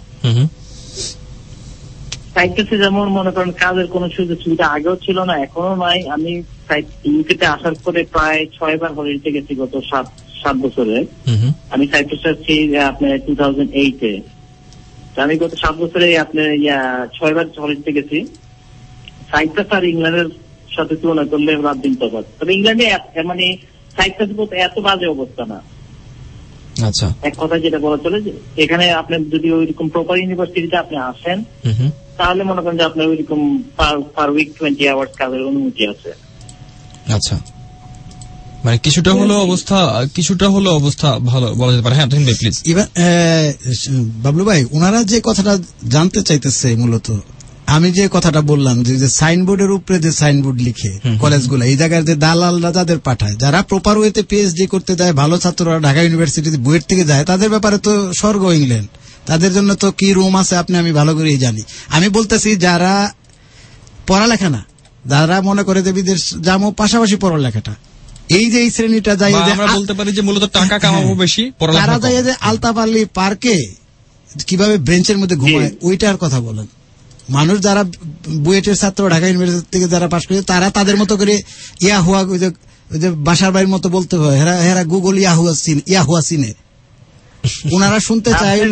সাইপ্রাসে যেমন মনে করেন কাজের কোনো সুযোগ সুবিধা আগেও ছিল না, এখনো নাই। আমি ইউকেতে আসার পরে প্রায় 6 বার হলিডে গেছি গত 7 বছরে। আমি সাইপ্রাসে আসছি আপনার 2008-এ। আমি গত 7 বছরে আপনার 6 বার হলিডে গেছি। সাইপ্রাস আর ইংল্যান্ডের সাথে তুলনা করলে রাত দিন তফাৎ। তবে ইংল্যান্ডে মানে সাইপ্রাস বলতে এত বাজে অবস্থা না। আচ্ছা, এক কথা যেটা বলা চলে যে এখানে আপনি যদি ওইরকম প্রপার ইউনিভার্সিটিতে আপনি আসেন তাহলে মনে করেন যে আপনার ওইরকম পার উইক 20 আওয়ার্স কাজের অনুমতি আছে। আচ্ছা, মানে কিছুটা হলো অবস্থা ভালো বলা যেতে পারে। হ্যাঁ তুহিন ভাই প্লিজ। এবার বাবলু ভাই, ওনারা যে কথাটা জানতে চাইতেছে মূলত, আমি যে কথাটা বললাম যে সাইনবোর্ডের উপরে যে সাইনবোর্ড লিখে কলেজগুলো, এই জায়গায় যে দালালরা যাদের পাঠায়, যারা প্রপার ওয়েতে পিএইচডি করতে যায়, ভালো ছাত্ররা ঢাকা ইউনিভার্সিটিতে বুয়েট থেকে যায়, তাদের ব্যাপারে তো স্বর্গ ইংল্যান্ড। তাদের জন্য তো কি রুম আছে আমি ভালো করেই জানি। আমি বলতেছি যারা পড়ালেখা না, যারা মনে করে যে বিদেশ যাবো, পাশাপাশি পড়ালেখাটা, এই যে এই শ্রেণীটা যাই, আমরা বলতে পারি যে মূলত টাকা কামাবো বেশি, তারা যাই যে আলতাপাল্লি পার্কে কিভাবে বেঞ্চের মধ্যে ঘুমায় ওইটার কথা বলেন। মানুষ যারা বুয়েটের ছাত্র, ঢাকা ইউনিভার্সিটি থেকে যারা পাশ করেছে, তারা তাদের মতো করে ইয়াহুয়া, ওই যে বাসার বাড়ির মতো বলতে হয়, হেরা গুগল ইয়াহুয়া চিনে। ওনারা শুনতে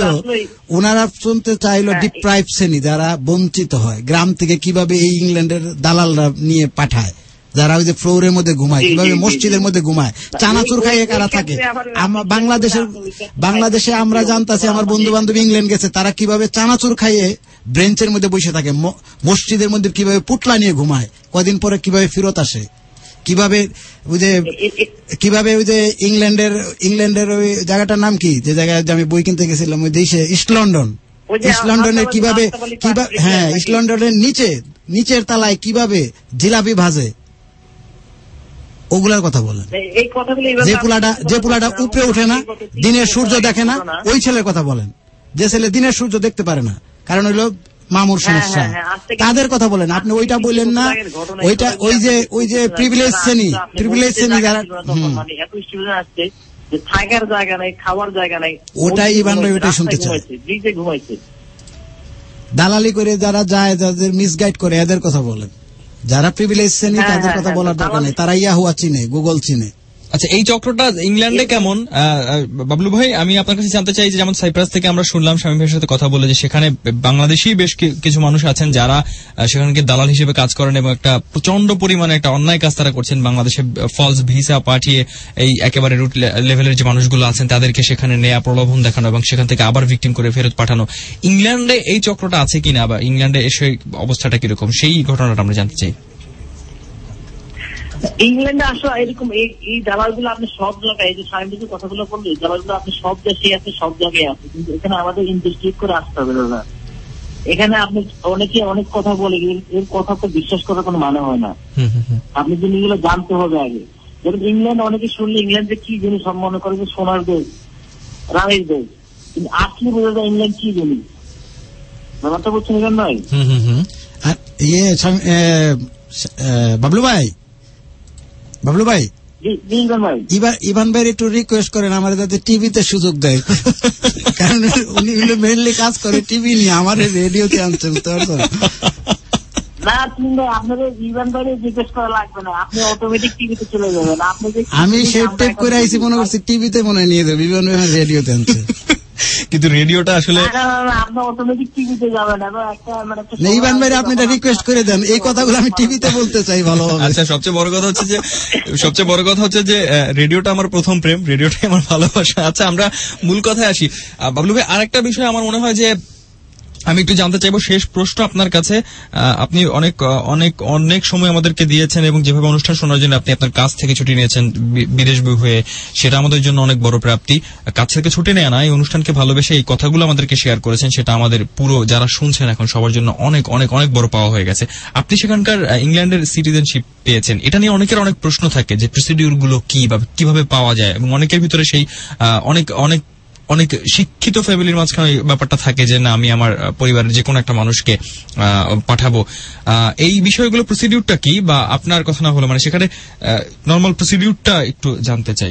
চাইলো ডিপ্রাইভ শ্রেণী, যারা বঞ্চিত হয়, গ্রাম থেকে কিভাবে এই ইংল্যান্ডের দালালরা নিয়ে পাঠায়, যারা ওই যে ফ্লোরের মধ্যে ঘুমায়, কিভাবে মসজিদের মধ্যে ঘুমায়, চানাচুর খাইয়ে কারা থাকে। বাংলাদেশে আমরা জানতাছি, আমার বন্ধু বান্ধব ইংল্যান্ড গেছে, তারা কিভাবে চানাচুর খাইয়ে ব্রেঞ্চের মধ্যে বসে থাকে, মসজিদের মধ্যে কিভাবে পুটলা নিয়ে ঘুমায়, কদিন পরে কিভাবে ফেরত আসে, কিভাবে ওই যে ইংল্যান্ডের ওই জায়গাটার নাম কি, যে জায়গায় আমি বই কিনতে গেছিলাম, ওই দেশে ইস্ট লন্ডনের কিভাবে হ্যাঁ, ইস্ট লন্ডনের নিচের তলায় কিভাবে জিলাপি ভাজে, ওগুলার কথা বলেন। যে পোলাটা উপরে ওঠে না, দিনের সূর্য দেখে না, ওই ছেলের কথা বলেন। যে ছেলে দিনের সূর্য দেখতে পারে না, কারণ হইল মামুর সমস্যা, তাদের কথা বলেন আপনি, ওইটা বললেন না। ওইটা ওই যে প্রিভিলেজ শ্রেণী যারা এত স্টুডেন্ট আসছে যে থাকার জায়গা নাই, খাওয়ার জায়গা নাই, ওটাই ইভান ভাই ওটাই শুনতে চাই। ব্রিজে ঘুমাইছে, দালালি করে যারা যায়, যাদের মিসগাইড করে, এদের কথা বলেন। যারা প্রিভিলেজ শ্রেণী তাদের কথা বলার দরকার নেই, তারা ইয়াহুয়া চিনে, গুগল চিনে। আচ্ছা, এই চক্রটা ইংল্যান্ডে কেমন বাবলু ভাই? আমি আপনার কাছে জানতে চাই যে যেমন সাইপ্রাস থেকে আমরা শুনলাম শামীম ভাইয়ের সাথে কথা বলে যে সেখানে বাংলাদেশি বেশ কিছু মানুষ আছেন যারা সেখানে দালাল হিসেবে কাজ করেন এবং একটা প্রচন্ড পরিমাণে একটা অন্যায় কাজ তারা করছেন, বাংলাদেশে ফলস ভিসা পাঠিয়ে এই একেবারে রুট লেভেলের যে মানুষগুলো আছেন তাদেরকে সেখানে নেয়া, প্রলোভন দেখানো এবং সেখান থেকে আবার ভিকটিম করে ফেরত পাঠানো। ইংল্যান্ডে এই চক্রটা আছে কিনা, বা ইংল্যান্ডে এসে অবস্থাটা কিরকম, সেই ঘটনাটা আমরা জানতে চাই। ইংল্যান্ডে আসলে এরকম এই দালালগুলো আপনি সব জায়গায়, এই যে সাইন্টিফিক কথাগুলো বললে, দালালগুলো আপনি সব দেশে আছে, সব জায়গায় আছে, কিন্তু এখানে আমাদের ইনভেস্টিগেট করে আসতে হবে না। এখানে আপনি অনেকে অনেক কথা বলে, এর কথা তো বিশ্বাস করার কোনো মানে হয় না। আপনি জিনিসগুলো জানতে হবে আগে। যেমন ইংল্যান্ড, অনেকে শুনলে ইংল্যান্ডে কি জিনিস সব মনে করে যে সোনার দেশ, রামের দেশ, কিন্তু আসলে বোঝা যায় ইংল্যান্ড কি জিনিস। ব্যাপারটা বলছেন এখানে নয়। বাবলু ভাই ইভান ভাই একটু রিকোয়েস্ট করেন আমাদের যাতে টিভিতে সুযোগ দেয়, কারণ উনি মেনলি কাজ করে টিভি নিয়ে, আমার রেডিওতে আনছেন তো। না, আপনাদের ইভান ভাই জিজ্ঞেস করা লাগবে না, আপনি অটোমেটিক টিভিতে চলে যাবেন। আমি সেভ টেপ করে আইসি, মনে করছি টিভিতে মনে নিয়ে দেবে, ইভান ভাই রেডিওতে আনছে। কিন্তু রেডিওটা আসলে আপনি অটোমেটিক টিভিতে যাবেন। ইভান ভাই আপনি এটা রিকোয়েস্ট করে দেন, এই কথাগুলো আমি টিভিতে বলতে চাই ভালোভাবে। আচ্ছা, সবচেয়ে বড় কথা হচ্ছে যে রেডিওটা আমার প্রথম প্রেম, রেডিওটাই আমার ভালোবাসা। আচ্ছা, আমরা মূল কথায় আসি। বাবলু ভাই, আরেকটা বিষয় আমার মনে হয় যে আমি একটু জানতে চাইবো, শেষ প্রশ্ন আপনার কাছে। আপনি অনেক সময় আমাদেরকে দিয়েছেন এবং যেভাবে অনুষ্ঠান শোনার জন্য আপনি আপনার কাজ থেকে ছুটি নিয়েছেন বিদেশ হয়ে, সেটা আমাদের জন্য অনেক বড় প্রাপ্তি। কাছ থেকে ছুটি নেয় না, এই অনুষ্ঠানকে ভালোবেসে এই কথাগুলো আমাদেরকে শেয়ার করেছেন, সেটা আমাদের পুরো যারা শুনছেন এখন সবার জন্য অনেক অনেক অনেক বড় পাওয়া হয়ে গেছে। আপনি সেখানকার ইংল্যান্ডের সিটিজেনশিপ পেয়েছেন, এটা নিয়ে অনেকের অনেক প্রশ্ন থাকে যে প্রসিডিউর গুলো কি বা কিভাবে পাওয়া যায়, এবং অনেকের ভিতরে সেই অনেক শিক্ষিত ফ্যামিলির মাঝখানে ব্যাপারটা থাকে যে না, আমি আমার পরিবারের যে কোনো একটা মানুষকে পাঠাবো। এই বিষয়গুলো প্রসিডিউরটা কি, বা আপনার কথা না হলো মানে সেখানে নর্মাল প্রসিডিউরটা একটু জানতে চাই।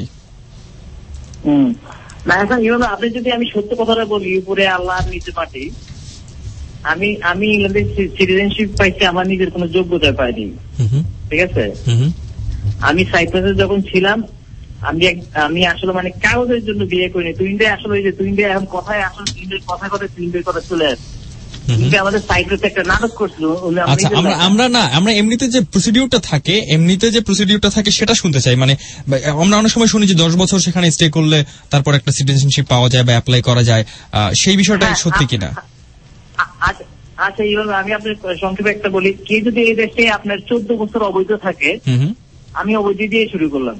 না, এখন এইভাবে আপনি যদি, আমি সত্য কথাটা বলি, উপরে আল্লাহ নিতে পারি, আমি ইংল্যান্ডের সিটিজেনশিপ পাইছি আমার নিজের কোনো যোগ্যতা পাইনি। ঠিক আছে, আমি সাইপ্রাসে যখন ছিলাম, আমি আসলে মানে কাগজের জন্য বিয়ে করিনি। তুইন্ডে আসলে ওই যে তুইন্ডে এখন কথায় আসলে তুইন্ডের কথা করে তুইন্ডের কথা চলে আসে। তুইন্ডে আমাদের সাইপ্রাসে একটা নাটক করছিল। আচ্ছা, আমরা এমনিতে যে প্রসিডিউরটা থাকে সেটা শুনতে চাই। মানে আমরা অনেক সময় শুনি যে 10 বছর সেখানে স্টে করলে তারপর একটা সিটিজেনশিপ পাওয়া যায় বা অ্যাপ্লাই করা যায়, সেই বিষয়টা সত্যি কিনা? আচ্ছা, এইভাবে আমি আপনার সংক্ষেপে একটা বলি। কে যদি এই দেশে আপনার 14 বছর অবৈধ থাকে, আমি অবৈধ দিয়ে শুরু করলাম।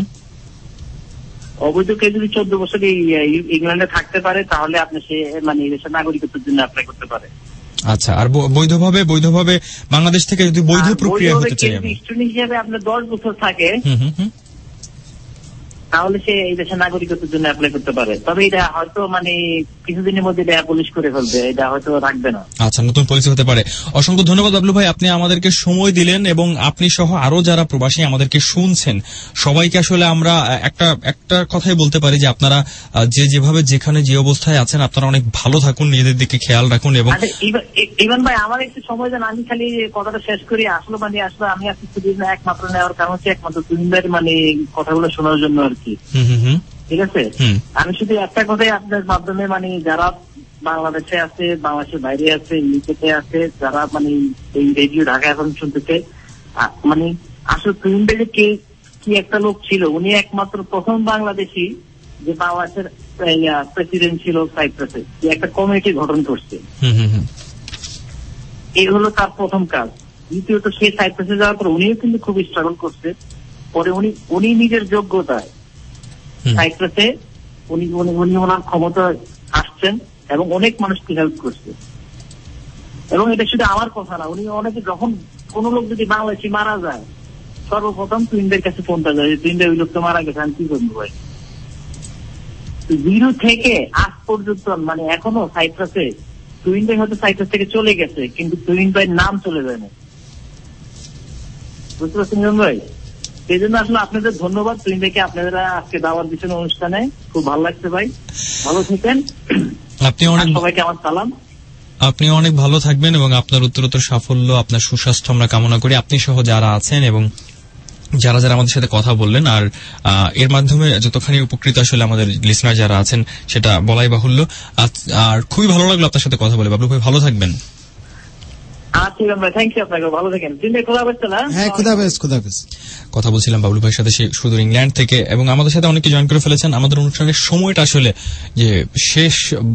অবৈধ কেউ যদি 14 বছর ইংল্যান্ডে থাকতে পারে, তাহলে আপনি সে মানে এই দেশের নাগরিকত্বের জন্য অ্যাপ্লাই করতে পারে। আচ্ছা, আর বৈধভাবে বাংলাদেশ থেকে যদি বৈধ প্রক্রিয়া হতে চাই, স্টুডেন্ট হিসেবে আপনার 10 বছর থাকে, তাহলে সে এই দেশের নাগরিকত্বের জন্য অ্যাপ্লাই করতে পারে। তবে এটা হয়তো মানে কিছুদিনের মধ্যে এটা পুলিশ করে ফেলবে, এটা হয়তো রাখবে না। আচ্ছা, নতুন পলিসি হতে পারে। অসংখ্য ধন্যবাদ বাবলু ভাই, আপনি আমাদেরকে সময় দিলেন এবং আপনি সহ আরো যারা প্রবাসী আমাদেরকে শুনছেন সবাইকে আসলে আমরা একটা কথাই বলতে পারি যে আপনারা যেভাবে যেখানে যে অবস্থায় আছেন, আপনারা অনেক ভালো থাকুন, নিজেদের দিকে খেয়াল রাখুন। এবং ইভান ভাই, আমার একটু সময় দেন, আমি খালি কথাটা শেষ করি। আসলে আমি আজকে ছুটি একমাত্র নেওয়ার কারণ হচ্ছে একমাত্র তুমিদের মানে কথাগুলো শোনার জন্য আর কি। ঠিক আছে, আমি শুধু একটা কথাই আপনার মাধ্যমে মানে যারা বাংলাদেশে আছে, বাংলাদেশের বাইরে আছে, ইউকেতে আছে, যারা মানে এই রেডিও ঢাকা এখন শুনতেছে, মানে আসলে তুমিদের কি একটা লোক ছিল, উনি একমাত্র প্রথম বাংলাদেশি যে বাংলাদেশের প্রেসিডেন্ট ছিল সাইপ্রাসে, একটা কমিটি গঠন করছে। এই হলো তার প্রথম কাজ। দ্বিতীয়ত, সে সাইপ্রাসে যাওয়ার পর উনিও কিন্তু খুব স্ট্রাগল করছে। পরে উনি নিজের যোগ্যতায় সাইপ্রাসে উনি ওনার ক্ষমতা আসছেন এবং অনেক মানুষকে হেল্প করছে। এবং এটা শুধু আমার কথা না, উনি অনেকে, যখন কোন লোক যদি বাংলাদেশি মারা যায়, সর্বপ্রথম তুইনদের কাছে ফোনটা যায়, তুইনদের ওই লোকটা মারা গেছে, আমি কি করবো ভাই। 0 থেকে আজ পর্যন্ত মানে এখনো সাইপ্রাসে তুহিন ভাই হয়তো সাইট্রাস থেকে চলে গেছে, কিন্তু তুহিন ভাইয়ের নাম চলে যায় না, বুঝতে পারছেন মিলন ভাই? সেই জন্য আসলে আপনাদের ধন্যবাদ, তুহিন ভাইকে আপনারা আজকে দাওয়াত দিচ্ছেন অনুষ্ঠানে, খুব ভালো লাগছে ভাই, ভালো থাকেন। আপনি অনেক, সবাইকে আমার সালাম। আপনি অনেক ভালো থাকবেন এবং আপনার উত্তরোত্তর সাফল্য, আপনার সুস্বাস্থ্য আমরা কামনা করি, আপনি সহ যারা আছেন এবং যারা যারা আমাদের সাথে কথা বললেন। আর এর মাধ্যমে যতখানি উপকৃত আসলে আমাদের লিসনার যারা আছেন সেটা বলাই বাহুল্য। আর খুবই ভালো লাগলো আপনার সাথে কথা বলে। বাবলু ভাই ভালো থাকবেন। কথা বলছিলাম বাবলু ভাইয়ের সাথে, সে সুদূর ইংল্যান্ড থেকে, এবং আমাদের সাথে অনেকে জয়েন করে ফেলেছেন। আমাদের অনুষ্ঠানের সময়টা আসলে যে শেষ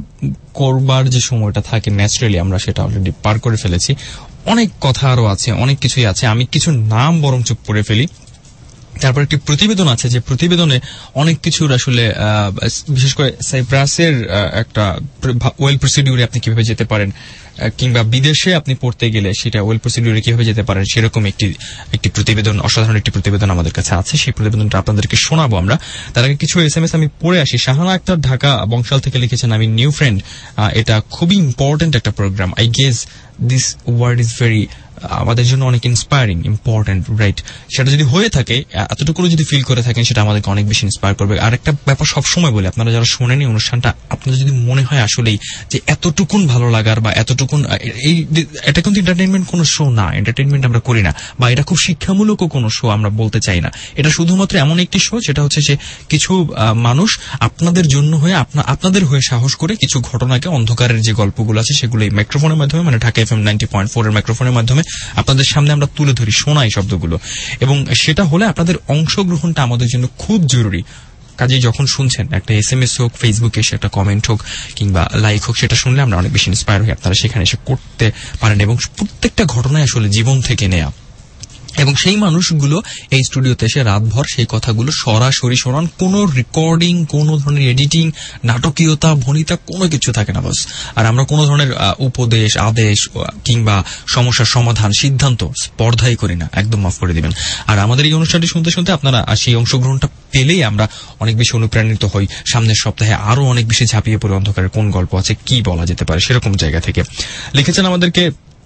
করবার যে সময়টা থাকে ন্যাচারালি আমরা সেটা অলরেডি পার করে ফেলেছি। অনেক কথা আরো আছে, অনেক কিছুই আছে, আমি কিছু নাম বরং চুপ করে ফেলি। তারপর একটি প্রতিবেদন আছে, যে প্রতিবেদনে অনেক কিছুর আসলে বিশেষ করে সাইপ্রাসের একটা ওয়েল প্রসিডিউরে আপনি কিভাবে যেতে পারেন, কিংবা বিদেশে আপনি পড়তে গেলে সেটা ওয়েল প্রসিডিউরে কিভাবে যেতে পারেন, সেরকম একটি প্রতিবেদন, অসাধারণ একটি প্রতিবেদন আমাদের কাছে আছে। সেই প্রতিবেদনটা আপনাদেরকে শোনাবো আমরা। তার আগে কিছু SMS আমি পড়ে আসি। শাহানা আক্তার ঢাকা বংশাল থেকে লিখেছেন, আমি নিউ ফ্রেন্ড, এটা খুবই ইম্পর্টেন্ট একটা program. I guess this word is very, আমাদের জন্য অনেক ইন্সপায়ারিং, ইম্পর্টেন্ট, রাইট? সেটা যদি হয়ে থাকে, এতটুকু যদি ফিল করে থাকেন, সেটা আমাদেরকে অনেক বেশি ইন্সপায়ার করবে। আর একটা ব্যাপার সবসময় বলি, আপনারা যারা শোনেন এই অনুষ্ঠানটা, আপনাদের যদি মনে হয় আসলেই যে এতটুকুন ভালো লাগার বা এতটুকুন, এটা কিন্তু এন্টারটেইনমেন্ট কোনো শো না, এন্টারটেইনমেন্ট আমরা করি না, বা এটা খুব শিক্ষামূলকও কোনো শো আমরা বলতে চাই না। এটা শুধুমাত্র এমন একটি শো যেটা হচ্ছে যে কিছু মানুষ আপনাদের জন্য হয়ে, আপনাদের হয়ে সাহস করে কিছু ঘটনাকে, অন্ধকারের যে গল্পগুলো আছে সেগুলো এই মাইক্রোফোনের মাধ্যমে, মানে ঢাকা FM 90.4 এর মাইক্রোফোনের মাধ্যমে আপনাদের সামনে আমরা তুলে ধরি, শোনাই শব্দগুলো। এবং সেটা হলে আপনাদের অংশগ্রহণটা আমাদের জন্য খুব জরুরি। কাজেই যখন শুনছেন, একটা SMS হোক, ফেসবুকে এসে একটা কমেন্ট হোক কিংবা লাইক হোক, সেটা শুনলে আমরা অনেক বেশি ইন্সপায়ার হই। আপনারা সেখানে এসে করতে পারেন, এবং প্রত্যেকটা ঘটনায় আসলে জীবন থেকে নেয়া। এবং সেই মানুষগুলো এই স্টুডিওতে এসে রাতভর সেই কথাগুলো সরাসরি শোনান, কোনো রেকর্ডিং, কোনো ধরনের এডিটিং, নাটকীয়তা, ভনিতা কোনো কিছু থাকে না বস। আর আমরা কোনো ধরনের উপদেশ, আদেশ কিংবা সমস্যার সমাধান, সিদ্ধান্ত স্পর্ধাই করি না, একদম মাফ করে দিবেন। আর আমাদের এই অনুষ্ঠানটি শুনতে শুনতে আপনারা সেই অংশগ্রহণটা পেলেই আমরা অনেক বেশি অনুপ্রাণিত হই, সামনের সপ্তাহে আরো অনেক বেশি ঝাঁপিয়ে পড়ে অন্ধকারের কোন গল্প আছে, কি বলা যেতে পারে, সেরকম জায়গা থেকে লিখেছেন আমাদেরকে।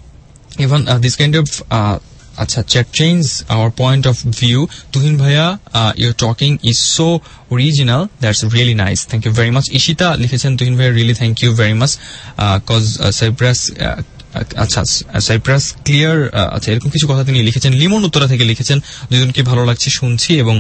ইভেন দিস কাইন্ড অফ আচ্ছা, chat change our point of view. Tuhin Bhaiya, your talking is so original. That's really nice. Thank you very much. Ishita লিখেছেন, Tuhin Bhaiya, really thank you very much. Cause Cyprus, আচ্ছা Cyprus clear, আচ্ছা এরকম কিছু কথা তিনি লিখেছেন। লিমন উত্তরা থেকে লিখেছেন, দুজনকে ভালো লাগছে শুনছি, এবং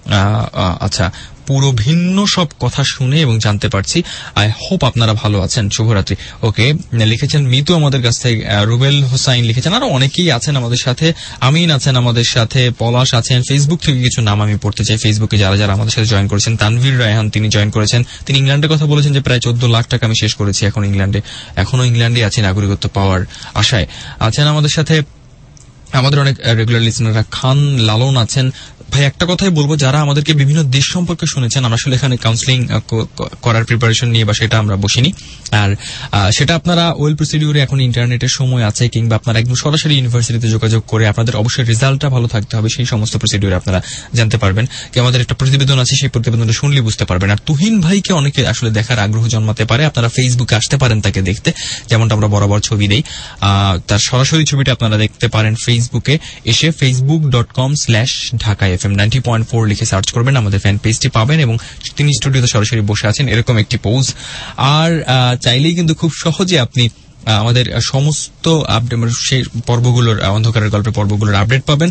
আচ্ছা পুরো ভিন্ন সব কথা শুনে এবং জানতে পারছি। আই হোপ আপনারা ভালো আছেন, শুভরাত্রি। ওকে, লিখেছেন মিতু আমাদের কাছ থেকে, রুবেল হোসাইন লিখেছেন, আরো অনেকেই আছেন আমাদের সাথে, আমিন আছেন আমাদের সাথে, পলাশ আছেন। ফেসবুক থেকে কিছু নাম আমি পড়তে চাই, ফেসবুকে যারা যারা আমাদের সাথে জয়েন করেছেন। তানভীর রায়হান, তিনি জয়েন করেছেন, তিনি ইংল্যান্ডের কথা বলেছেন যে প্রায় 14 লাখ টাকা আমি শেষ করেছি এখন ইংল্যান্ডে, এখনো ইংল্যান্ডে আছি নাগরিকত্ব পাওয়ার আশায়। আছেন আমাদের সাথে আমাদের অনেক রেগুলার লিসনাররা, খান লালন আছেন। ভাই একটা কথাই বলবো, যারা আমাদেরকে বিভিন্ন দেশ সম্পর্কে শুনেছেন, আমরা আসলে এখানে কাউন্সিলিং করার প্রিপারেশন নিয়ে বা সেটা আমরা বসিনি, আর সেটা আপনারা ওয়েল প্রসিডিউরে এখন ইন্টারনেটের সময় আছে, কিংবা আপনারা একদম সরাসরি ইউনিভার্সিটিতে যোগাযোগ করে আপনাদের অবশ্যই রেজাল্টটা ভালো থাকতে হবে, সেই সমস্ত প্রসিডিউরে আপনারা জানতে পারবেন। কি আমাদের একটা প্রতিবেদন আছে, সেই প্রতিবেদনটা শুনলে বুঝতে পারবেন। আর তুহিন ভাইকে অনেকে আসলে দেখার আগ্রহ জন্মাতে পারে, আপনারা ফেসবুকে আসতে পারেন তাকে দেখতে, যেমনটা আমরা বরাবর ছবি দেই। তার সরাসরি ছবিটা আপনারা দেখতে পারেন ফেসবুকে এসে, facebook.com/ঢাকা FM 90.4 লিখে সার্চ করবেন, আমাদের ফ্যান পেজটি পাবেন, এবং তিনি স্টুডিওতে সরাসরি বসে আছেন, এরকম একটি পোজ। আর চাইলেই কিন্তু খুব সহজে আপনি আমাদের সমস্ত সেই পর্বগুলোর, অন্ধকারের গল্পের পর্বগুলোর আপডেট পাবেন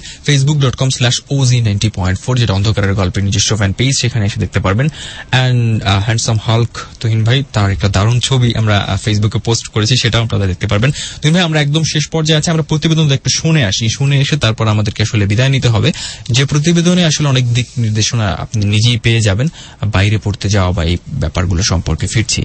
facebook.com/OZ90.4, যেটা অন্ধকারের গল্পের নিজস্ব ফ্যান পেজ, সেখানে এসে দেখতে পারবেন। অ্যান্ড হ্যান্ডসাম হাল্ক তুহিন ভাই, তার একটা দারুণ ছবি আমরা ফেসবুকে পোস্ট করেছি, সেটাও আপনারা দেখতে পারবেন। তুহিন ভাই, আমরা একদম শেষ পর্যায়ে আছি, আমরা প্রতিবেদনটা একটু শুনে আসি, শুনে এসে তারপর আমাদেরকে আসলে বিদায় নিতে হবে। যে প্রতিবেদনে আসলে অনেক দিক নির্দেশনা আপনি নিজেই পেয়ে যাবেন, বাইরে পড়তে যাওয়া বা এই ব্যাপারগুলো সম্পর্কে ফিরছি।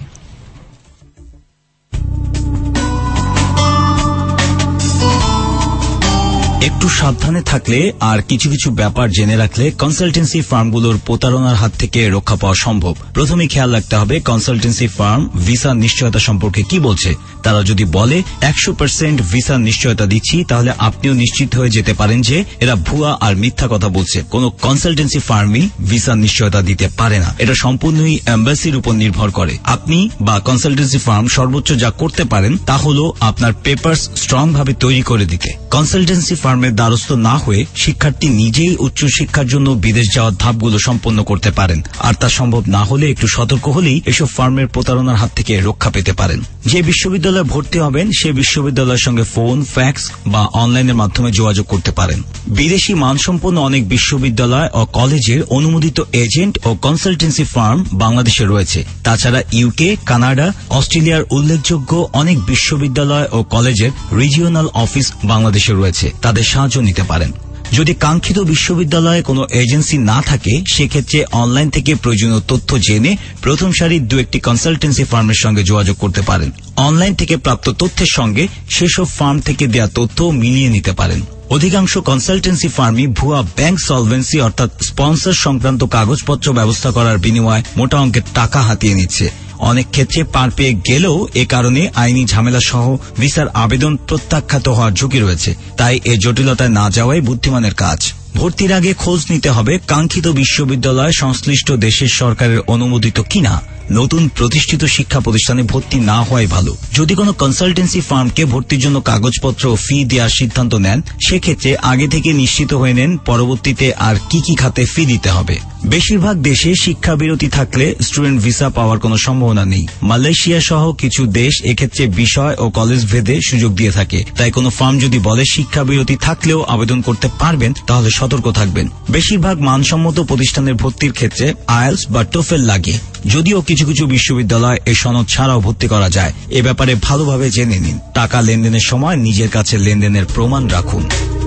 একটু সাবধানে থাকলে আর কিছু কিছু ব্যাপার জেনে রাখলে কনসালটেন্সি ফার্মগুলোর প্রতারণার হাত থেকে রক্ষা পাওয়া সম্ভব। প্রথমে খেয়াল রাখতে হবে কনসালটেন্সি ফার্ম ভিসার নিশ্চয়তা সম্পর্কে কি বলছে। তারা যদি বলে 100% ভিসার নিশ্চয়তা দিচ্ছি, তাহলে আপনিও নিশ্চিত হয়ে যেতে পারেন যে এরা ভুয়া আর মিথ্যা কথা বলছে। কোন কনসালটেন্সি ফার্মই ভিসার নিশ্চয়তা দিতে পারে না। এটা সম্পূর্ণই এম্বাসির উপর নির্ভর করে। আপনি বা কনসালটেন্সি ফার্ম সর্বোচ্চ যা করতে পারেন তা হল আপনার পেপারস স্ট্রং ভাবে তৈরি করে দিতে। কনসালটেন্সি ফার্মের দ্বারস্থ না হয়ে শিক্ষার্থী নিজেই উচ্চশিক্ষার জন্য বিদেশ যাওয়ার ধাপগুলো সম্পন্ন করতে পারেন। আর তা সম্ভব না হলে একটু সতর্ক হলেই এসব ফার্মের প্রতারণার হাত থেকে রক্ষা পেতে পারেন। যে বিশ্ববিদ্যালয়ে ভর্তি হবেন সে বিশ্ববিদ্যালয়ের সঙ্গে ফোন, ফ্যাক্স বা অনলাইনের মাধ্যমে যোগাযোগ করতে পারেন। বিদেশি মানসম্পন্ন অনেক বিশ্ববিদ্যালয় ও কলেজের অনুমোদিত এজেন্ট ও কনসালটেন্সি ফার্ম বাংলাদেশে রয়েছে। তাছাড়া ইউকে, কানাডা, অস্ট্রেলিয়ার উল্লেখযোগ্য অনেক বিশ্ববিদ্যালয় ও কলেজের রিজিওনাল অফিস বাংলাদেশে রয়েছে। তাদের সাহায্য নিতে পারেন। যদি কাঙ্ক্ষিত বিশ্ববিদ্যালয়ে কোনো এজেন্সি না থাকে সেক্ষেত্রে অনলাইন থেকে প্রয়োজনীয় তথ্য জেনে প্রথম সারির দু একটি কনসালটেন্সি ফার্মের সঙ্গে যোগাযোগ করতে পারেন। অনলাইন থেকে প্রাপ্ত তথ্যের সঙ্গে সেসব ফার্ম থেকে দেয়া তথ্য মিলিয়ে নিতে পারেন। অধিকাংশ কনসালটেন্সি ফার্মই ভুয়া ব্যাংক সলভেন্সি অর্থাৎ স্পন্সর সংক্রান্ত কাগজপত্র ব্যবস্থা করার বিনিময়ে মোটা অঙ্কের টাকা হাতিয়ে নিচ্ছে। অনেক ক্ষেত্রে পার পেয়ে গেলেও এ কারণে আইনি ঝামেলা সহ ভিসার আবেদন প্রত্যাখ্যাত হওয়ার ঝুঁকি রয়েছে। তাই এ জটিলতায় না যাওয়াই বুদ্ধিমানের কাজ। ভর্তির আগে খোঁজ নিতে হবে কাঙ্ক্ষিত বিশ্ববিদ্যালয় সংশ্লিষ্ট দেশের সরকারের অনুমোদিত কিনা। নতুন প্রতিষ্ঠিত শিক্ষা প্রতিষ্ঠানে ভর্তি না হওয়াই ভালো। যদি কোনো কনসালটেন্সি ফার্মকে ভর্তির জন্য কাগজপত্র ও ফি দেওয়ার সিদ্ধান্ত নেন সেক্ষেত্রে আগে থেকে নিশ্চিত হয়ে নেন পরবর্তীতে আর কি কি খাতে ফি দিতে হবে। বেশিরভাগ দেশে শিক্ষা বিরতি থাকলে স্টুডেন্ট ভিসা পাওয়ার কোনো সম্ভাবনা নেই। মালয়েশিয়া সহ কিছু দেশ এক্ষেত্রে বিষয় ও কলেজ ভেদে সুযোগ দিয়ে থাকে। তাই কোনো ফার্ম যদি বলে শিক্ষা বিরতি থাকলেও আবেদন করতে পারবেন তাহলে সতর্ক থাকবেন। বেশিরভাগ মানসম্মত প্রতিষ্ঠানের ভর্তির ক্ষেত্রে আইএলটিএস বা টোফেল লাগে। যদিও কিছু কিছু বিশ্ববিদ্যালয় এ সনদ ছাড়াও ভর্তি করা যায়। এ ব্যাপারে ভালোভাবে জেনে নিন। টাকা লেনদেনের সময় নিজের কাছে লেনদেনের প্রমাণ রাখুন।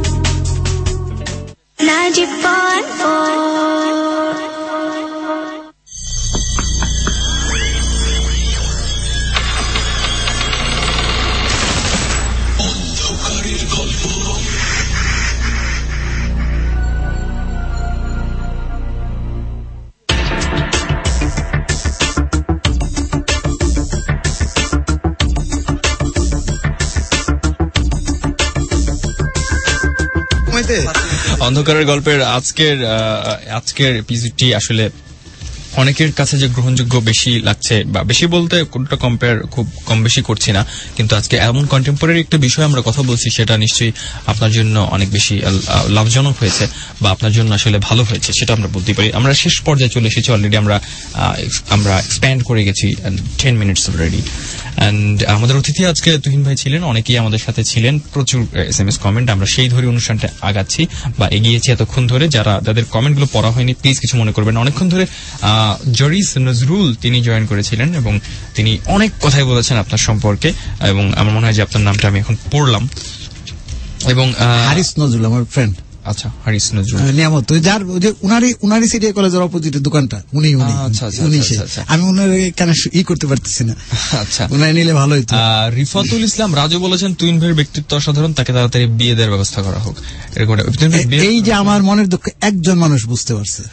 অন্ধকারের গল্পের আজকের এপিসোডটি আসলে অনেকের কাছে যে গ্রহণযোগ্য বেশি লাগছে, বা বেশি বলতে কোনটা কম্পেয়ার খুব কম বেশি করছি না, কিন্তু আজকে এমন কন্টেম্পোরারি একটা বিষয় আমরা কথা বলছি সেটা নিশ্চয়ই আপনার জন্য অনেক বেশি লাভজনক হয়েছে বা আপনার জন্য আসলে ভালো হয়েছে সেটা আমরা বলতে পারি। আমরা শেষ পর্যায়ে চলে এসেছি অলরেডি। আমরা এক্সপ্যান্ড করে গেছি 10 মিনিটস অলরেডি। এন্ড আমাদের অতিথি আজকে তুহিন ভাই ছিলেন, অনেকেই আমাদের সাথে ছিলেন, প্রচুর SMS কমেন্ট। আমরা সেই ধরে অনুষ্ঠানটা আগাচ্ছি বা এগিয়েছি এতক্ষণ ধরে। যাদের কমেন্টগুলো পড়া হয়নি প্লিজ কিছু মনে করবেন। অনেকক্ষণ ধরে জরিস নজরুল তিনি জয়েন করেছিলেন এবং তিনি অনেক কথাই বলেছেন আপনার সম্পর্কে, এবং আমার মনে হয় যে আপনার নামটা আমি এখন পড়লাম। এবং হারিস নজরুল আমার ফ্রেন্ড। আচ্ছা, হারিস নজরুল নিয়ামত, যার উনারই সিটি কলেজের অপোজিটে দোকানটা উনি। আমি উনার এখানে করতে পারতেছি না। আচ্ছা, উনার নিলে ভালো হইতো। রিফাতুল ইসলাম রাজু বলেছেন তুহিন ভাইয়ের ব্যক্তিত্ব অসাধারণ, তাকে তাড়াতাড়ি বিয়ে দেওয়ার ব্যবস্থা করা হোক। এই যে আমার মনের দুঃখ একজন মানুষ বুঝতে পারছে।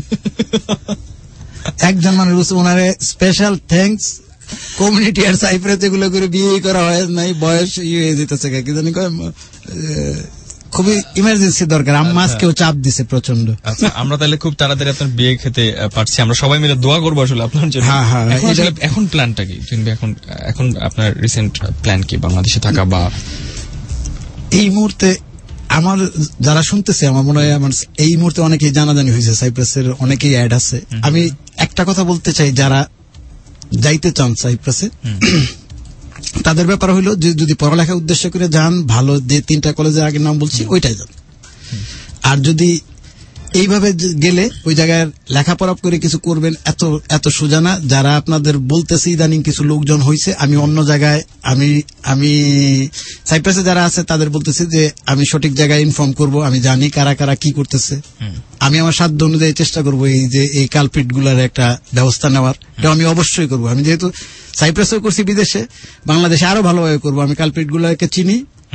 একজন মানুষ বুঝতে, ওনারে স্পেশাল থ্যাঙ্কস। কমিউনিটি আর সাইপ্রাস যেগুলো করে বিয়ে করা হয় নাই, বয়স হয়ে যেতেছে, কি জানি খুবই ইমার্জেন্সি দরকার। আম্মাকেও চাপ দিছে প্রচন্ড। আমরা তাহলে খুব তাড়াতাড়ি আপনার বিয়ে খেতে পারছি। আমরা সবাই মিলে দোয়া করবো আসলে আপনার জন্য। এখন প্ল্যানটা কি? এখন আপনার রিসেন্ট প্ল্যান কি বাংলাদেশে থাকা? বা এই মুহূর্তে আমার যারা শুনতেছে, আমার মনে হয় আমার এই মুহূর্তে অনেকেই জানাজানি হয়েছে, সাইপ্রাসের অনেকেই অ্যাড আছে। আমি একটা কথা বলতে চাই, যারা যাইতে চান সাইপ্রাসে তাদের ব্যাপার হইলো যে যদি পড়ালেখা উদ্দেশ্য করে যান, ভালো যে 3টা কলেজের আগের নাম বলছি ওইটাই যান। আর যদি এইভাবে গেলে ওই জায়গায় লেখাপড়া করে কিছু করবেন এত সোজা না। যারা আপনাদের বলতেছে ইদানিং কিছু লোকজন হয়েছে, আমি অন্য জায়গায় আমি সাইপ্রাসে যারা আছে তাদের বলতেছি যে আমি সঠিক জায়গায় ইনফর্ম করব, আমি জানি কারা কারা কি করতেছে। আমি আমার সাধ্য অনুযায়ী চেষ্টা করবো এই কালপ্রিট গুলার একটা ব্যবস্থা নেওয়ার। এটা আমি অবশ্যই করবো। আমি যেহেতু সাইপ্রাসেও করছি, বিদেশে বাংলাদেশে আরো ভালোভাবে করবো। আমি কালপ্রিট গুলাকে চিনি,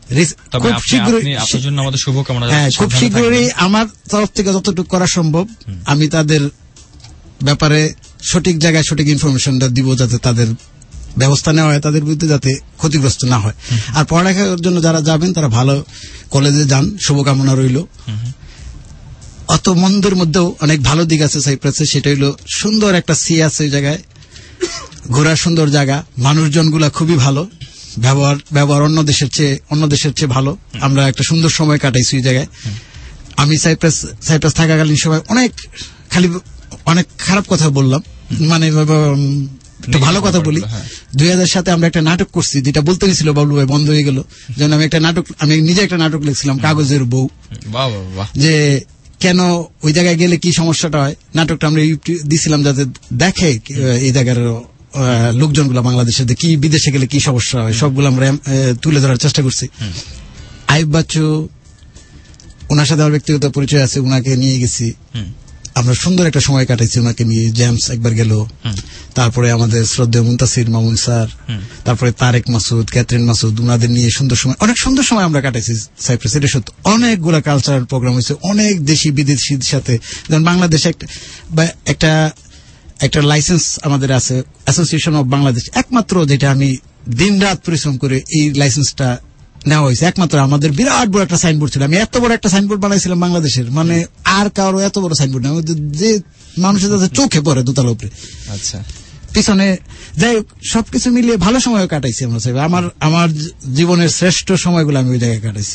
তবে খুব শীঘ্রই আপনার জন্য আমাদের শুভকামনা। হ্যাঁ, খুব শীঘ্রই আমার তরফ থেকে যতটুকু করা সম্ভব আমি তাদের ব্যাপারে সঠিক জায়গায় সঠিক ইনফরমেশনটা দিব, যাতে তাদের ব্যবস্থা নেওয়া হয়, তাদের বিরুদ্ধে যাতে ক্ষতিগ্রস্ত না হয়। আর পড়ালেখার জন্য যারা যাবেন তারা ভালো কলেজে যান, শুভকামনা রইল। অত মন্দের মধ্যেও অনেক ভালো দিক আছে সাইপ্রাসে, সেটা হইল সুন্দর একটা সি আছে ওই জায়গায়, ঘোরার সুন্দর জায়গা, মানুষজনগুলা খুবই ভালো, ব্যবহার অন্য দেশের চেয়ে ভালো। আমরা একটা সুন্দর সময় কাটাইছি ওই জায়গায়। আমি সাইপ্রাস থাকাকালীন সময় অনেক খারাপ কথা বললাম, মানে একটু ভালো কথা বলি। 2007 আমরা একটা নাটক করছি, যেটা বলতে গেছিল বাবলু ভাই, বন্ধ হয়ে গেল। যেন আমি নিজে একটা নাটক লিখছিলাম, কাগজের বউ, যে কেন ওই জায়গায় গেলে কি সমস্যাটা হয়। নাটকটা আমরা দিছিলাম যাতে দেখে এই জায়গার লোকজনগুলো বাংলাদেশে কি বিদেশে গেলে কি সমস্যা হয়, সবগুলো আমরা তুলে ধরার চেষ্টা করছি। আইব বাচ্চু, ওনার সাথে আমার ব্যক্তিগত পরিচয় আছে, ওনাকে নিয়ে গেছি, আমরা সুন্দর একটা সময় কাটাইছি ওনাকে নিয়ে। জেমস একবার গেল, তারপরে আমাদের শ্রদ্ধেয় মুনতাসির মামুন স্যার, তারপরে তারেক মাসুদ, ক্যাথরিন মাসুদ, ওনাদের নিয়ে অনেক সুন্দর সময় আমরা কাটাইছি সাইপ্রাস। এটা সত্যি অনেকগুলো কালচারাল প্রোগ্রাম হয়েছে, অনেক দেশি বিদেশির সাথে। যেমন বাংলাদেশে একটা লাইসেন্স আমাদের আছে, অ্যাসোসিয়েশন অফ বাংলাদেশ, একমাত্র যেটা আমি দিন রাত পরিশ্রম করে এই লাইসেন্সটা নেওয়া হয়েছে। একমাত্র আমাদের বিরাট বড় একটা সাইনবোর্ড ছিল, আমি এত বড় একটা সাইনবোর্ড বানাইছিলাম বাংলাদেশের, মানে আর কারো এত বড় সাইনবোর্ড না, যে মানুষের যাতে চোখে পড়ে দোতলা উপরে। আচ্ছা, পিছনে যাই সবকিছু মিলিয়ে ভালো সময় কাটাইছি আমরা। আমার জীবনের শ্রেষ্ঠ সময়গুলো আমি ওই জায়গায় কাটাইছি।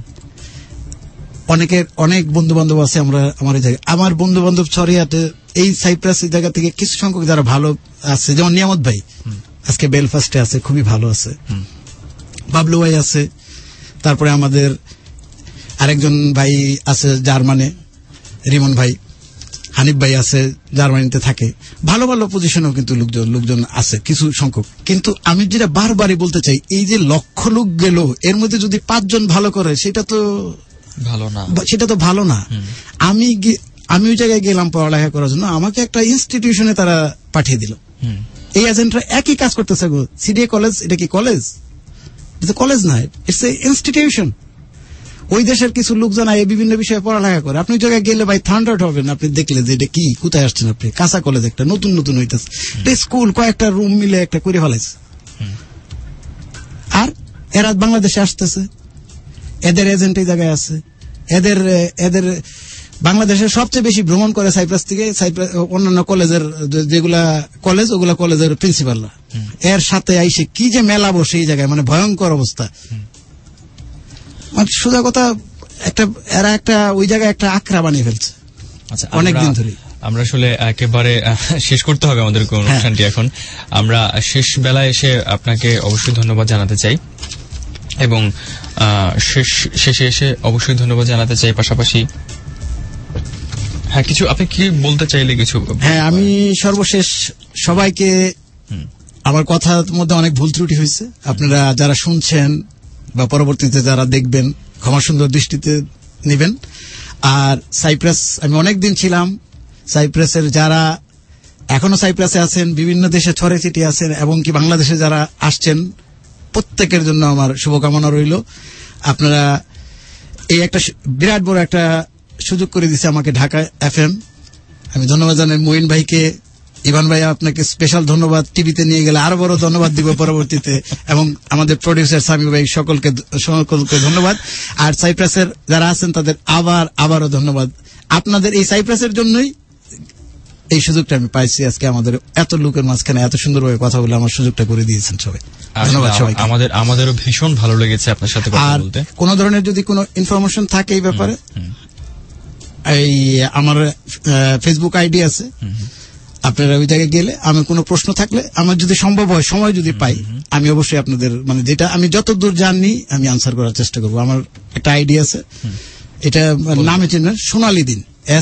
অনেক বন্ধু বান্ধব আছে আমার এই জায়গায়। আমার বন্ধু বান্ধব ছড়িয়াতে এই সাইপ্রাস এই জায়গা থেকে কিছু সংখ্যক যারা ভালো আছে, যেমন নিয়ামত ভাই আজকে বেলফাস্টে আছে, খুবই ভালো আছে। বাবলু ভাই আছে, তারপরে আমাদের আরেকজন ভাই আছে জার্মানে, রিমন ভাই, হানিফ ভাই আছে, জার্মানিতে থাকে। ভালো ভালো পজিশনেও কিন্তু লোকজন আছে কিছু সংখ্যক। কিন্তু আমি যেটা বারবারই বলতে চাই, এই যে লক্ষ লোক গেল, এর মধ্যে যদি 5 জন ভালো করে সেটা তো ভালো না। আমি ওই জায়গায় গেলাম পড়ালেখা করার জন্য, আমাকে একটা ইনস্টিটিউশনে তারা পাঠিয়ে দিল। এই এজেন্টরা একই কাজ করতেছে। সিডিএ কলেজ, এটা কি কলেজ? কলেজ না, ইটস এ ইনস্টিটিউশন। ওই দেশের কিছু লোকজন এই বিভিন্ন বিষয়ে পড়ালেখা করে। আপনি ওই জায়গায় গেলে ভাই থান্ডার্ড হবেন, আপনি দেখলে যে এটা কি, কোথায় আসছেন আপনি। কাঁচা কলেজ একটা নতুন হইতেছে, স্কুল কয়েকটা রুম মিলে একটা করে ফেলাইছে। আর এরা বাংলাদেশে আসতেছে, এদের এজেন্ট এই জায়গায় আছে, এদের বাংলাদেশের সবচেয়ে বেশি ভ্রমণ করে সাইপ্রাস থেকে অন্যান্য কলেজের যেগুলা কলেজ, ওগুলা কলেজের প্রিন্সিপালরা। এর সাথে আইসে কি যে মেলা বসে এই জায়গায়, মানে ভয়ঙ্কর অবস্থা। মানে সোজা কথা, এরা ওই জায়গায় একটা আখড়া বানিয়ে ফেলছে অনেকদিন ধরে। আমরা আসলে একেবারে শেষ করতে হবে আমাদের অনুষ্ঠানটি এখন। আমরা শেষ বেলায় এসে আপনাকে অবশ্যই ধন্যবাদ জানাতে চাই, এবং শেষে এসে অবশ্যই ধন্যবাদ জানাতে চাই। পাশাপাশি কিছু আপনি কি বলতে চাইলে কিছু? হ্যাঁ, আমি সর্বশেষ সবাইকে, আমার কথার মধ্যে অনেক ভুল ত্রুটি হয়েছে, আপনারা যারা শুনছেন বা পরবর্তীতে যারা দেখবেন ক্ষমা সুন্দর দৃষ্টিতে নেবেন। আর সাইপ্রাস আমি অনেকদিন ছিলাম, সাইপ্রাসের যারা এখনো সাইপ্রাসে আছেন, বিভিন্ন দেশে ছড়ে ছিটিয়ে আছেন, এবং কি বাংলাদেশে যারা আসছেন, প্রত্যেকের জন্য আমার শুভকামনা রইল। আপনারা এই একটা বিরাট বড় একটা সুযোগ করে দিচ্ছে আমাকে ঢাকা এফএম। আমি ধন্যবাদ জানাই মঈন ভাইকে, ইভান ভাই আপনাকে স্পেশাল ধন্যবাদ, টিভিতে নিয়ে গেলে আরো বড় ধন্যবাদ দিব পরবর্তীতে, এবং আমাদের প্রডিউসার সামি ভাই, সকলকে ধন্যবাদ। আর সাইপ্রাসের যারা আছেন তাদের আবারও ধন্যবাদ। আপনাদের এই সাইপ্রাসের জন্যই এই সুযোগটা আমি পাইছি আজকে। আমাদের এত লোকের মাঝখানে এত সুন্দরভাবে কথা বলে আমার সুযোগটা করে দিয়েছেন সবাই, ধন্যবাদ সবাইকে। আমাদেরও ভীষণ ভালো লেগেছে আপনার সাথে কথা বলতে। কোন ধরনের যদি কোনো ইনফরমেশন থাকে এই ব্যাপারে, এই আমার ফেসবুক আইডি আছে, আপনারা ওই জায়গায় গেলে আমি কোনো প্রশ্ন থাকলে, আমার যদি সম্ভব হয়, সময় যদি পাই, আমি অবশ্যই আপনাদের, মানে যেটা আমি যতদূর জানি আমি আনসার করার চেষ্টা করবো। আমার একটা আইডি আছে, এটা নামে চিনবেন, সোনালী দিন,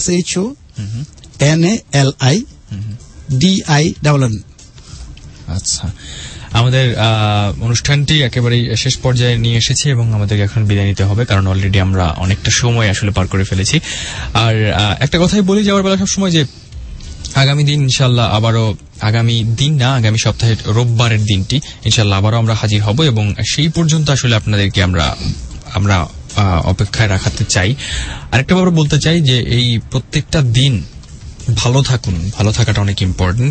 SHONALIDIN। আচ্ছা, আমাদের অনুষ্ঠানটি একেবারেই শেষ পর্যায়ে নিয়ে এসেছি, এবং আমাদের এখন বিদায় নিতে হবে, কারণ অলরেডি আমরা অনেকটা সময় আসলে পার করে ফেলেছি। আর একটা কথাই বলি যাওয়ার বেলা সবসময়, যে আগামী দিন ইনশাআল্লাহ আবারও, আগামী দিন না, আগামী সপ্তাহের রোববারের দিনটি ইনশাআল্লাহ আবারও আমরা হাজির হব, এবং সেই পর্যন্ত আসলে আপনাদেরকে আমরা অপেক্ষায় রাখাতে চাই। আরেকটা ব্যাপার বলতে চাই যে এই প্রত্যেকটা দিন ভালো থাকুন, ভালো থাকাটা অনেক ইম্পর্টেন্ট।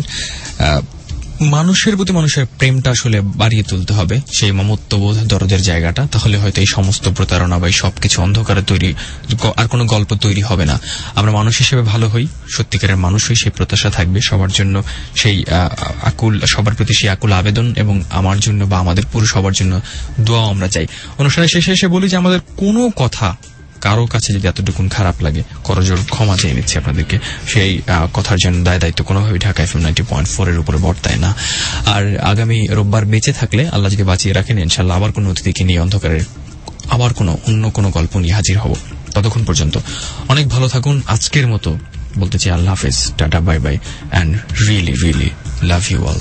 মানুষের প্রতি মানুষের প্রেমটা আসলে বাড়িয়ে তুলতে হবে, সেই মমত্ববোধ, দরদের জায়গাটা, তাহলে হয়তো এই সমস্ত প্রতারণা বা সবকিছু অন্ধকারে তৈরি আর কোনো গল্প তৈরি হবে না। আমরা মানুষ হিসেবে ভালো হই, সত্যিকারের মানুষ হই, সেই প্রত্যাশা থাকবে সবার জন্য, সেই আকুল, সবার প্রতি সেই আকুল আবেদন, এবং আমার জন্য বা আমাদের পুরো সবার জন্য দোয়াও আমরা চাই। অনুষ্ঠানের শেষে এসে বলি যে আমাদের কোনো কথা কারো কাছে যদি এতটুকুন খারাপ লাগে, করজোর ক্ষমা চেয়ে নিচ্ছি আপনাদেরকে। সেই কথার জন্য দায়িত্ব কোনোভাবেই ঢাকা FM 90.4 এর উপরে বর্তায় না। আর আগামী রোববার বেঁচে থাকলে, আল্লাহ যদি বাঁচিয়ে রাখেন, ইনশাআল্লাহ আবার কোনো অতিথিকে নিয়ে অন্ধকারের আবার অন্য কোনো গল্প নিয়ে হাজির হব। ততক্ষণ পর্যন্ত অনেক ভালো থাকুন। আজকের মতো বলতে চাই আল্লাহ হাফেজ, tata, bye bye, and really really love you all.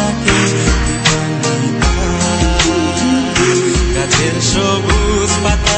সবুজ পাতা